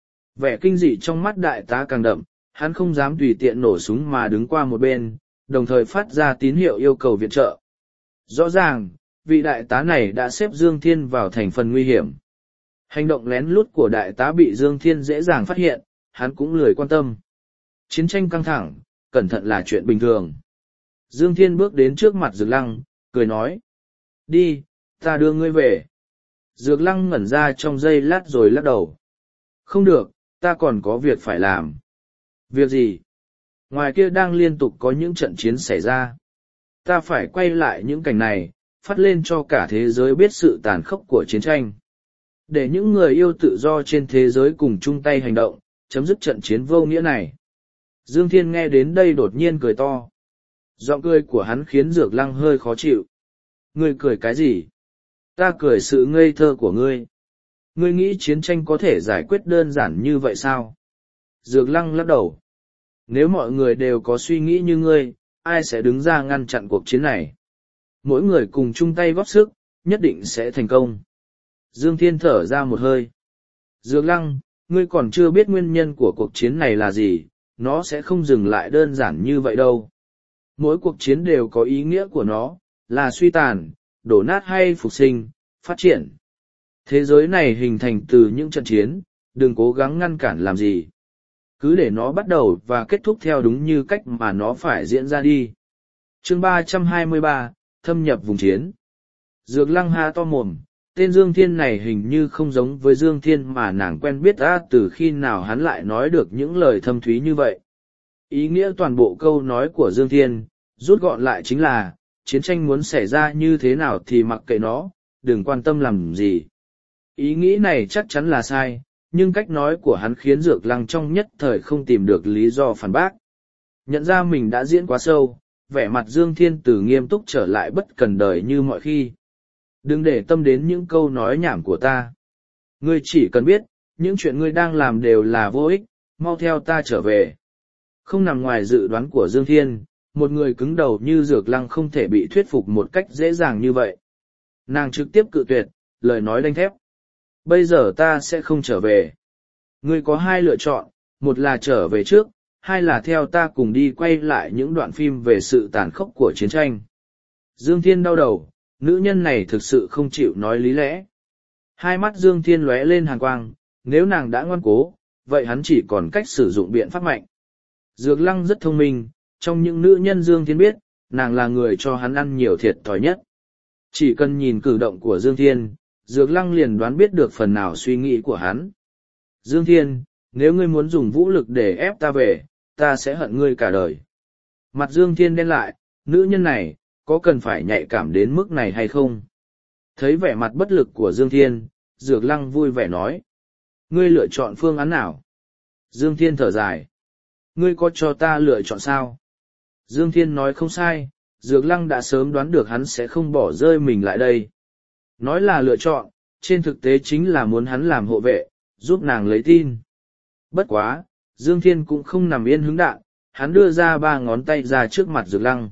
Vẻ kinh dị trong mắt đại tá càng đậm, hắn không dám tùy tiện nổ súng mà đứng qua một bên, đồng thời phát ra tín hiệu yêu cầu viện trợ. Rõ ràng, vị đại tá này đã xếp Dương Thiên vào thành phần nguy hiểm. Hành động lén lút của đại tá bị Dương Thiên dễ dàng phát hiện, hắn cũng lười quan tâm. Chiến tranh căng thẳng, cẩn thận là chuyện bình thường. Dương Thiên bước đến trước mặt Dược Lăng, cười nói. Đi, ta đưa ngươi về. Dược Lăng ngẩn ra trong giây lát rồi lắc đầu. Không được, ta còn có việc phải làm. Việc gì? Ngoài kia đang liên tục có những trận chiến xảy ra. Ta phải quay lại những cảnh này, phát lên cho cả thế giới biết sự tàn khốc của chiến tranh. Để những người yêu tự do trên thế giới cùng chung tay hành động, chấm dứt trận chiến vô nghĩa này. Dương Thiên nghe đến đây đột nhiên cười to. Giọng cười của hắn khiến Dược Lăng hơi khó chịu. Ngươi cười cái gì? Ta cười sự ngây thơ của ngươi. Ngươi nghĩ chiến tranh có thể giải quyết đơn giản như vậy sao? Dược Lăng lắc đầu. Nếu mọi người đều có suy nghĩ như ngươi, ai sẽ đứng ra ngăn chặn cuộc chiến này? Mỗi người cùng chung tay góp sức, nhất định sẽ thành công. Dương Thiên thở ra một hơi. Dược Lăng, ngươi còn chưa biết nguyên nhân của cuộc chiến này là gì, nó sẽ không dừng lại đơn giản như vậy đâu. Mỗi cuộc chiến đều có ý nghĩa của nó, là suy tàn, đổ nát hay phục sinh, phát triển. Thế giới này hình thành từ những trận chiến, đừng cố gắng ngăn cản làm gì. Cứ để nó bắt đầu và kết thúc theo đúng như cách mà nó phải diễn ra đi. Chương ba trăm hai mươi ba, thâm nhập vùng chiến. Dược Lăng há to mồm, tên Dương Thiên này hình như không giống với Dương Thiên mà nàng quen biết đã từ khi nào hắn lại nói được những lời thâm thúy như vậy. Ý nghĩa toàn bộ câu nói của Dương Thiên, rút gọn lại chính là, chiến tranh muốn xảy ra như thế nào thì mặc kệ nó, đừng quan tâm làm gì. Ý nghĩ này chắc chắn là sai, nhưng cách nói của hắn khiến Dược Lăng trong nhất thời không tìm được lý do phản bác. Nhận ra mình đã diễn quá sâu, vẻ mặt Dương Thiên từ nghiêm túc trở lại bất cần đời như mọi khi. Đừng để tâm đến những câu nói nhảm của ta. Ngươi chỉ cần biết, những chuyện ngươi đang làm đều là vô ích, mau theo ta trở về. Không nằm ngoài dự đoán của Dương Thiên, một người cứng đầu như Dược Lăng không thể bị thuyết phục một cách dễ dàng như vậy. Nàng trực tiếp cự tuyệt, lời nói đanh thép. Bây giờ ta sẽ không trở về. Ngươi có hai lựa chọn, một là trở về trước, hai là theo ta cùng đi quay lại những đoạn phim về sự tàn khốc của chiến tranh. Dương Thiên đau đầu, nữ nhân này thực sự không chịu nói lý lẽ. Hai mắt Dương Thiên lóe lên hàn quang, nếu nàng đã ngoan cố, vậy hắn chỉ còn cách sử dụng biện pháp mạnh. Dược Lăng rất thông minh, trong những nữ nhân Dương Thiên biết, nàng là người cho hắn ăn nhiều thiệt thòi nhất. Chỉ cần nhìn cử động của Dương Thiên, Dược Lăng liền đoán biết được phần nào suy nghĩ của hắn. Dương Thiên, nếu ngươi muốn dùng vũ lực để ép ta về, ta sẽ hận ngươi cả đời. Mặt Dương Thiên đen lại, nữ nhân này, có cần phải nhạy cảm đến mức này hay không? Thấy vẻ mặt bất lực của Dương Thiên, Dược Lăng vui vẻ nói. Ngươi lựa chọn phương án nào? Dương Thiên thở dài. Ngươi có cho ta lựa chọn sao? Dương Thiên nói không sai, Dược Lăng đã sớm đoán được hắn sẽ không bỏ rơi mình lại đây. Nói là lựa chọn, trên thực tế chính là muốn hắn làm hộ vệ, giúp nàng lấy tin. Bất quá, Dương Thiên cũng không nằm yên hứng đạn, hắn đưa ra ba ngón tay ra trước mặt Dược Lăng.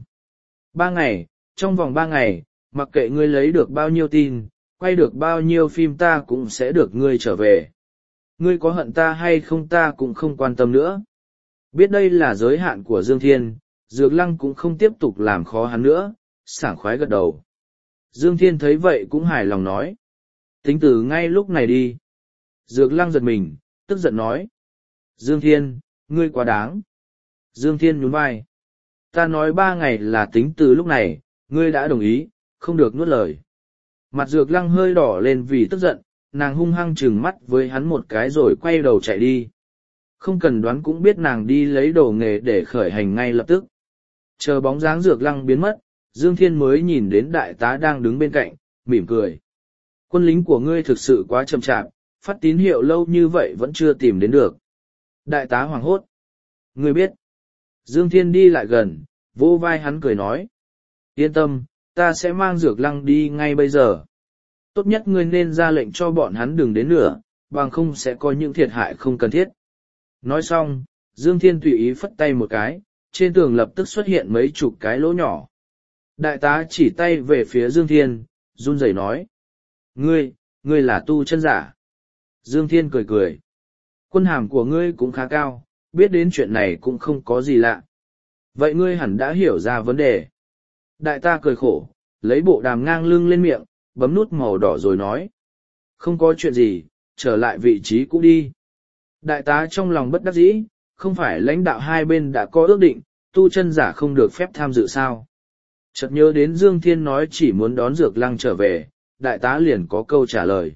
Ba ngày, trong vòng ba ngày, mặc kệ ngươi lấy được bao nhiêu tin, quay được bao nhiêu phim ta cũng sẽ được ngươi trở về. Ngươi có hận ta hay không ta cũng không quan tâm nữa. Biết đây là giới hạn của Dương Thiên, Dược Lăng cũng không tiếp tục làm khó hắn nữa, sảng khoái gật đầu. Dương Thiên thấy vậy cũng hài lòng nói. Tính từ ngay lúc này đi. Dược Lăng giật mình, tức giận nói. Dương Thiên, ngươi quá đáng. Dương Thiên nhún vai. Ta nói ba ngày là tính từ lúc này, ngươi đã đồng ý, không được nuốt lời. Mặt Dược Lăng hơi đỏ lên vì tức giận, nàng hung hăng trừng mắt với hắn một cái rồi quay đầu chạy đi. Không cần đoán cũng biết nàng đi lấy đồ nghề để khởi hành ngay lập tức. Chờ bóng dáng Dược Lăng biến mất, Dương Thiên mới nhìn đến đại tá đang đứng bên cạnh, mỉm cười. Quân lính của ngươi thực sự quá chậm chạp, phát tín hiệu lâu như vậy vẫn chưa tìm đến được. Đại tá hoảng hốt. Ngươi biết. Dương Thiên đi lại gần, vỗ vai hắn cười nói. Yên tâm, ta sẽ mang Dược Lăng đi ngay bây giờ. Tốt nhất ngươi nên ra lệnh cho bọn hắn đừng đến nữa, bằng không sẽ có những thiệt hại không cần thiết. Nói xong, Dương Thiên tùy ý phất tay một cái, trên tường lập tức xuất hiện mấy chục cái lỗ nhỏ. Đại tá chỉ tay về phía Dương Thiên, run rẩy nói. Ngươi, ngươi là tu chân giả. Dương Thiên cười cười. Quân hàm của ngươi cũng khá cao, biết đến chuyện này cũng không có gì lạ. Vậy ngươi hẳn đã hiểu ra vấn đề. Đại tá cười khổ, lấy bộ đàm ngang lưng lên miệng, bấm nút màu đỏ rồi nói. Không có chuyện gì, trở lại vị trí cũ đi. Đại tá trong lòng bất đắc dĩ, không phải lãnh đạo hai bên đã có ước định, tu chân giả không được phép tham dự sao. Chợt nhớ đến Dương Thiên nói chỉ muốn đón Dược Lăng trở về, đại tá liền có câu trả lời.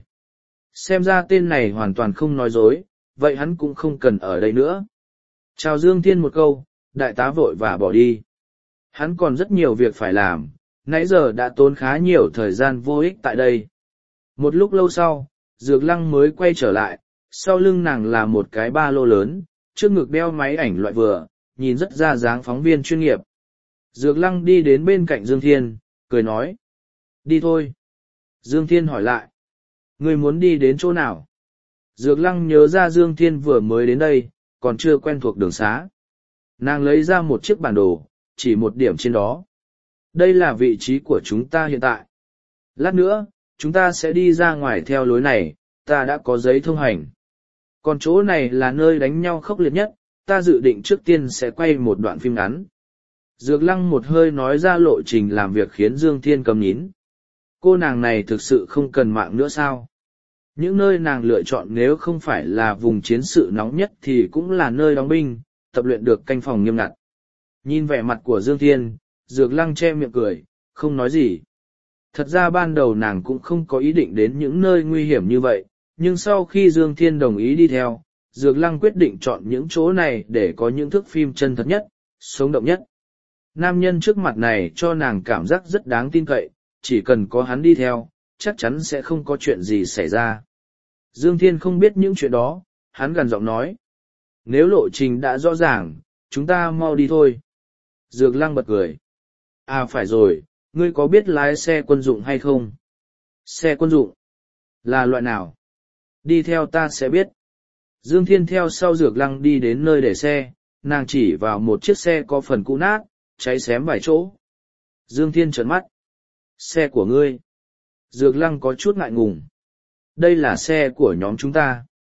Xem ra tên này hoàn toàn không nói dối, vậy hắn cũng không cần ở đây nữa. Chào Dương Thiên một câu, đại tá vội và bỏ đi. Hắn còn rất nhiều việc phải làm, nãy giờ đã tốn khá nhiều thời gian vô ích tại đây. Một lúc lâu sau, Dược Lăng mới quay trở lại, sau lưng nàng là một cái ba lô lớn, trước ngực đeo máy ảnh loại vừa, nhìn rất ra dáng phóng viên chuyên nghiệp. Dược Lăng đi đến bên cạnh Dương Thiên, cười nói. Đi thôi. Dương Thiên hỏi lại. Ngươi muốn đi đến chỗ nào? Dược Lăng nhớ ra Dương Thiên vừa mới đến đây, còn chưa quen thuộc đường xá. Nàng lấy ra một chiếc bản đồ, chỉ một điểm trên đó. Đây là vị trí của chúng ta hiện tại. Lát nữa, chúng ta sẽ đi ra ngoài theo lối này, ta đã có giấy thông hành. Còn chỗ này là nơi đánh nhau khốc liệt nhất, ta dự định trước tiên sẽ quay một đoạn phim ngắn. Dược Lăng một hơi nói ra lộ trình làm việc khiến Dương Thiên cầm nín. Cô nàng này thực sự không cần mạng nữa sao? Những nơi nàng lựa chọn nếu không phải là vùng chiến sự nóng nhất thì cũng là nơi đóng binh, tập luyện được canh phòng nghiêm ngặt. Nhìn vẻ mặt của Dương Thiên, Dược Lăng che miệng cười, không nói gì. Thật ra ban đầu nàng cũng không có ý định đến những nơi nguy hiểm như vậy, nhưng sau khi Dương Thiên đồng ý đi theo, Dược Lăng quyết định chọn những chỗ này để có những thước phim chân thật nhất, sống động nhất. Nam nhân trước mặt này cho nàng cảm giác rất đáng tin cậy, chỉ cần có hắn đi theo, chắc chắn sẽ không có chuyện gì xảy ra. Dương Thiên không biết những chuyện đó, hắn gần giọng nói. Nếu lộ trình đã rõ ràng, chúng ta mau đi thôi. Dược Lăng bật cười. À phải rồi, ngươi có biết lái xe quân dụng hay không? Xe quân dụng? Là loại nào? Đi theo ta sẽ biết. Dương Thiên theo sau Dược Lăng đi đến nơi để xe, nàng chỉ vào một chiếc xe có phần cũ nát, cháy xém vài chỗ. Dương Thiên trợn mắt. Xe của ngươi. Dược Lăng có chút ngại ngùng. Đây là xe của nhóm chúng ta.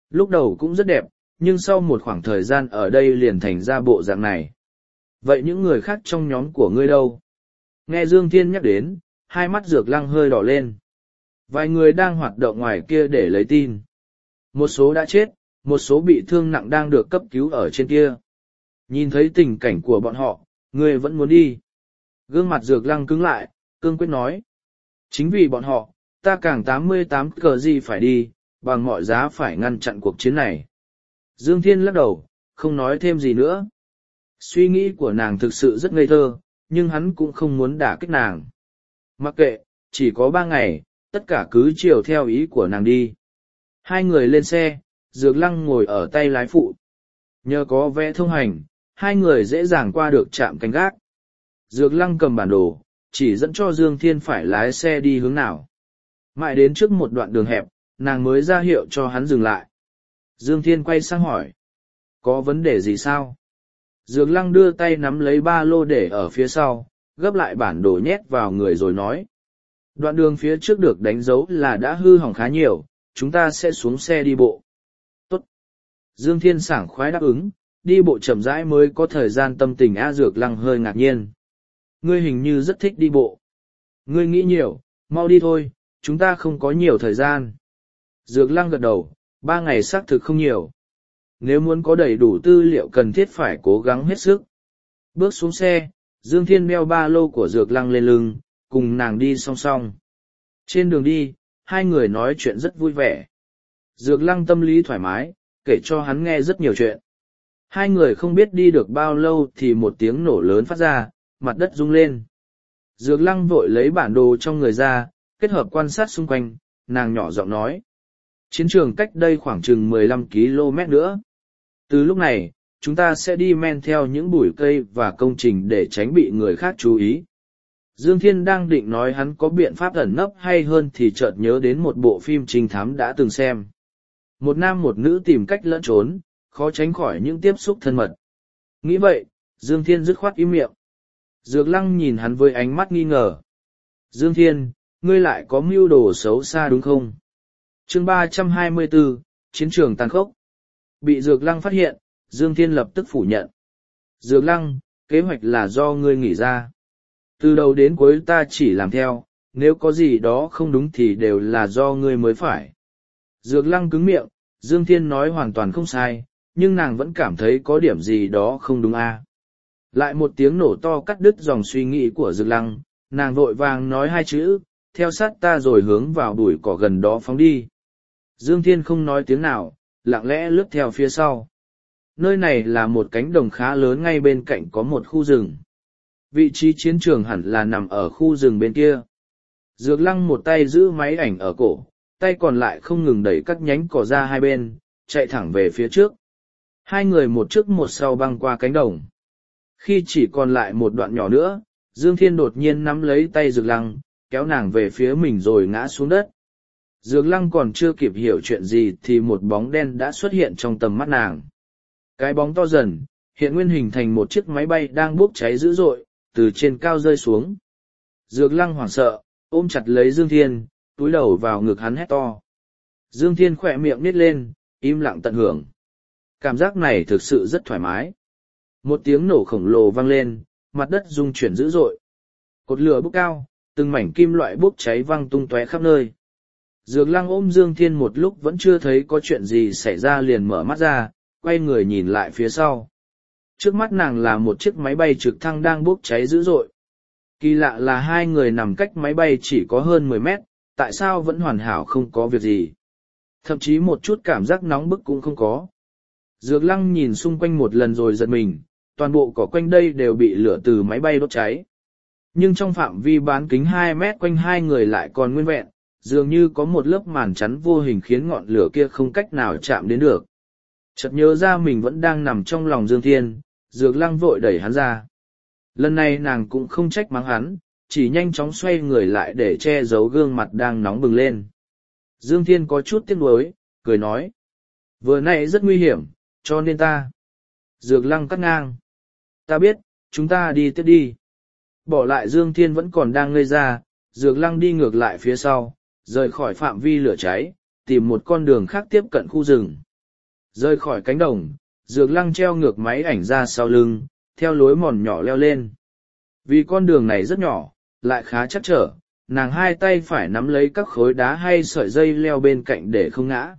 Lúc đầu cũng rất đẹp, nhưng sau một khoảng thời gian ở đây liền thành ra bộ dạng này. Vậy những người khác trong nhóm của ngươi đâu? Nghe Dương Thiên nhắc đến, hai mắt Dược Lăng hơi đỏ lên. Vài người đang hoạt động ngoài kia để lấy tin. Một số đã chết, một số bị thương nặng đang được cấp cứu ở trên kia. Nhìn thấy tình cảnh của bọn họ, ngươi vẫn muốn đi. Gương mặt Dược Lăng cứng lại, cương quyết nói. Chính vì bọn họ, ta càng tám mươi tám cờ gì phải đi, bằng mọi giá phải ngăn chặn cuộc chiến này. Dương Thiên lắc đầu, không nói thêm gì nữa. Suy nghĩ của nàng thực sự rất ngây thơ, nhưng hắn cũng không muốn đả kích nàng. Mặc kệ, chỉ có ba ngày, tất cả cứ chiều theo ý của nàng đi. Hai người lên xe, Dược Lăng ngồi ở tay lái phụ. Nhờ có vé thông hành, hai người dễ dàng qua được trạm canh gác. Dược Lăng cầm bản đồ, chỉ dẫn cho Dương Thiên phải lái xe đi hướng nào. Mãi đến trước một đoạn đường hẹp, nàng mới ra hiệu cho hắn dừng lại. Dương Thiên quay sang hỏi. Có vấn đề gì sao? Dược Lăng đưa tay nắm lấy ba lô để ở phía sau, gấp lại bản đồ nhét vào người rồi nói. Đoạn đường phía trước được đánh dấu là đã hư hỏng khá nhiều, chúng ta sẽ xuống xe đi bộ. Tốt. Dương Thiên sảng khoái đáp ứng, đi bộ chậm rãi mới có thời gian tâm tình. A Dược Lăng hơi ngạc nhiên. Ngươi hình như rất thích đi bộ. Ngươi nghĩ nhiều, mau đi thôi, chúng ta không có nhiều thời gian. Dược Lăng gật đầu, ba ngày xác thực không nhiều. Nếu muốn có đầy đủ tư liệu cần thiết phải cố gắng hết sức. Bước xuống xe, Dương Thiên đeo ba lô của Dược Lăng lên lưng, cùng nàng đi song song. Trên đường đi, hai người nói chuyện rất vui vẻ. Dược Lăng tâm lý thoải mái, kể cho hắn nghe rất nhiều chuyện. Hai người không biết đi được bao lâu thì một tiếng nổ lớn phát ra, mặt đất rung lên. Dược Lăng vội lấy bản đồ trong người ra, kết hợp quan sát xung quanh, nàng nhỏ giọng nói. Chiến trường cách đây khoảng chừng mười lăm ki lô mét nữa. Từ lúc này, chúng ta sẽ đi men theo những bụi cây và công trình để tránh bị người khác chú ý. Dương Thiên đang định nói hắn có biện pháp ẩn nấp hay hơn thì chợt nhớ đến một bộ phim trinh thám đã từng xem. Một nam một nữ tìm cách lẫn trốn, khó tránh khỏi những tiếp xúc thân mật. Nghĩ vậy, Dương Thiên dứt khoát im miệng. Dược Lăng nhìn hắn với ánh mắt nghi ngờ. Dương Thiên, ngươi lại có mưu đồ xấu xa đúng không? Chương ba trăm hai mươi bốn, Chiến trường tàn khốc. Bị Dược Lăng phát hiện, Dương Thiên lập tức phủ nhận. Dược Lăng, kế hoạch là do ngươi nghĩ ra. Từ đầu đến cuối ta chỉ làm theo, nếu có gì đó không đúng thì đều là do ngươi mới phải. Dược Lăng cứng miệng, Dương Thiên nói hoàn toàn không sai, nhưng nàng vẫn cảm thấy có điểm gì đó không đúng a. Lại một tiếng nổ to cắt đứt dòng suy nghĩ của Dược Lăng, nàng vội vàng nói hai chữ, theo sát ta rồi hướng vào bụi cỏ gần đó phóng đi. Dương Thiên không nói tiếng nào, lặng lẽ lướt theo phía sau. Nơi này là một cánh đồng khá lớn, ngay bên cạnh có một khu rừng. Vị trí chiến trường hẳn là nằm ở khu rừng bên kia. Dược Lăng một tay giữ máy ảnh ở cổ, tay còn lại không ngừng đẩy các nhánh cỏ ra hai bên, chạy thẳng về phía trước. Hai người một trước một sau băng qua cánh đồng. Khi chỉ còn lại một đoạn nhỏ nữa, Dương Thiên đột nhiên nắm lấy tay Dược Lăng, kéo nàng về phía mình rồi ngã xuống đất. Dược Lăng còn chưa kịp hiểu chuyện gì thì một bóng đen đã xuất hiện trong tầm mắt nàng. Cái bóng to dần, hiện nguyên hình thành một chiếc máy bay đang bốc cháy dữ dội, từ trên cao rơi xuống. Dược Lăng hoảng sợ, ôm chặt lấy Dương Thiên, túi đầu vào ngực hắn hét to. Dương Thiên khỏe miệng nít lên, im lặng tận hưởng. Cảm giác này thực sự rất thoải mái. Một tiếng nổ khổng lồ vang lên, mặt đất rung chuyển dữ dội. Cột lửa bốc cao, từng mảnh kim loại bốc cháy văng tung tóe khắp nơi. Dược Lăng ôm Dương Thiên một lúc vẫn chưa thấy có chuyện gì xảy ra liền mở mắt ra, quay người nhìn lại phía sau. Trước mắt nàng là một chiếc máy bay trực thăng đang bốc cháy dữ dội. Kỳ lạ là hai người nằm cách máy bay chỉ có hơn mười mét, tại sao vẫn hoàn hảo không có việc gì. Thậm chí một chút cảm giác nóng bức cũng không có. Dược Lăng nhìn xung quanh một lần rồi giật mình, toàn bộ cỏ quanh đây đều bị lửa từ máy bay đốt cháy. Nhưng trong phạm vi bán kính hai mét quanh hai người lại còn nguyên vẹn, dường như có một lớp màn chắn vô hình khiến ngọn lửa kia không cách nào chạm đến được. Chợt nhớ ra mình vẫn đang nằm trong lòng Dương Thiên, Dược Lăng vội đẩy hắn ra. Lần này nàng cũng không trách mắng hắn, chỉ nhanh chóng xoay người lại để che giấu gương mặt đang nóng bừng lên. Dương Thiên có chút tiếc nuối, cười nói. Vừa nãy rất nguy hiểm, cho nên ta. Dược Lăng cắt ngang. Ta biết, chúng ta đi tiếp đi. Bỏ lại Dương Thiên vẫn còn đang ngây ra, Dược Lăng đi ngược lại phía sau, rời khỏi phạm vi lửa cháy, tìm một con đường khác tiếp cận khu rừng. Rơi khỏi cánh đồng, Dược Lăng treo ngược máy ảnh ra sau lưng, theo lối mòn nhỏ leo lên. Vì con đường này rất nhỏ, lại khá chắc trở, nàng hai tay phải nắm lấy các khối đá hay sợi dây leo bên cạnh để không ngã.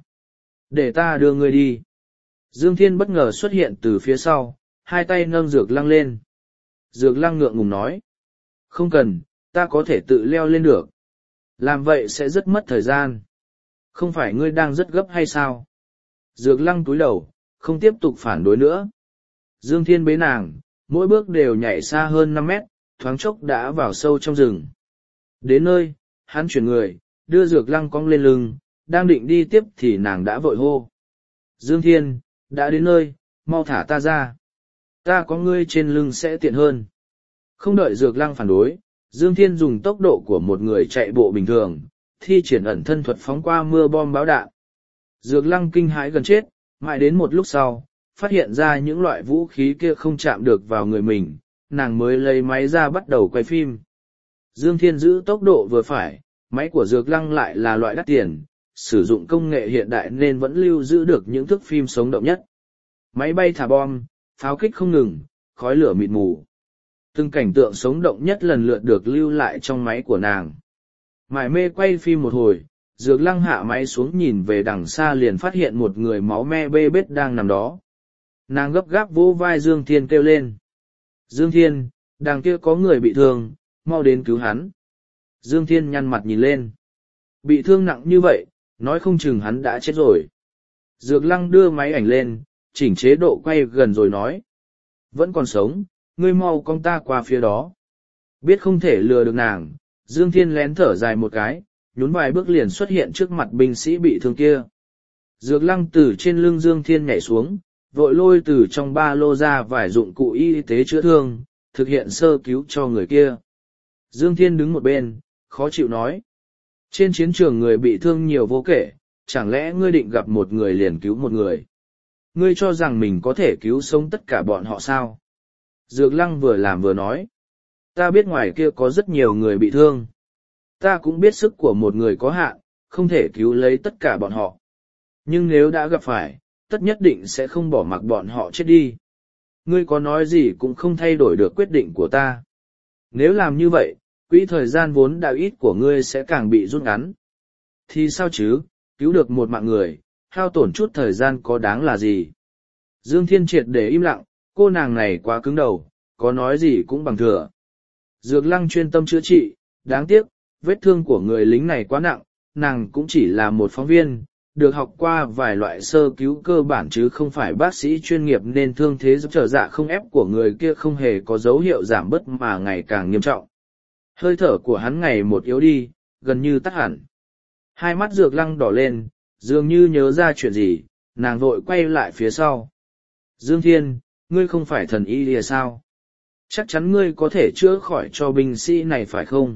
Để ta đưa ngươi đi. Dương Thiên bất ngờ xuất hiện từ phía sau, hai tay nâng Dược Lăng lên. Dược Lăng ngượng ngùng nói. Không cần, ta có thể tự leo lên được. Làm vậy sẽ rất mất thời gian. Không phải ngươi đang rất gấp hay sao? Dược Lăng cúi đầu, không tiếp tục phản đối nữa. Dương Thiên bế nàng, mỗi bước đều nhảy xa hơn năm mét, thoáng chốc đã vào sâu trong rừng. Đến nơi, hắn chuyển người, đưa Dược Lăng cong lên lưng, đang định đi tiếp thì nàng đã vội hô. Dương Thiên, đã đến nơi, mau thả ta ra. Ta có ngươi trên lưng sẽ tiện hơn. Không đợi Dược Lăng phản đối, Dương Thiên dùng tốc độ của một người chạy bộ bình thường, thi triển ẩn thân thuật phóng qua mưa bom báo đạn. Dược Lăng kinh hãi gần chết, mãi đến một lúc sau, phát hiện ra những loại vũ khí kia không chạm được vào người mình, nàng mới lấy máy ra bắt đầu quay phim. Dương Thiên giữ tốc độ vừa phải, máy của Dược Lăng lại là loại đắt tiền, sử dụng công nghệ hiện đại nên vẫn lưu giữ được những thước phim sống động nhất. Máy bay thả bom, pháo kích không ngừng, khói lửa mịt mù. Từng cảnh tượng sống động nhất lần lượt được lưu lại trong máy của nàng. Mải mê quay phim một hồi, Dược Lăng hạ máy xuống nhìn về đằng xa liền phát hiện một người máu me bê bết đang nằm đó. Nàng gấp gáp vỗ vai Dương Thiên kêu lên. Dương Thiên, đằng kia có người bị thương, mau đến cứu hắn. Dương Thiên nhăn mặt nhìn lên. Bị thương nặng như vậy, nói không chừng hắn đã chết rồi. Dược Lăng đưa máy ảnh lên, chỉnh chế độ quay gần rồi nói. Vẫn còn sống, ngươi mau con ta qua phía đó. Biết không thể lừa được nàng, Dương Thiên lén thở dài một cái, nhún vài bước liền xuất hiện trước mặt binh sĩ bị thương kia. Dược Lăng từ trên lưng Dương Thiên nhảy xuống, vội lôi từ trong ba lô ra vài dụng cụ y tế chữa thương, thực hiện sơ cứu cho người kia. Dương Thiên đứng một bên, khó chịu nói. Trên chiến trường người bị thương nhiều vô kể, chẳng lẽ ngươi định gặp một người liền cứu một người? Ngươi cho rằng mình có thể cứu sống tất cả bọn họ sao? Dược Lăng vừa làm vừa nói. Ta biết ngoài kia có rất nhiều người bị thương. Ta cũng biết sức của một người có hạn, không thể cứu lấy tất cả bọn họ. Nhưng nếu đã gặp phải, tất nhất định sẽ không bỏ mặc bọn họ chết đi. Ngươi có nói gì cũng không thay đổi được quyết định của ta. Nếu làm như vậy, quỹ thời gian vốn đã ít của ngươi sẽ càng bị rút ngắn. Thì sao chứ, cứu được một mạng người, hao tổn chút thời gian có đáng là gì? Dương Thiên triệt để im lặng, cô nàng này quá cứng đầu, có nói gì cũng bằng thừa. Dược Lăng chuyên tâm chữa trị, đáng tiếc, vết thương của người lính này quá nặng, nàng cũng chỉ là một phóng viên, được học qua vài loại sơ cứu cơ bản chứ không phải bác sĩ chuyên nghiệp nên thương thế trở dạ không ép của người kia không hề có dấu hiệu giảm bớt mà ngày càng nghiêm trọng. Hơi thở của hắn ngày một yếu đi, gần như tắt hẳn. Hai mắt Dược Lăng đỏ lên, dường như nhớ ra chuyện gì, nàng vội quay lại phía sau. Dương Thiên, ngươi không phải thần y lìa sao? Chắc chắn ngươi có thể chữa khỏi cho binh sĩ này phải không?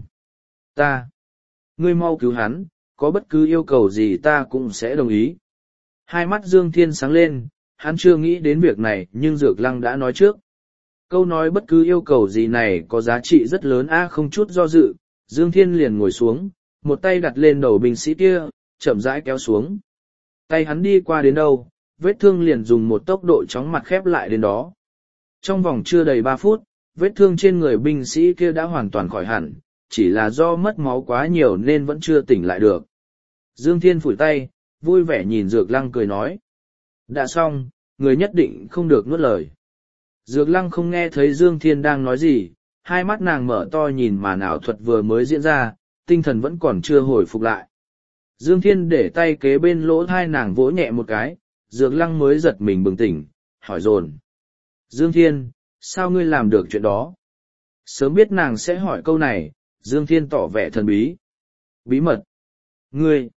Ta. Ngươi mau cứu hắn, có bất cứ yêu cầu gì ta cũng sẽ đồng ý. Hai mắt Dương Thiên sáng lên, hắn chưa nghĩ đến việc này nhưng Dược Lăng đã nói trước. Câu nói bất cứ yêu cầu gì này có giá trị rất lớn a không chút do dự, Dương Thiên liền ngồi xuống, một tay đặt lên đầu binh sĩ kia, chậm rãi kéo xuống. Tay hắn đi qua đến đâu, vết thương liền dùng một tốc độ chóng mặt khép lại đến đó. Trong vòng chưa đầy ba phút, vết thương trên người binh sĩ kia đã hoàn toàn khỏi hẳn, chỉ là do mất máu quá nhiều nên vẫn chưa tỉnh lại được. Dương Thiên phủi tay, vui vẻ nhìn Dược Lăng cười nói. Đã xong, người nhất định không được nuốt lời. Dược Lăng không nghe thấy Dương Thiên đang nói gì, hai mắt nàng mở to nhìn màn ảo thuật vừa mới diễn ra, tinh thần vẫn còn chưa hồi phục lại. Dương Thiên để tay kế bên lỗ tai nàng vỗ nhẹ một cái, Dược Lăng mới giật mình bừng tỉnh, hỏi dồn. Dương Thiên, sao ngươi làm được chuyện đó? Sớm biết nàng sẽ hỏi câu này, Dương Thiên tỏ vẻ thần bí. Bí mật. Ngươi.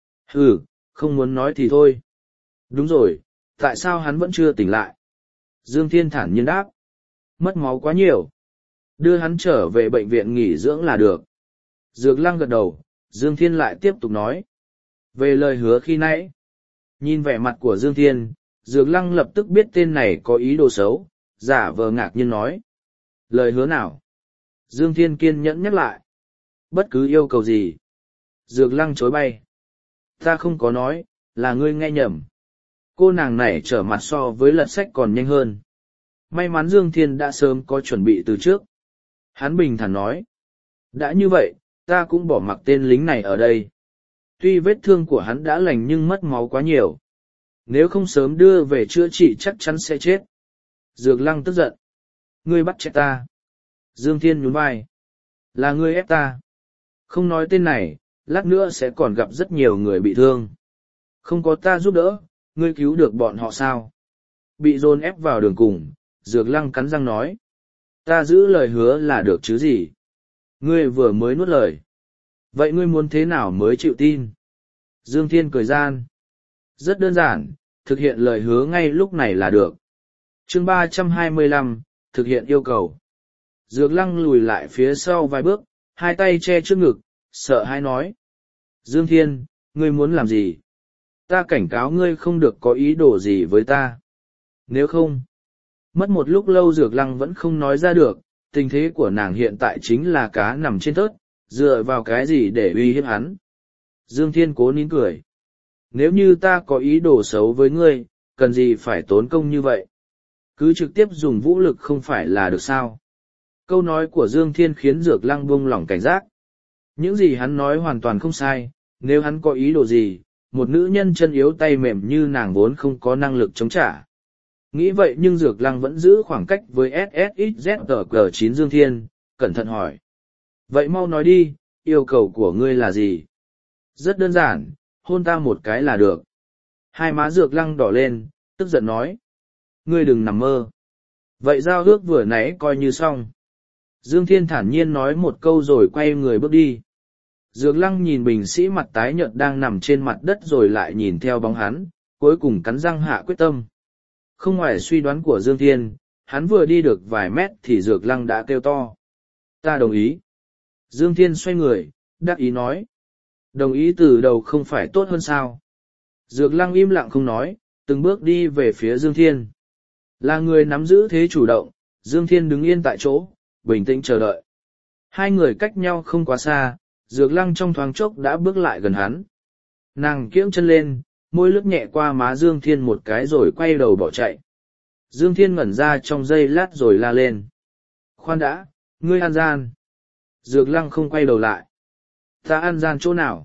Ừ, không muốn nói thì thôi. Đúng rồi, tại sao hắn vẫn chưa tỉnh lại? Dương Thiên thản nhiên đáp. Mất máu quá nhiều. Đưa hắn trở về bệnh viện nghỉ dưỡng là được. Dược Lăng gật đầu, Dương Thiên lại tiếp tục nói. Về lời hứa khi nãy. Nhìn vẻ mặt của Dương Thiên, Dược Lăng lập tức biết tên này có ý đồ xấu, giả vờ ngạc nhiên nói. Lời hứa nào? Dương Thiên kiên nhẫn nhắc lại. Bất cứ yêu cầu gì. Dược Lăng chối bay. Ta không có nói, là ngươi nghe nhầm. Cô nàng này trở mặt so với lật sách còn nhanh hơn. May mắn Dương Thiên đã sớm có chuẩn bị từ trước. Hắn bình thản nói. Đã như vậy, ta cũng bỏ mặc tên lính này ở đây. Tuy vết thương của hắn đã lành nhưng mất máu quá nhiều. Nếu không sớm đưa về chữa trị chắc chắn sẽ chết. Dược Lăng tức giận. Ngươi bắt chết ta. Dương Thiên nhún vai. Là ngươi ép ta. Không nói tên này, lát nữa sẽ còn gặp rất nhiều người bị thương. Không có ta giúp đỡ, ngươi cứu được bọn họ sao? Bị dồn ép vào đường cùng, Dược Lăng cắn răng nói. Ta giữ lời hứa là được chứ gì? Ngươi vừa mới nuốt lời. Vậy ngươi muốn thế nào mới chịu tin? Dương Thiên cười gian. Rất đơn giản, thực hiện lời hứa ngay lúc này là được. Chương ba trăm hai mươi lăm, thực hiện yêu cầu. Dược Lăng lùi lại phía sau vài bước, hai tay che trước ngực, sợ hãi nói. Dương Thiên, ngươi muốn làm gì? Ta cảnh cáo ngươi không được có ý đồ gì với ta. Nếu không, mất một lúc lâu Dược Lăng vẫn không nói ra được, tình thế của nàng hiện tại chính là cá nằm trên thớt, dựa vào cái gì để uy hiếp hắn. Dương Thiên cố nín cười. Nếu như ta có ý đồ xấu với ngươi, cần gì phải tốn công như vậy? Cứ trực tiếp dùng vũ lực không phải là được sao? Câu nói của Dương Thiên khiến Dược Lăng buông lỏng cảnh giác. Những gì hắn nói hoàn toàn không sai, nếu hắn có ý đồ gì, một nữ nhân chân yếu tay mềm như nàng vốn không có năng lực chống trả. Nghĩ vậy nhưng Dược Lăng vẫn giữ khoảng cách với S S X Z G chín Dương Thiên, cẩn thận hỏi. Vậy mau nói đi, yêu cầu của ngươi là gì? Rất đơn giản, hôn ta một cái là được. Hai má Dược Lăng đỏ lên, tức giận nói. Ngươi đừng nằm mơ. Vậy giao ước vừa nãy coi như xong. Dương Thiên thản nhiên nói một câu rồi quay người bước đi. Dược Lăng nhìn bình sĩ mặt tái nhợt đang nằm trên mặt đất rồi lại nhìn theo bóng hắn, cuối cùng cắn răng hạ quyết tâm. Không ngoài suy đoán của Dương Thiên, hắn vừa đi được vài mét thì Dược Lăng đã kêu to. Ta đồng ý. Dương Thiên xoay người, đắc ý nói. Đồng ý từ đầu không phải tốt hơn sao? Dược Lăng im lặng không nói, từng bước đi về phía Dương Thiên. Là người nắm giữ thế chủ động, Dương Thiên đứng yên tại chỗ, bình tĩnh chờ đợi. Hai người cách nhau không quá xa, Dược Lăng trong thoáng chốc đã bước lại gần hắn. Nàng kiễng chân lên, môi lướt nhẹ qua má Dương Thiên một cái rồi quay đầu bỏ chạy. Dương Thiên ngẩn ra trong giây lát rồi la lên. Khoan đã, ngươi ăn gian. Dược Lăng không quay đầu lại. Ta ăn gian chỗ nào?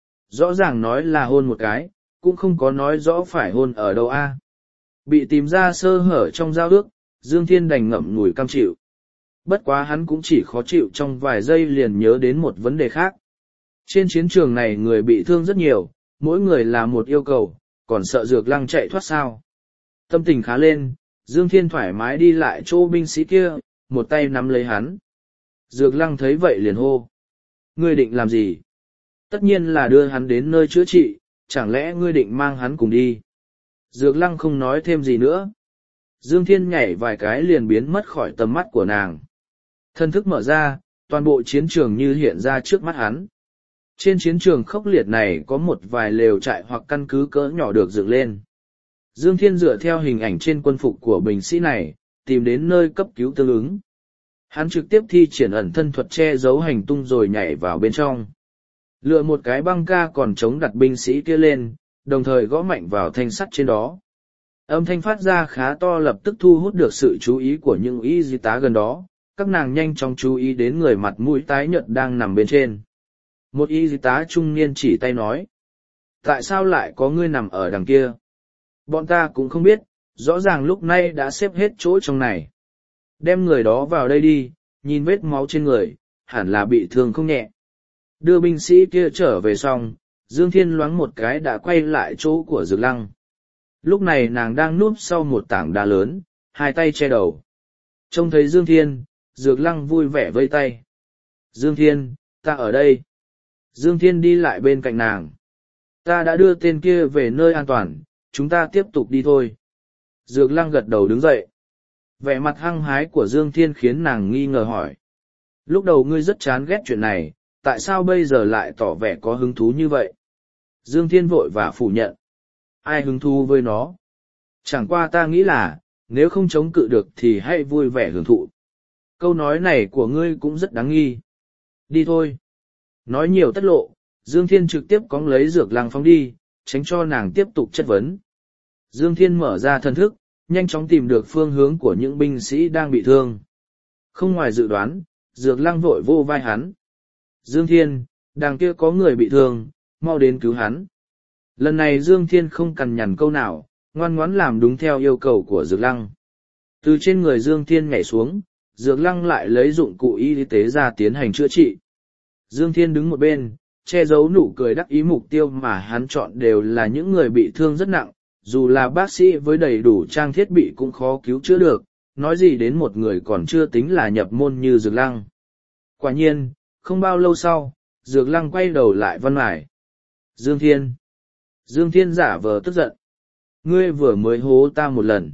Rõ ràng nói là hôn một cái, cũng không có nói rõ phải hôn ở đâu a. Bị tìm ra sơ hở trong giao ước, Dương Thiên đành ngậm ngùi cam chịu. Bất quá hắn cũng chỉ khó chịu trong vài giây liền nhớ đến một vấn đề khác. Trên chiến trường này người bị thương rất nhiều, mỗi người là một yêu cầu, còn sợ Dược Lăng chạy thoát sao. Tâm tình khá lên, Dương Thiên thoải mái đi lại chỗ binh sĩ kia, một tay nắm lấy hắn. Dược Lăng thấy vậy liền hô. Ngươi định làm gì? Tất nhiên là đưa hắn đến nơi chữa trị, chẳng lẽ ngươi định mang hắn cùng đi? Dược Lăng không nói thêm gì nữa. Dương Thiên nhảy vài cái liền biến mất khỏi tầm mắt của nàng. Thân thức mở ra, toàn bộ chiến trường như hiện ra trước mắt hắn. Trên chiến trường khốc liệt này có một vài lều trại hoặc căn cứ cỡ nhỏ được dựng lên. Dương Thiên dựa theo hình ảnh trên quân phục của binh sĩ này, tìm đến nơi cấp cứu tương ứng. Hắn trực tiếp thi triển ẩn thân thuật che giấu hành tung rồi nhảy vào bên trong. Lựa một cái băng ca còn chống đặt binh sĩ kia lên, đồng thời gõ mạnh vào thanh sắt trên đó. Âm thanh phát ra khá to lập tức thu hút được sự chú ý của những y tá gần đó, các nàng nhanh chóng chú ý đến người mặt mũi tái nhợt đang nằm bên trên. Một y tá trung niên chỉ tay nói. Tại sao lại có ngươi nằm ở đằng kia? Bọn ta cũng không biết, rõ ràng lúc nay đã xếp hết chỗ trong này. Đem người đó vào đây đi, nhìn vết máu trên người, hẳn là bị thương không nhẹ. Đưa binh sĩ kia trở về xong, Dương Thiên loáng một cái đã quay lại chỗ của Dược Lăng. Lúc này nàng đang núp sau một tảng đá lớn, hai tay che đầu. Trông thấy Dương Thiên, Dược Lăng vui vẻ vây tay. Dương Thiên, ta ở đây. Dương Thiên đi lại bên cạnh nàng. Ta đã đưa tên kia về nơi an toàn, chúng ta tiếp tục đi thôi. Dược Lăng gật đầu đứng dậy. Vẻ mặt hăng hái của Dương Thiên khiến nàng nghi ngờ hỏi. Lúc đầu ngươi rất chán ghét chuyện này, tại sao bây giờ lại tỏ vẻ có hứng thú như vậy? Dương Thiên vội và phủ nhận. Ai hứng thú với nó? Chẳng qua ta nghĩ là, nếu không chống cự được thì hãy vui vẻ hưởng thụ. Câu nói này của ngươi cũng rất đáng nghi. Đi thôi. Nói nhiều tất lộ, Dương Thiên trực tiếp cóng lấy Dược Lăng phóng đi, tránh cho nàng tiếp tục chất vấn. Dương Thiên mở ra thần thức, nhanh chóng tìm được phương hướng của những binh sĩ đang bị thương. Không ngoài dự đoán, Dược Lăng vội vô vai hắn. Dương Thiên, đằng kia có người bị thương, mau đến cứu hắn. Lần này Dương Thiên không cằn nhằn câu nào, ngoan ngoãn làm đúng theo yêu cầu của Dược Lăng. Từ trên người Dương Thiên nhảy xuống, Dược Lăng lại lấy dụng cụ y tế ra tiến hành chữa trị. Dương Thiên đứng một bên, che giấu nụ cười đắc ý, mục tiêu mà hắn chọn đều là những người bị thương rất nặng, dù là bác sĩ với đầy đủ trang thiết bị cũng khó cứu chữa được, nói gì đến một người còn chưa tính là nhập môn như Dược Lăng. Quả nhiên, không bao lâu sau, Dược Lăng quay đầu lại Văn Mải. Dương Thiên. Dương Thiên giả vờ tức giận. Ngươi vừa mới hố ta một lần.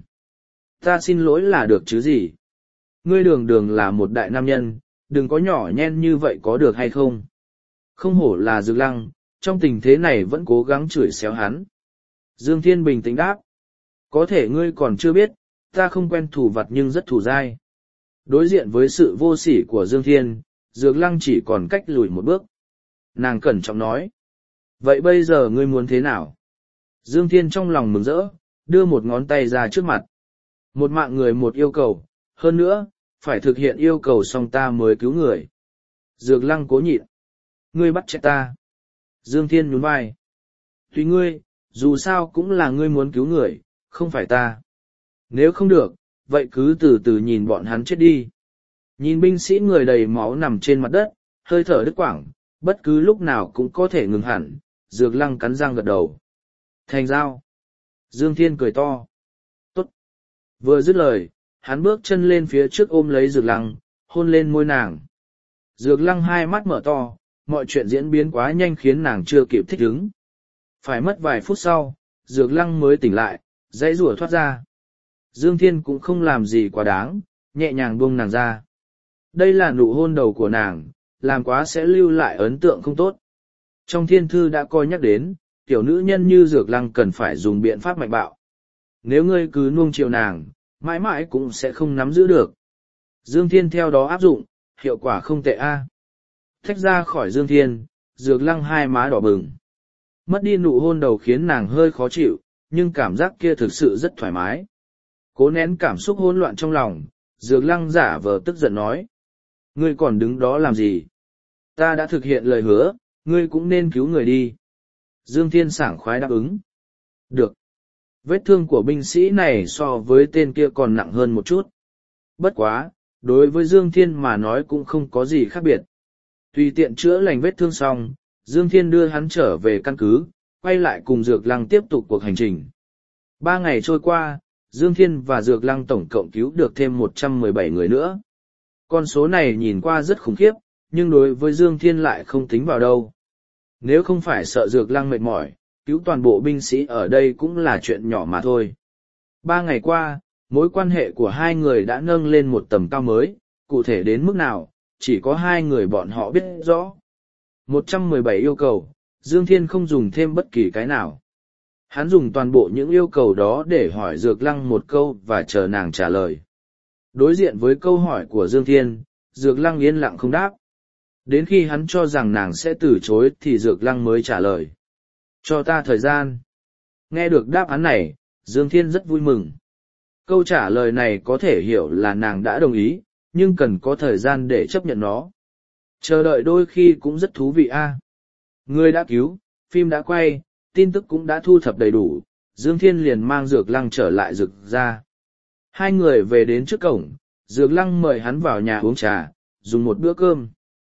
Ta xin lỗi là được chứ gì? Ngươi đường đường là một đại nam nhân, đừng có nhỏ nhen như vậy có được hay không? Không hổ là Dược Lăng, trong tình thế này vẫn cố gắng chửi xéo hắn. Dương Thiên bình tĩnh đáp. Có thể ngươi còn chưa biết, ta không quen thủ vặt nhưng rất thủ dai. Đối diện với sự vô sỉ của Dương Thiên, Dược Lăng chỉ còn cách lùi một bước. Nàng cẩn trọng nói. Vậy bây giờ ngươi muốn thế nào? Dương Thiên trong lòng mừng rỡ, đưa một ngón tay ra trước mặt. Một mạng người một yêu cầu, hơn nữa, phải thực hiện yêu cầu xong ta mới cứu người. Dược Lăng cố nhịn. Ngươi bắt chết ta. Dương Thiên nhún vai. Tùy ngươi, dù sao cũng là ngươi muốn cứu người, không phải ta. Nếu không được, vậy cứ từ từ nhìn bọn hắn chết đi. Nhìn binh sĩ người đầy máu nằm trên mặt đất, hơi thở đứt quãng, bất cứ lúc nào cũng có thể ngừng hẳn, Dược Lăng cắn răng gật đầu. Thành giao. Dương Thiên cười to. Tốt. Vừa dứt lời, hắn bước chân lên phía trước ôm lấy Dược Lăng, hôn lên môi nàng. Dược Lăng hai mắt mở to, mọi chuyện diễn biến quá nhanh khiến nàng chưa kịp thích ứng. Phải mất vài phút sau, Dược Lăng mới tỉnh lại, dãy rủa thoát ra. Dương Thiên cũng không làm gì quá đáng, nhẹ nhàng buông nàng ra. Đây là nụ hôn đầu của nàng, làm quá sẽ lưu lại ấn tượng không tốt. Trong thiên thư đã coi nhắc đến, tiểu nữ nhân như Dược Lăng cần phải dùng biện pháp mạnh bạo. Nếu ngươi cứ nuông chiều nàng, mãi mãi cũng sẽ không nắm giữ được. Dương Thiên theo đó áp dụng, hiệu quả không tệ a. À. Thách ra khỏi Dương Thiên, Dược Lăng hai má đỏ bừng. Mất đi nụ hôn đầu khiến nàng hơi khó chịu, nhưng cảm giác kia thực sự rất thoải mái. Cố nén cảm xúc hỗn loạn trong lòng, Dược Lăng giả vờ tức giận nói. Ngươi còn đứng đó làm gì? Ta đã thực hiện lời hứa, ngươi cũng nên cứu người đi. Dương Thiên sảng khoái đáp ứng. Được. Vết thương của binh sĩ này so với tên kia còn nặng hơn một chút. Bất quá, đối với Dương Thiên mà nói cũng không có gì khác biệt. Tùy tiện chữa lành vết thương xong, Dương Thiên đưa hắn trở về căn cứ, quay lại cùng Dược Lăng tiếp tục cuộc hành trình. Ba ngày trôi qua, Dương Thiên và Dược Lăng tổng cộng cứu được thêm một trăm mười bảy người nữa. Con số này nhìn qua rất khủng khiếp, nhưng đối với Dương Thiên lại không tính vào đâu. Nếu không phải sợ Dược Lăng mệt mỏi, cứu toàn bộ binh sĩ ở đây cũng là chuyện nhỏ mà thôi. Ba ngày qua, mối quan hệ của hai người đã nâng lên một tầm cao mới, cụ thể đến mức nào, chỉ có hai người bọn họ biết rõ. một trăm mười bảy yêu cầu, Dương Thiên không dùng thêm bất kỳ cái nào. Hắn dùng toàn bộ những yêu cầu đó để hỏi Dược Lăng một câu và chờ nàng trả lời. Đối diện với câu hỏi của Dương Thiên, Dược Lăng yên lặng không đáp. Đến khi hắn cho rằng nàng sẽ từ chối thì Dược Lăng mới trả lời. Cho ta thời gian. Nghe được đáp án này, Dương Thiên rất vui mừng. Câu trả lời này có thể hiểu là nàng đã đồng ý, nhưng cần có thời gian để chấp nhận nó. Chờ đợi đôi khi cũng rất thú vị a. À. Người đã cứu, phim đã quay, tin tức cũng đã thu thập đầy đủ, Dương Thiên liền mang Dược Lăng trở lại Dược ra. Hai người về đến trước cổng, Dược Lăng mời hắn vào nhà uống trà, dùng một bữa cơm.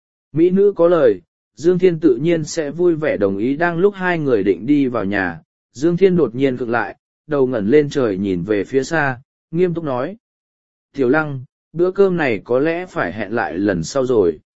Mỹ nữ có lời, Dương Thiên tự nhiên sẽ vui vẻ đồng ý. Đang lúc hai người định đi vào nhà, Dương Thiên đột nhiên cực lại, đầu ngẩng lên trời nhìn về phía xa, nghiêm túc nói. Tiểu Lăng, bữa cơm này có lẽ phải hẹn lại lần sau rồi.